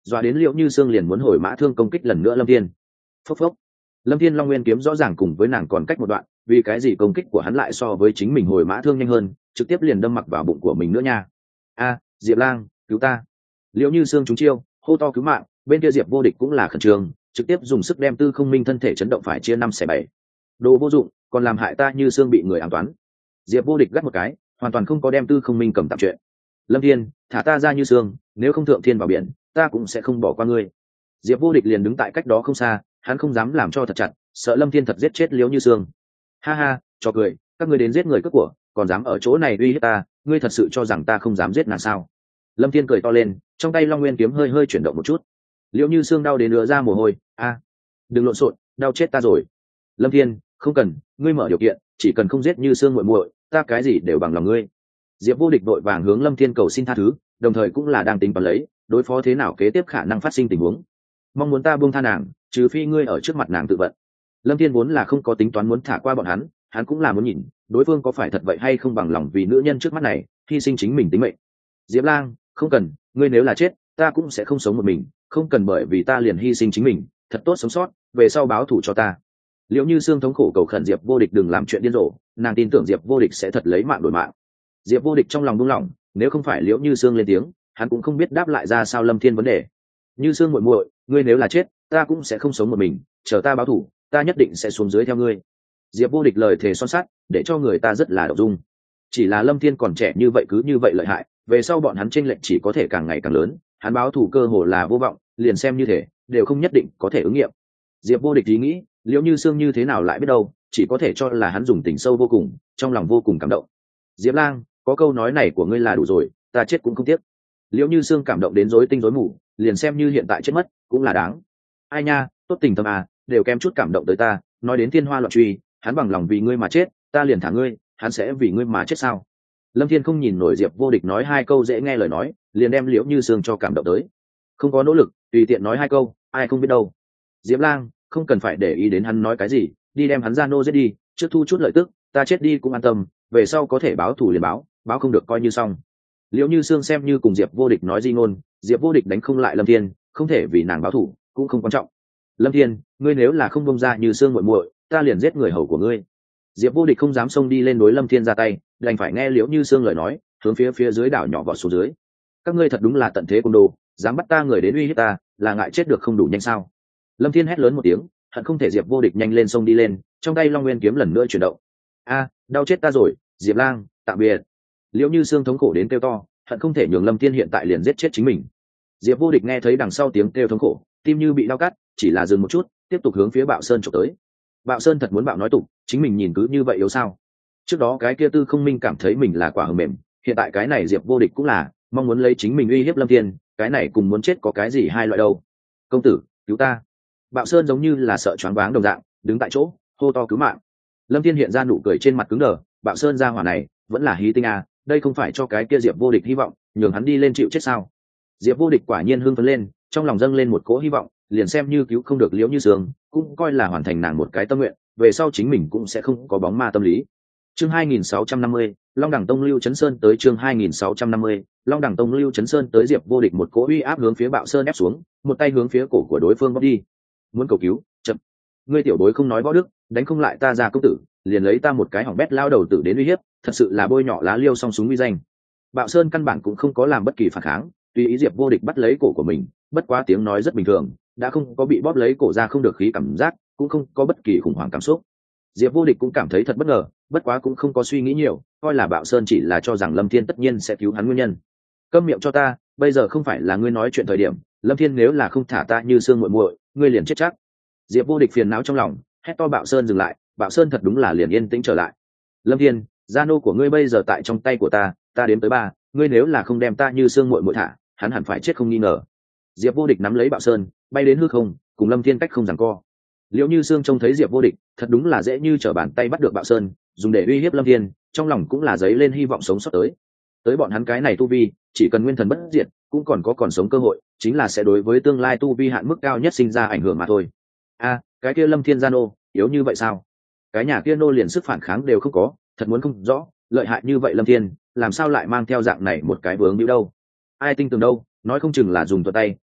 dọa đến Liễu Như Sương liền muốn hồi mã thương công kích lần nữa Lâm Thiên. Phốc phốc. Lâm Thiên Long Nguyên kiếm rõ ràng cùng với nàng còn cách một đoạn, vì cái gì công kích của hắn lại so với chính mình hồi mã thương nhanh hơn, trực tiếp liền đâm mặc vào bụng của mình nữa nha. A, Diệp Lang, cứu ta. Liễu Như Sương trúng chiêu, hô to cứu mạng, bên kia Diệp Vô Địch cũng là khẩn trương, trực tiếp dùng sức đem Tư Không Minh thân thể chấn động phải chia 5/7. Đồ vô dụng, còn làm hại ta Như Sương bị người ám toán. Diệp Vô Địch gắt một cái, hoàn toàn không có đem Tư Không Minh cầm tạm chuyện. Lâm Thiên, thả ta ra Như Sương, nếu không thượng thiên vào biển, ta cũng sẽ không bỏ qua ngươi. Diệp Vô Địch liền đứng tại cách đó không xa, hắn không dám làm cho thật chặt, sợ Lâm Thiên thật giết chết Liễu Như Sương. Ha ha, cho cười, các ngươi đến giết người cướp của, còn dám ở chỗ này uy hiếp ta, ngươi thật sự cho rằng ta không dám giết nàng sao? Lâm Thiên cười to lên, trong tay Long Nguyên kiếm hơi hơi chuyển động một chút. Liễu Như Sương đau đến ứa ra mồ hôi. A, đừng lộn xộn, đau chết ta rồi. Lâm Thiên, không cần, ngươi mở điều kiện, chỉ cần không giết Như Sương muội muội, ta cái gì đều bằng lòng ngươi. Diệp Vô Địch vội vàng hướng Lâm Thiên cầu xin tha thứ, đồng thời cũng là đang tính toán lấy đối phó thế nào kế tiếp khả năng phát sinh tình huống. Mong muốn ta buông tha nàng, trừ phi ngươi ở trước mặt nàng tự vận. Lâm Thiên vốn là không có tính toán muốn thả qua bọn hắn cũng là muốn nhìn đối phương có phải thật vậy hay không bằng lòng vì nữ nhân trước mắt này hy sinh chính mình tính mệnh. Diệp Lang, không cần, ngươi nếu là chết ta cũng sẽ không sống một mình, không cần bởi vì ta liền hy sinh chính mình, thật tốt sống sót, về sau báo thù cho ta. Liễu Như Sương thống khổ cầu khẩn Diệp Vô Địch đừng làm chuyện điên rồ, nàng tin tưởng Diệp Vô Địch sẽ thật lấy mạng đổi mạng. Diệp Vô Địch trong lòng buông lỏng, nếu không phải Liễu Như Sương lên tiếng, hắn cũng không biết đáp lại ra sao Lâm Thiên vấn đề. Như Sương muội muội, ngươi nếu là chết ta cũng sẽ không sống một mình, chờ ta báo thù ta nhất định sẽ xuống dưới theo ngươi. Diệp Vô Địch lời thề son sắt, để cho người ta rất là động dung. Chỉ là Lâm Thiên còn trẻ như vậy cứ như vậy lợi hại, về sau bọn hắn chênh lệch chỉ có thể càng ngày càng lớn, hắn báo thù cơ hồ là vô vọng, liền xem như thế đều không nhất định có thể ứng nghiệm. Diệp Vô Địch ý nghĩ, Liễu Như Sương như thế nào lại biết đâu, chỉ có thể cho là hắn dùng tình sâu vô cùng, trong lòng vô cùng cảm động. Diệp Lang, có câu nói này của ngươi là đủ rồi, ta chết cũng không tiếc. Liễu Như Sương cảm động đến rối tinh rối mù, liền xem như hiện tại chết mất cũng là đáng. Ai nha, tốt tình thâm à, đều kém chút cảm động tới ta, nói đến thiên hoa loạn truy, hắn bằng lòng vì ngươi mà chết, ta liền thả ngươi, hắn sẽ vì ngươi mà chết sao? Lâm Thiên không nhìn nổi Diệp Vô Địch nói hai câu dễ nghe lời nói, liền đem Liễu Như Sương cho cảm động tới. Không có nỗ lực, tùy tiện nói hai câu, ai không biết đâu. Diệp Lang, không cần phải để ý đến hắn nói cái gì, đi đem hắn ra nô giết đi, trước thu chút lợi tức, ta chết đi cũng an tâm, về sau có thể báo thù liền báo, báo không được coi như xong. Liễu Như Sương xem như cùng Diệp Vô Địch nói di ngôn, Diệp Vô Địch đánh không lại Lâm Thiên, không thể vì nàng báo thù, cũng không quan trọng. Lâm Thiên, ngươi nếu là không bông ra Như Sương muội muội, ta liền giết người hầu của ngươi. Diệp Vô Địch không dám xông đi lên đối Lâm Thiên ra tay, đành phải nghe Liễu Như Sương lời nói, hướng phía dưới đảo nhỏ vọt xuống dưới. Các ngươi thật đúng là tận thế côn đồ, dám bắt ta người đến uy hiếp ta, là ngại chết được không đủ nhanh sao? Lâm Thiên hét lớn một tiếng, hận không thể Diệp Vô Địch nhanh lên xông đi lên, trong tay Long Nguyên kiếm lần nữa chuyển động. A, đau chết ta rồi, Diệp Lang, tạm biệt. Liễu Như Sương thống khổ đến kêu to, hận không thể nhường Lâm Thiên hiện tại liền giết chết chính mình. Diệp Vô Địch nghe thấy đằng sau tiếng kêu thống khổ, tim như bị đau cắt, chỉ là dừng một chút, tiếp tục hướng phía Bạo Sơn chụp tới. Bạo Sơn thật muốn bạo nói tục, chính mình nhìn cứ như vậy yếu sao? Trước đó cái kia Tư Không Minh cảm thấy mình là quả hờ mềm, hiện tại cái này Diệp Vô Địch cũng là mong muốn lấy chính mình uy hiếp Lâm Thiên, cái này cùng muốn chết có cái gì hai loại đâu. Công tử, cứu ta. Bạo Sơn giống như là sợ choáng váng đồng dạng, đứng tại chỗ hô to cứu mạng. Lâm Thiên hiện ra nụ cười trên mặt cứng đờ, Bạo Sơn ra hỏa này vẫn là hí tinh à, đây không phải cho cái kia Diệp Vô Địch hy vọng nhường hắn đi lên chịu chết sao? Diệp Vô Địch quả nhiên hưng phấn lên, trong lòng dâng lên một cỗ hy vọng, liền xem như cứu không được Liễu Như Sương, cũng coi là hoàn thành nàng một cái tâm nguyện, về sau chính mình cũng sẽ không có bóng ma tâm lý. Chương 2650, Long Đẳng Tông Lưu Chấn Sơn tới chương 2650, Long Đẳng Tông Lưu Chấn Sơn tới Diệp Vô Địch một cỗ uy áp hướng phía Bạo Sơn ép xuống, một tay hướng phía cổ của đối phương bóp đi. Muốn cầu cứu, chậm. Ngươi tiểu bối không nói võ đức, đánh không lại ta ra công tử, liền lấy ta một cái hỏng bét lao đầu tử đến uy hiếp, thật sự là bôi nhọ lá liêu song súng uy danh. Bạo Sơn căn bản cũng không có làm bất kỳ phản kháng, tùy ý Diệp Vô Địch bắt lấy cổ của mình, bất quá tiếng nói rất bình thường, đã không có bị bóp lấy cổ ra không được khí cảm giác, cũng không có bất kỳ khủng hoảng cảm xúc. Diệp Vô Địch cũng cảm thấy thật bất ngờ, bất quá cũng không có suy nghĩ nhiều, coi là Bạo Sơn chỉ là cho rằng Lâm Thiên tất nhiên sẽ cứu hắn nguyên nhân. Câm miệng cho ta, bây giờ không phải là ngươi nói chuyện thời điểm, Lâm Thiên nếu là không thả ta Như Sương muội muội, ngươi liền chết chắc. Diệp Vô Địch phiền não trong lòng, hét to Bạo Sơn dừng lại, Bạo Sơn thật đúng là liền yên tĩnh trở lại. Lâm Thiên, gia nô của ngươi bây giờ tại trong tay của ta đếm tới 3, ngươi nếu là không đem ta Như Sương muội muội thả, hắn hẳn phải chết không nghi ngờ. Diệp Vô Địch nắm lấy Bạo Sơn, bay đến hư không, cùng Lâm Thiên cách không giằng co. Liễu Như Sương trông thấy Diệp Vô Địch, thật đúng là dễ như trở bàn tay bắt được Bạo Sơn, dùng để uy hiếp Lâm Thiên, trong lòng cũng là dấy lên hy vọng sống sót tới bọn hắn cái này tu vi, chỉ cần nguyên thần bất diệt, cũng còn sống cơ hội, chính là sẽ đối với tương lai tu vi hạn mức cao nhất sinh ra ảnh hưởng mà thôi. A, cái kia Lâm Thiên gia nô, yếu như vậy sao? Cái nhà kia nô liền sức phản kháng đều không có, thật muốn không rõ, lợi hại như vậy Lâm Thiên, làm sao lại mang theo dạng này một cái vướng hữu đâu? Ai tin tưởng đâu, nói không chừng là dùng thuật tay,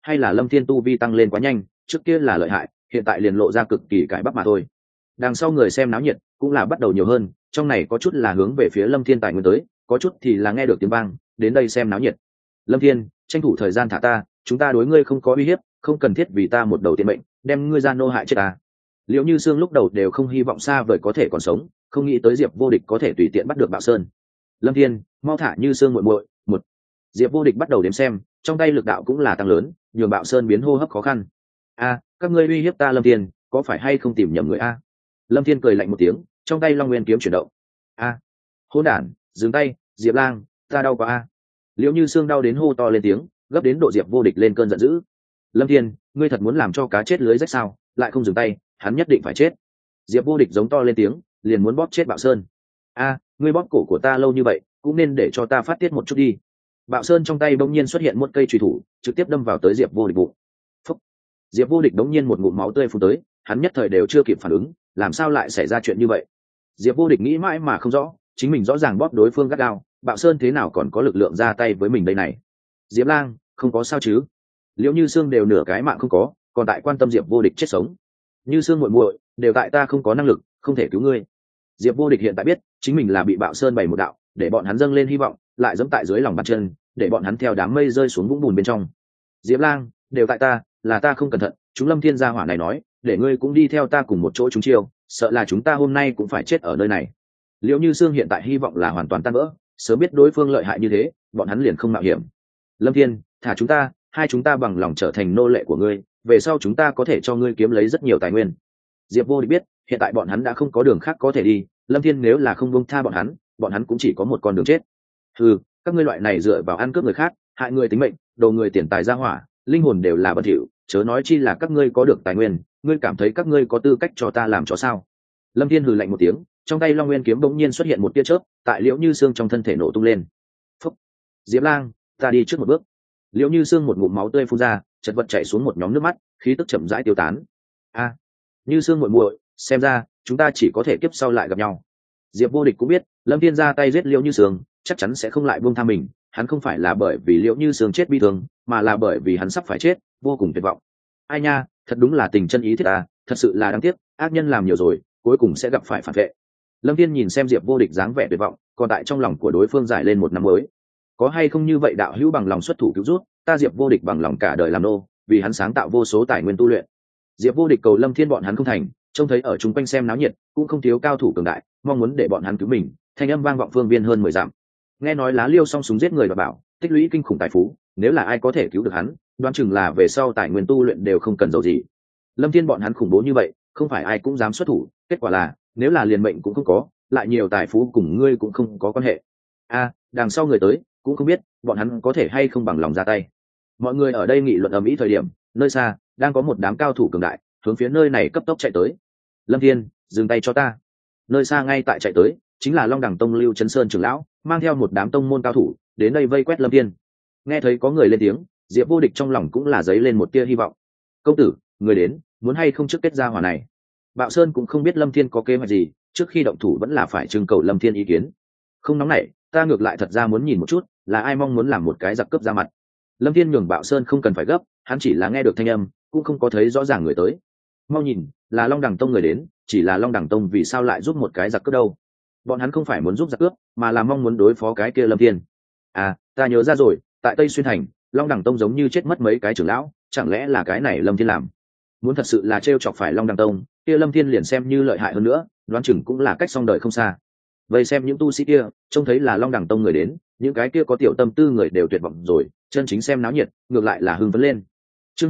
hay là lâm thiên tu vi tăng lên quá nhanh, trước kia là lợi hại, hiện tại liền lộ ra cực kỳ cải bắp mà thôi. Đằng sau người xem náo nhiệt cũng là bắt đầu nhiều hơn, trong này có chút là hướng về phía lâm thiên tài nguyên tới, có chút thì là nghe được tiếng vang đến đây xem náo nhiệt. Lâm thiên, tranh thủ thời gian thả ta, chúng ta đối ngươi không có uy hiếp, không cần thiết vì ta một đầu tiền mệnh đem ngươi ra nô hại chết ta. Liệu như xương lúc đầu đều không hy vọng xa vời có thể còn sống, không nghĩ tới diệp vô địch có thể tùy tiện bắt được Bạo Sơn. Lâm thiên, mau thả như xương muội muội. Một, diệp vô địch bắt đầu đếm xem, trong tay lực đạo cũng là tăng lớn, nhường Bạo Sơn biến hô hấp khó khăn. A, các ngươi uy hiếp ta Lâm thiên, có phải hay không tìm nhầm người a? Lâm thiên cười lạnh một tiếng, trong tay long nguyên kiếm chuyển động. A, hỗn đản, dừng tay, Diệp Lang, ta đau quá a. Liễu như xương đau đến hô to lên tiếng, gấp đến độ diệp vô địch lên cơn giận dữ. Lâm thiên, ngươi thật muốn làm cho cá chết lưới rách sao? Lại không dừng tay, hắn nhất định phải chết. Diệp vô địch giống to lên tiếng, liền muốn bóp chết Bạo Sơn. A, ngươi bóp cổ của ta lâu như vậy, cũng nên để cho ta phát tiết một chút đi. Bạo Sơn trong tay bỗng nhiên xuất hiện một cây chùy thủ, trực tiếp đâm vào tới diệp vô địch bụng. Phúc. Diệp vô địch bỗng nhiên một ngụm máu tươi phun tới, hắn nhất thời đều chưa kịp phản ứng, làm sao lại xảy ra chuyện như vậy? Diệp vô địch nghĩ mãi mà không rõ, chính mình rõ ràng bóp đối phương gắt gao, Bạo Sơn thế nào còn có lực lượng ra tay với mình đây này? Diệp Lang, không có sao chứ? Liễu như xương đều nửa cái mạng không có, còn tại quan tâm diệp vô địch chết sống. Như xương muội muội, đều tại ta không có năng lực, không thể cứu ngươi. Diệp vô địch hiện tại biết chính mình là bị Bạo Sơn bày một đạo, để bọn hắn dâng lên hy vọng, lại giẫm tại dưới lòng bàn chân, để bọn hắn theo đám mây rơi xuống vũng bùn bên trong. Diệp Lang, đều tại ta, là ta không cẩn thận, chúng Lâm Thiên gia hỏa này nói, để ngươi cũng đi theo ta cùng một chỗ chúng chiêu, sợ là chúng ta hôm nay cũng phải chết ở nơi này. Liễu như xương hiện tại hy vọng là hoàn toàn tan vỡ, sớm biết đối phương lợi hại như thế, bọn hắn liền không mạo hiểm. Lâm Thiên, thả chúng ta, hai chúng ta bằng lòng trở thành nô lệ của ngươi, về sau chúng ta có thể cho ngươi kiếm lấy rất nhiều tài nguyên. Diệp vô địch biết hiện tại bọn hắn đã không có đường khác có thể đi, Lâm Thiên nếu là không buông tha bọn hắn cũng chỉ có một con đường chết. Ừ, các ngươi loại này dựa vào ăn cướp người khác, hại người tính mệnh, đồ người tiền tài ra hỏa, linh hồn đều là bất thiệu, chớ nói chi là các ngươi có được tài nguyên, ngươi cảm thấy các ngươi có tư cách cho ta làm chó sao? Lâm Thiên hừ lạnh một tiếng, trong tay long nguyên kiếm bỗng nhiên xuất hiện một tia chớp, tại Liễu như xương trong thân thể nổ tung lên. Phúc. Diệp Lang, ta đi trước một bước. Liễu như xương một ngụm máu tươi phun ra, chật vật chảy xuống một nhóm nước mắt, khí tức chậm rãi tiêu tán. A, như xương muội muội, xem ra chúng ta chỉ có thể kiếp sau lại gặp nhau. Diệp vô địch cũng biết Lâm Thiên ra tay giết Liễu như xương, chắc chắn sẽ không lại buông tha mình, hắn không phải là bởi vì Liễu như xương chết bi thương, mà là bởi vì hắn sắp phải chết, vô cùng tuyệt vọng. Ai nha, thật đúng là tình chân ý thiết à, thật sự là đáng tiếc, ác nhân làm nhiều rồi, cuối cùng sẽ gặp phải phản vệ. Lâm Thiên nhìn xem Diệp vô địch dáng vẻ tuyệt vọng, còn tại trong lòng của đối phương giải lên một năm mới. Có hay không như vậy đạo hữu bằng lòng xuất thủ cứu rút, ta Diệp vô địch bằng lòng cả đời làm nô, vì hắn sáng tạo vô số tài nguyên tu luyện. Diệp vô địch cầu Lâm Thiên bọn hắn không thành, trông thấy ở chung quanh xem náo nhiệt, cũng không thiếu cao thủ cường đại, mong muốn để bọn hắn cứu mình, thanh âm vang vọng phương viên hơn 10 dặm. Nghe nói Lá Liêu song súng giết người và bảo, tích lũy kinh khủng tài phú, nếu là ai có thể cứu được hắn, đoán chừng là về sau tài nguyên tu luyện đều không cần giàu gì. Lâm Thiên bọn hắn khủng bố như vậy, không phải ai cũng dám xuất thủ, kết quả là, nếu là liền mệnh cũng không có, lại nhiều tài phú cùng ngươi cũng không có quan hệ. A, đằng sau người tới, cũng không biết bọn hắn có thể hay không bằng lòng ra tay. Mọi người ở đây nghị luận ầm ĩ thời điểm, nơi xa đang có một đám cao thủ cường đại hướng phía nơi này cấp tốc chạy tới. Lâm Thiên, dừng tay cho ta. Nơi xa ngay tại chạy tới chính là Long Đẳng Tông Lưu Chấn Sơn trưởng lão, mang theo một đám tông môn cao thủ đến đây vây quét Lâm Thiên. Nghe thấy có người lên tiếng, Diệp vô địch trong lòng cũng là dấy lên một tia hy vọng. Công tử, người đến, muốn hay không trước kết gia hỏa này? Bạo Sơn cũng không biết Lâm Thiên có kế hoạch gì, trước khi động thủ vẫn là phải trưng cầu Lâm Thiên ý kiến. Không nóng nảy, ta ngược lại thật ra muốn nhìn một chút là ai mong muốn làm một cái giặc cướp ra mặt. Lâm Thiên nhường Bạo Sơn không cần phải gấp, hắn chỉ là nghe được thanh âm, cũng không có thấy rõ ràng người tới. Mau nhìn, là Long Đẳng Tông người đến, chỉ là Long Đẳng Tông vì sao lại giúp một cái giặc cướp đâu? Bọn hắn không phải muốn giúp giặc cướp, mà là mong muốn đối phó cái kia Lâm Thiên. À, ta nhớ ra rồi, tại Tây Xuyên thành, Long Đẳng Tông giống như chết mất mấy cái trưởng lão, chẳng lẽ là cái này Lâm Thiên làm? Muốn thật sự là trêu chọc phải Long Đẳng Tông, kia Lâm Thiên liền xem như lợi hại hơn nữa, đoán chừng cũng là cách xong đời không xa. Vậy xem những tu sĩ kia, trông thấy là Long Đẳng Tông người đến, những cái kia có tiểu tâm tư người đều tuyệt vọng rồi, chân chính xem náo nhiệt, ngược lại là hưng phấn lên. Chương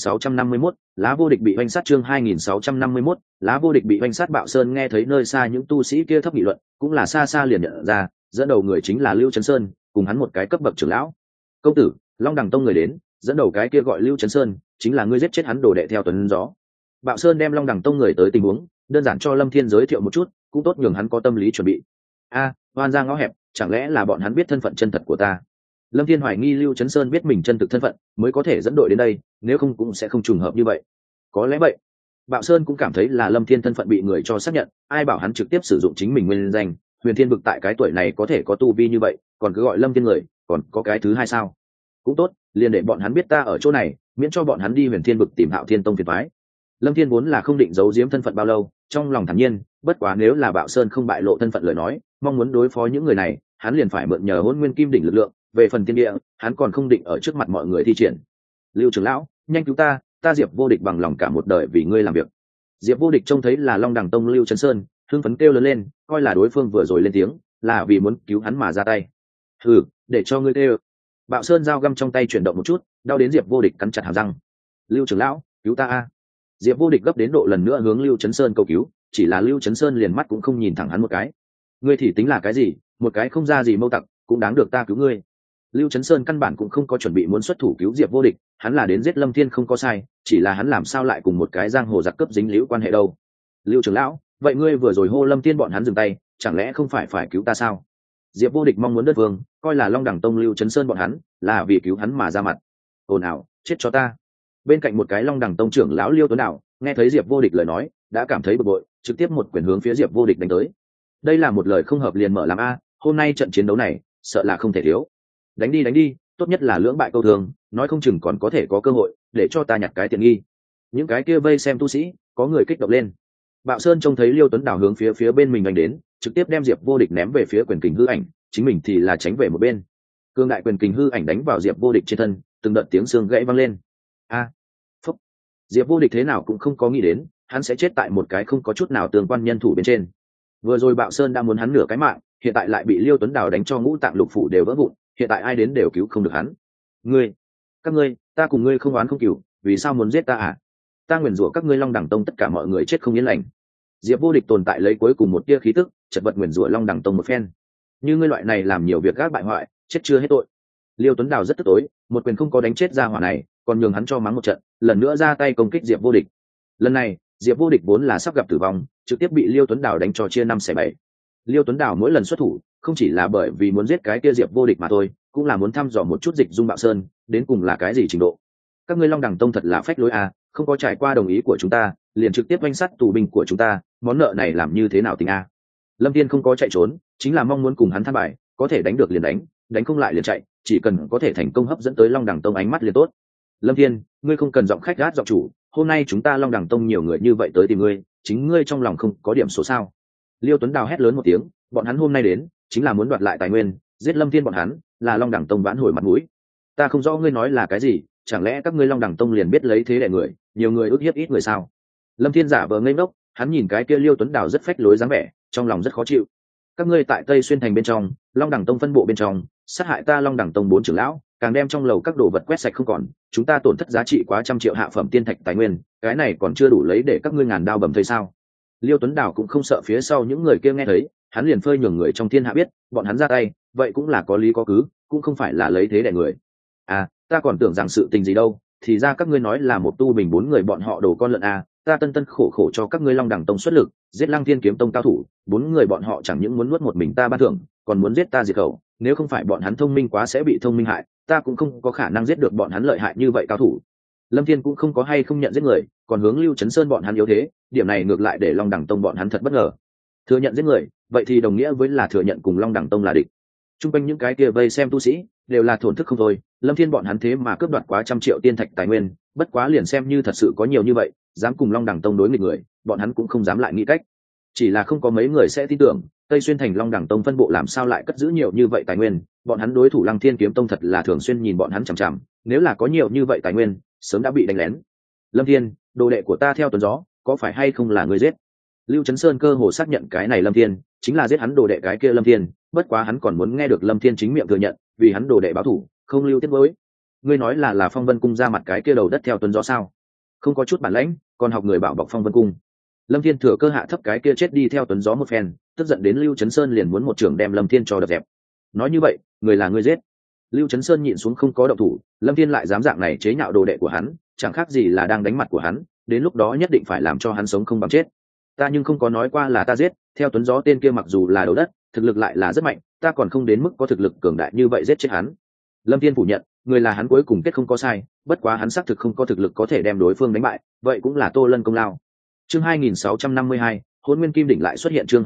2651, Lá Vô Địch bị oanh sát. Chương 2651, Lá Vô Địch bị oanh sát. Bạo Sơn nghe thấy nơi xa những tu sĩ kia thấp nghị luận, cũng là xa xa liền nhận ra, dẫn đầu người chính là Lưu Chấn Sơn, cùng hắn một cái cấp bậc trưởng lão. Công tử, Long Đẳng Tông người đến, dẫn đầu cái kia gọi Lưu Chấn Sơn, chính là ngươi giết chết hắn đồ đệ theo tuần gió. Bạo Sơn đem Long Đẳng Tông người tới tình huống, đơn giản cho Lâm Thiên giới thiệu một chút, cũng tốt nhường hắn có tâm lý chuẩn bị. A, oan ra ngõ hẹp, chẳng lẽ là bọn hắn biết thân phận chân thật của ta? Lâm Thiên hoài nghi Lưu Chấn Sơn biết mình chân thực thân phận, mới có thể dẫn đội đến đây, nếu không cũng sẽ không trùng hợp như vậy. Có lẽ vậy. Bạo Sơn cũng cảm thấy là Lâm Thiên thân phận bị người cho xác nhận, ai bảo hắn trực tiếp sử dụng chính mình nguyên danh, Huyền Thiên vực tại cái tuổi này có thể có tu vi như vậy, còn cứ gọi Lâm Thiên người, còn có cái thứ hai sao? Cũng tốt, liền để bọn hắn biết ta ở chỗ này, miễn cho bọn hắn đi huyền thiên vực tìm Hạo Thiên Tông phiền toái. Lâm Thiên vốn là không định giấu giếm thân phận bao lâu, trong lòng thản nhiên, bất quá nếu là Bạo Sơn không bại lộ thân phận lời nói, mong muốn đối phó những người này, hắn liền phải mượn nhờ Hỗn Nguyên Kim đỉnh lực lượng, về phần tiên địa, hắn còn không định ở trước mặt mọi người thi triển. Lưu trưởng lão, nhanh cứu ta, ta Diệp Vô Địch bằng lòng cả một đời vì ngươi làm việc. Diệp Vô Địch trông thấy là Long Đằng Tông Lưu Chấn Sơn, hưng phấn kêu lớn lên, coi là đối phương vừa rồi lên tiếng, là vì muốn cứu hắn mà ra tay. Hừ, để cho ngươi kêu. Bạo Sơn dao găm trong tay chuyển động một chút, đau đến Diệp Vô Địch cắn chặt hàm răng. Lưu trưởng lão, cứu ta a! Diệp Vô Địch gấp đến độ lần nữa hướng Lưu Chấn Sơn cầu cứu, chỉ là Lưu Chấn Sơn liền mắt cũng không nhìn thẳng hắn một cái. Ngươi thì tính là cái gì, một cái không ra gì mâu tặc, cũng đáng được ta cứu ngươi. Lưu Chấn Sơn căn bản cũng không có chuẩn bị muốn xuất thủ cứu Diệp Vô Địch, hắn là đến giết Lâm Thiên không có sai, chỉ là hắn làm sao lại cùng một cái giang hồ giặc cướp dính líu quan hệ đâu. Lưu trưởng lão, vậy ngươi vừa rồi hô Lâm Thiên bọn hắn dừng tay, chẳng lẽ không phải cứu ta sao? Diệp Vô Địch mong muốn đất vương, coi là Long Đằng Tông Lưu Chấn Sơn bọn hắn là vì cứu hắn mà ra mặt. Ồn ào, chết cho ta! Bên cạnh một cái Long Đằng Tông trưởng lão Liêu Tuấn Đạo nghe thấy Diệp Vô Địch lời nói, đã cảm thấy bực bội, trực tiếp một quyền hướng phía Diệp Vô Địch đánh tới. Đây là một lời không hợp liền mở làm a, hôm nay trận chiến đấu này, sợ là không thể thiếu. Đánh đi, tốt nhất là lưỡng bại câu thường, nói không chừng còn có thể có cơ hội để cho ta nhặt cái tiện nghi. Những cái kia vây xem tu sĩ, có người kích động lên. Bạo Sơn trông thấy Liêu Tuấn Đạo hướng phía bên mình đánh đến, trực tiếp đem Diệp Vô Địch ném về phía quyền kình hư ảnh, chính mình thì là tránh về một bên. Cương đại quyền kình hư ảnh đánh vào Diệp Vô Địch trên thân, từng đợt tiếng xương gãy vang lên. A, phúc. Diệp Vô Địch thế nào cũng không có nghĩ đến, hắn sẽ chết tại một cái không có chút nào tương quan nhân thủ bên trên. Vừa rồi Bạo Sơn đã muốn hắn nửa cái mạng, hiện tại lại bị Liêu Tuấn Đào đánh cho ngũ tạng lục phủ đều vỡ vụn, hiện tại ai đến đều cứu không được hắn. Các ngươi, ta cùng ngươi không oán không cừu, vì sao muốn giết ta à? Ta nguyền rủa các ngươi Long Đằng Tông tất cả mọi người chết không yên lành. Diệp Vô Địch tồn tại lấy cuối cùng một tia khí tức, chật vật nguyền rủa Long Đằng Tông một phen. Như ngươi loại này làm nhiều việc gác bại hoại, chết chưa hết tội. Liêu Tuấn Đào rất tức tối, một quyền không có đánh chết ra hỏa này, còn nhường hắn cho mắng một trận, lần nữa ra tay công kích Diệp Vô Địch. Lần này, Diệp Vô Địch vốn là sắp gặp tử vong, trực tiếp bị Liêu Tuấn Đào đánh cho chia 5/7. Liêu Tuấn Đào mỗi lần xuất thủ, không chỉ là bởi vì muốn giết cái kia Diệp Vô Địch mà thôi, cũng là muốn thăm dò một chút Dịch Dung Bạo Sơn, đến cùng là cái gì trình độ. Các ngươi Long Đằng Tông thật là phách lối à, không có trải qua đồng ý của chúng ta, liền trực tiếp oanh sát tù binh của chúng ta, món nợ này làm như thế nào tính a? Lâm Thiên không có chạy trốn, chính là mong muốn cùng hắn than bài, có thể đánh được liền đánh không lại liền chạy, chỉ cần có thể thành công hấp dẫn tới Long Đằng Tông ánh mắt liền tốt. Lâm Thiên, ngươi không cần giọng khách gát giọng chủ, hôm nay chúng ta Long Đằng Tông nhiều người như vậy tới tìm ngươi, chính ngươi trong lòng không có điểm số sao? Liêu Tuấn Đào hét lớn một tiếng, bọn hắn hôm nay đến, chính là muốn đoạt lại tài nguyên, giết Lâm Thiên bọn hắn, là Long Đằng Tông vãn hồi mặt mũi. Ta không rõ ngươi nói là cái gì, chẳng lẽ các ngươi Long Đằng Tông liền biết lấy thế đè người, nhiều người ức hiếp ít người sao? Lâm Thiên giả vờ ngây ngốc, hắn nhìn cái kia Liêu Tuấn Đào rất phách lối dáng vẻ, trong lòng rất khó chịu. Các ngươi tại Tây Xuyên thành bên trong, Long Đằng Tông phân bộ bên trong, sát hại ta Long Đằng Tông 4 trưởng lão, càng đem trong lầu các đồ vật quét sạch không còn, chúng ta tổn thất giá trị quá trăm triệu hạ phẩm tiên thạch tài nguyên, cái này còn chưa đủ lấy để các ngươi ngàn đao bầm thây sao? Liêu Tuấn Đào cũng không sợ phía sau những người kia nghe thấy, hắn liền phơi nhường người trong thiên hạ biết, bọn hắn ra tay, vậy cũng là có lý có cứ, cũng không phải là lấy thế đè người. À, ta còn tưởng rằng sự tình gì đâu, thì ra các ngươi nói là một tu bình 4 người bọn họ đồ con lợn à, ta tân khổ khổ cho các ngươi Long Đằng Tông xuất lực, giết Lăng Thiên Kiếm Tông cao thủ, 4 người bọn họ chẳng những muốn nuốt một mình ta ban thưởng, còn muốn giết ta diệt khẩu, nếu không phải bọn hắn thông minh quá sẽ bị thông minh hại, ta cũng không có khả năng giết được bọn hắn lợi hại như vậy cao thủ. Lâm Thiên cũng không có hay không nhận giết người, còn hướng Lưu Chấn Sơn bọn hắn yếu thế, điểm này ngược lại để Long Đằng Tông bọn hắn thật bất ngờ. Thừa nhận giết người, vậy thì đồng nghĩa với là thừa nhận cùng Long Đằng Tông là địch. Trung quanh những cái kia vây xem tu sĩ đều là thổn thức không thôi, Lâm Thiên bọn hắn thế mà cướp đoạt quá trăm triệu tiên thạch tài nguyên, bất quá liền xem như thật sự có nhiều như vậy, dám cùng Long Đằng Tông đối nghịch người, bọn hắn cũng không dám lại nghĩ cách. Chỉ là không có mấy người sẽ tin tưởng, Tây Xuyên thành Long Đằng Tông phân bộ làm sao lại cất giữ nhiều như vậy tài nguyên, bọn hắn đối thủ Lăng Thiên Kiếm Tông thật là thường xuyên nhìn bọn hắn chằm chằm, nếu là có nhiều như vậy tài nguyên, sớm đã bị đánh lén. Lâm Thiên, đồ đệ của ta theo tuần gió, có phải hay không là người giết? Lưu Chấn Sơn cơ hồ xác nhận cái này Lâm Thiên chính là giết hắn đồ đệ cái kia Lâm Thiên, bất quá hắn còn muốn nghe được Lâm Thiên chính miệng thừa nhận, vì hắn đồ đệ báo thủ, không lưu tiết với. Ngươi nói là Phong Vân Cung ra mặt cái kia đầu đất theo tuần gió sao? Không có chút bản lãnh, còn học người bảo bọc Phong Vân Cung. Lâm Thiên thừa cơ hạ thấp cái kia chết đi theo tuần gió một phen, tức giận đến Lưu Chấn Sơn liền muốn một trường đem Lâm Thiên cho đập dẹp. Nói như vậy, người là người giết. Lưu Chấn Sơn nhịn xuống không có động thủ, Lâm Thiên lại dám dạng này chế nhạo đồ đệ của hắn, chẳng khác gì là đang đánh mặt của hắn, đến lúc đó nhất định phải làm cho hắn sống không bằng chết. Ta nhưng không có nói qua là ta giết, theo tuấn gió tên kia mặc dù là đầu đất, thực lực lại là rất mạnh, ta còn không đến mức có thực lực cường đại như vậy giết chết hắn. Lâm Thiên phủ nhận, người là hắn cuối cùng kết không có sai, bất quá hắn xác thực không có thực lực có thể đem đối phương đánh bại, vậy cũng là Tô Lân công lao. Chương 2652, Hỗn Nguyên Kim đỉnh lại xuất hiện. Chương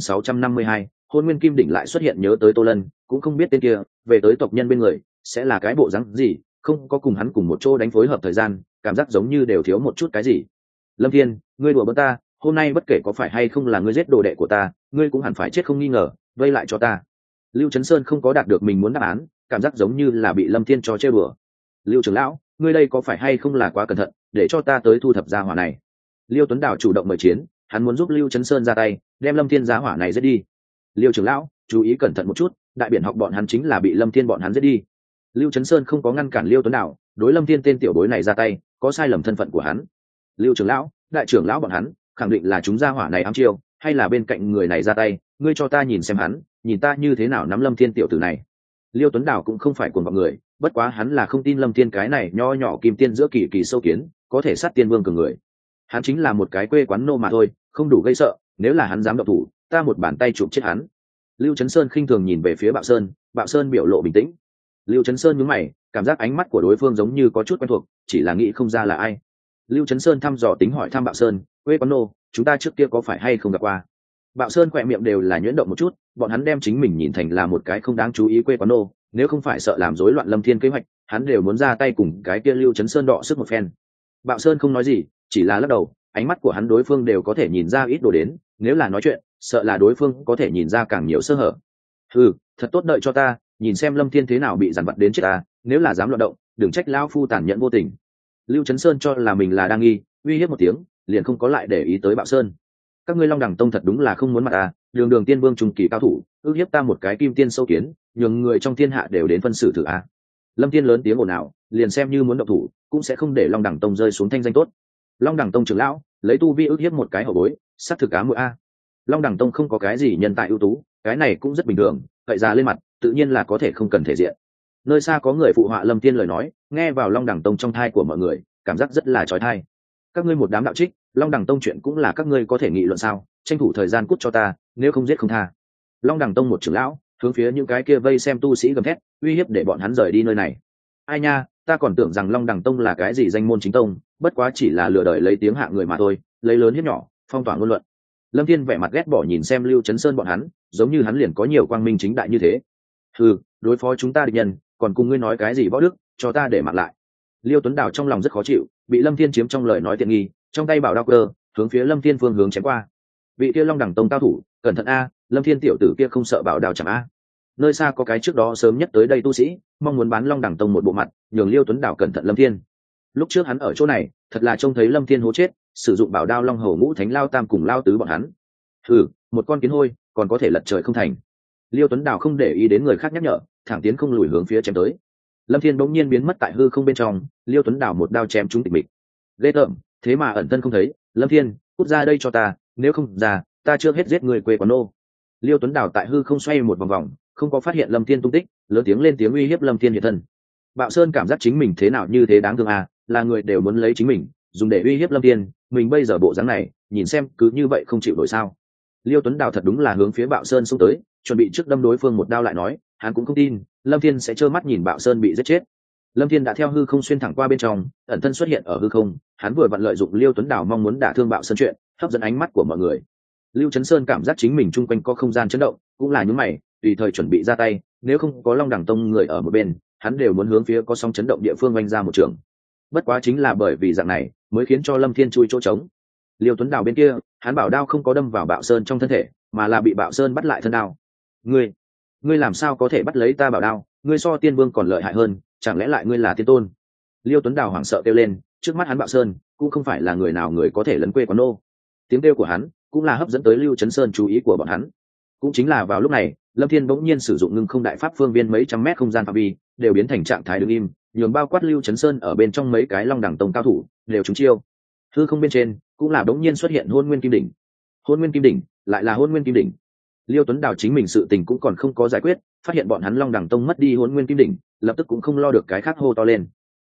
2652, Hỗn Nguyên Kim đỉnh lại xuất hiện. Nhớ tới Tô Lân, cũng không biết tên kia về tới tộc nhân bên người sẽ là cái bộ dáng gì, không có cùng hắn cùng một chỗ đánh phối hợp thời gian, cảm giác giống như đều thiếu một chút cái gì. Lâm Thiên, ngươi đùa bỡn ta, hôm nay bất kể có phải hay không là ngươi giết đồ đệ của ta, ngươi cũng hẳn phải chết không nghi ngờ, vây lại cho ta. Lưu Chấn Sơn không có đạt được mình muốn đáp án, cảm giác giống như là bị Lâm Thiên cho trêu đùa. Lưu trưởng lão, ngươi đây có phải hay không là quá cẩn thận, để cho ta tới thu thập gia hỏa này. Liêu Tuấn Đào chủ động mời chiến, hắn muốn giúp Lưu Chấn Sơn ra tay, đem Lâm Thiên gia hỏa này giết đi. Liêu trưởng lão, chú ý cẩn thận một chút, đại biển học bọn hắn chính là bị Lâm Thiên bọn hắn giết đi. Lưu Chấn Sơn không có ngăn cản Liêu Tuấn Đào, đối Lâm Thiên tên tiểu bối này ra tay, có sai lầm thân phận của hắn. Lưu trưởng lão, đại trưởng lão bọn hắn khẳng định là chúng gia hỏa này ám chiêu, hay là bên cạnh người này ra tay, ngươi cho ta nhìn xem hắn, nhìn ta như thế nào nắm Lâm Thiên tiểu tử này. Liêu Tuấn Đào cũng không phải cuồng vọng người, bất quá hắn là không tin Lâm Thiên cái này nho nhỏ kim tiên giữa kỳ kỳ sâu kiến có thể sát tiên vương cường người. Hắn chính là một cái quê quán nô mà thôi, không đủ gây sợ, nếu là hắn dám động thủ, ta một bàn tay chụp chết hắn. Lưu Chấn Sơn khinh thường nhìn về phía Bạo Sơn biểu lộ bình tĩnh. Lưu Chấn Sơn nhướng mày, cảm giác ánh mắt của đối phương giống như có chút quen thuộc, chỉ là nghĩ không ra là ai. Lưu Chấn Sơn thăm dò tính hỏi thăm Bạo Sơn, quê quán nô, chúng ta trước kia có phải hay không gặp qua? Bạo Sơn khỏe miệng đều là nhuyễn động một chút, bọn hắn đem chính mình nhìn thành là một cái không đáng chú ý quê quán nô, nếu không phải sợ làm rối loạn Lâm Thiên kế hoạch, hắn đều muốn ra tay cùng cái kia Lưu Chấn Sơn đọ sức một phen. Bạo Sơn không nói gì, chỉ là lắc đầu, ánh mắt của hắn đối phương đều có thể nhìn ra ít đồ đến, nếu là nói chuyện, sợ là đối phương có thể nhìn ra càng nhiều sơ hở. Thật tốt đợi cho ta, nhìn xem Lâm Thiên thế nào bị giàn vặt đến chết ta, nếu là dám loạn động, đừng trách lão phu tàn nhẫn vô tình. Lưu Chấn Sơn cho là mình là đang nghi, uy hiếp một tiếng, liền không có lại để ý tới Bạo Sơn. Các ngươi Long Đẳng Tông thật đúng là không muốn mặt ta, đường tiên vương trung kỳ cao thủ, ước hiếp ta một cái kim tiên sâu kiến, nhường người trong thiên hạ đều đến phân xử thử a. Lâm Thiên lớn tiếng ồn ào, liền xem như muốn động thủ, cũng sẽ không để Long Đẳng Tông rơi xuống thanh danh tốt. Long Đẳng Tông trưởng lão, lấy tu vi ước hiếp một cái hậu bối, sát thực cá mũi a. Long Đẳng Tông không có cái gì nhân tài ưu tú, cái này cũng rất bình thường, vậy ra lên mặt, tự nhiên là có thể không cần thể diện. Nơi xa có người phụ họa Lâm Thiên lời nói, nghe vào Long Đẳng Tông trong thai của mọi người, cảm giác rất là chói tai. Các ngươi một đám đạo trích, Long Đẳng Tông chuyện cũng là các ngươi có thể nghị luận sao? Tranh thủ thời gian cút cho ta, nếu không giết không tha. Long Đẳng Tông một trưởng lão hướng phía những cái kia vây xem tu sĩ gầm thét, uy hiếp để bọn hắn rời đi nơi này. Ai nha, ta còn tưởng rằng Long Đẳng Tông là cái gì danh môn chính tông, bất quá chỉ là lừa đời lấy tiếng hạ người mà thôi, lấy lớn hiếp nhỏ, phong tỏa ngôn luận. Lâm Thiên vẻ mặt ghét bỏ nhìn xem Lưu Chấn Sơn bọn hắn, giống như hắn liền có nhiều quang minh chính đại như thế. Đối phó chúng ta địch nhân, còn cùng ngươi nói cái gì võ đức, cho ta để mặc lại. Liêu Tuấn Đào trong lòng rất khó chịu, bị Lâm Thiên chiếm trong lời nói tiện nghi, trong tay bảo đao cơ hướng phía Lâm Thiên phương hướng chém qua. Vị kia Long Đẳng Tông cao thủ, cẩn thận a, Lâm Thiên tiểu tử kia không sợ bảo đao chẳng a. Nơi xa có cái trước đó sớm nhất tới đây tu sĩ, mong muốn bán Long Đẳng Tông một bộ mặt, nhường Liêu Tuấn Đào cẩn thận Lâm Thiên. Lúc trước hắn ở chỗ này, thật là trông thấy Lâm Thiên hố chết, sử dụng bảo đao Long Hầu Ngũ Thánh lao tam cùng lao tứ bọn hắn. Một con kiến hôi, còn có thể lật trời không thành. Liêu Tuấn Đào không để ý đến người khác nhắc nhở, thẳng tiến không lùi hướng phía chém tới. Lâm Thiên bỗng nhiên biến mất tại hư không bên trong, Liêu Tuấn Đào một đao chém trúng tịch mịch. Ghê tởm, thế mà ẩn thân không thấy, Lâm Thiên, cút ra đây cho ta, nếu không ra, ta chưa hết giết người quê quán nô. Liêu Tuấn Đào tại hư không xoay một vòng vòng, không có phát hiện Lâm Thiên tung tích, lớn tiếng lên tiếng uy hiếp Lâm Thiên hiện thân. Bạo Sơn cảm giác chính mình thế nào như thế đáng thương à, là người đều muốn lấy chính mình, dùng để uy hiếp Lâm Thiên, mình bây giờ bộ dáng này, nhìn xem cứ như vậy không chịu nổi sao? Liêu Tuấn Đào thật đúng là hướng phía Bạo Sơn xông tới, chuẩn bị trước đâm đối phương một đao lại nói, hắn cũng không tin Lâm Thiên sẽ trơ mắt nhìn Bạo Sơn bị giết chết. Lâm Thiên đã theo hư không xuyên thẳng qua bên trong, ẩn thân xuất hiện ở hư không, hắn vừa vặn lợi dụng Liêu Tuấn Đào mong muốn đả thương Bạo Sơn chuyện, hấp dẫn ánh mắt của mọi người. Lưu Chấn Sơn cảm giác chính mình chung quanh có không gian chấn động, cũng là những mày, tùy thời chuẩn bị ra tay, nếu không có Long Đẳng Tông người ở một bên, hắn đều muốn hướng phía có sóng chấn động địa phương oanh ra một trường. Bất quá chính là bởi vì dạng này, mới khiến cho Lâm Thiên chui chỗ trống. Liêu Tuấn Đào bên kia, hắn bảo đao không có đâm vào Bạo Sơn trong thân thể, mà là bị Bạo Sơn bắt lại thân đao. Ngươi làm sao có thể bắt lấy ta bảo đao? Ngươi so tiên vương còn lợi hại hơn, chẳng lẽ lại ngươi là tiên tôn? Liêu Tuấn Đào hoảng sợ kêu lên, trước mắt hắn Bạo Sơn cũng không phải là người nào người có thể lấn quê quán nô. Tiếng kêu của hắn cũng là hấp dẫn tới Lưu Chấn Sơn chú ý của bọn hắn. Cũng chính là vào lúc này, Lâm Thiên bỗng nhiên sử dụng ngưng không đại pháp phương viên mấy trăm mét không gian phạm vi, đều biến thành trạng thái đứng im, nhường bao quát Lưu Chấn Sơn ở bên trong mấy cái Long Đẳng Tông cao thủ đều trúng chiêu. Hư không bên trên cũng là bỗng nhiên xuất hiện Hôn Nguyên Kim Đỉnh. Hôn Nguyên Kim Đỉnh, lại là Hôn Nguyên Kim Đỉnh. Liêu Tuấn Đào chính mình sự tình cũng còn không có giải quyết, phát hiện bọn hắn Long Đẳng Tông mất đi Hôn Nguyên Kim Đỉnh, lập tức cũng không lo được cái khác hô to lên.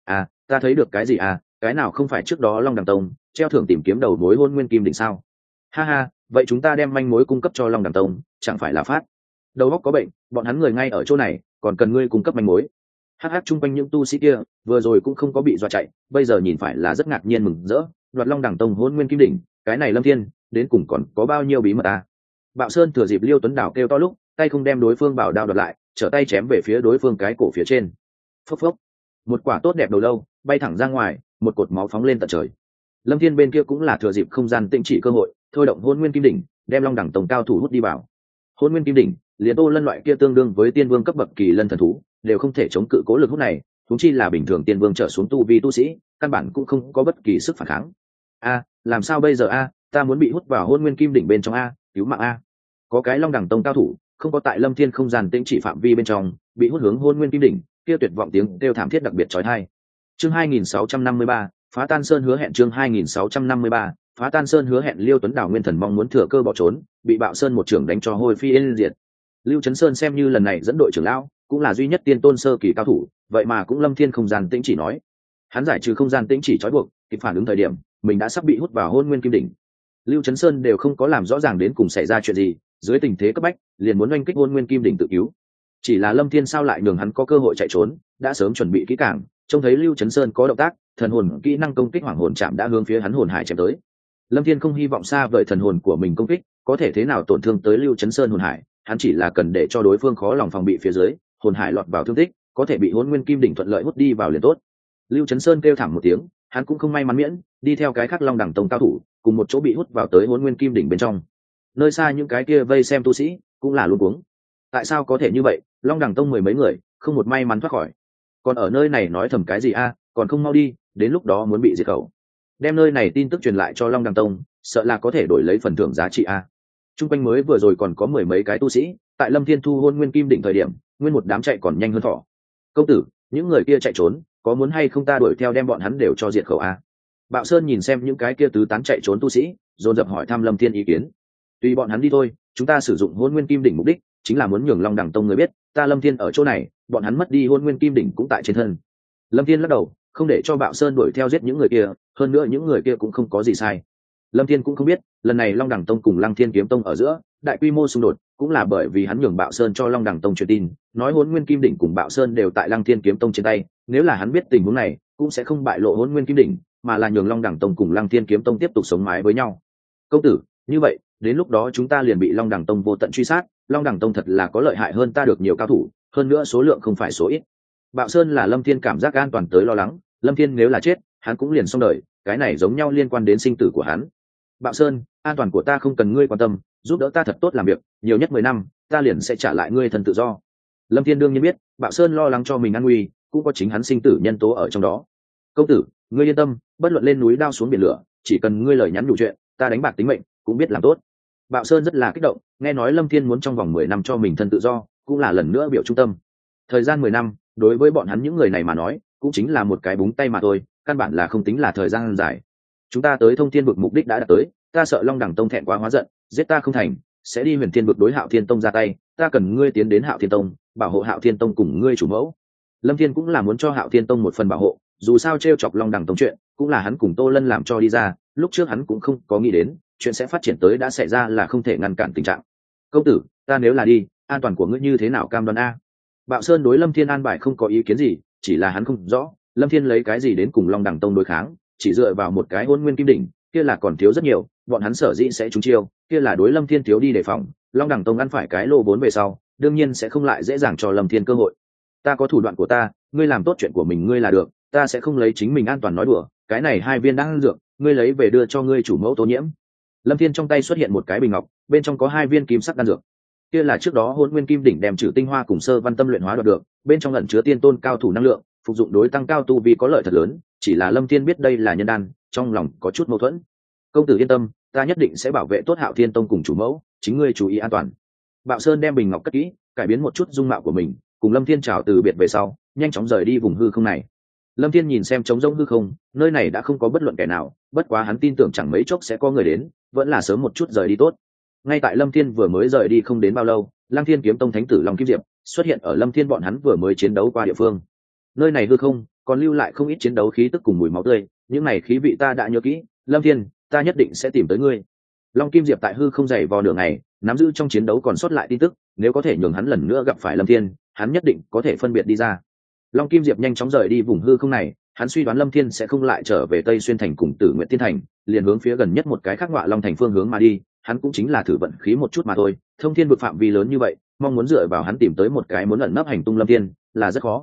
Ta thấy được cái gì cái nào không phải trước đó Long Đẳng Tông treo thưởng tìm kiếm đầu mối Hôn Nguyên Kim Đỉnh sao? Ha ha, vậy chúng ta đem manh mối cung cấp cho Long Đẳng Tông, chẳng phải là phát? Đầu óc có bệnh, bọn hắn người ngay ở chỗ này, còn cần ngươi cung cấp manh mối. Hắc chung quanh những tu sĩ kia, vừa rồi cũng không có bị dọa chạy, bây giờ nhìn phải là rất ngạc nhiên mừng rỡ, đoạt Long Đẳng Tông Hôn Nguyên Kim Đỉnh, cái này Lâm Thiên, đến cùng còn có bao nhiêu bí mật Bạo Sơn thừa dịp Liêu Tuấn Đào kêu to lúc, tay không đem đối phương bảo đao đoạt lại, trở tay chém về phía đối phương cái cổ phía trên. Phốc phốc. một quả tốt đẹp đầu lâu bay thẳng ra ngoài, một cột máu phóng lên tận trời. Lâm Thiên bên kia cũng là thừa dịp không gian tĩnh chỉ cơ hội, thôi động hôn nguyên kim đỉnh, đem Long Đẳng Tông cao thủ hút đi vào. Hôn nguyên kim đỉnh, liền Tô Lân loại kia tương đương với tiên vương cấp bậc kỳ lân thần thú, đều không thể chống cự cố lực hút này, huống chi là bình thường tiên vương trở xuống tu vi tu sĩ, căn bản cũng không có bất kỳ sức phản kháng. Làm sao bây giờ ta muốn bị hút vào hôn nguyên kim đỉnh bên trong cứu mạng Có cái Long Đẳng Tông cao thủ, không có tại Lâm Thiên không gian tĩnh chỉ phạm vi bên trong, bị hút hướng hôn nguyên kim đỉnh, kia tuyệt vọng tiếng kêu thảm thiết đặc biệt chói tai. Chương 2653, phá tan sơn hứa hẹn. Chương 2653, phá tan sơn hứa hẹn. Liêu Tuấn Đảo nguyên thần mong muốn thừa cơ bỏ trốn, bị Bạo Sơn một trưởng đánh cho hôi phi yên diệt. Lưu Trấn Sơn xem như lần này dẫn đội trưởng lão, cũng là duy nhất tiên tôn sơ kỳ cao thủ, vậy mà cũng Lâm Thiên không gian tĩnh chỉ nói, hắn giải trừ không gian tĩnh chỉ trói buộc, kịp phản ứng thời điểm, mình đã sắp bị hút vào hôn nguyên kim đỉnh. Lưu Trấn Sơn đều không có làm rõ ràng đến cùng xảy ra chuyện gì, dưới tình thế cấp bách, liền muốn oanh kích hôn nguyên kim đỉnh tự cứu. Chỉ là Lâm Thiên sao lại nhường hắn có cơ hội chạy trốn, đã sớm chuẩn bị kỹ càng, trông thấy Lưu Trấn Sơn có động tác, thần hồn kỹ năng công kích hoàng hồn chạm đã hướng phía hắn hồn hải chém tới. Lâm Thiên không hy vọng xa vời thần hồn của mình công kích có thể thế nào tổn thương tới Lưu Trấn Sơn hồn hải, hắn chỉ là cần để cho đối phương khó lòng phòng bị phía dưới, hồn hải lọt vào thương tích, có thể bị hôn nguyên kim đỉnh thuận lợi hút đi vào liền tốt. Lưu Trấn Sơn kêu thảm một tiếng, hắn cũng không may mắn miễn, đi theo cái khác Long Đẳng Tông cao thủ, cùng một chỗ bị hút vào tới hôn nguyên kim đỉnh bên trong. Nơi xa những cái kia vây xem tu sĩ cũng là luống cuống. Tại sao có thể như vậy? Long Đẳng Tông mười mấy người, không một may mắn thoát khỏi. Còn ở nơi này nói thầm cái gì còn không mau đi, đến lúc đó muốn bị diệt khẩu. Đem nơi này tin tức truyền lại cho Long Đẳng Tông, sợ là có thể đổi lấy phần thưởng giá trị Trung quanh mới vừa rồi còn có mười mấy cái tu sĩ, tại Lâm Thiên thu hôn nguyên kim đỉnh thời điểm, nguyên một đám chạy còn nhanh hơn thỏ. Công tử, những người kia chạy trốn, có muốn hay không ta đuổi theo đem bọn hắn đều cho diệt khẩu Bạo Sơn nhìn xem những cái kia tứ tán chạy trốn tu sĩ, dồn dập hỏi thăm Lâm Thiên ý kiến. Tùy bọn hắn đi thôi, chúng ta sử dụng hôn nguyên kim đỉnh mục đích chính là muốn nhường Long Đẳng Tông người biết, ta Lâm Thiên ở chỗ này, bọn hắn mất đi hôn nguyên kim đỉnh cũng tại trên thân. Lâm Thiên lắc đầu, không để cho Bạo Sơn đuổi theo giết những người kia, hơn nữa những người kia cũng không có gì sai. Lâm Thiên cũng không biết, lần này Long Đẳng Tông cùng Lăng Thiên Kiếm Tông ở giữa đại quy mô xung đột, cũng là bởi vì hắn nhường Bạo Sơn cho Long Đẳng Tông truyền tin, nói hôn nguyên kim đỉnh cùng Bạo Sơn đều tại Lăng Thiên Kiếm Tông trên tay, nếu là hắn biết tình huống này, cũng sẽ không bại lộ hôn nguyên kim đỉnh, mà là nhường Long Đẳng Tông cùng Lăng Thiên Kiếm Tông tiếp tục sống mái với nhau. Công tử, như vậy, đến lúc đó chúng ta liền bị Long Đẳng Tông vô tận truy sát, Long Đẳng Tông thật là có lợi hại hơn ta được nhiều cao thủ, hơn nữa số lượng không phải số ít. Bạo Sơn là Lâm Thiên cảm giác an toàn tới lo lắng, Lâm Thiên nếu là chết, hắn cũng liền xong đời, cái này giống nhau liên quan đến sinh tử của hắn. Bạo Sơn, an toàn của ta không cần ngươi quan tâm, giúp đỡ ta thật tốt làm việc, nhiều nhất 10 năm, ta liền sẽ trả lại ngươi thân tự do. Lâm Thiên đương nhiên biết, Bạo Sơn lo lắng cho mình an nguy, cũng có chính hắn sinh tử nhân tố ở trong đó. Công tử, ngươi yên tâm, bất luận lên núi đao xuống biển lửa, chỉ cần ngươi lời nhắn nhủ chuyện, ta đánh bạc tính mệnh, cũng biết làm tốt. Bạo Sơn rất là kích động, nghe nói Lâm Thiên muốn trong vòng 10 năm cho mình thân tự do, cũng là lần nữa biểu trung tâm. Thời gian 10 năm, đối với bọn hắn những người này mà nói, cũng chính là một cái búng tay mà thôi, căn bản là không tính là thời gian dài. Chúng ta tới Thông Thiên vực mục đích đã đạt tới, ta sợ Long Đẳng Tông thẹn quá hóa giận, giết ta không thành, sẽ đi Huyền Thiên vực đối Hạo Thiên Tông ra tay, ta cần ngươi tiến đến Hạo Thiên Tông, bảo hộ Hạo Thiên Tông cùng ngươi chủ mẫu. Lâm Thiên cũng là muốn cho Hạo Thiên Tông một phần bảo hộ, dù sao trêu chọc Long Đẳng Tông chuyện, cũng là hắn cùng Tô Lân làm cho đi ra, lúc trước hắn cũng không có nghĩ đến, chuyện sẽ phát triển tới đã xảy ra là không thể ngăn cản tình trạng. Công tử, ta nếu là đi, an toàn của ngươi như thế nào cam đoan Bạo Sơn đối Lâm Thiên an bài không có ý kiến gì, chỉ là hắn không rõ, Lâm Thiên lấy cái gì đến cùng Long Đẳng Tông đối kháng, chỉ dựa vào một cái hôn nguyên kim đỉnh, kia là còn thiếu rất nhiều, bọn hắn sở dĩ sẽ trúng chiêu, kia là đối Lâm Thiên thiếu đi đề phòng, Long Đẳng Tông ăn phải cái lô vốn về sau, đương nhiên sẽ không lại dễ dàng cho Lâm Thiên cơ hội. Ta có thủ đoạn của ta, ngươi làm tốt chuyện của mình ngươi là được, ta sẽ không lấy chính mình an toàn nói đùa, cái này 2 viên đan dược, ngươi lấy về đưa cho ngươi chủ mẫu Tố Nhiễm. Lâm Thiên trong tay xuất hiện một cái bình ngọc, bên trong có 2 viên kim sắc đan dược. Kia là trước đó hôn nguyên kim đỉnh đem trừ tinh hoa cùng sơ văn tâm luyện hóa đoạt được, bên trong ẩn chứa tiên tôn cao thủ năng lượng, phục dụng đối tăng cao tu vi có lợi thật lớn, chỉ là Lâm Thiên biết đây là nhân đan, trong lòng có chút mâu thuẫn. Công tử yên tâm, ta nhất định sẽ bảo vệ tốt Hạo Thiên Tông cùng chủ mẫu, chính ngươi chú ý an toàn. Bạo Sơn đem bình ngọc cất kỹ, cải biến một chút dung mạo của mình, cùng Lâm Thiên chào từ biệt về sau, nhanh chóng rời đi vùng hư không này. Lâm Thiên nhìn xem trống rỗng hư không, nơi này đã không có bất luận kẻ nào, bất quá hắn tin tưởng chẳng mấy chốc sẽ có người đến, vẫn là sớm một chút rời đi tốt. Ngay tại Lâm Thiên vừa mới rời đi không đến bao lâu, Lăng Thiên Kiếm Tông thánh tử Long Kim Diệp xuất hiện ở Lâm Thiên bọn hắn vừa mới chiến đấu qua địa phương. Nơi này hư không còn lưu lại không ít chiến đấu khí tức cùng mùi máu tươi, những này khí vị ta đã nhớ kỹ, Lâm Thiên, ta nhất định sẽ tìm tới ngươi. Long Kim Diệp tại hư không dày vò nửa ngày, nắm giữ trong chiến đấu còn sót lại tin tức, nếu có thể nhường hắn lần nữa gặp phải Lâm Thiên, hắn nhất định có thể phân biệt đi ra. Long Kim Diệp nhanh chóng rời đi vùng hư không này, hắn suy đoán Lâm Thiên sẽ không lại trở về Tây Xuyên thành cùng Tử Nguyện Tiên thành, liền hướng phía gần nhất một cái khác Ngọa Long thành phương hướng mà đi, hắn cũng chính là thử vận khí một chút mà thôi. Thông Thiên vực phạm vi lớn như vậy, mong muốn dựa vào hắn tìm tới một cái muốn ẩn nấp hành tung Lâm Thiên là rất khó.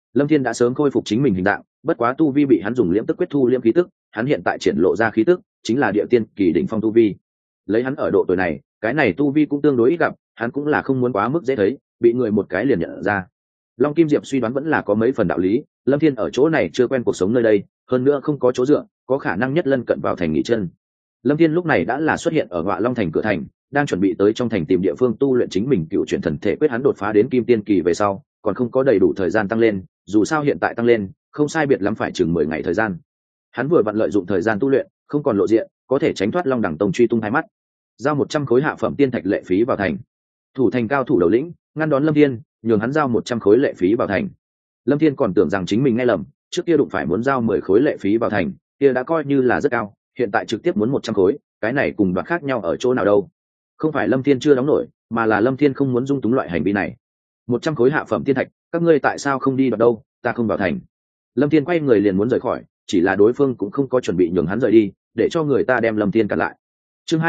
Lâm Thiên đã sớm khôi phục chính mình hình dạng, bất quá tu vi bị hắn dùng liễm tức quyết thu liễm khí tức, hắn hiện tại triển lộ ra khí tức chính là địa tiên kỳ đỉnh phong tu vi. Lấy hắn ở độ tuổi này, cái này tu vi cũng tương đối ít gặp, hắn cũng là không muốn quá mức dễ thấy, bị người một cái liền nhận ra. Long Kim Diệp suy đoán vẫn là có mấy phần đạo lý, Lâm Thiên ở chỗ này chưa quen cuộc sống nơi đây, hơn nữa không có chỗ dựa, có khả năng nhất lân cận vào thành nghỉ chân. Lâm Thiên lúc này đã là xuất hiện ở Ngọa Long thành cửa thành, đang chuẩn bị tới trong thành tìm địa phương tu luyện chính mình cựu chuyển thần thể quyết. Hắn đột phá đến kim tiên kỳ về sau, còn không có đầy đủ thời gian tăng lên, dù sao hiện tại tăng lên, không sai biệt lắm phải chừng 10 ngày thời gian. Hắn vừa vặn lợi dụng thời gian tu luyện, không còn lộ diện, có thể tránh thoát Long Đẳng Tông truy tung hai mắt. Giao 100 khối hạ phẩm tiên thạch lệ phí vào thành. Thủ thành cao thủ đầu lĩnh ngăn đón Lâm Thiên, nhường hắn giao 100 khối lệ phí vào thành. Lâm Thiên còn tưởng rằng chính mình nghe lầm, trước kia đụng phải muốn giao 10 khối lệ phí vào thành, kia đã coi như là rất cao, hiện tại trực tiếp muốn 100 khối, cái này cùng đoạt khác nhau ở chỗ nào đâu? Không phải Lâm Thiên chưa đóng nổi, mà là Lâm Thiên không muốn dung túng loại hành vi này. 100 khối hạ phẩm tiên thạch, các ngươi tại sao không đi đoạt đâu? Ta không vào thành. Lâm Thiên quay người liền muốn rời khỏi, chỉ là đối phương cũng không có chuẩn bị nhường hắn rời đi, để cho người ta đem Lâm Thiên cản lại. Chương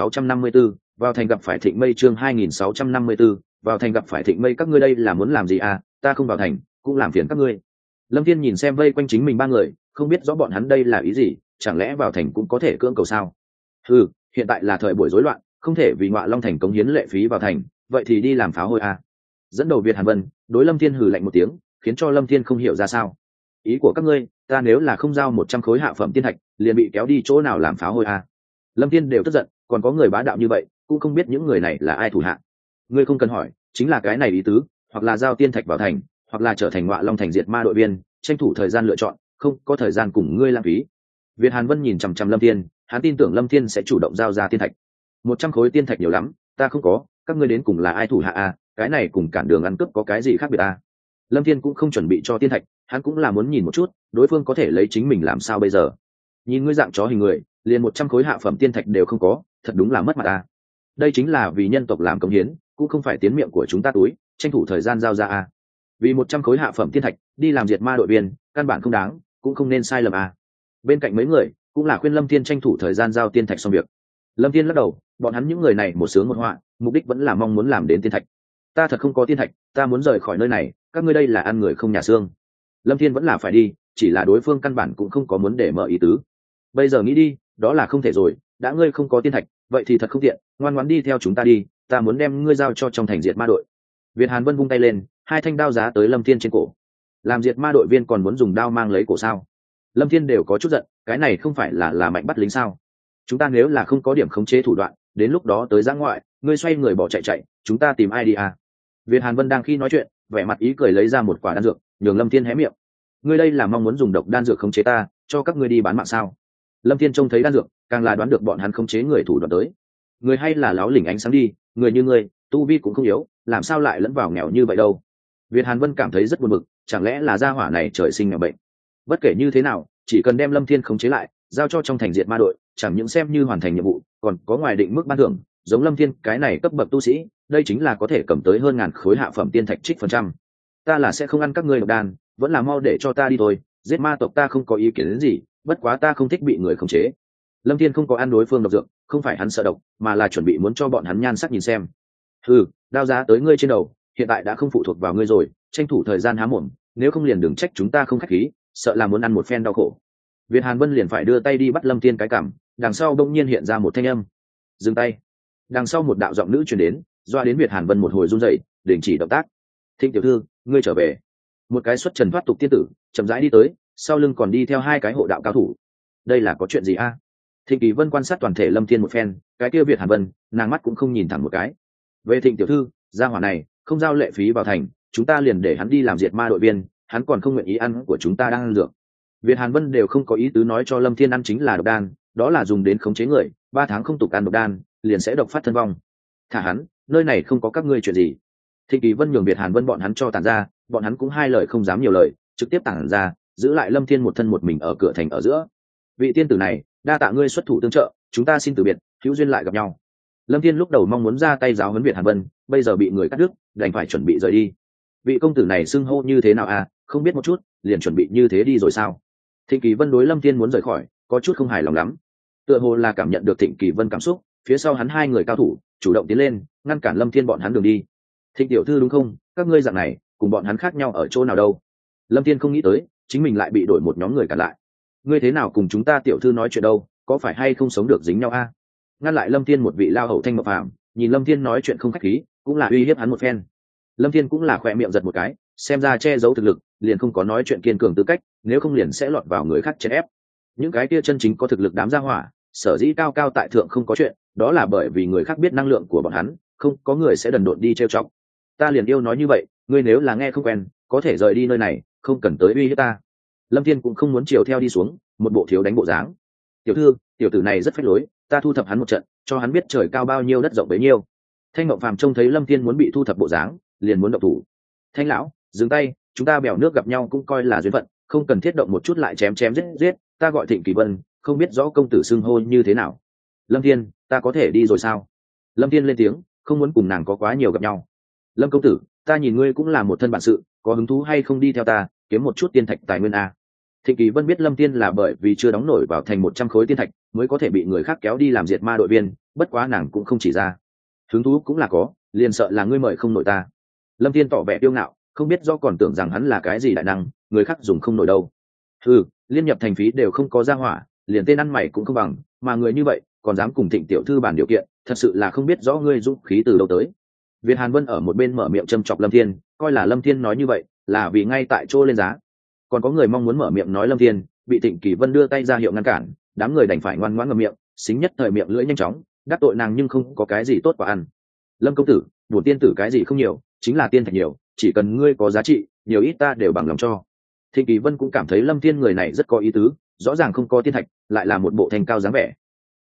2654, vào thành gặp phải Thịnh Mây. Chương 2654, vào thành gặp phải Thịnh Mây. Các ngươi đây là muốn làm gì à? Ta không vào thành, cũng làm phiền các ngươi. Lâm Thiên nhìn xem vây quanh chính mình ba người, không biết rõ bọn hắn đây là ý gì, chẳng lẽ vào thành cũng có thể cưỡng cầu sao? Ừ, hiện tại là thời buổi rối loạn, không thể vì Ngọa Long thành cống hiến lệ phí vào thành, vậy thì đi làm phá hôi à? Dẫn đầu Việt Hàn Vân đối Lâm Thiên hừ lạnh một tiếng, khiến cho Lâm Thiên không hiểu ra sao. Ý của các ngươi, ta nếu là không giao 100 khối hạ phẩm tiên thạch, liền bị kéo đi chỗ nào làm phá hôi à? Lâm Thiên đều tức giận, còn có người bá đạo như vậy, cũng không biết những người này là ai thủ hạ. Ngươi không cần hỏi, chính là cái này ý tứ, hoặc là giao tiên thạch vào thành, hoặc là trở thành Ngọa Long thành diệt ma đội viên, tranh thủ thời gian lựa chọn, không có thời gian cùng ngươi lãng phí. Việt Hàn Vân nhìn chằm chằm Lâm Thiên, hắn tin tưởng Lâm Thiên sẽ chủ động giao ra tiên thạch. 100 khối tiên thạch nhiều lắm, ta không có, các ngươi đến cùng là ai thủ hạ à? Cái này cùng cản đường ăn cướp có cái gì khác biệt à? Lâm Thiên cũng không chuẩn bị cho tiên thạch, hắn cũng là muốn nhìn một chút, đối phương có thể lấy chính mình làm sao bây giờ. Nhìn ngươi dạng chó hình người, liền 100 khối hạ phẩm tiên thạch đều không có, thật đúng là mất mặt à? Đây chính là vì nhân tộc làm công hiến, cũng không phải tiến miệng của chúng ta túi, tranh thủ thời gian giao ra à? Vì 100 khối hạ phẩm tiên thạch đi làm diệt ma đội viên, căn bản không đáng, cũng không nên sai lầm à? Bên cạnh mấy người cũng là khuyên Lâm Thiên tranh thủ thời gian giao tiên thạch xong việc. Lâm Thiên lắc đầu, bọn hắn những người này một sướng một họa, mục đích vẫn là mong muốn làm đến tiên thạch. Ta thật không có tiên thạch, ta muốn rời khỏi nơi này, các ngươi đây là ăn người không nhà xương. Lâm Thiên vẫn là phải đi, chỉ là đối phương căn bản cũng không có muốn để mở ý tứ. Bây giờ nghĩ đi, đó là không thể rồi, đã ngươi không có tiên thạch, vậy thì thật không tiện, ngoan ngoãn đi theo chúng ta đi, ta muốn đem ngươi giao cho trong thành diệt ma đội. Việt Hàn Vân vung tay lên, hai thanh đao giá tới Lâm Thiên trên cổ. Làm diệt ma đội viên còn muốn dùng đao mang lấy cổ sao? Lâm Thiên đều có chút giận, cái này không phải là mạnh bắt lính sao? Chúng ta nếu là không có điểm khống chế thủ đoạn, đến lúc đó tới giã ngoại, ngươi xoay người bỏ chạy, chúng ta tìm ai đi à? Việt Hàn Vân đang khi nói chuyện, vẻ mặt ý cười lấy ra một quả đan dược, nhường Lâm Thiên hé miệng. Ngươi đây là mong muốn dùng độc đan dược khống chế ta, cho các ngươi đi bán mạng sao? Lâm Thiên trông thấy đan dược, càng là đoán được bọn hắn khống chế người thủ đoạn tới. Người hay là láo lỉnh ánh sáng đi, người như ngươi, tu vi cũng không yếu, làm sao lại lẫn vào nghèo như vậy đâu? Việt Hàn Vân cảm thấy rất buồn bực, chẳng lẽ là gia hỏa này trời sinh nghèo bệnh? Bất kể như thế nào, chỉ cần đem Lâm Thiên khống chế lại, giao cho trong thành diệt ma đội, chẳng những xem như hoàn thành nhiệm vụ, còn có ngoài định mức ban thưởng, giống Lâm Thiên cái này cấp bậc tu sĩ, đây chính là có thể cầm tới hơn 1000 khối hạ phẩm tiên thạch trích phần trăm. Ta là sẽ không ăn các ngươi độc đan, vẫn là mau để cho ta đi thôi, giết ma tộc ta không có ý kiến đến gì, bất quá ta không thích bị người khống chế. Lâm Thiên không có ăn đối phương độc dược, không phải hắn sợ độc, mà là chuẩn bị muốn cho bọn hắn nhan sắc nhìn xem. Ừ, đao giá tới ngươi trên đầu, hiện tại đã không phụ thuộc vào ngươi rồi, tranh thủ thời gian há mồm, nếu không liền đừng trách chúng ta không khách khí, sợ là muốn ăn một phen đau khổ. Việt Hàn Vân liền phải đưa tay đi bắt Lâm Thiên cái cằm, đằng sau đông nhiên hiện ra một thanh âm. Dừng tay. Đằng sau một đạo giọng nữ truyền đến, doa đến Việt Hàn Vân một hồi run rẩy, đình chỉ động tác. Thịnh tiểu thư, ngươi trở về. Một cái xuất trần thoát tục tiên tử chậm rãi đi tới, sau lưng còn đi theo hai cái hộ đạo cao thủ. Đây là có chuyện gì a? Thịnh Kỳ Vân quan sát toàn thể Lâm Thiên một phen, cái kia Việt Hàn Vân, nàng mắt cũng không nhìn thẳng một cái. Về Thịnh tiểu thư, gia hỏa này không giao lệ phí vào thành, chúng ta liền để hắn đi làm diệt ma đội viên, hắn còn không nguyện ý ăn của chúng ta đang ăn dược. Việt Hàn Vân đều không có ý tứ nói cho Lâm Thiên ăn chính là độc đan, đó là dùng đến khống chế người, 3 tháng không tục ăn độc đan, liền sẽ độc phát thân vong. Thả hắn, nơi này không có các ngươi chuyện gì. Thịnh Kỳ Vân nhường Việt Hàn Vân bọn hắn cho tản ra, bọn hắn cũng hai lời không dám nhiều lời, trực tiếp tản ra, giữ lại Lâm Thiên một thân một mình ở cửa thành ở giữa. Vị tiên tử này, đa tạ ngươi xuất thủ tương trợ, chúng ta xin từ biệt, hữu duyên lại gặp nhau. Lâm Thiên lúc đầu mong muốn ra tay giáo huấn Việt Hàn Vân, bây giờ bị người cắt đứt, đành phải chuẩn bị rời đi. Vị công tử này xưng hô như thế nào à, không biết một chút, liền chuẩn bị như thế đi rồi sao? Thịnh Kỳ Vân đối Lâm Thiên muốn rời khỏi, có chút không hài lòng lắm. Tựa hồ là cảm nhận được Thịnh Kỳ Vân cảm xúc, phía sau hắn hai người cao thủ chủ động tiến lên, ngăn cản Lâm Thiên bọn hắn đường đi. Thịnh tiểu thư đúng không? Các ngươi dạng này, cùng bọn hắn khác nhau ở chỗ nào đâu? Lâm Thiên không nghĩ tới chính mình lại bị đổi một nhóm người cản lại. Ngươi thế nào cùng chúng ta tiểu thư nói chuyện đâu, có phải hay không sống được dính nhau a? Ngăn lại Lâm Thiên một vị lao hậu thanh mập phàm, nhìn Lâm Thiên nói chuyện không khách khí, cũng là uy hiếp hắn một phen. Lâm Thiên cũng là khỏe miệng giật một cái, xem ra che giấu thực lực liền không có nói chuyện kiên cường tư cách, nếu không liền sẽ lọt vào người khác chèn ép. Những cái kia chân chính có thực lực đám gia hỏa, sở dĩ cao cao tại thượng không có chuyện, đó là bởi vì người khác biết năng lượng của bọn hắn, không có người sẽ đần độn đi trêu chọc. Ta liền yêu nói như vậy, ngươi nếu là nghe không quen, có thể rời đi nơi này, không cần tới uy hiếp ta. Lâm Thiên cũng không muốn chiều theo đi xuống, một bộ thiếu đánh bộ dáng. Tiểu thư, tiểu tử này rất phách lối, ta thu thập hắn một trận, cho hắn biết trời cao bao nhiêu đất rộng bấy nhiêu. Thanh Ngộng Phàm trông thấy Lâm Thiên muốn bị thu thập bộ dáng, liền muốn động thủ. Thanh lão, dừng tay, chúng ta bèo nước gặp nhau cũng coi là duyên phận, không cần thiết động một chút lại chém chém giết giết. Ta gọi Thịnh Kỳ Vân, không biết rõ công tử xưng hô như thế nào. Lâm Thiên, ta có thể đi rồi sao? Lâm Thiên lên tiếng, không muốn cùng nàng có quá nhiều gặp nhau. Lâm công tử, ta nhìn ngươi cũng là một thân bản sự, có hứng thú hay không đi theo ta kiếm một chút tiên thạch tài nguyên a? Thịnh Kỳ Vân biết Lâm Thiên là bởi vì chưa đóng nổi vào thành 100 khối tiên thạch mới có thể bị người khác kéo đi làm diệt ma đội viên, bất quá nàng cũng không chỉ ra. Hứng thú cũng là có, liền sợ là ngươi mời không nổi ta. Lâm Thiên tỏ vẻ kiêu ngạo, không biết do còn tưởng rằng hắn là cái gì đại năng, người khác dùng không nổi đâu. Liên nhập thành phí đều không có ra hỏa, liền tên ăn mày cũng không bằng, mà người như vậy còn dám cùng Thịnh tiểu thư bàn điều kiện, thật sự là không biết rõ ngươi dũng khí từ đâu tới. Việt Hàn Vân ở một bên mở miệng châm chọc Lâm Thiên, coi là Lâm Thiên nói như vậy là vì ngay tại chỗ lên giá. Còn có người mong muốn mở miệng nói Lâm Thiên, bị Thịnh Kỳ Vân đưa tay ra hiệu ngăn cản, đám người đành phải ngoan ngoãn ngậm miệng, xính nhất thời miệng lưỡi nhanh chóng, đắc tội nàng nhưng không có cái gì tốt quả ăn. Lâm công tử, bổn tiên tử cái gì không nhiều, chính là tiên thạch nhiều, chỉ cần ngươi có giá trị, nhiều ít ta đều bằng lòng cho. Thịnh Kỳ Vân cũng cảm thấy Lâm Thiên người này rất có ý tứ, rõ ràng không có tiên thạch, lại là một bộ thành cao dáng vẻ.